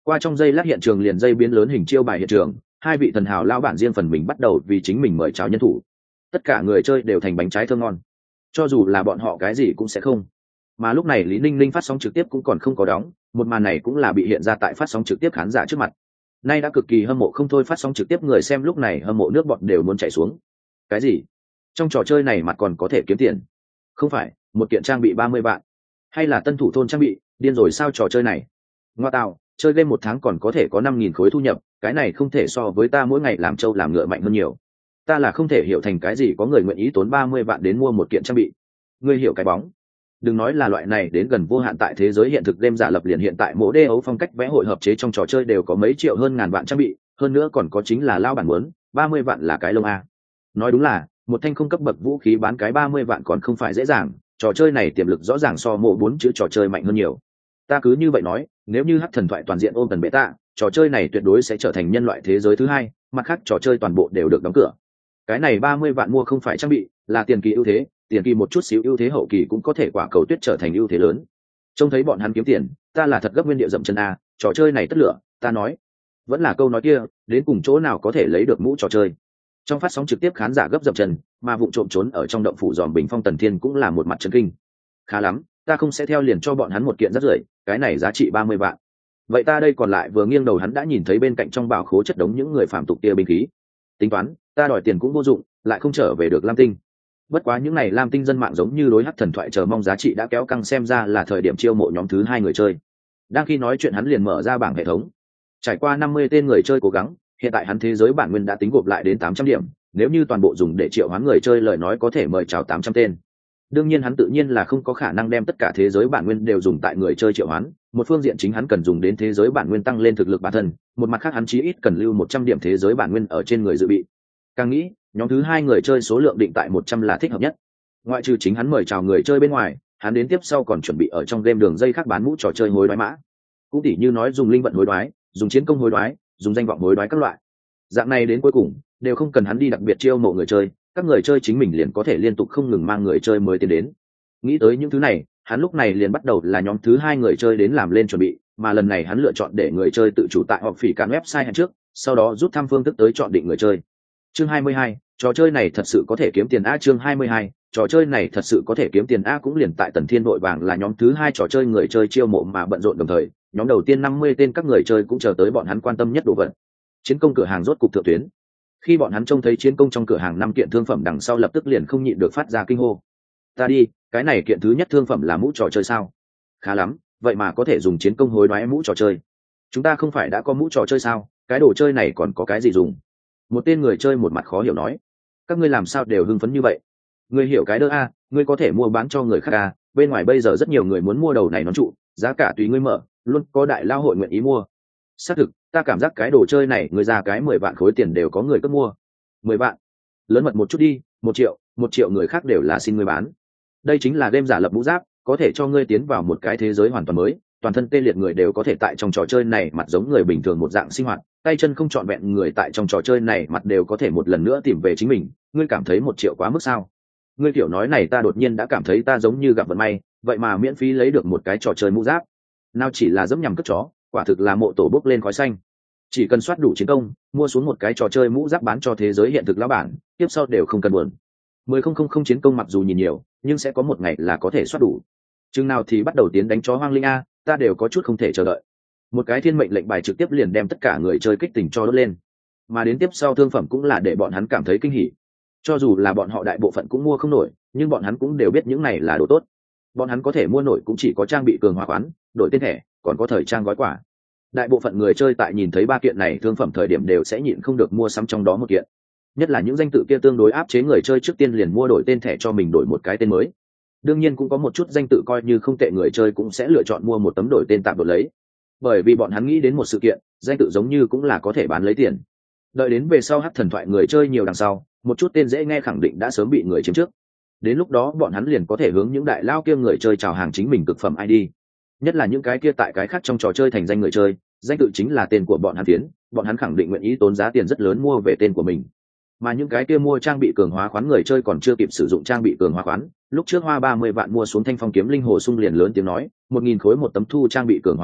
Qua trong giây lát hiện trường liền dây biến lớn hình chiêu bài hiện trường, hai vị thần hào lao bản riêng phần mình bắt đầu vì chính mình mời chào nhân thủ. Tất cả người chơi đều thành bánh trái thơm ngon, cho dù là bọn họ cái gì cũng sẽ không. Mà lúc này Lý Ninh Ninh phát sóng trực tiếp cũng còn không có đóng, một màn này cũng là bị hiện ra tại phát sóng trực tiếp khán giả trước mặt. Nay đã cực kỳ hâm mộ không thôi, phát sóng trực tiếp người xem lúc này hâm mộ nước bọt đều muốn chảy xuống. Cái gì? Trong trò chơi này mặt còn có thể kiếm tiền? Không phải, một kiện trang bị 30 vạn, hay là tân thủ thôn trang bị, điên rồi sao trò chơi này? Ngoa tạo, chơi game một tháng còn có thể có 5.000 khối thu nhập, cái này không thể so với ta mỗi ngày làm trâu làm ngựa mạnh hơn nhiều. Ta là không thể hiểu thành cái gì có người nguyện ý tốn 30 vạn đến mua một kiện trang bị. Ngươi hiểu cái bóng. Đừng nói là loại này đến gần vô hạn tại thế giới hiện thực game giả lập liền hiện tại mỗi đê ấu phong cách vẽ hội hợp chế trong trò chơi đều có mấy triệu hơn ngàn vạn trang bị, hơn nữa còn có chính là lao bản muốn, 30 vạn là cái lông a. Nói đúng là, một thanh không cấp bậc vũ khí bán cái 30 vạn còn không phải dễ dàng, trò chơi này tiềm lực rõ ràng so mộ 4 chữ trò chơi mạnh hơn nhiều. Ta cứ như vậy nói, nếu như hắc thần thoại toàn diện ôm tần beta, trò chơi này tuyệt đối sẽ trở thành nhân loại thế giới thứ hai, mặt khác trò chơi toàn bộ đều được đóng cửa. Cái này 30 vạn mua không phải trang bị, là tiền kỳ ưu thế, tiền kỳ một chút xíu ưu thế hậu kỳ cũng có thể quả cầu tuyết trở thành ưu thế lớn. Trông thấy bọn hắn kiếm tiền, ta là thật gấp nguyên địa dậm chân a, trò chơi này tất lửa, ta nói. Vẫn là câu nói kia, đến cùng chỗ nào có thể lấy được mũ trò chơi. Trong phát sóng trực tiếp khán giả gấp dậm chân, mà vụng trộm trốn ở trong động phủ dòm bình phong Tần Thiên cũng là một mặt chấn kinh. Khá lắm, ta không sẽ theo liền cho bọn hắn một kiện rất rưởi, cái này giá trị 30 vạn. Vậy ta đây còn lại vừa nghiêng đầu hắn đã nhìn thấy bên cạnh trong bảo khố chất đống những người phạm tục kia binh khí. Tính toán, ta đòi tiền cũng vô dụng, lại không trở về được Lam Tinh. Bất quá những này Lam Tinh dân mạng giống như đối hắc thần thoại chờ mong giá trị đã kéo căng, xem ra là thời điểm chiêu mộ nhóm thứ hai người chơi. Đang khi nói chuyện hắn liền mở ra bảng hệ thống. Trải qua 50 tên người chơi cố gắng, hiện tại hắn thế giới bản nguyên đã tính gộp lại đến 800 điểm, nếu như toàn bộ dùng để triệu hoán người chơi lời nói có thể mời chào 800 tên. Đương nhiên hắn tự nhiên là không có khả năng đem tất cả thế giới bản nguyên đều dùng tại người chơi triệu hoán, một phương diện chính hắn cần dùng đến thế giới bản nguyên tăng lên thực lực bản thân, một mặt khác hắn chí ít cần lưu 100 điểm thế giới bản nguyên ở trên người dự bị. Càng nghĩ, nhóm thứ hai người chơi số lượng định tại 100 là thích hợp nhất. Ngoại trừ chính hắn mời chào người chơi bên ngoài, hắn đến tiếp sau còn chuẩn bị ở trong game đường dây khác bán mũ trò chơi hối đoái mã. Cũng tỉ như nói dùng linh vận hối đoái, dùng chiến công hối đoái, dùng danh vọng hối đoái các loại. Dạng này đến cuối cùng đều không cần hắn đi đặc biệt chiêu mộ người chơi, các người chơi chính mình liền có thể liên tục không ngừng mang người chơi mới tiến đến. Nghĩ tới những thứ này, hắn lúc này liền bắt đầu là nhóm thứ hai người chơi đến làm lên chuẩn bị, mà lần này hắn lựa chọn để người chơi tự chủ tại họp phỉ cản website hẹn trước, sau đó rút thăm phương thức tới chọn định người chơi. Chương 22, trò chơi này thật sự có thể kiếm tiền a. Chương 22, trò chơi này thật sự có thể kiếm tiền a. Cũng liền tại Tần Thiên vội vàng là nhóm thứ hai trò chơi người chơi chiêu mộ mà bận rộn đồng thời, nhóm đầu tiên 50 tên các người chơi cũng chờ tới bọn hắn quan tâm nhất đồ vật. Chiến công cửa hàng rốt cục thượng tuyến. Khi bọn hắn trông thấy chiến công trong cửa hàng 5 kiện thương phẩm đằng sau lập tức liền không nhịn được phát ra kinh hô. Ta đi, cái này kiện thứ nhất thương phẩm là mũ trò chơi sao? Khá lắm, vậy mà có thể dùng chiến công hối đoái mũ trò chơi. Chúng ta không phải đã có mũ trò chơi sao, cái đồ chơi này còn có cái gì dùng? Một tên người chơi một mặt khó hiểu nói. Các ngươi làm sao đều hưng phấn như vậy? Ngươi hiểu cái đỡ a, ngươi có thể mua bán cho người khác a, bên ngoài bây giờ rất nhiều người muốn mua đầu này nón trụ, giá cả tùy ngươi mở, luôn có đại lao hội nguyện ý mua. Xác thực, ta cảm giác cái đồ chơi này người ra cái 10 vạn khối tiền đều có người cất mua. 10 vạn? Lớn mật một chút đi, 1 triệu người khác đều là xin ngươi bán. Đây chính là game giả lập mũ giáp, có thể cho ngươi tiến vào một cái thế giới hoàn toàn mới, toàn thân tê liệt người đều có thể tại trong trò chơi này mặt giống người bình thường một dạng sinh hoạt, tay chân không trọn vẹn người tại trong trò chơi này mặt đều có thể một lần nữa tìm về chính mình. Ngươi cảm thấy 1 triệu quá mức sao? Ngươi kiểu nói này ta đột nhiên đã cảm thấy ta giống như gặp vận may, vậy mà miễn phí lấy được một cái trò chơi mũ giáp. Nào chỉ là dẫm nhằm cất chó, quả thực là mộ tổ bốc lên khói xanh. Chỉ cần soát đủ chiến công, mua xuống một cái trò chơi mũ giáp bán cho thế giới hiện thực lão bản, tiếp sau đều không cần buồn. 10.000 chiến công mặc dù nhìn nhiều, nhưng sẽ có một ngày là có thể soát đủ. Chừng nào thì bắt đầu tiến đánh chó hoang linh a, ta đều có chút không thể chờ đợi. Một cái thiên mệnh lệnh bài trực tiếp liền đem tất cả người chơi kích tình cho đốt lên. Mà đến tiếp sau thương phẩm cũng là để bọn hắn cảm thấy kinh hỉ. Cho dù là bọn họ đại bộ phận cũng mua không nổi, nhưng bọn hắn cũng đều biết những này là đồ tốt. Bọn hắn có thể mua nổi cũng chỉ có trang bị cường hóa khoán, đổi tên thẻ, còn có thời trang gói quà. Đại bộ phận người chơi tại nhìn thấy 3 kiện này thương phẩm thời điểm đều sẽ nhịn không được mua sắm trong đó một kiện. Nhất là những danh tự kia tương đối áp chế người chơi trước tiên liền mua đổi tên thẻ cho mình đổi một cái tên mới. Đương nhiên cũng có một chút danh tự coi như không tệ người chơi cũng sẽ lựa chọn mua một tấm đổi tên tạm đổi lấy. Bởi vì bọn hắn nghĩ đến một sự kiện, danh tự giống như cũng là có thể bán lấy tiền. Đợi đến về sau hắc thần thoại người chơi nhiều đằng sau, một chút tên dễ nghe khẳng định đã sớm bị người chiếm trước. Đến lúc đó bọn hắn liền có thể hướng những đại lao kia người chơi chào hàng chính mình cực phẩm ID. Nhất là những cái kia tại cái khác trong trò chơi thành danh người chơi, danh tự chính là tên của bọn hắn tiến, bọn hắn khẳng định nguyện ý tốn giá tiền rất lớn mua về tên của mình. Mà những cái kia mua trang bị cường hóa khoán người chơi còn chưa kịp sử dụng trang bị cường hóa khoán, lúc trước hoa 30 vạn mua xuống thanh phong kiếm linh hồ sung liền lớn tiếng nói, 1.000 khối một tấm thu trang bị cường hóa khoán,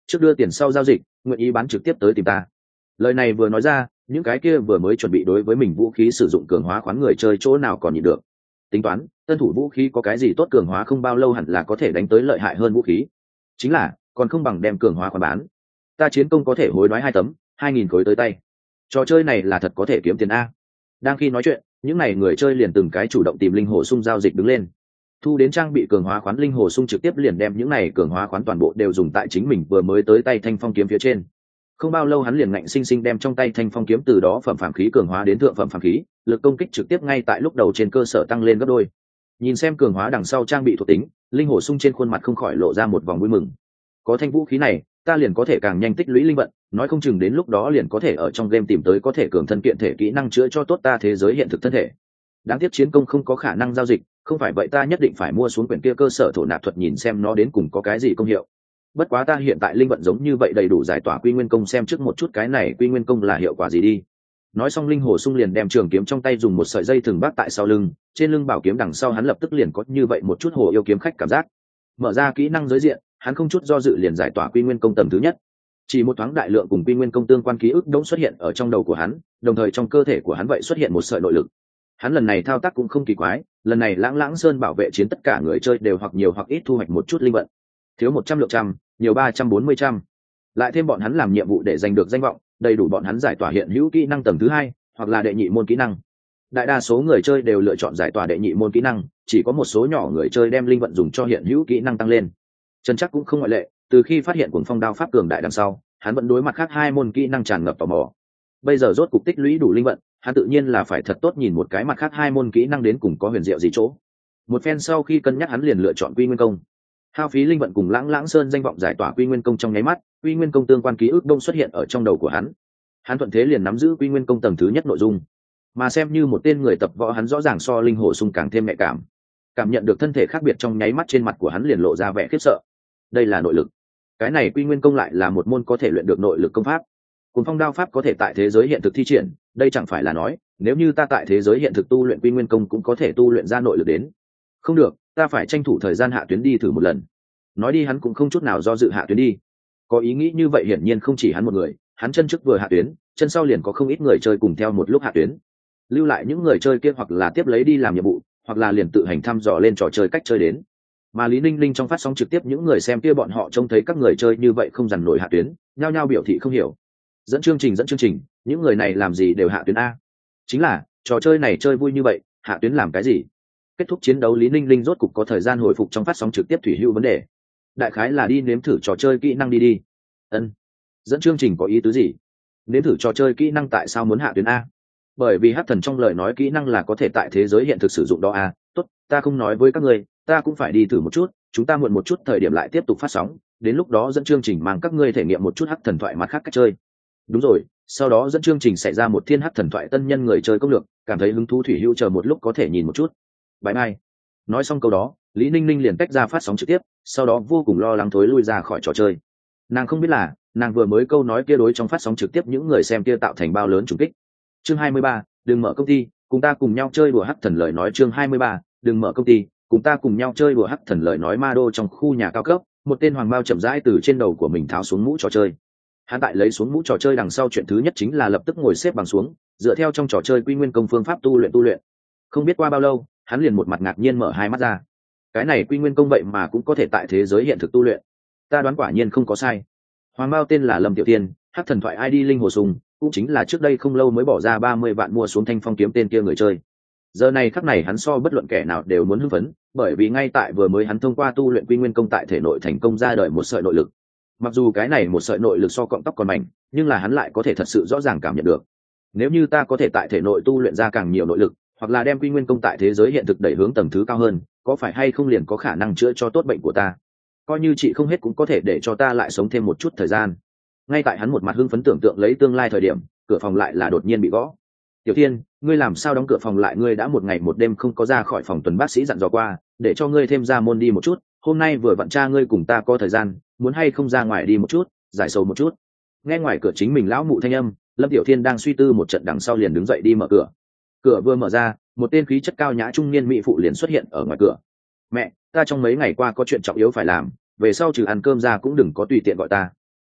trước đưa tiền sau giao dịch, nguyện ý bán trực tiếp tới tìm ta. Lời này vừa nói ra, những cái kia vừa mới chuẩn bị đối với mình vũ khí sử dụng cường hóa khoán người chơi chỗ nào còn nhịn được. Tính toán tân thủ vũ khí có cái gì tốt, cường hóa không bao lâu hẳn là có thể đánh tới lợi hại hơn vũ khí, chính là còn không bằng đem cường hóa khoán bán. Ta chiến công có thể hối đoái 2 tấm 2.000 khối tới tay, trò chơi này là thật có thể kiếm tiền a. Đang khi nói chuyện, những n à y người chơi liền từng cái chủ động tìm linh hồ sung giao dịch đứng lên, thu đến trang bị cường hóa khoán. Linh hồ sung trực tiếp liền đem những n à y cường hóa khoán toàn bộ đều dùng tại chính mình vừa mới tới tay thanh phong kiếm phía trên. Không bao lâu hắn liền ngạnh sinh sinh đem trong tay thanh phong kiếm từ đó phẩm phàm khí cường hóa đến thượng phẩm phàm khí, lực công kích trực tiếp ngay tại lúc đầu trên cơ sở tăng lên gấp đôi. Nhìn xem cường hóa đằng sau trang bị thuộc tính, linh hồ sung trên khuôn mặt không khỏi lộ ra một vòng vui mừng. Có thanh vũ khí này, ta liền có thể càng nhanh tích lũy linh vận, nói không chừng đến lúc đó liền có thể ở trong game tìm tới có thể cường thân kiện thể kỹ năng chữa cho tốt ta thế giới hiện thực thân thể. Đáng tiếc chiến công không có khả năng giao dịch, không phải vậy ta nhất định phải mua xuống quyển kia cơ sở thổ nạp thuật nhìn xem nó đến cùng có cái gì công hiệu. Bất quá ta hiện tại linh vận giống như vậy đầy đủ giải tỏa quy nguyên công, xem trước một chút cái này quy nguyên công là hiệu quả gì đi. Nói xong linh hồ sung liền đem trường kiếm trong tay dùng một sợi dây thừng bắt tại sau lưng, trên lưng bảo kiếm đằng sau hắn lập tức liền có như vậy một chút hồ yêu kiếm khách cảm giác. Mở ra kỹ năng giới diện, hắn không chút do dự liền giải tỏa quy nguyên công tầng thứ nhất. Chỉ một thoáng đại lượng cùng quy nguyên công tương quan ký ức đống xuất hiện ở trong đầu của hắn, đồng thời trong cơ thể của hắn vậy xuất hiện một sợi nội lực. Hắn lần này thao tác cũng không kỳ quái, lần này lãng lãng sơn bảo vệ chiến tất cả người chơi đều hoặc nhiều hoặc ít thu hoạch một chút linh vận, thiếu 100 lượng trăm, nhiều 340 trăm. Lại thêm bọn hắn làm nhiệm vụ để giành được danh vọng, đầy đủ bọn hắn giải tỏa hiện hữu kỹ năng tầng thứ 2, hoặc là đệ nhị môn kỹ năng. Đại đa số người chơi đều lựa chọn giải tỏa đệ nhị môn kỹ năng, chỉ có một số nhỏ người chơi đem linh vận dùng cho hiện hữu kỹ năng tăng lên. Trần Chắc cũng không ngoại lệ, từ khi phát hiện cuồng phong đao pháp cường đại đằng sau, hắn vẫn đối mặt khác 2 môn kỹ năng tràn ngập tò mò. Bây giờ rốt cục tích lũy đủ linh vận, hắn tự nhiên là phải thật tốt nhìn một cái mặt khác 2 môn kỹ năng đến cùng có huyền diệu gì chỗ. Một phen sau khi cân nhắc hắn liền lựa chọn quy nguyên công. Hao phí linh vận cùng lãng lãng sơn danh vọng giải tỏa quy nguyên công trong nháy mắt, quy nguyên công tương quan ký ức đông xuất hiện ở trong đầu của hắn. Hắn thuận thế liền nắm giữ quy nguyên công tầng thứ nhất nội dung, mà xem như một tên người tập võ hắn rõ ràng so linh hồ sung càng thêm nhạy cảm nhận được thân thể khác biệt trong nháy mắt, trên mặt của hắn liền lộ ra vẻ khiếp sợ. Đây là nội lực. Cái này quy nguyên công lại là một môn có thể luyện được nội lực công pháp. Cuồng phong đao pháp có thể tại thế giới hiện thực thi triển, đây chẳng phải là nói nếu như ta tại thế giới hiện thực tu luyện quy nguyên công cũng có thể tu luyện ra nội lực đến. Không được, ta phải tranh thủ thời gian hạ tuyến đi thử một lần. Nói đi hắn cũng không chút nào do dự hạ tuyến đi. Có ý nghĩ như vậy hiển nhiên không chỉ hắn một người, hắn chân trước vừa hạ tuyến, chân sau liền có không ít người chơi cùng theo một lúc hạ tuyến. Lưu lại những người chơi kia hoặc là tiếp lấy đi làm nhiệm vụ, hoặc là liền tự hành thăm dò lên trò chơi cách chơi đến. Mà Lý Ninh Linh trong phát sóng trực tiếp những người xem kia bọn họ trông thấy các người chơi như vậy không dằn nổi hạ tuyến, nhao nhao biểu thị không hiểu. Dẫn chương trình, những người này làm gì đều hạ tuyến a? Chính là trò chơi này chơi vui như vậy, hạ tuyến làm cái gì? Kết thúc chiến đấu, Lý Ninh Linh rốt cục có thời gian hồi phục trong phát sóng trực tiếp thủy hữu vấn đề. Đại khái là đi nếm thử trò chơi kỹ năng đi. Ân. Dẫn chương trình có ý tứ gì? Nếm thử trò chơi kỹ năng tại sao muốn hạ tuyến a? Bởi vì Hắc Thần trong lời nói kỹ năng là có thể tại thế giới hiện thực sử dụng đó a. Tốt, ta không nói với các ngươi, ta cũng phải đi thử một chút, chúng ta muộn một chút thời điểm lại tiếp tục phát sóng, đến lúc đó dẫn chương trình mang các ngươi thể nghiệm một chút Hắc Thần thoại mặt khác cách chơi. Đúng rồi, sau đó dẫn chương trình xảy ra một thiên Hắc Thần thoại tân nhân người chơi công lược, cảm thấy hứng thú thủy hữu chờ một lúc có thể nhìn một chút. Bye bye. Nói xong câu đó, Lý Ninh Ninh liền tách ra phát sóng trực tiếp, sau đó vô cùng lo lắng thối lui ra khỏi trò chơi. Nàng không biết là nàng vừa mới câu nói kia đối trong phát sóng trực tiếp những người xem kia tạo thành bao lớn trùng kích. Chương 23, đừng mở công ty, cùng ta cùng nhau chơi đùa Hắc Thần lời nói. Chương 23, đừng mở công ty, cùng ta cùng nhau chơi đùa Hắc Thần lời nói. Ma đô trong khu nhà cao cấp, một tên hoàng bao chậm rãi từ trên đầu của mình tháo xuống mũ trò chơi. Hắn tại lấy xuống mũ trò chơi đằng sau, chuyện thứ nhất chính là lập tức ngồi xếp bằng xuống, dựa theo trong trò chơi quy nguyên công phương pháp tu luyện. Không biết qua bao lâu, hắn liền một mặt ngạc nhiên mở hai mắt ra. Cái này quy nguyên công vậy mà cũng có thể tại thế giới hiện thực tu luyện. Ta đoán quả nhiên không có sai. Hoàng bao tên là Lâm Tiểu Tiên, Hắc Thần thoại ID linh hồ sùng, cũng chính là trước đây không lâu mới bỏ ra 30 vạn mua xuống thanh phong kiếm tên kia người chơi. Giờ này khắc này hắn so bất luận kẻ nào đều muốn hưng phấn, bởi vì ngay tại vừa mới hắn thông qua tu luyện quy nguyên công tại thể nội thành công ra đời một sợi nội lực. Mặc dù cái này một sợi nội lực so cọng tóc còn mảnh, nhưng là hắn lại có thể thật sự rõ ràng cảm nhận được. Nếu như ta có thể tại thể nội tu luyện ra càng nhiều nội lực, hoặc là đem quy nguyên công tại thế giới hiện thực đẩy hướng tầng thứ cao hơn, có phải hay không liền có khả năng chữa cho tốt bệnh của ta? Coi như chị không hết cũng có thể để cho ta lại sống thêm một chút thời gian. Ngay tại hắn một mặt hưng phấn tưởng tượng lấy tương lai thời điểm, cửa phòng lại là đột nhiên bị gõ. Tiểu Thiên, ngươi làm sao đóng cửa phòng lại? Ngươi đã một ngày một đêm không có ra khỏi phòng, tuần bác sĩ dặn dò qua để cho ngươi thêm ra môn đi một chút, hôm nay vừa vặn cha ngươi cùng ta có thời gian, muốn hay không ra ngoài đi một chút, giải sầu một chút. Nghe ngoài cửa chính mình lão mụ thanh âm, Lâm Tiểu Thiên đang suy tư một trận đằng sau liền đứng dậy đi mở cửa. Cửa vừa mở ra, một tên khí chất cao nhã trung niên mỹ phụ liền xuất hiện ở ngoài cửa. Mẹ, ta trong mấy ngày qua có chuyện trọng yếu phải làm, về sau trừ ăn cơm ra cũng đừng có tùy tiện gọi ta.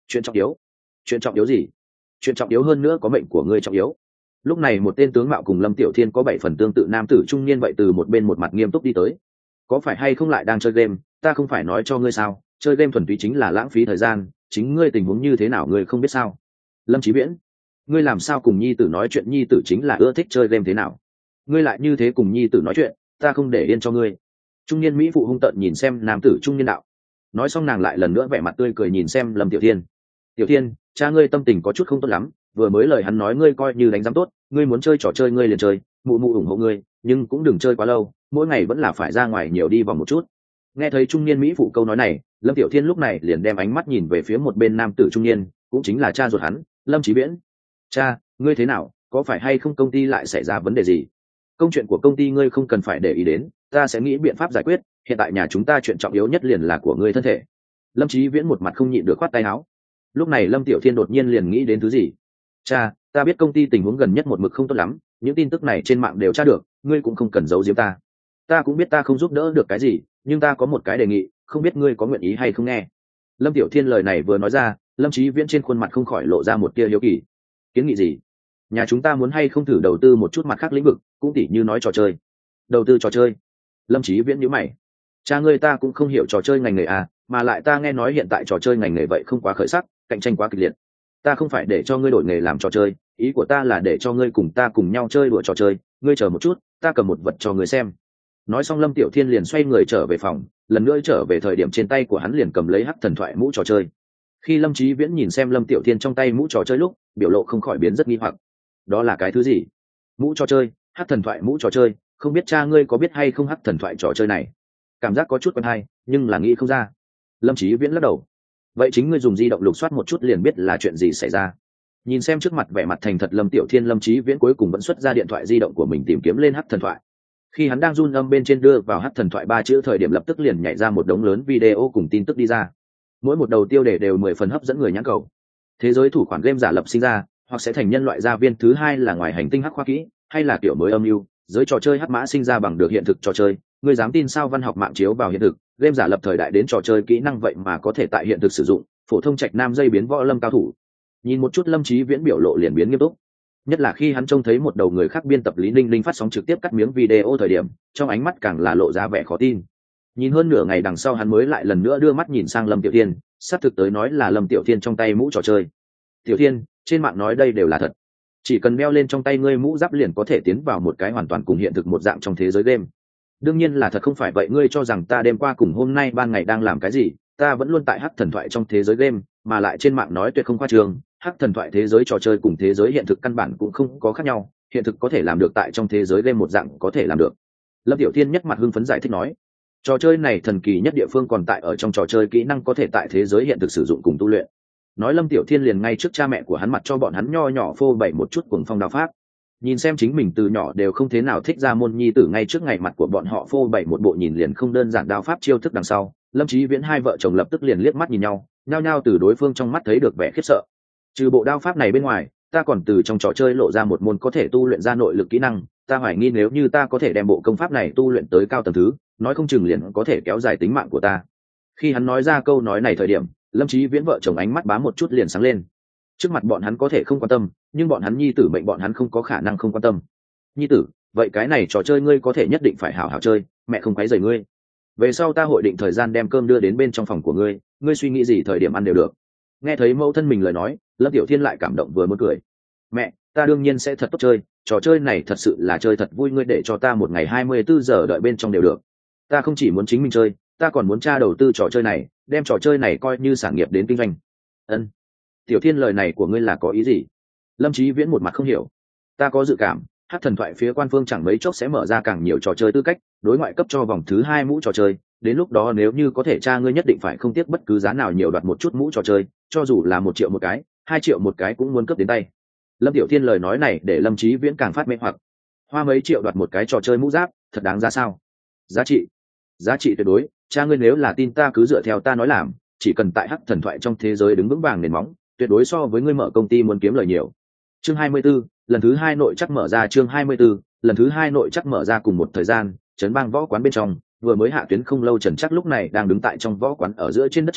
Chuyện trọng yếu? Chuyện trọng yếu gì? Chuyện trọng yếu hơn nữa có mệnh của ngươi trọng yếu. Lúc này một tên tướng mạo cùng Lâm Tiểu Thiên có 7 phần tương tự nam tử trung niên vậy từ một bên một mặt nghiêm túc đi tới. Có phải hay không lại đang chơi game? Ta không phải nói cho ngươi sao, chơi game thuần túy chính là lãng phí thời gian, chính ngươi tình huống như thế nào ngươi không biết sao? Lâm Chí Viễn, ngươi làm sao cùng nhi tử nói chuyện? Nhi tử chính là ưa thích chơi game thế nào, ngươi lại như thế cùng nhi tử nói chuyện, ta không để yên cho ngươi. Trung niên mỹ phụ hung tợn nhìn xem nam tử trung niên đạo. Nói xong nàng lại lần nữa vẻ mặt tươi cười nhìn xem Lâm Tiểu Thiên. Tiểu Thiên, cha ngươi tâm tình có chút không tốt lắm, vừa mới lời hắn nói ngươi coi như đánh giám tốt, ngươi muốn chơi trò chơi ngươi liền chơi, mụ mụ ủng hộ ngươi, nhưng cũng đừng chơi quá lâu, mỗi ngày vẫn là phải ra ngoài nhiều đi vòng một chút. Nghe thấy trung niên mỹ phụ câu nói này, Lâm Tiểu Thiên lúc này liền đem ánh mắt nhìn về phía một bên nam tử trung niên, cũng chính là cha ruột hắn, Lâm Chí Viễn. Cha, ngươi thế nào, có phải hay không công ty lại xảy ra vấn đề gì? Công chuyện của công ty ngươi không cần phải để ý đến, ta sẽ nghĩ biện pháp giải quyết, hiện tại nhà chúng ta chuyện trọng yếu nhất liền là của ngươi thân thể. Lâm Chí Viễn một mặt không nhịn được khoát tay áo. Lúc này Lâm Tiểu Thiên đột nhiên liền nghĩ đến thứ gì. Cha, ta biết công ty tình huống gần nhất một mực không tốt lắm, những tin tức này trên mạng đều tra được, ngươi cũng không cần giấu giếm ta. Ta cũng biết ta không giúp đỡ được cái gì, nhưng ta có một cái đề nghị, không biết ngươi có nguyện ý hay không nghe. Lâm Tiểu Thiên lời này vừa nói ra, Lâm Chí Viễn trên khuôn mặt không khỏi lộ ra một tia hiếu kỳ. Kiến nghị gì? Nhà chúng ta muốn hay không thử đầu tư một chút mặt khác lĩnh vực, cũng tỉ như nói trò chơi. Đầu tư trò chơi? Lâm Chí Viễn nhíu mày. Cha ngươi ta cũng không hiểu trò chơi ngành nghề à, mà lại ta nghe nói hiện tại trò chơi ngành nghề vậy không quá khởi sắc, cạnh tranh quá kịch liệt. Ta không phải để cho ngươi đổi nghề làm trò chơi, ý của ta là để cho ngươi cùng ta cùng nhau chơi đùa trò chơi, ngươi chờ một chút, ta cầm một vật cho ngươi xem. Nói xong Lâm Tiểu Thiên liền xoay người trở về phòng, lần nữa trở về thời điểm trên tay của hắn liền cầm lấy hắc thần thoại mũ trò chơi. Khi Lâm Chí Viễn nhìn xem Lâm Tiểu Thiên trong tay mũ trò chơi lúc, biểu lộ không khỏi biến rất nghi hoặc. Đó là cái thứ gì? Mũ trò chơi? Hắc thần thoại mũ trò chơi? Không biết cha ngươi có biết hay không hắc thần thoại trò chơi này? Cảm giác có chút quen hay, nhưng là nghĩ không ra. Lâm Chí Viễn lắc đầu. Vậy chính ngươi dùng di động lục soát một chút liền biết là chuyện gì xảy ra. Nhìn xem trước mặt vẻ mặt thành thật Lâm Tiểu Thiên, Lâm Chí Viễn cuối cùng vẫn xuất ra điện thoại di động của mình tìm kiếm lên hắc thần thoại. Khi hắn đang run âm bên trên đưa vào hắc thần thoại 3 chữ thời điểm lập tức liền nhảy ra một đống lớn video cùng tin tức đi ra. Mỗi một đầu tiêu đề đều 10 phần hấp dẫn người nhãn cầu. Thế giới thủ khoản game giả lập sinh ra, hoặc sẽ thành nhân loại gia viên thứ hai là ngoài hành tinh hắc khoa kỹ, hay là kiểu mới âm mưu, giới trò chơi hắc mã sinh ra bằng được hiện thực trò chơi, ngươi dám tin sao? Văn học mạng chiếu vào hiện thực, game giả lập thời đại đến trò chơi kỹ năng vậy mà có thể tại hiện thực sử dụng, phổ thông trạch nam dây biến võ lâm cao thủ. Nhìn một chút Lâm Chí Viễn biểu lộ liền biến nghiêm túc, nhất là khi hắn trông thấy một đầu người khác biên tập Lý Ninh Ninh phát sóng trực tiếp cắt miếng video thời điểm, trong ánh mắt càng là lộ ra vẻ khó tin. Nhìn hơn nửa ngày đằng sau hắn mới lại lần nữa đưa mắt nhìn sang Lâm Tiểu Thiên, xác thực tới nói là Lâm Tiểu Thiên trong tay mũ trò chơi. Tiểu Thiên, trên mạng nói đây đều là thật, chỉ cần đeo lên trong tay ngươi mũ giáp liền có thể tiến vào một cái hoàn toàn cùng hiện thực một dạng trong thế giới game. Đương nhiên là thật, không phải vậy ngươi cho rằng ta đêm qua cùng hôm nay ban ngày đang làm cái gì? Ta vẫn luôn tại hắc thần thoại trong thế giới game, mà lại trên mạng nói tuyệt không khoa trương, hắc thần thoại thế giới trò chơi cùng thế giới hiện thực căn bản cũng không có khác nhau, hiện thực có thể làm được tại trong thế giới game một dạng có thể làm được. Lâm Tiểu Thiên nhất mặt hưng phấn giải thích nói, trò chơi này thần kỳ nhất địa phương còn tại ở trong trò chơi kỹ năng có thể tại thế giới hiện thực sử dụng cùng tu luyện. Nói Lâm Tiểu Thiên liền ngay trước cha mẹ của hắn mặt cho bọn hắn nho nhỏ phô bày một chút cuồng phong đao pháp. Nhìn xem chính mình từ nhỏ đều không thế nào thích ra môn nhi tử ngay trước ngày mặt của bọn họ phô bày một bộ nhìn liền không đơn giản đao pháp chiêu thức đằng sau, Lâm Chí Viễn hai vợ chồng lập tức liền liếc mắt nhìn nhau, nhao nhao từ đối phương trong mắt thấy được vẻ khiếp sợ. Trừ bộ đao pháp này bên ngoài, ta còn từ trong trò chơi lộ ra một môn có thể tu luyện ra nội lực kỹ năng, ta hoài nghi nếu như ta có thể đem bộ công pháp này tu luyện tới cao tầng thứ, nói không chừng liền có thể kéo dài tính mạng của ta. Khi hắn nói ra câu nói này thời điểm, Lâm Chí Viễn vợ chồng ánh mắt bám một chút liền sáng lên. Trước mặt bọn hắn có thể không quan tâm, nhưng bọn hắn nhi tử mệnh bọn hắn không có khả năng không quan tâm. Nhi tử, vậy cái này trò chơi ngươi có thể nhất định phải hảo hảo chơi, mẹ không quấy rầy ngươi. Về sau ta hội định thời gian đem cơm đưa đến bên trong phòng của ngươi, ngươi suy nghĩ gì thời điểm ăn đều được. Nghe thấy mẫu thân mình lời nói, Lâm Tiểu Thiên lại cảm động vừa muốn cười. Mẹ, ta đương nhiên sẽ thật tốt chơi, trò chơi này thật sự là chơi thật vui, ngươi để cho ta một ngày 24 giờ đợi bên trong đều được. Ta không chỉ muốn chính mình chơi, ta còn muốn tra đầu tư trò chơi này, đem trò chơi này coi như sản nghiệp đến kinh doanh. Ân. Tiểu Thiên, lời này của ngươi là có ý gì? Lâm Chí Viễn một mặt không hiểu. Ta có dự cảm, Hắc thần thoại phía quan phương chẳng mấy chốc sẽ mở ra càng nhiều trò chơi tư cách, đối ngoại cấp cho vòng thứ 2 mũ trò chơi, đến lúc đó nếu như có thể tra, ngươi nhất định phải không tiếc bất cứ giá nào nhiều đoạt một chút mũ trò chơi, cho dù là 1 triệu một cái, 2 triệu một cái cũng muốn cấp đến tay. Lâm Tiểu Thiên lời nói này để Lâm Chí Viễn càng phát mê hoặc. Hoa mấy triệu đoạt một cái trò chơi mũ giáp, thật đáng giá sao? Giá trị tuyệt đối, cha ngươi nếu là tin ta cứ dựa theo ta nói làm, chỉ cần tại Hắc thần thoại trong thế giới đứng vững vàng nền móng, tuyệt đối so với ngươi mở công ty muốn kiếm lời nhiều. Chương 24, lần thứ 2 nội chắc mở ra. Chương 24, lần thứ 2 nội chắc mở ra. Cùng một thời gian, trấn bang võ quán bên trong, vừa mới hạ tuyến không lâu Trần Chắc lúc này đang đứng tại trong võ quán ở giữa trên đất trống,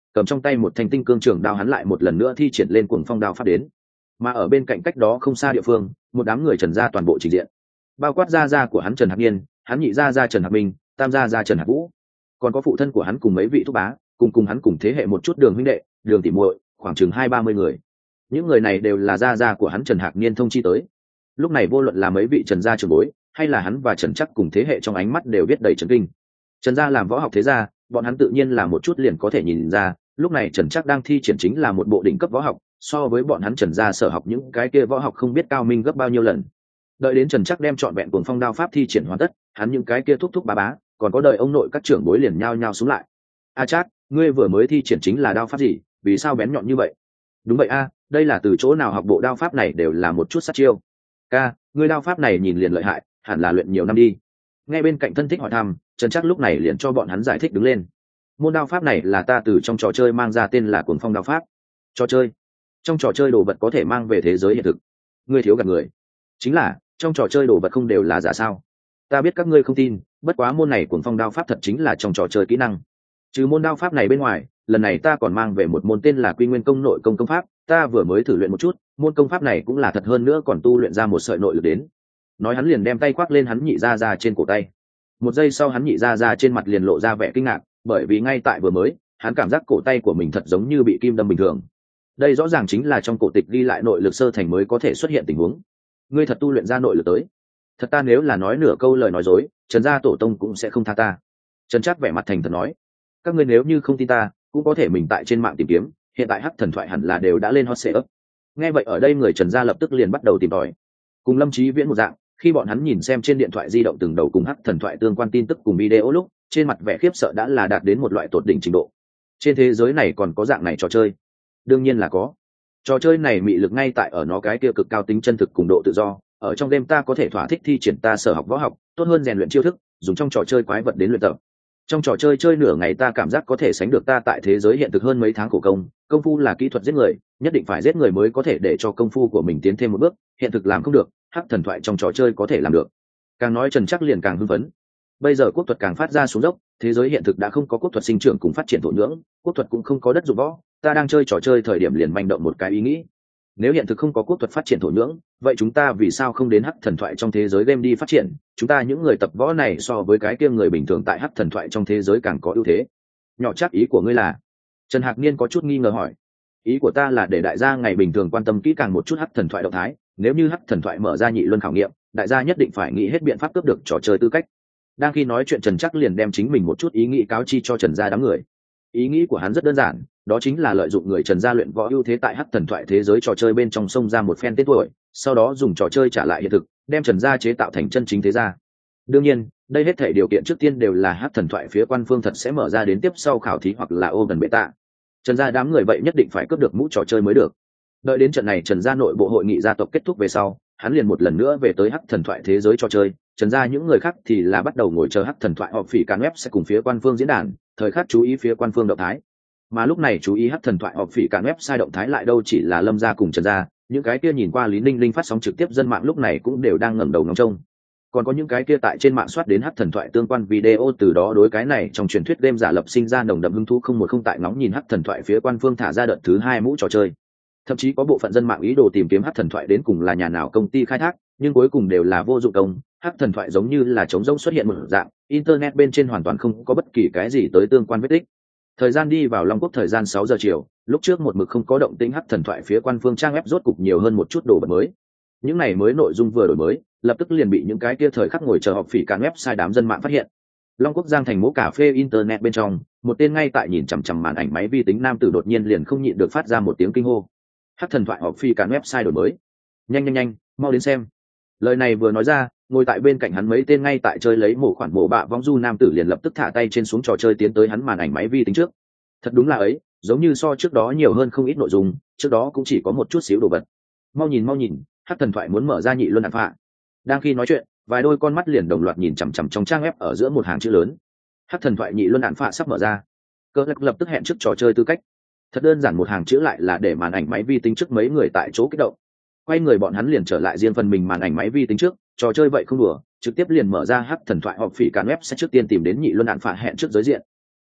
cầm trong tay một thanh tinh cương trường đao, hắn lại một lần nữa thi triển lên cuồng phong đao pháp đến. Mà ở bên cạnh cách đó không xa địa phương, một đám người Trần gia toàn bộ trình diện, bao quát gia của hắn Trần Hạc Niên, hắn nhị gia Trần Hạc Minh, tam gia Trần Hạc Vũ, còn có phụ thân của hắn cùng mấy vị thúc bá, cùng hắn cùng thế hệ một chút đường huynh đệ, đường tỷ muội, khoảng chừng 20-30 người. Những người này đều là gia của hắn Trần Hạc Niên thông chi tới. Lúc này vô luận là mấy vị Trần gia trưởng bối, hay là hắn và Trần Chắc cùng thế hệ, trong ánh mắt đều biết đầy chấn kinh. Trần gia làm võ học thế gia, bọn hắn tự nhiên là một chút liền có thể nhìn ra, lúc này Trần Chắc đang thi triển chính là một bộ đỉnh cấp võ học, so với bọn hắn Trần gia sở học những cái kia võ học không biết cao minh gấp bao nhiêu lần. Đợi đến Trần Chắc đem trọn vẹn cuồng phong đao pháp thi triển hoàn tất, hắn những cái kia thúc thúc bá bá, còn có đời ông nội các trưởng bối liền nhao nhao xuống lại. A Trác, ngươi vừa mới thi triển chính là đao pháp gì, vì sao bén nhọn như vậy? Đúng vậy a, đây là từ chỗ nào học bộ đao pháp này, đều là một chút sát chiêu. Ca, ngươi đao pháp này nhìn liền lợi hại, hẳn là luyện nhiều năm đi. Nghe bên cạnh thân thích hỏi thăm, Trần Chắc lúc này liền cho bọn hắn giải thích đứng lên. Môn đao pháp này là ta từ trong trò chơi mang ra, tên là cuồng phong đao pháp. Trò chơi? Trong trò chơi đồ vật có thể mang về thế giới hiện thực? Ngươi thiếu gạt người. Chính là, trong trò chơi đồ vật không đều là giả sao? Ta biết các ngươi không tin, bất quá môn này cuồng phong đao pháp thật chính là trong trò chơi kỹ năng. Trừ môn đao pháp này bên ngoài, lần này ta còn mang về một môn tên là Quy Nguyên Công nội công công pháp, ta vừa mới thử luyện một chút, môn công pháp này cũng là thật, hơn nữa còn tu luyện ra một sợi nội lực đến. Nói hắn liền đem tay khoác lên hắn nhị gia trên cổ tay. Một giây sau hắn nhị gia trên mặt liền lộ ra vẻ kinh ngạc, bởi vì ngay tại vừa mới, hắn cảm giác cổ tay của mình thật giống như bị kim đâm bình thường. Đây rõ ràng chính là trong cổ tịch ghi lại nội lực sơ thành mới có thể xuất hiện tình huống. Ngươi thật tu luyện ra nội lực tới? Thật, ta nếu là nói nửa câu lời nói dối, Trần gia tổ tông cũng sẽ không tha ta. Trần Trác vẻ mặt thành thật nói. Các ngươi nếu như không tin ta, cũng có thể mình tại trên mạng tìm kiếm, hiện tại Hắc Thần Thoại hẳn là đều đã lên hot search. Nghe vậy ở đây người Trần gia lập tức liền bắt đầu tìm tòi. Cùng Lâm Chí Viễn một dạng, khi bọn hắn nhìn xem trên điện thoại di động từng đầu cùng Hắc Thần Thoại tương quan tin tức cùng video lúc, trên mặt vẻ khiếp sợ đã là đạt đến một loại tột đỉnh trình độ. Trên thế giới này còn có dạng này trò chơi? Đương nhiên là có. Trò chơi này mị lực ngay tại ở nó cái kia cực cao tính chân thực cùng độ tự do, ở trong đêm ta có thể thỏa thích thi triển ta sở học võ học, tốt hơn rèn luyện chiêu thức, dùng trong trò chơi quái vật đến luyện tập. Trong trò chơi chơi nửa ngày ta cảm giác có thể sánh được ta tại thế giới hiện thực hơn mấy tháng khổ công. Công phu là kỹ thuật giết người, nhất định phải giết người mới có thể để cho công phu của mình tiến thêm một bước, hiện thực làm không được, Hắc Thần Thoại trong trò chơi có thể làm được. Càng nói Trần Chắc liền càng hưng phấn. Bây giờ quốc thuật càng phát ra xuống dốc, thế giới hiện thực đã không có quốc thuật sinh trưởng cùng phát triển thổ nhưỡng, quốc thuật cũng không có đất dụng võ, ta đang chơi trò chơi thời điểm liền manh động một cái ý nghĩ. Nếu hiện thực không có quốc thuật phát triển thổ nhưỡng, vậy chúng ta vì sao không đến Hắc Thần Thoại trong thế giới game đi phát triển? Chúng ta những người tập võ này so với cái kia người bình thường tại Hắc Thần Thoại trong thế giới càng có ưu thế. Nhỏ Chắc, ý của ngươi là? Trần Hạc Niên có chút nghi ngờ hỏi. Ý của ta là để đại gia ngày bình thường quan tâm kỹ càng một chút Hắc Thần Thoại động thái, nếu như Hắc Thần Thoại mở ra nhị luân khảo nghiệm, đại gia nhất định phải nghĩ hết biện pháp cướp được trò chơi tư cách. Đang khi nói chuyện Trần Chắc liền đem chính mình một chút ý nghĩ cáo chi cho Trần gia đám người. Ý nghĩ của hắn rất đơn giản, đó chính là lợi dụng người Trần gia luyện võ ưu thế tại Hắc Thần Thoại thế giới trò chơi bên trong sông ra một phen tên tuổi, sau đó dùng trò chơi trả lại hiện thực, đem Trần gia chế tạo thành chân chính thế gia. Đương nhiên, đây hết thảy điều kiện trước tiên đều là Hắc Thần Thoại phía quan phương thật sẽ mở ra đến tiếp sau khảo thí hoặc là open beta. Trần gia đám người vậy nhất định phải cướp được mũ trò chơi mới được. Đợi đến trận này Trần gia nội bộ hội nghị gia tộc kết thúc về sau, hắn liền một lần nữa về tới Hắc Thần Thoại thế giới trò chơi. Trần gia những người khác thì là bắt đầu ngồi chờ Hắc Thần Thoại họp phỉ can web sẽ cùng phía quan phương diễn đàn, thời khắc chú ý phía quan phương động thái. Mà lúc này chú ý Hắc Thần Thoại họp phỉ can website động thái lại đâu chỉ là Lâm gia cùng Trần gia, những cái kia nhìn qua Lý Ninh Linh phát sóng trực tiếp dân mạng lúc này cũng đều đang ngẩng đầu ngóng trông. Còn có những cái kia tại trên mạng soát đến Hắc Thần Thoại tương quan video, từ đó đối cái này trong truyền thuyết game giả lập sinh ra nồng đậm hứng thú, không tại ngóng nhìn Hắc Thần Thoại phía quan phương thả ra đợt thứ 2 mũ trò chơi. Thậm chí có bộ phận dân mạng ý đồ tìm kiếm Hắc Thần Thoại đến cùng là nhà nào công ty khai thác, nhưng cuối cùng đều là vô dụng công. Hắc Thần Thoại giống như là trống rỗng xuất hiện một dạng, internet bên trên hoàn toàn không có bất kỳ cái gì tới tương quan vết tích. Thời gian đi vào Long Quốc thời gian 6 giờ chiều, lúc trước một mực không có động tĩnh Hắc Thần Thoại phía quan phương trang web rốt cục nhiều hơn một chút đồ vật mới. Những này mới nội dung vừa đổi mới, lập tức liền bị những cái kia thời khắc ngồi chờ họp phỉ can website đám dân mạng phát hiện. Long Quốc Giang thành mỗ cà phê internet bên trong, một tên ngay tại nhìn chằm chằm màn ảnh máy vi tính nam tử đột nhiên liền không nhịn được phát ra một tiếng kinh hô. Hắc Thần Thoại họp phỉ can website đổi mới. Nhanh, mau đến xem. Lời này vừa nói ra, ngồi tại bên cạnh hắn mấy tên ngay tại chơi lấy mổ khoản mổ bạ vong du nam tử liền lập tức thả tay trên xuống trò chơi tiến tới hắn màn ảnh máy vi tính trước. Thật đúng là ấy, giống như so trước đó nhiều hơn không ít nội dung, trước đó cũng chỉ có một chút xíu đồ vật. Mau nhìn, Hắc Thần Thoại muốn mở ra nhị luân đạn phạ. Đang khi nói chuyện, vài đôi con mắt liền đồng loạt nhìn chằm chằm trong trang web ở giữa một hàng chữ lớn. Hắc Thần Thoại nhị luân đạn phạ sắp mở ra. Cơ Lạc lập tức hẹn trước trò chơi tư cách. Thật đơn giản một hàng chữ lại là để màn ảnh máy vi tính trước mấy người tại chỗ kích động. Quay người bọn hắn liền trở lại riêng phần mình màn ảnh máy vi tính trước, trò chơi vậy không đùa, trực tiếp liền mở ra Hắc Thần Thoại họp phỉ can web sẽ trước tiên tìm đến nhị luân đạn phạ hẹn trước giới diện.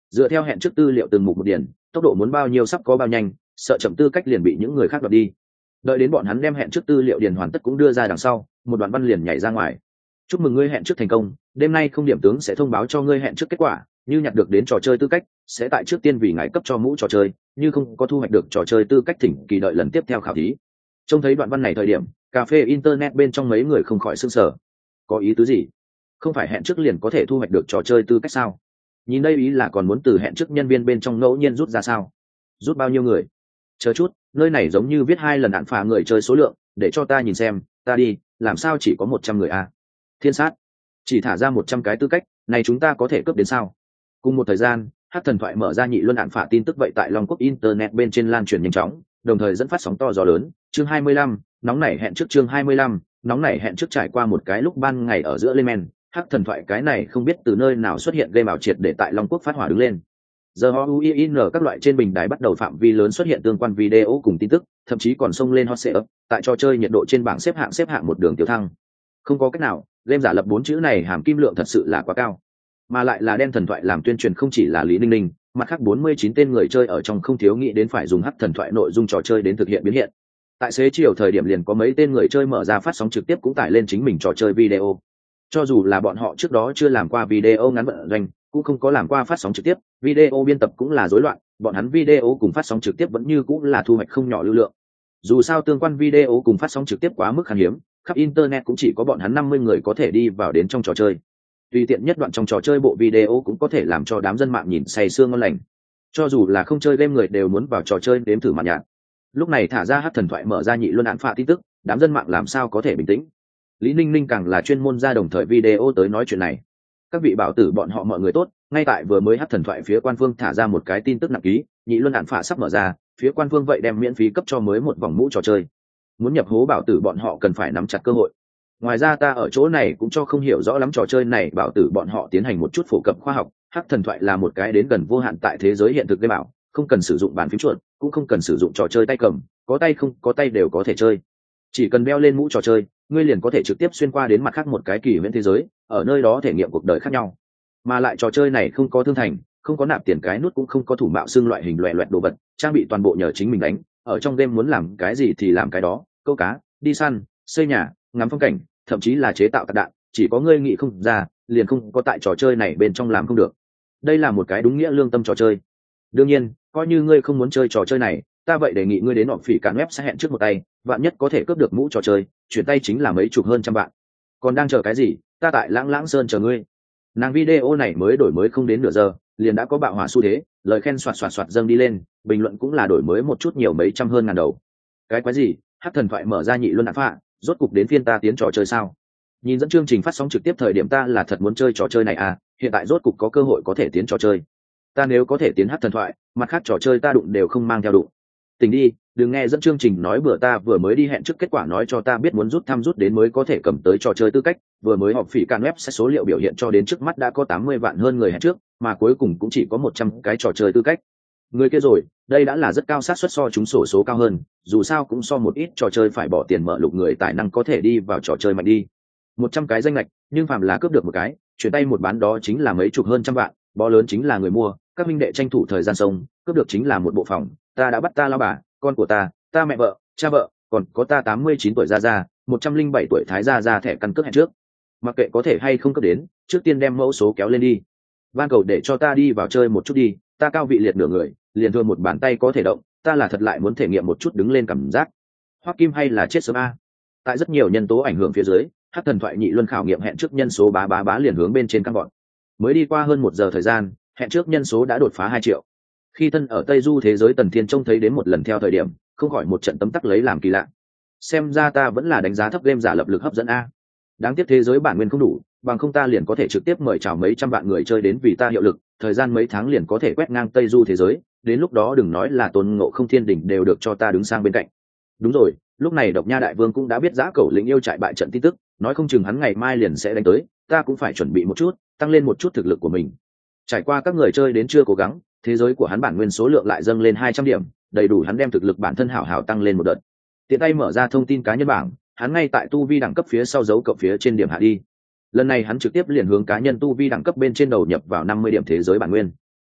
Dựa theo hẹn trước tư liệu từng mục một điển, tốc độ muốn bao nhiêu sắp có bao nhanh, sợ chậm tư cách liền bị những người khác đoạt đi. Đợi đến bọn hắn đem hẹn trước tư liệu điền hoàn tất cũng đưa ra đằng sau, một đoạn văn liền nhảy ra ngoài. Chúc mừng ngươi hẹn trước thành công, đêm nay không điểm tướng sẽ thông báo cho ngươi hẹn trước kết quả, như nhặt được đến trò chơi tư cách sẽ tại trước tiên vì ngài cấp cho mũ trò chơi, như không có thu hoạch được trò chơi tư cách thỉnh kỳ đợi lần tiếp theo khảo thí. Trông thấy đoạn văn này thời điểm, cà phê internet bên trong mấy người không khỏi sửng sở. Có ý tứ gì? Không phải hẹn trước liền có thể thu hoạch được trò chơi tư cách sao? Nhìn đây ý là còn muốn từ hẹn trước nhân viên bên trong ngẫu nhiên rút ra sao? Rút bao nhiêu người? Chờ chút, nơi này giống như viết 2 lần hạn phá người chơi số lượng, để cho ta nhìn xem, ta đi, làm sao chỉ có 100 người a? Thiên sát, chỉ thả ra 100 cái tư cách, này chúng ta có thể cướp đến sao? Cùng một thời gian, Hắc Thần Thoại mở ra nhị luân hạn phá tin tức vậy tại Long Quốc internet bên trên lan truyền nhanh chóng, đồng thời dẫn phát sóng to gió lớn. Chương 25, nóng nảy hẹn trước. Chương 25, nóng nảy hẹn trước. Trải qua một cái lúc ban ngày ở giữa lên men, Hắc Thần Thoại cái này không biết từ nơi nào xuất hiện game ảo triệt để tại Long Quốc phát hỏa đứng lên. Giờ HUIN các loại trên bình đài bắt đầu phạm vi lớn xuất hiện tương quan video cùng tin tức, thậm chí còn xông lên hot search, tại trò chơi nhiệt độ trên bảng xếp hạng một đường tiểu thăng. Không có cách nào, game giả lập 4 chữ này hàm kim lượng thật sự là quá cao, mà lại là đem Thần Thoại làm tuyên truyền không chỉ là Lý Ninh Ninh, mặt khác 49 tên người chơi ở trong không thiếu nghĩ đến phải dùng Hắc Thần Thoại nội dung trò chơi đến thực hiện biến hiện. Tại xế chiều thời điểm liền có mấy tên người chơi mở ra phát sóng trực tiếp cũng tải lên chính mình trò chơi video. Cho dù là bọn họ trước đó chưa làm qua video ngắn vận doanh, cũng không có làm qua phát sóng trực tiếp, video biên tập cũng là rối loạn, bọn hắn video cùng phát sóng trực tiếp vẫn như cũng là thu hoạch không nhỏ lưu lượng. Dù sao tương quan video cùng phát sóng trực tiếp quá mức khan hiếm, khắp internet cũng chỉ có bọn hắn 50 người có thể đi vào đến trong trò chơi. Tùy tiện nhất đoạn trong trò chơi bộ video cũng có thể làm cho đám dân mạng nhìn say sưa ngon lành. Cho dù là không chơi game người đều muốn vào trò chơi đếm thử mạn nhạc. Lúc này thả ra Hắc Thần Thoại mở ra nhị luân án phạ tin tức, đám dân mạng làm sao có thể bình tĩnh. Lý Ninh Ninh càng là chuyên môn ra đồng thời video tới nói chuyện này. Các vị bảo tử bọn họ mọi người tốt, ngay tại vừa mới Hắc Thần Thoại phía quan phương thả ra một cái tin tức nặng ký, nhị luân án phạ sắp mở ra, phía quan phương vậy đem miễn phí cấp cho mới một vòng mũ trò chơi. Muốn nhập hố bảo tử bọn họ cần phải nắm chặt cơ hội. Ngoài ra ta ở chỗ này cũng cho không hiểu rõ lắm trò chơi này bảo tử bọn họ tiến hành một chút phổ cập khoa học. Hắc Thần Thoại là một cái đến gần vô hạn tại thế giới hiện thực game bảo, không cần sử dụng bàn phím chuột, cũng không cần sử dụng trò chơi tay cầm, có tay không có tay đều có thể chơi. Chỉ cần đeo lên mũ trò chơi, ngươi liền có thể trực tiếp xuyên qua đến mặt khác một cái kỳ huyễn thế giới, ở nơi đó thể nghiệm cuộc đời khác nhau. Mà lại trò chơi này không có thương thành, không có nạp tiền cái nút, cũng không có thủ mạo xương loại hình loẹt loẹt đồ vật, trang bị toàn bộ nhờ chính mình đánh. Ở trong game muốn làm cái gì thì làm cái đó, câu cá, đi săn, xây nhà, ngắm phong cảnh, thậm chí là chế tạo tạc đạn, chỉ có ngươi nghĩ không ra, liền không có tại trò chơi này bên trong làm không được. Đây là một cái đúng nghĩa lương tâm trò chơi. Đương nhiên, coi như ngươi không muốn chơi trò chơi này, ta vậy đề nghị ngươi đến họp phỉ cản web sẽ hẹn trước một tay, vạn nhất có thể cướp được mũ trò chơi, chuyển tay chính là mấy chục hơn trăm vạn. Còn đang chờ cái gì? Ta tại Lãng Lãng Sơn chờ ngươi. Nàng video này mới đổi mới không đến nửa giờ, liền đã có bạo hỏa xu thế, lời khen xoạt xoạt xoạt dâng đi lên, bình luận cũng là đổi mới một chút nhiều mấy trăm hơn ngàn đầu. Cái quái gì? Hắc Thần Thoại mở ra nhị luân đạn phạ, rốt cục đến phiên ta tiến trò chơi sao? Nhìn dẫn chương trình phát sóng trực tiếp thời điểm ta là thật muốn chơi trò chơi này à, hiện tại rốt cục có cơ hội có thể tiến trò chơi. Ta nếu có thể tiến Hắc Thần Thoại, mặt khác trò chơi ta đụng đều không mang theo đụng. Tỉnh đi, đừng nghe dẫn chương trình nói bữa ta vừa mới đi hẹn trước kết quả nói cho ta biết muốn rút thăm rút đến mới có thể cầm tới trò chơi tư cách, vừa mới họp phỉ can web sẽ số liệu biểu hiện cho đến trước mắt đã có 80 vạn hơn người hẹn trước, mà cuối cùng cũng chỉ có 100 cái trò chơi tư cách. Người kia rồi, đây đã là rất cao xác suất so chúng sổ số cao hơn, dù sao cũng so một ít trò chơi phải bỏ tiền mở lục người tài năng có thể đi vào trò chơi mạnh đi. 100 cái danh lệch, nhưng phàm là cướp được một cái, chuyển tay một bán đó chính là mấy chục hơn trăm vạn, bó lớn chính là người mua, các minh đệ tranh thủ thời gian sông, cướp được chính là một bộ phòng, ta đã bắt ta lao bà, con của ta mẹ vợ, cha vợ, còn có ta 89 tuổi gia, 107 tuổi thái gia thẻ căn cước hẹn trước. Mặc kệ có thể hay không cấp đến, trước tiên đem mẫu số kéo lên đi. Van cầu để cho ta đi vào chơi một chút đi, ta cao vị liệt nửa người, liền thôi một bàn tay có thể động, ta là thật lại muốn thể nghiệm một chút đứng lên cảm giác. Hoắc Kim hay là chết sớm a. Tại rất nhiều nhân tố ảnh hưởng phía dưới, Hắc Thần Thoại nhị luân khảo nghiệm hẹn trước nhân số bá liền hướng bên trên căng gọn. Mới đi qua hơn 1 giờ thời gian, hẹn trước nhân số đã đột phá 2 triệu. Khi thân ở Tây Du thế giới Tần Thiên trông thấy đến một lần theo thời điểm, không khỏi một trận tấm tắc lấy làm kỳ lạ. Xem ra ta vẫn là đánh giá thấp game giả lập lực hấp dẫn a. Đáng tiếc thế giới bản nguyên không đủ, bằng không ta liền có thể trực tiếp mời chào mấy trăm vạn người chơi đến vì ta hiệu lực, thời gian mấy tháng liền có thể quét ngang Tây Du thế giới, đến lúc đó đừng nói là Tôn Ngộ Không Thiên Đỉnh đều được cho ta đứng sang bên cạnh. Đúng rồi, lúc này Độc Nha Đại Vương cũng đã biết Dã Cẩu lĩnh yêu trại bại trận tin tức, nói không chừng hắn ngày mai liền sẽ đánh tới, ta cũng phải chuẩn bị một chút, tăng lên một chút thực lực của mình. Trải qua các người chơi đến chưa cố gắng, thế giới của hắn bản nguyên số lượng lại dâng lên 200 điểm, đầy đủ hắn đem thực lực bản thân hảo hảo tăng lên một đợt. Tiện tay mở ra thông tin cá nhân bảng, hắn ngay tại tu vi đẳng cấp phía sau dấu cộng phía trên điểm hạ đi. Lần này hắn trực tiếp liền hướng cá nhân tu vi đẳng cấp bên trên đầu nhập vào 50 điểm thế giới bản nguyên.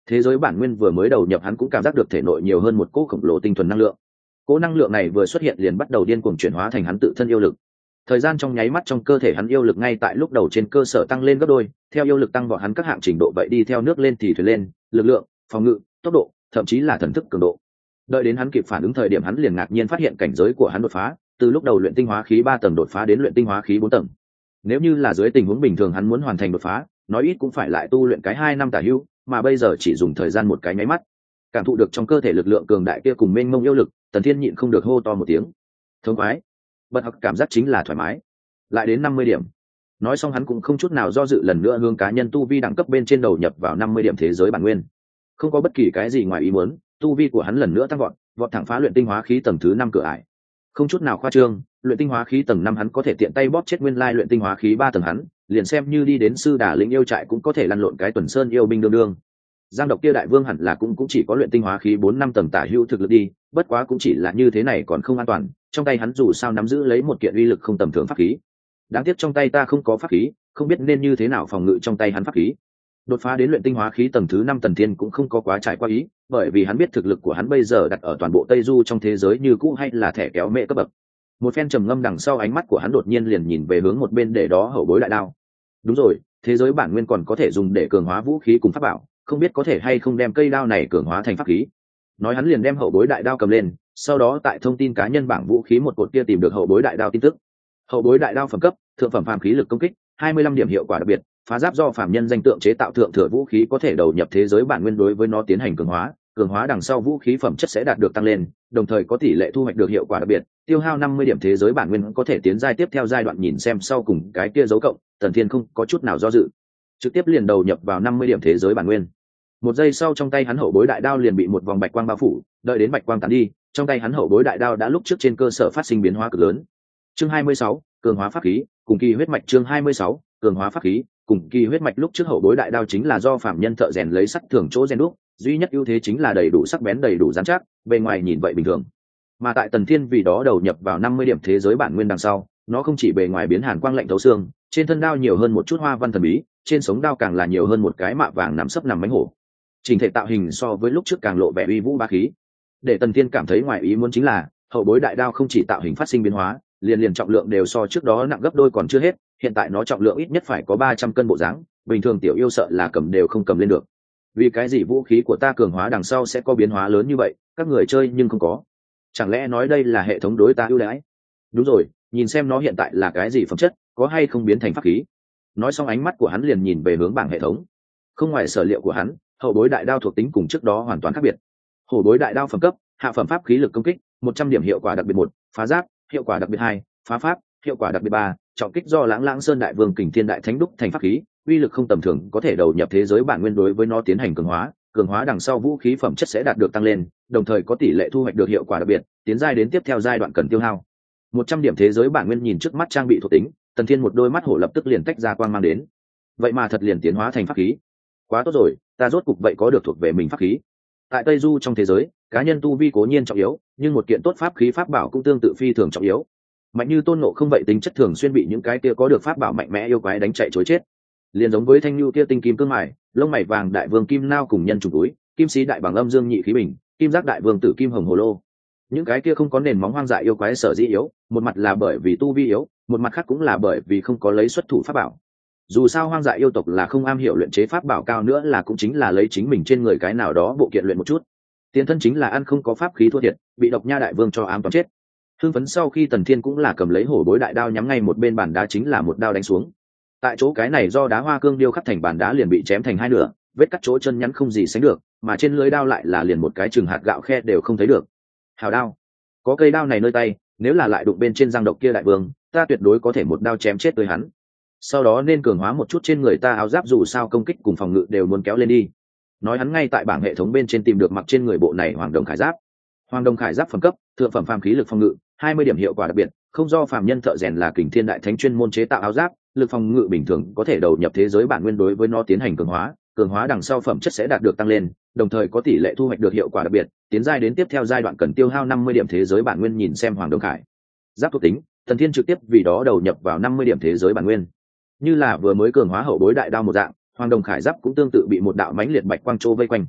Thế giới bản nguyên vừa mới đầu nhập hắn cũng cảm giác được thể nội nhiều hơn một cỗ khổng lồ tinh thuần năng lượng. Cỗ năng lượng này vừa xuất hiện liền bắt đầu điên cuồng chuyển hóa thành hắn tự thân yêu lực. Thời gian trong nháy mắt trong cơ thể hắn yêu lực ngay tại lúc đầu trên cơ sở tăng lên gấp đôi, theo yêu lực tăng vọt hắn các hạng trình độ vậy đi theo nước lên thì thuyền lên, lực lượng, phòng ngự, tốc độ, thậm chí là thần thức cường độ. Đợi đến hắn kịp phản ứng thời điểm hắn liền ngạc nhiên phát hiện cảnh giới của hắn đột phá, từ lúc đầu luyện tinh hóa khí 3 tầng đột phá đến luyện tinh hóa khí 4 tầng. Nếu như là dưới tình huống bình thường hắn muốn hoàn thành đột phá, nói ít cũng phải lại tu luyện cái 2 năm tả hữu, mà bây giờ chỉ dùng thời gian một cái nháy mắt. Cảm thụ được trong cơ thể lực lượng cường đại kia cùng mênh mông yêu lực, Tần Thiên nhịn không được hô to một tiếng. Thống khoái. Bật học cảm giác chính là thoải mái. Lại đến 50 điểm. Nói xong hắn cũng không chút nào do dự lần nữa hướng cá nhân tu vi đẳng cấp bên trên đầu nhập vào 50 điểm thế giới bản nguyên. Không có bất kỳ cái gì ngoài ý muốn, tu vi của hắn lần nữa tăng vọt thẳng phá luyện tinh hóa khí tầng thứ 5 cửa ải. Không chút nào khoa trương, luyện tinh hóa khí tầng 5 hắn có thể tiện tay bóp chết nguyên lai luyện tinh hóa khí 3 tầng hắn, liền xem như đi đến sư đà lĩnh yêu trại cũng có thể lăn lộn cái tuần sơn yêu binh đương đương. Giang Độc kia đại vương hẳn là cũng chỉ có luyện tinh hóa khí 4-5 tầng tả hữu thực lực đi, bất quá cũng chỉ là như thế này còn không an toàn, trong tay hắn dù sao nắm giữ lấy một kiện uy lực không tầm thường pháp khí. Đáng tiếc trong tay ta không có pháp khí, không biết nên như thế nào phòng ngự trong tay hắn pháp khí. Đột phá đến luyện tinh hóa khí tầng thứ 5 Tần Thiên cũng không có quá trải qua ý, bởi vì hắn biết thực lực của hắn bây giờ đặt ở toàn bộ Tây Du trong thế giới như cũ hay là thẻ kéo mẹ cấp bậc. Một phen trầm ngâm đằng sau ánh mắt của hắn đột nhiên liền nhìn về hướng một bên để đó hậu bối đại đao. Đúng rồi, thế giới bản nguyên còn có thể dùng để cường hóa vũ khí cùng pháp bảo, không biết có thể hay không đem cây đao này cường hóa thành pháp khí. Nói hắn liền đem hậu bối đại đao cầm lên, sau đó tại thông tin cá nhân bảng vũ khí một cột kia tìm được hậu bối đại đao tin tức. Hậu bối đại đao phẩm cấp, thượng phẩm phàm khí lực công kích, 25 điểm hiệu quả đặc biệt, phá giáp do phàm nhân danh tượng chế tạo thượng thừa vũ khí có thể đầu nhập thế giới bản nguyên đối với nó tiến hành cường hóa đằng sau vũ khí phẩm chất sẽ đạt được tăng lên, đồng thời có tỷ lệ thu hoạch được hiệu quả đặc biệt, tiêu hao 50 điểm thế giới bản nguyên có thể tiến giai tiếp theo giai đoạn nhìn xem sau cùng cái kia dấu cộng, Tần Thiên không có chút nào do dự, trực tiếp liền đầu nhập vào 50 điểm thế giới bản nguyên. Một giây sau trong tay hắn hậu bối đại đao liền bị một vòng bạch quang bao phủ, đợi đến bạch quang tán đi, trong tay hắn hậu bối đại đao đã lúc trước trên cơ sở phát sinh biến hóa cực lớn. Chương 26, cường hóa pháp khí, cùng kỳ huyết mạch. Chương 26, cường hóa pháp khí, cùng kỳ huyết mạch. Lúc trước hậu bối đại đao chính là do phạm nhân thợ rèn lấy sắt thường chỗ rèn đúc, duy nhất ưu thế chính là đầy đủ sắc bén đầy đủ rắn chắc, bề ngoài nhìn vậy bình thường. Mà tại Tần Thiên vì đó đầu nhập vào 50 điểm thế giới bản nguyên đằng sau, nó không chỉ bề ngoài biến hàn quang lạnh thấu xương, trên thân đao nhiều hơn một chút hoa văn thần bí, trên sống đao càng là nhiều hơn một cái mạ vàng nằm sấp nằm mánh hổ. Trình thể tạo hình so với lúc trước càng lộ vẻ uy vũ bá khí. Để Tần Thiên cảm thấy ngoài ý muốn chính là, hậu bối đại đao không chỉ tạo hình phát sinh biến hóa, liền trọng lượng đều so trước đó nặng gấp đôi còn chưa hết, hiện tại nó trọng lượng ít nhất phải có 300 cân bộ dáng, bình thường tiểu yêu sợ là cầm đều không cầm lên được. Vì cái gì vũ khí của ta cường hóa đằng sau sẽ có biến hóa lớn như vậy, các người chơi nhưng không có. Chẳng lẽ nói đây là hệ thống đối ta ưu đãi? Đúng rồi, nhìn xem nó hiện tại là cái gì phẩm chất, có hay không biến thành pháp khí. Nói xong ánh mắt của hắn liền nhìn về hướng bảng hệ thống. Không ngoài sở liệu của hắn, hậu bối đại đao thuộc tính cùng trước đó hoàn toàn khác biệt. Hậu bối đại đao phẩm cấp, hạ phẩm pháp khí lực công kích, 100 điểm hiệu quả đặc biệt 1, phá giáp, hiệu quả đặc biệt 2, phá pháp, hiệu quả đặc biệt 3, trọng kích do Lãng Lãng Sơn đại vương Kình Thiên đại thánh đúc thành pháp khí, uy lực không tầm thường, có thể đầu nhập thế giới bản nguyên đối với nó tiến hành cường hóa đằng sau vũ khí phẩm chất sẽ đạt được tăng lên, đồng thời có tỷ lệ thu hoạch được hiệu quả đặc biệt, tiến giai đến tiếp theo giai đoạn cần tiêu hao 100 điểm thế giới bản nguyên. Nhìn trước mắt trang bị thuộc tính, Tần Thiên một đôi mắt hổ lập tức liền tách ra quang mang đến. Vậy mà thật liền tiến hóa thành pháp khí, quá tốt rồi, ta rốt cục vậy có được thuộc về mình pháp khí. Tại Tây Du trong thế giới, cá nhân tu vi cố nhiên trọng yếu, nhưng một kiện tốt pháp khí pháp bảo cũng tương tự phi thường trọng yếu. Mạnh như Tôn Ngộ không vậy tính chất thường xuyên bị những cái kia có được pháp bảo mạnh mẽ yêu quái đánh chạy chối chết. Liền giống với thanh lưu kia tinh kim cương mài, lông mày vàng đại vương kim nao cùng nhân trùng túi, kim sĩ đại bằng âm dương nhị khí bình, kim giác đại vương tử kim hồng hồ lô. Những cái kia không có nền móng hoang dại yêu quái sở dĩ yếu, một mặt là bởi vì tu vi yếu, một mặt khác cũng là bởi vì không có lấy xuất thủ pháp bảo. Dù sao hoang dại yêu tộc là không am hiểu luyện chế pháp bảo cao nữa là cũng chính là lấy chính mình trên người cái nào đó bộ kiện luyện một chút. Tiền thân chính là ăn không có pháp khí thua thiệt, bị độc nha đại vương cho ám toán chết. Hưng phấn sau khi Tần Thiên cũng là cầm lấy hổ bối đại đao nhắm ngay một bên bàn đá chính là một đao đánh xuống. Tại chỗ cái này do đá hoa cương điêu khắc thành bàn đá liền bị chém thành hai nửa, vết cắt chỗ chân nhắn không gì sánh được, mà trên lưới đao lại là liền một cái chừng hạt gạo khe đều không thấy được. Hào đao, có cây đao này nơi tay, nếu là lại đụng bên trên răng độc kia đại vương, ta tuyệt đối có thể một đao chém chết tới hắn. Sau đó nên cường hóa một chút trên người ta áo giáp dù sao công kích cùng phòng ngự đều muốn kéo lên đi. Nói hắn ngay tại bảng hệ thống bên trên tìm được mặc trên người bộ này hoàng đồng khải giáp. Hoàng đồng khải giáp phẩm cấp, thượng phẩm phàm khí lực phòng ngự, 20 điểm hiệu quả đặc biệt, không do phàm nhân thợ rèn là Kình Thiên đại thánh chuyên môn chế tạo áo giáp, lực phòng ngự bình thường có thể đầu nhập thế giới bản nguyên đối với nó tiến hành cường hóa đằng sau phẩm chất sẽ đạt được tăng lên, đồng thời có tỷ lệ thu hoạch được hiệu quả đặc biệt, tiến giai đến tiếp theo giai đoạn cần tiêu hao 50 điểm thế giới bản nguyên. Nhìn xem hoàng đồng khải giáp thuộc tính, Tần Thiên trực tiếp vì đó đầu nhập vào 50 điểm thế giới bản nguyên. Như là vừa mới cường hóa hậu bối đại đao một dạng, hoàng đồng khải giáp cũng tương tự bị một đạo mãnh liệt bạch quang trô vây quanh,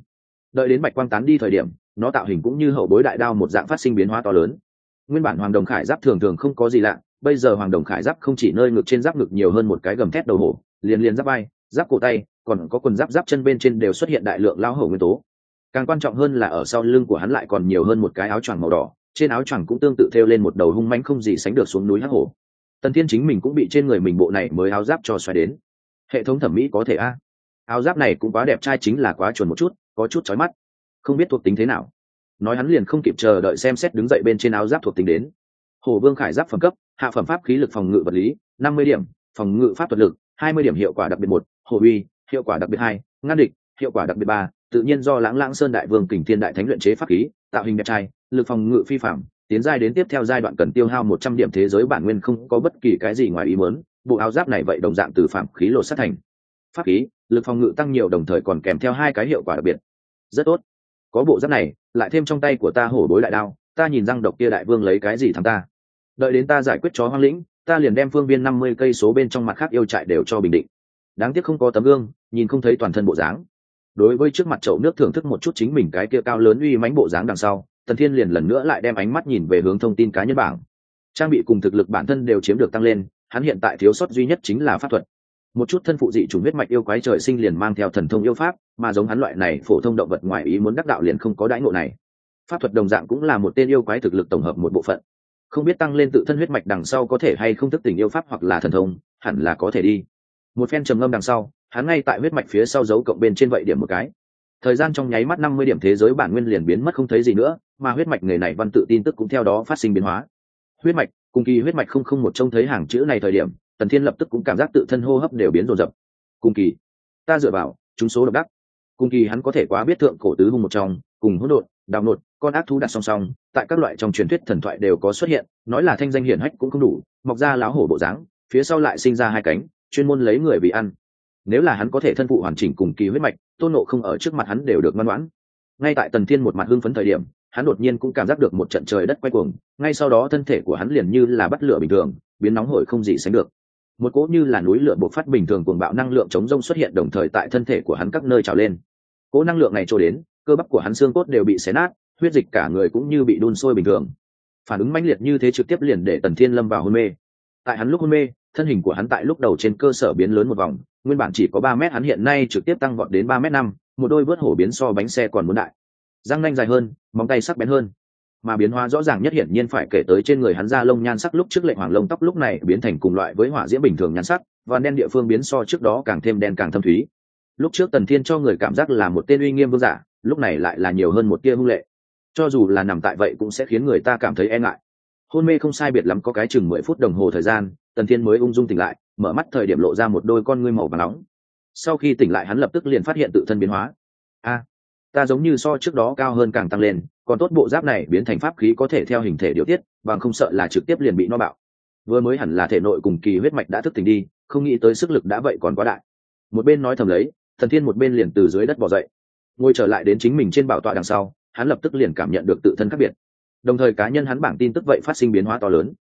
Đợi đến bạch quang tán đi thời điểm, nó tạo hình cũng như hậu bối đại đao một dạng phát sinh biến hóa to lớn. Nguyên bản hoàng đồng khải giáp thường thường không có gì lạ, bây giờ hoàng đồng khải giáp không chỉ nơi ngực trên giáp ngực nhiều hơn một cái gầm thét đầu hổ, liền giáp vai, giáp cổ tay, còn có quần giáp chân bên trên đều xuất hiện đại lượng lao hổ nguyên tố. Càng quan trọng hơn là ở sau lưng của hắn lại còn nhiều hơn một cái áo choàng màu đỏ, trên áo choàng cũng tương tự thêu lên một đầu hung mãnh không gì sánh được xuống núi hắc hổ. Tần Thiên chính mình cũng bị trên người mình bộ này mới áo giáp cho xoáy đến. Hệ thống thẩm mỹ có thể a. Áo giáp này cũng quá đẹp trai, chính là quá chuẩn một chút, có chút chói mắt. Không biết thuộc tính thế nào. Nói hắn liền không kịp chờ đợi xem xét đứng dậy bên trên áo giáp thuộc tính đến. Hổ Vương khải giáp phẩm cấp, hạ phẩm pháp khí lực phòng ngự vật lý 50 điểm, phòng ngự pháp thuật lực 20 điểm, hiệu quả đặc biệt 1, hổ uy, hiệu quả đặc biệt 2, ngăn địch, hiệu quả đặc biệt 3, tự nhiên do Lãng Lãng Sơn đại vương kình thiên đại thánh luyện chế pháp khí, tạo hình đẹp trai, lực phòng ngự phi phàm, tiến giai đến tiếp theo giai đoạn cần tiêu hao 100 điểm thế giới bản nguyên, không có bất kỳ cái gì ngoài ý muốn. Bộ áo giáp này vậy đồng dạng từ phạm khí lột sát thành. Pháp khí, lực phòng ngự tăng nhiều, đồng thời còn kèm theo 2 cái hiệu quả đặc biệt. Rất tốt. Có bộ giáp này, lại thêm trong tay của ta hổ đối đại đao, ta nhìn răng độc kia đại vương lấy cái gì thắng ta. Đợi đến ta giải quyết chó hoang lĩnh, ta liền đem phương viên 50 cây số bên trong mặt khác yêu trại đều cho bình định. Đáng tiếc không có tấm gương, nhìn không thấy toàn thân bộ dáng. Đối với trước mặt chậu nước thưởng thức một chút chính mình cái kia cao lớn uy mãnh bộ dáng đằng sau, Tần Thiên liền lần nữa lại đem ánh mắt nhìn về hướng thông tin cá nhân bảng. Trang bị cùng thực lực bản thân đều chiếm được tăng lên, hắn hiện tại thiếu sót duy nhất chính là pháp thuật. Một chút thân phụ dị chủng huyết mạch yêu quái trời sinh liền mang theo thần thông yêu pháp, mà giống hắn loại này phổ thông động vật ngoài ý muốn đắc đạo liền không có đãi ngộ này. Pháp thuật đồng dạng cũng là một tên yêu quái thực lực tổng hợp một bộ phận. Không biết tăng lên tự thân huyết mạch đằng sau có thể hay không thức tỉnh yêu pháp hoặc là thần thông, hẳn là có thể đi. Một phen trầm ngâm đằng sau, hắn ngay tại huyết mạch phía sau dấu cộng bên trên vậy điểm một cái. Thời gian trong nháy mắt 50 điểm thế giới bản nguyên liền biến mất không thấy gì nữa, mà huyết mạch người này văn tự tin tức cũng theo đó phát sinh biến hóa. Huyết mạch, cùng kỳ huyết mạch 001, trông thấy hàng chữ này thời điểm, Tần Thiên lập tức cũng cảm giác tự thân hô hấp đều biến rồn rập. Cùng kỳ, ta dựa vào chúng số độc đắc. Cùng kỳ hắn có thể quá biết thượng cổ tứ hung một trong, cùng hỗn độn, đào nột, con ác thú đặt song song, tại các loại trong truyền thuyết thần thoại đều có xuất hiện, nói là thanh danh hiển hách cũng không đủ, mọc ra láo hổ bộ dáng, phía sau lại sinh ra 2 cánh, chuyên môn lấy người bị ăn. Nếu là hắn có thể thân phụ hoàn chỉnh cùng kỳ huyết mạch, Tôn Ngộ không ở trước mặt hắn đều được ngoan ngoãn. Ngay tại Tần Thiên một mặt hưng phấn thời điểm, hắn đột nhiên cũng cảm giác được một trận trời đất quay cuồng, ngay sau đó thân thể của hắn liền như là bắt lửa bình thường, biến nóng hổi không gì sánh được. Một cỗ như là núi lửa bộc phát bình thường cuồng bạo năng lượng chống rông xuất hiện, đồng thời tại thân thể của hắn các nơi trào lên. Cỗ năng lượng này trôi đến, cơ bắp của hắn xương cốt đều bị xé nát, huyết dịch cả người cũng như bị đun sôi bình thường. Phản ứng mãnh liệt như thế trực tiếp liền để Tần Thiên lâm vào hôn mê. Tại hắn lúc hôn mê, thân hình của hắn tại lúc đầu trên cơ sở biến lớn một vòng, nguyên bản chỉ có 3 mét hắn hiện nay trực tiếp tăng vọt đến 3m5, một đôi vớt hổ biến so bánh xe còn muốn đại. Răng nanh dài hơn, móng tay sắc bén hơn. Mà biến hóa rõ ràng nhất hiển nhiên phải kể tới trên người hắn da lông nhan sắc, lúc trước lệnh hoàng lông tóc lúc này biến thành cùng loại với hỏa diễm bình thường nhan sắc, và đen địa phương biến so trước đó càng thêm đen càng thâm thúy. Lúc trước Tần Thiên cho người cảm giác là một tên uy nghiêm vương giả, lúc này lại là nhiều hơn một tia hung lệ. Cho dù là nằm tại vậy cũng sẽ khiến người ta cảm thấy e ngại. Hôn mê không sai biệt lắm có cái chừng 10 phút đồng hồ thời gian, Tần Thiên mới ung dung tỉnh lại, mở mắt thời điểm lộ ra một đôi con ngươi màu vàng nóng. Sau khi tỉnh lại hắn lập tức liền phát hiện tự thân biến hóa. Ta giống như so trước đó cao hơn càng tăng lên, còn tốt bộ giáp này biến thành pháp khí có thể theo hình thể điều tiết, bằng không sợ là trực tiếp liền bị no bạo. Vừa mới hẳn là thể nội cùng kỳ huyết mạch đã thức tỉnh đi, không nghĩ tới sức lực đã vậy còn quá đại. Một bên nói thầm lấy, Tần Thiên một bên liền từ dưới đất bò dậy, ngồi trở lại đến chính mình trên bảo tọa đằng sau, hắn lập tức liền cảm nhận được tự thân khác biệt. Đồng thời cá nhân hắn bảng tin tức vậy phát sinh biến hóa to lớn.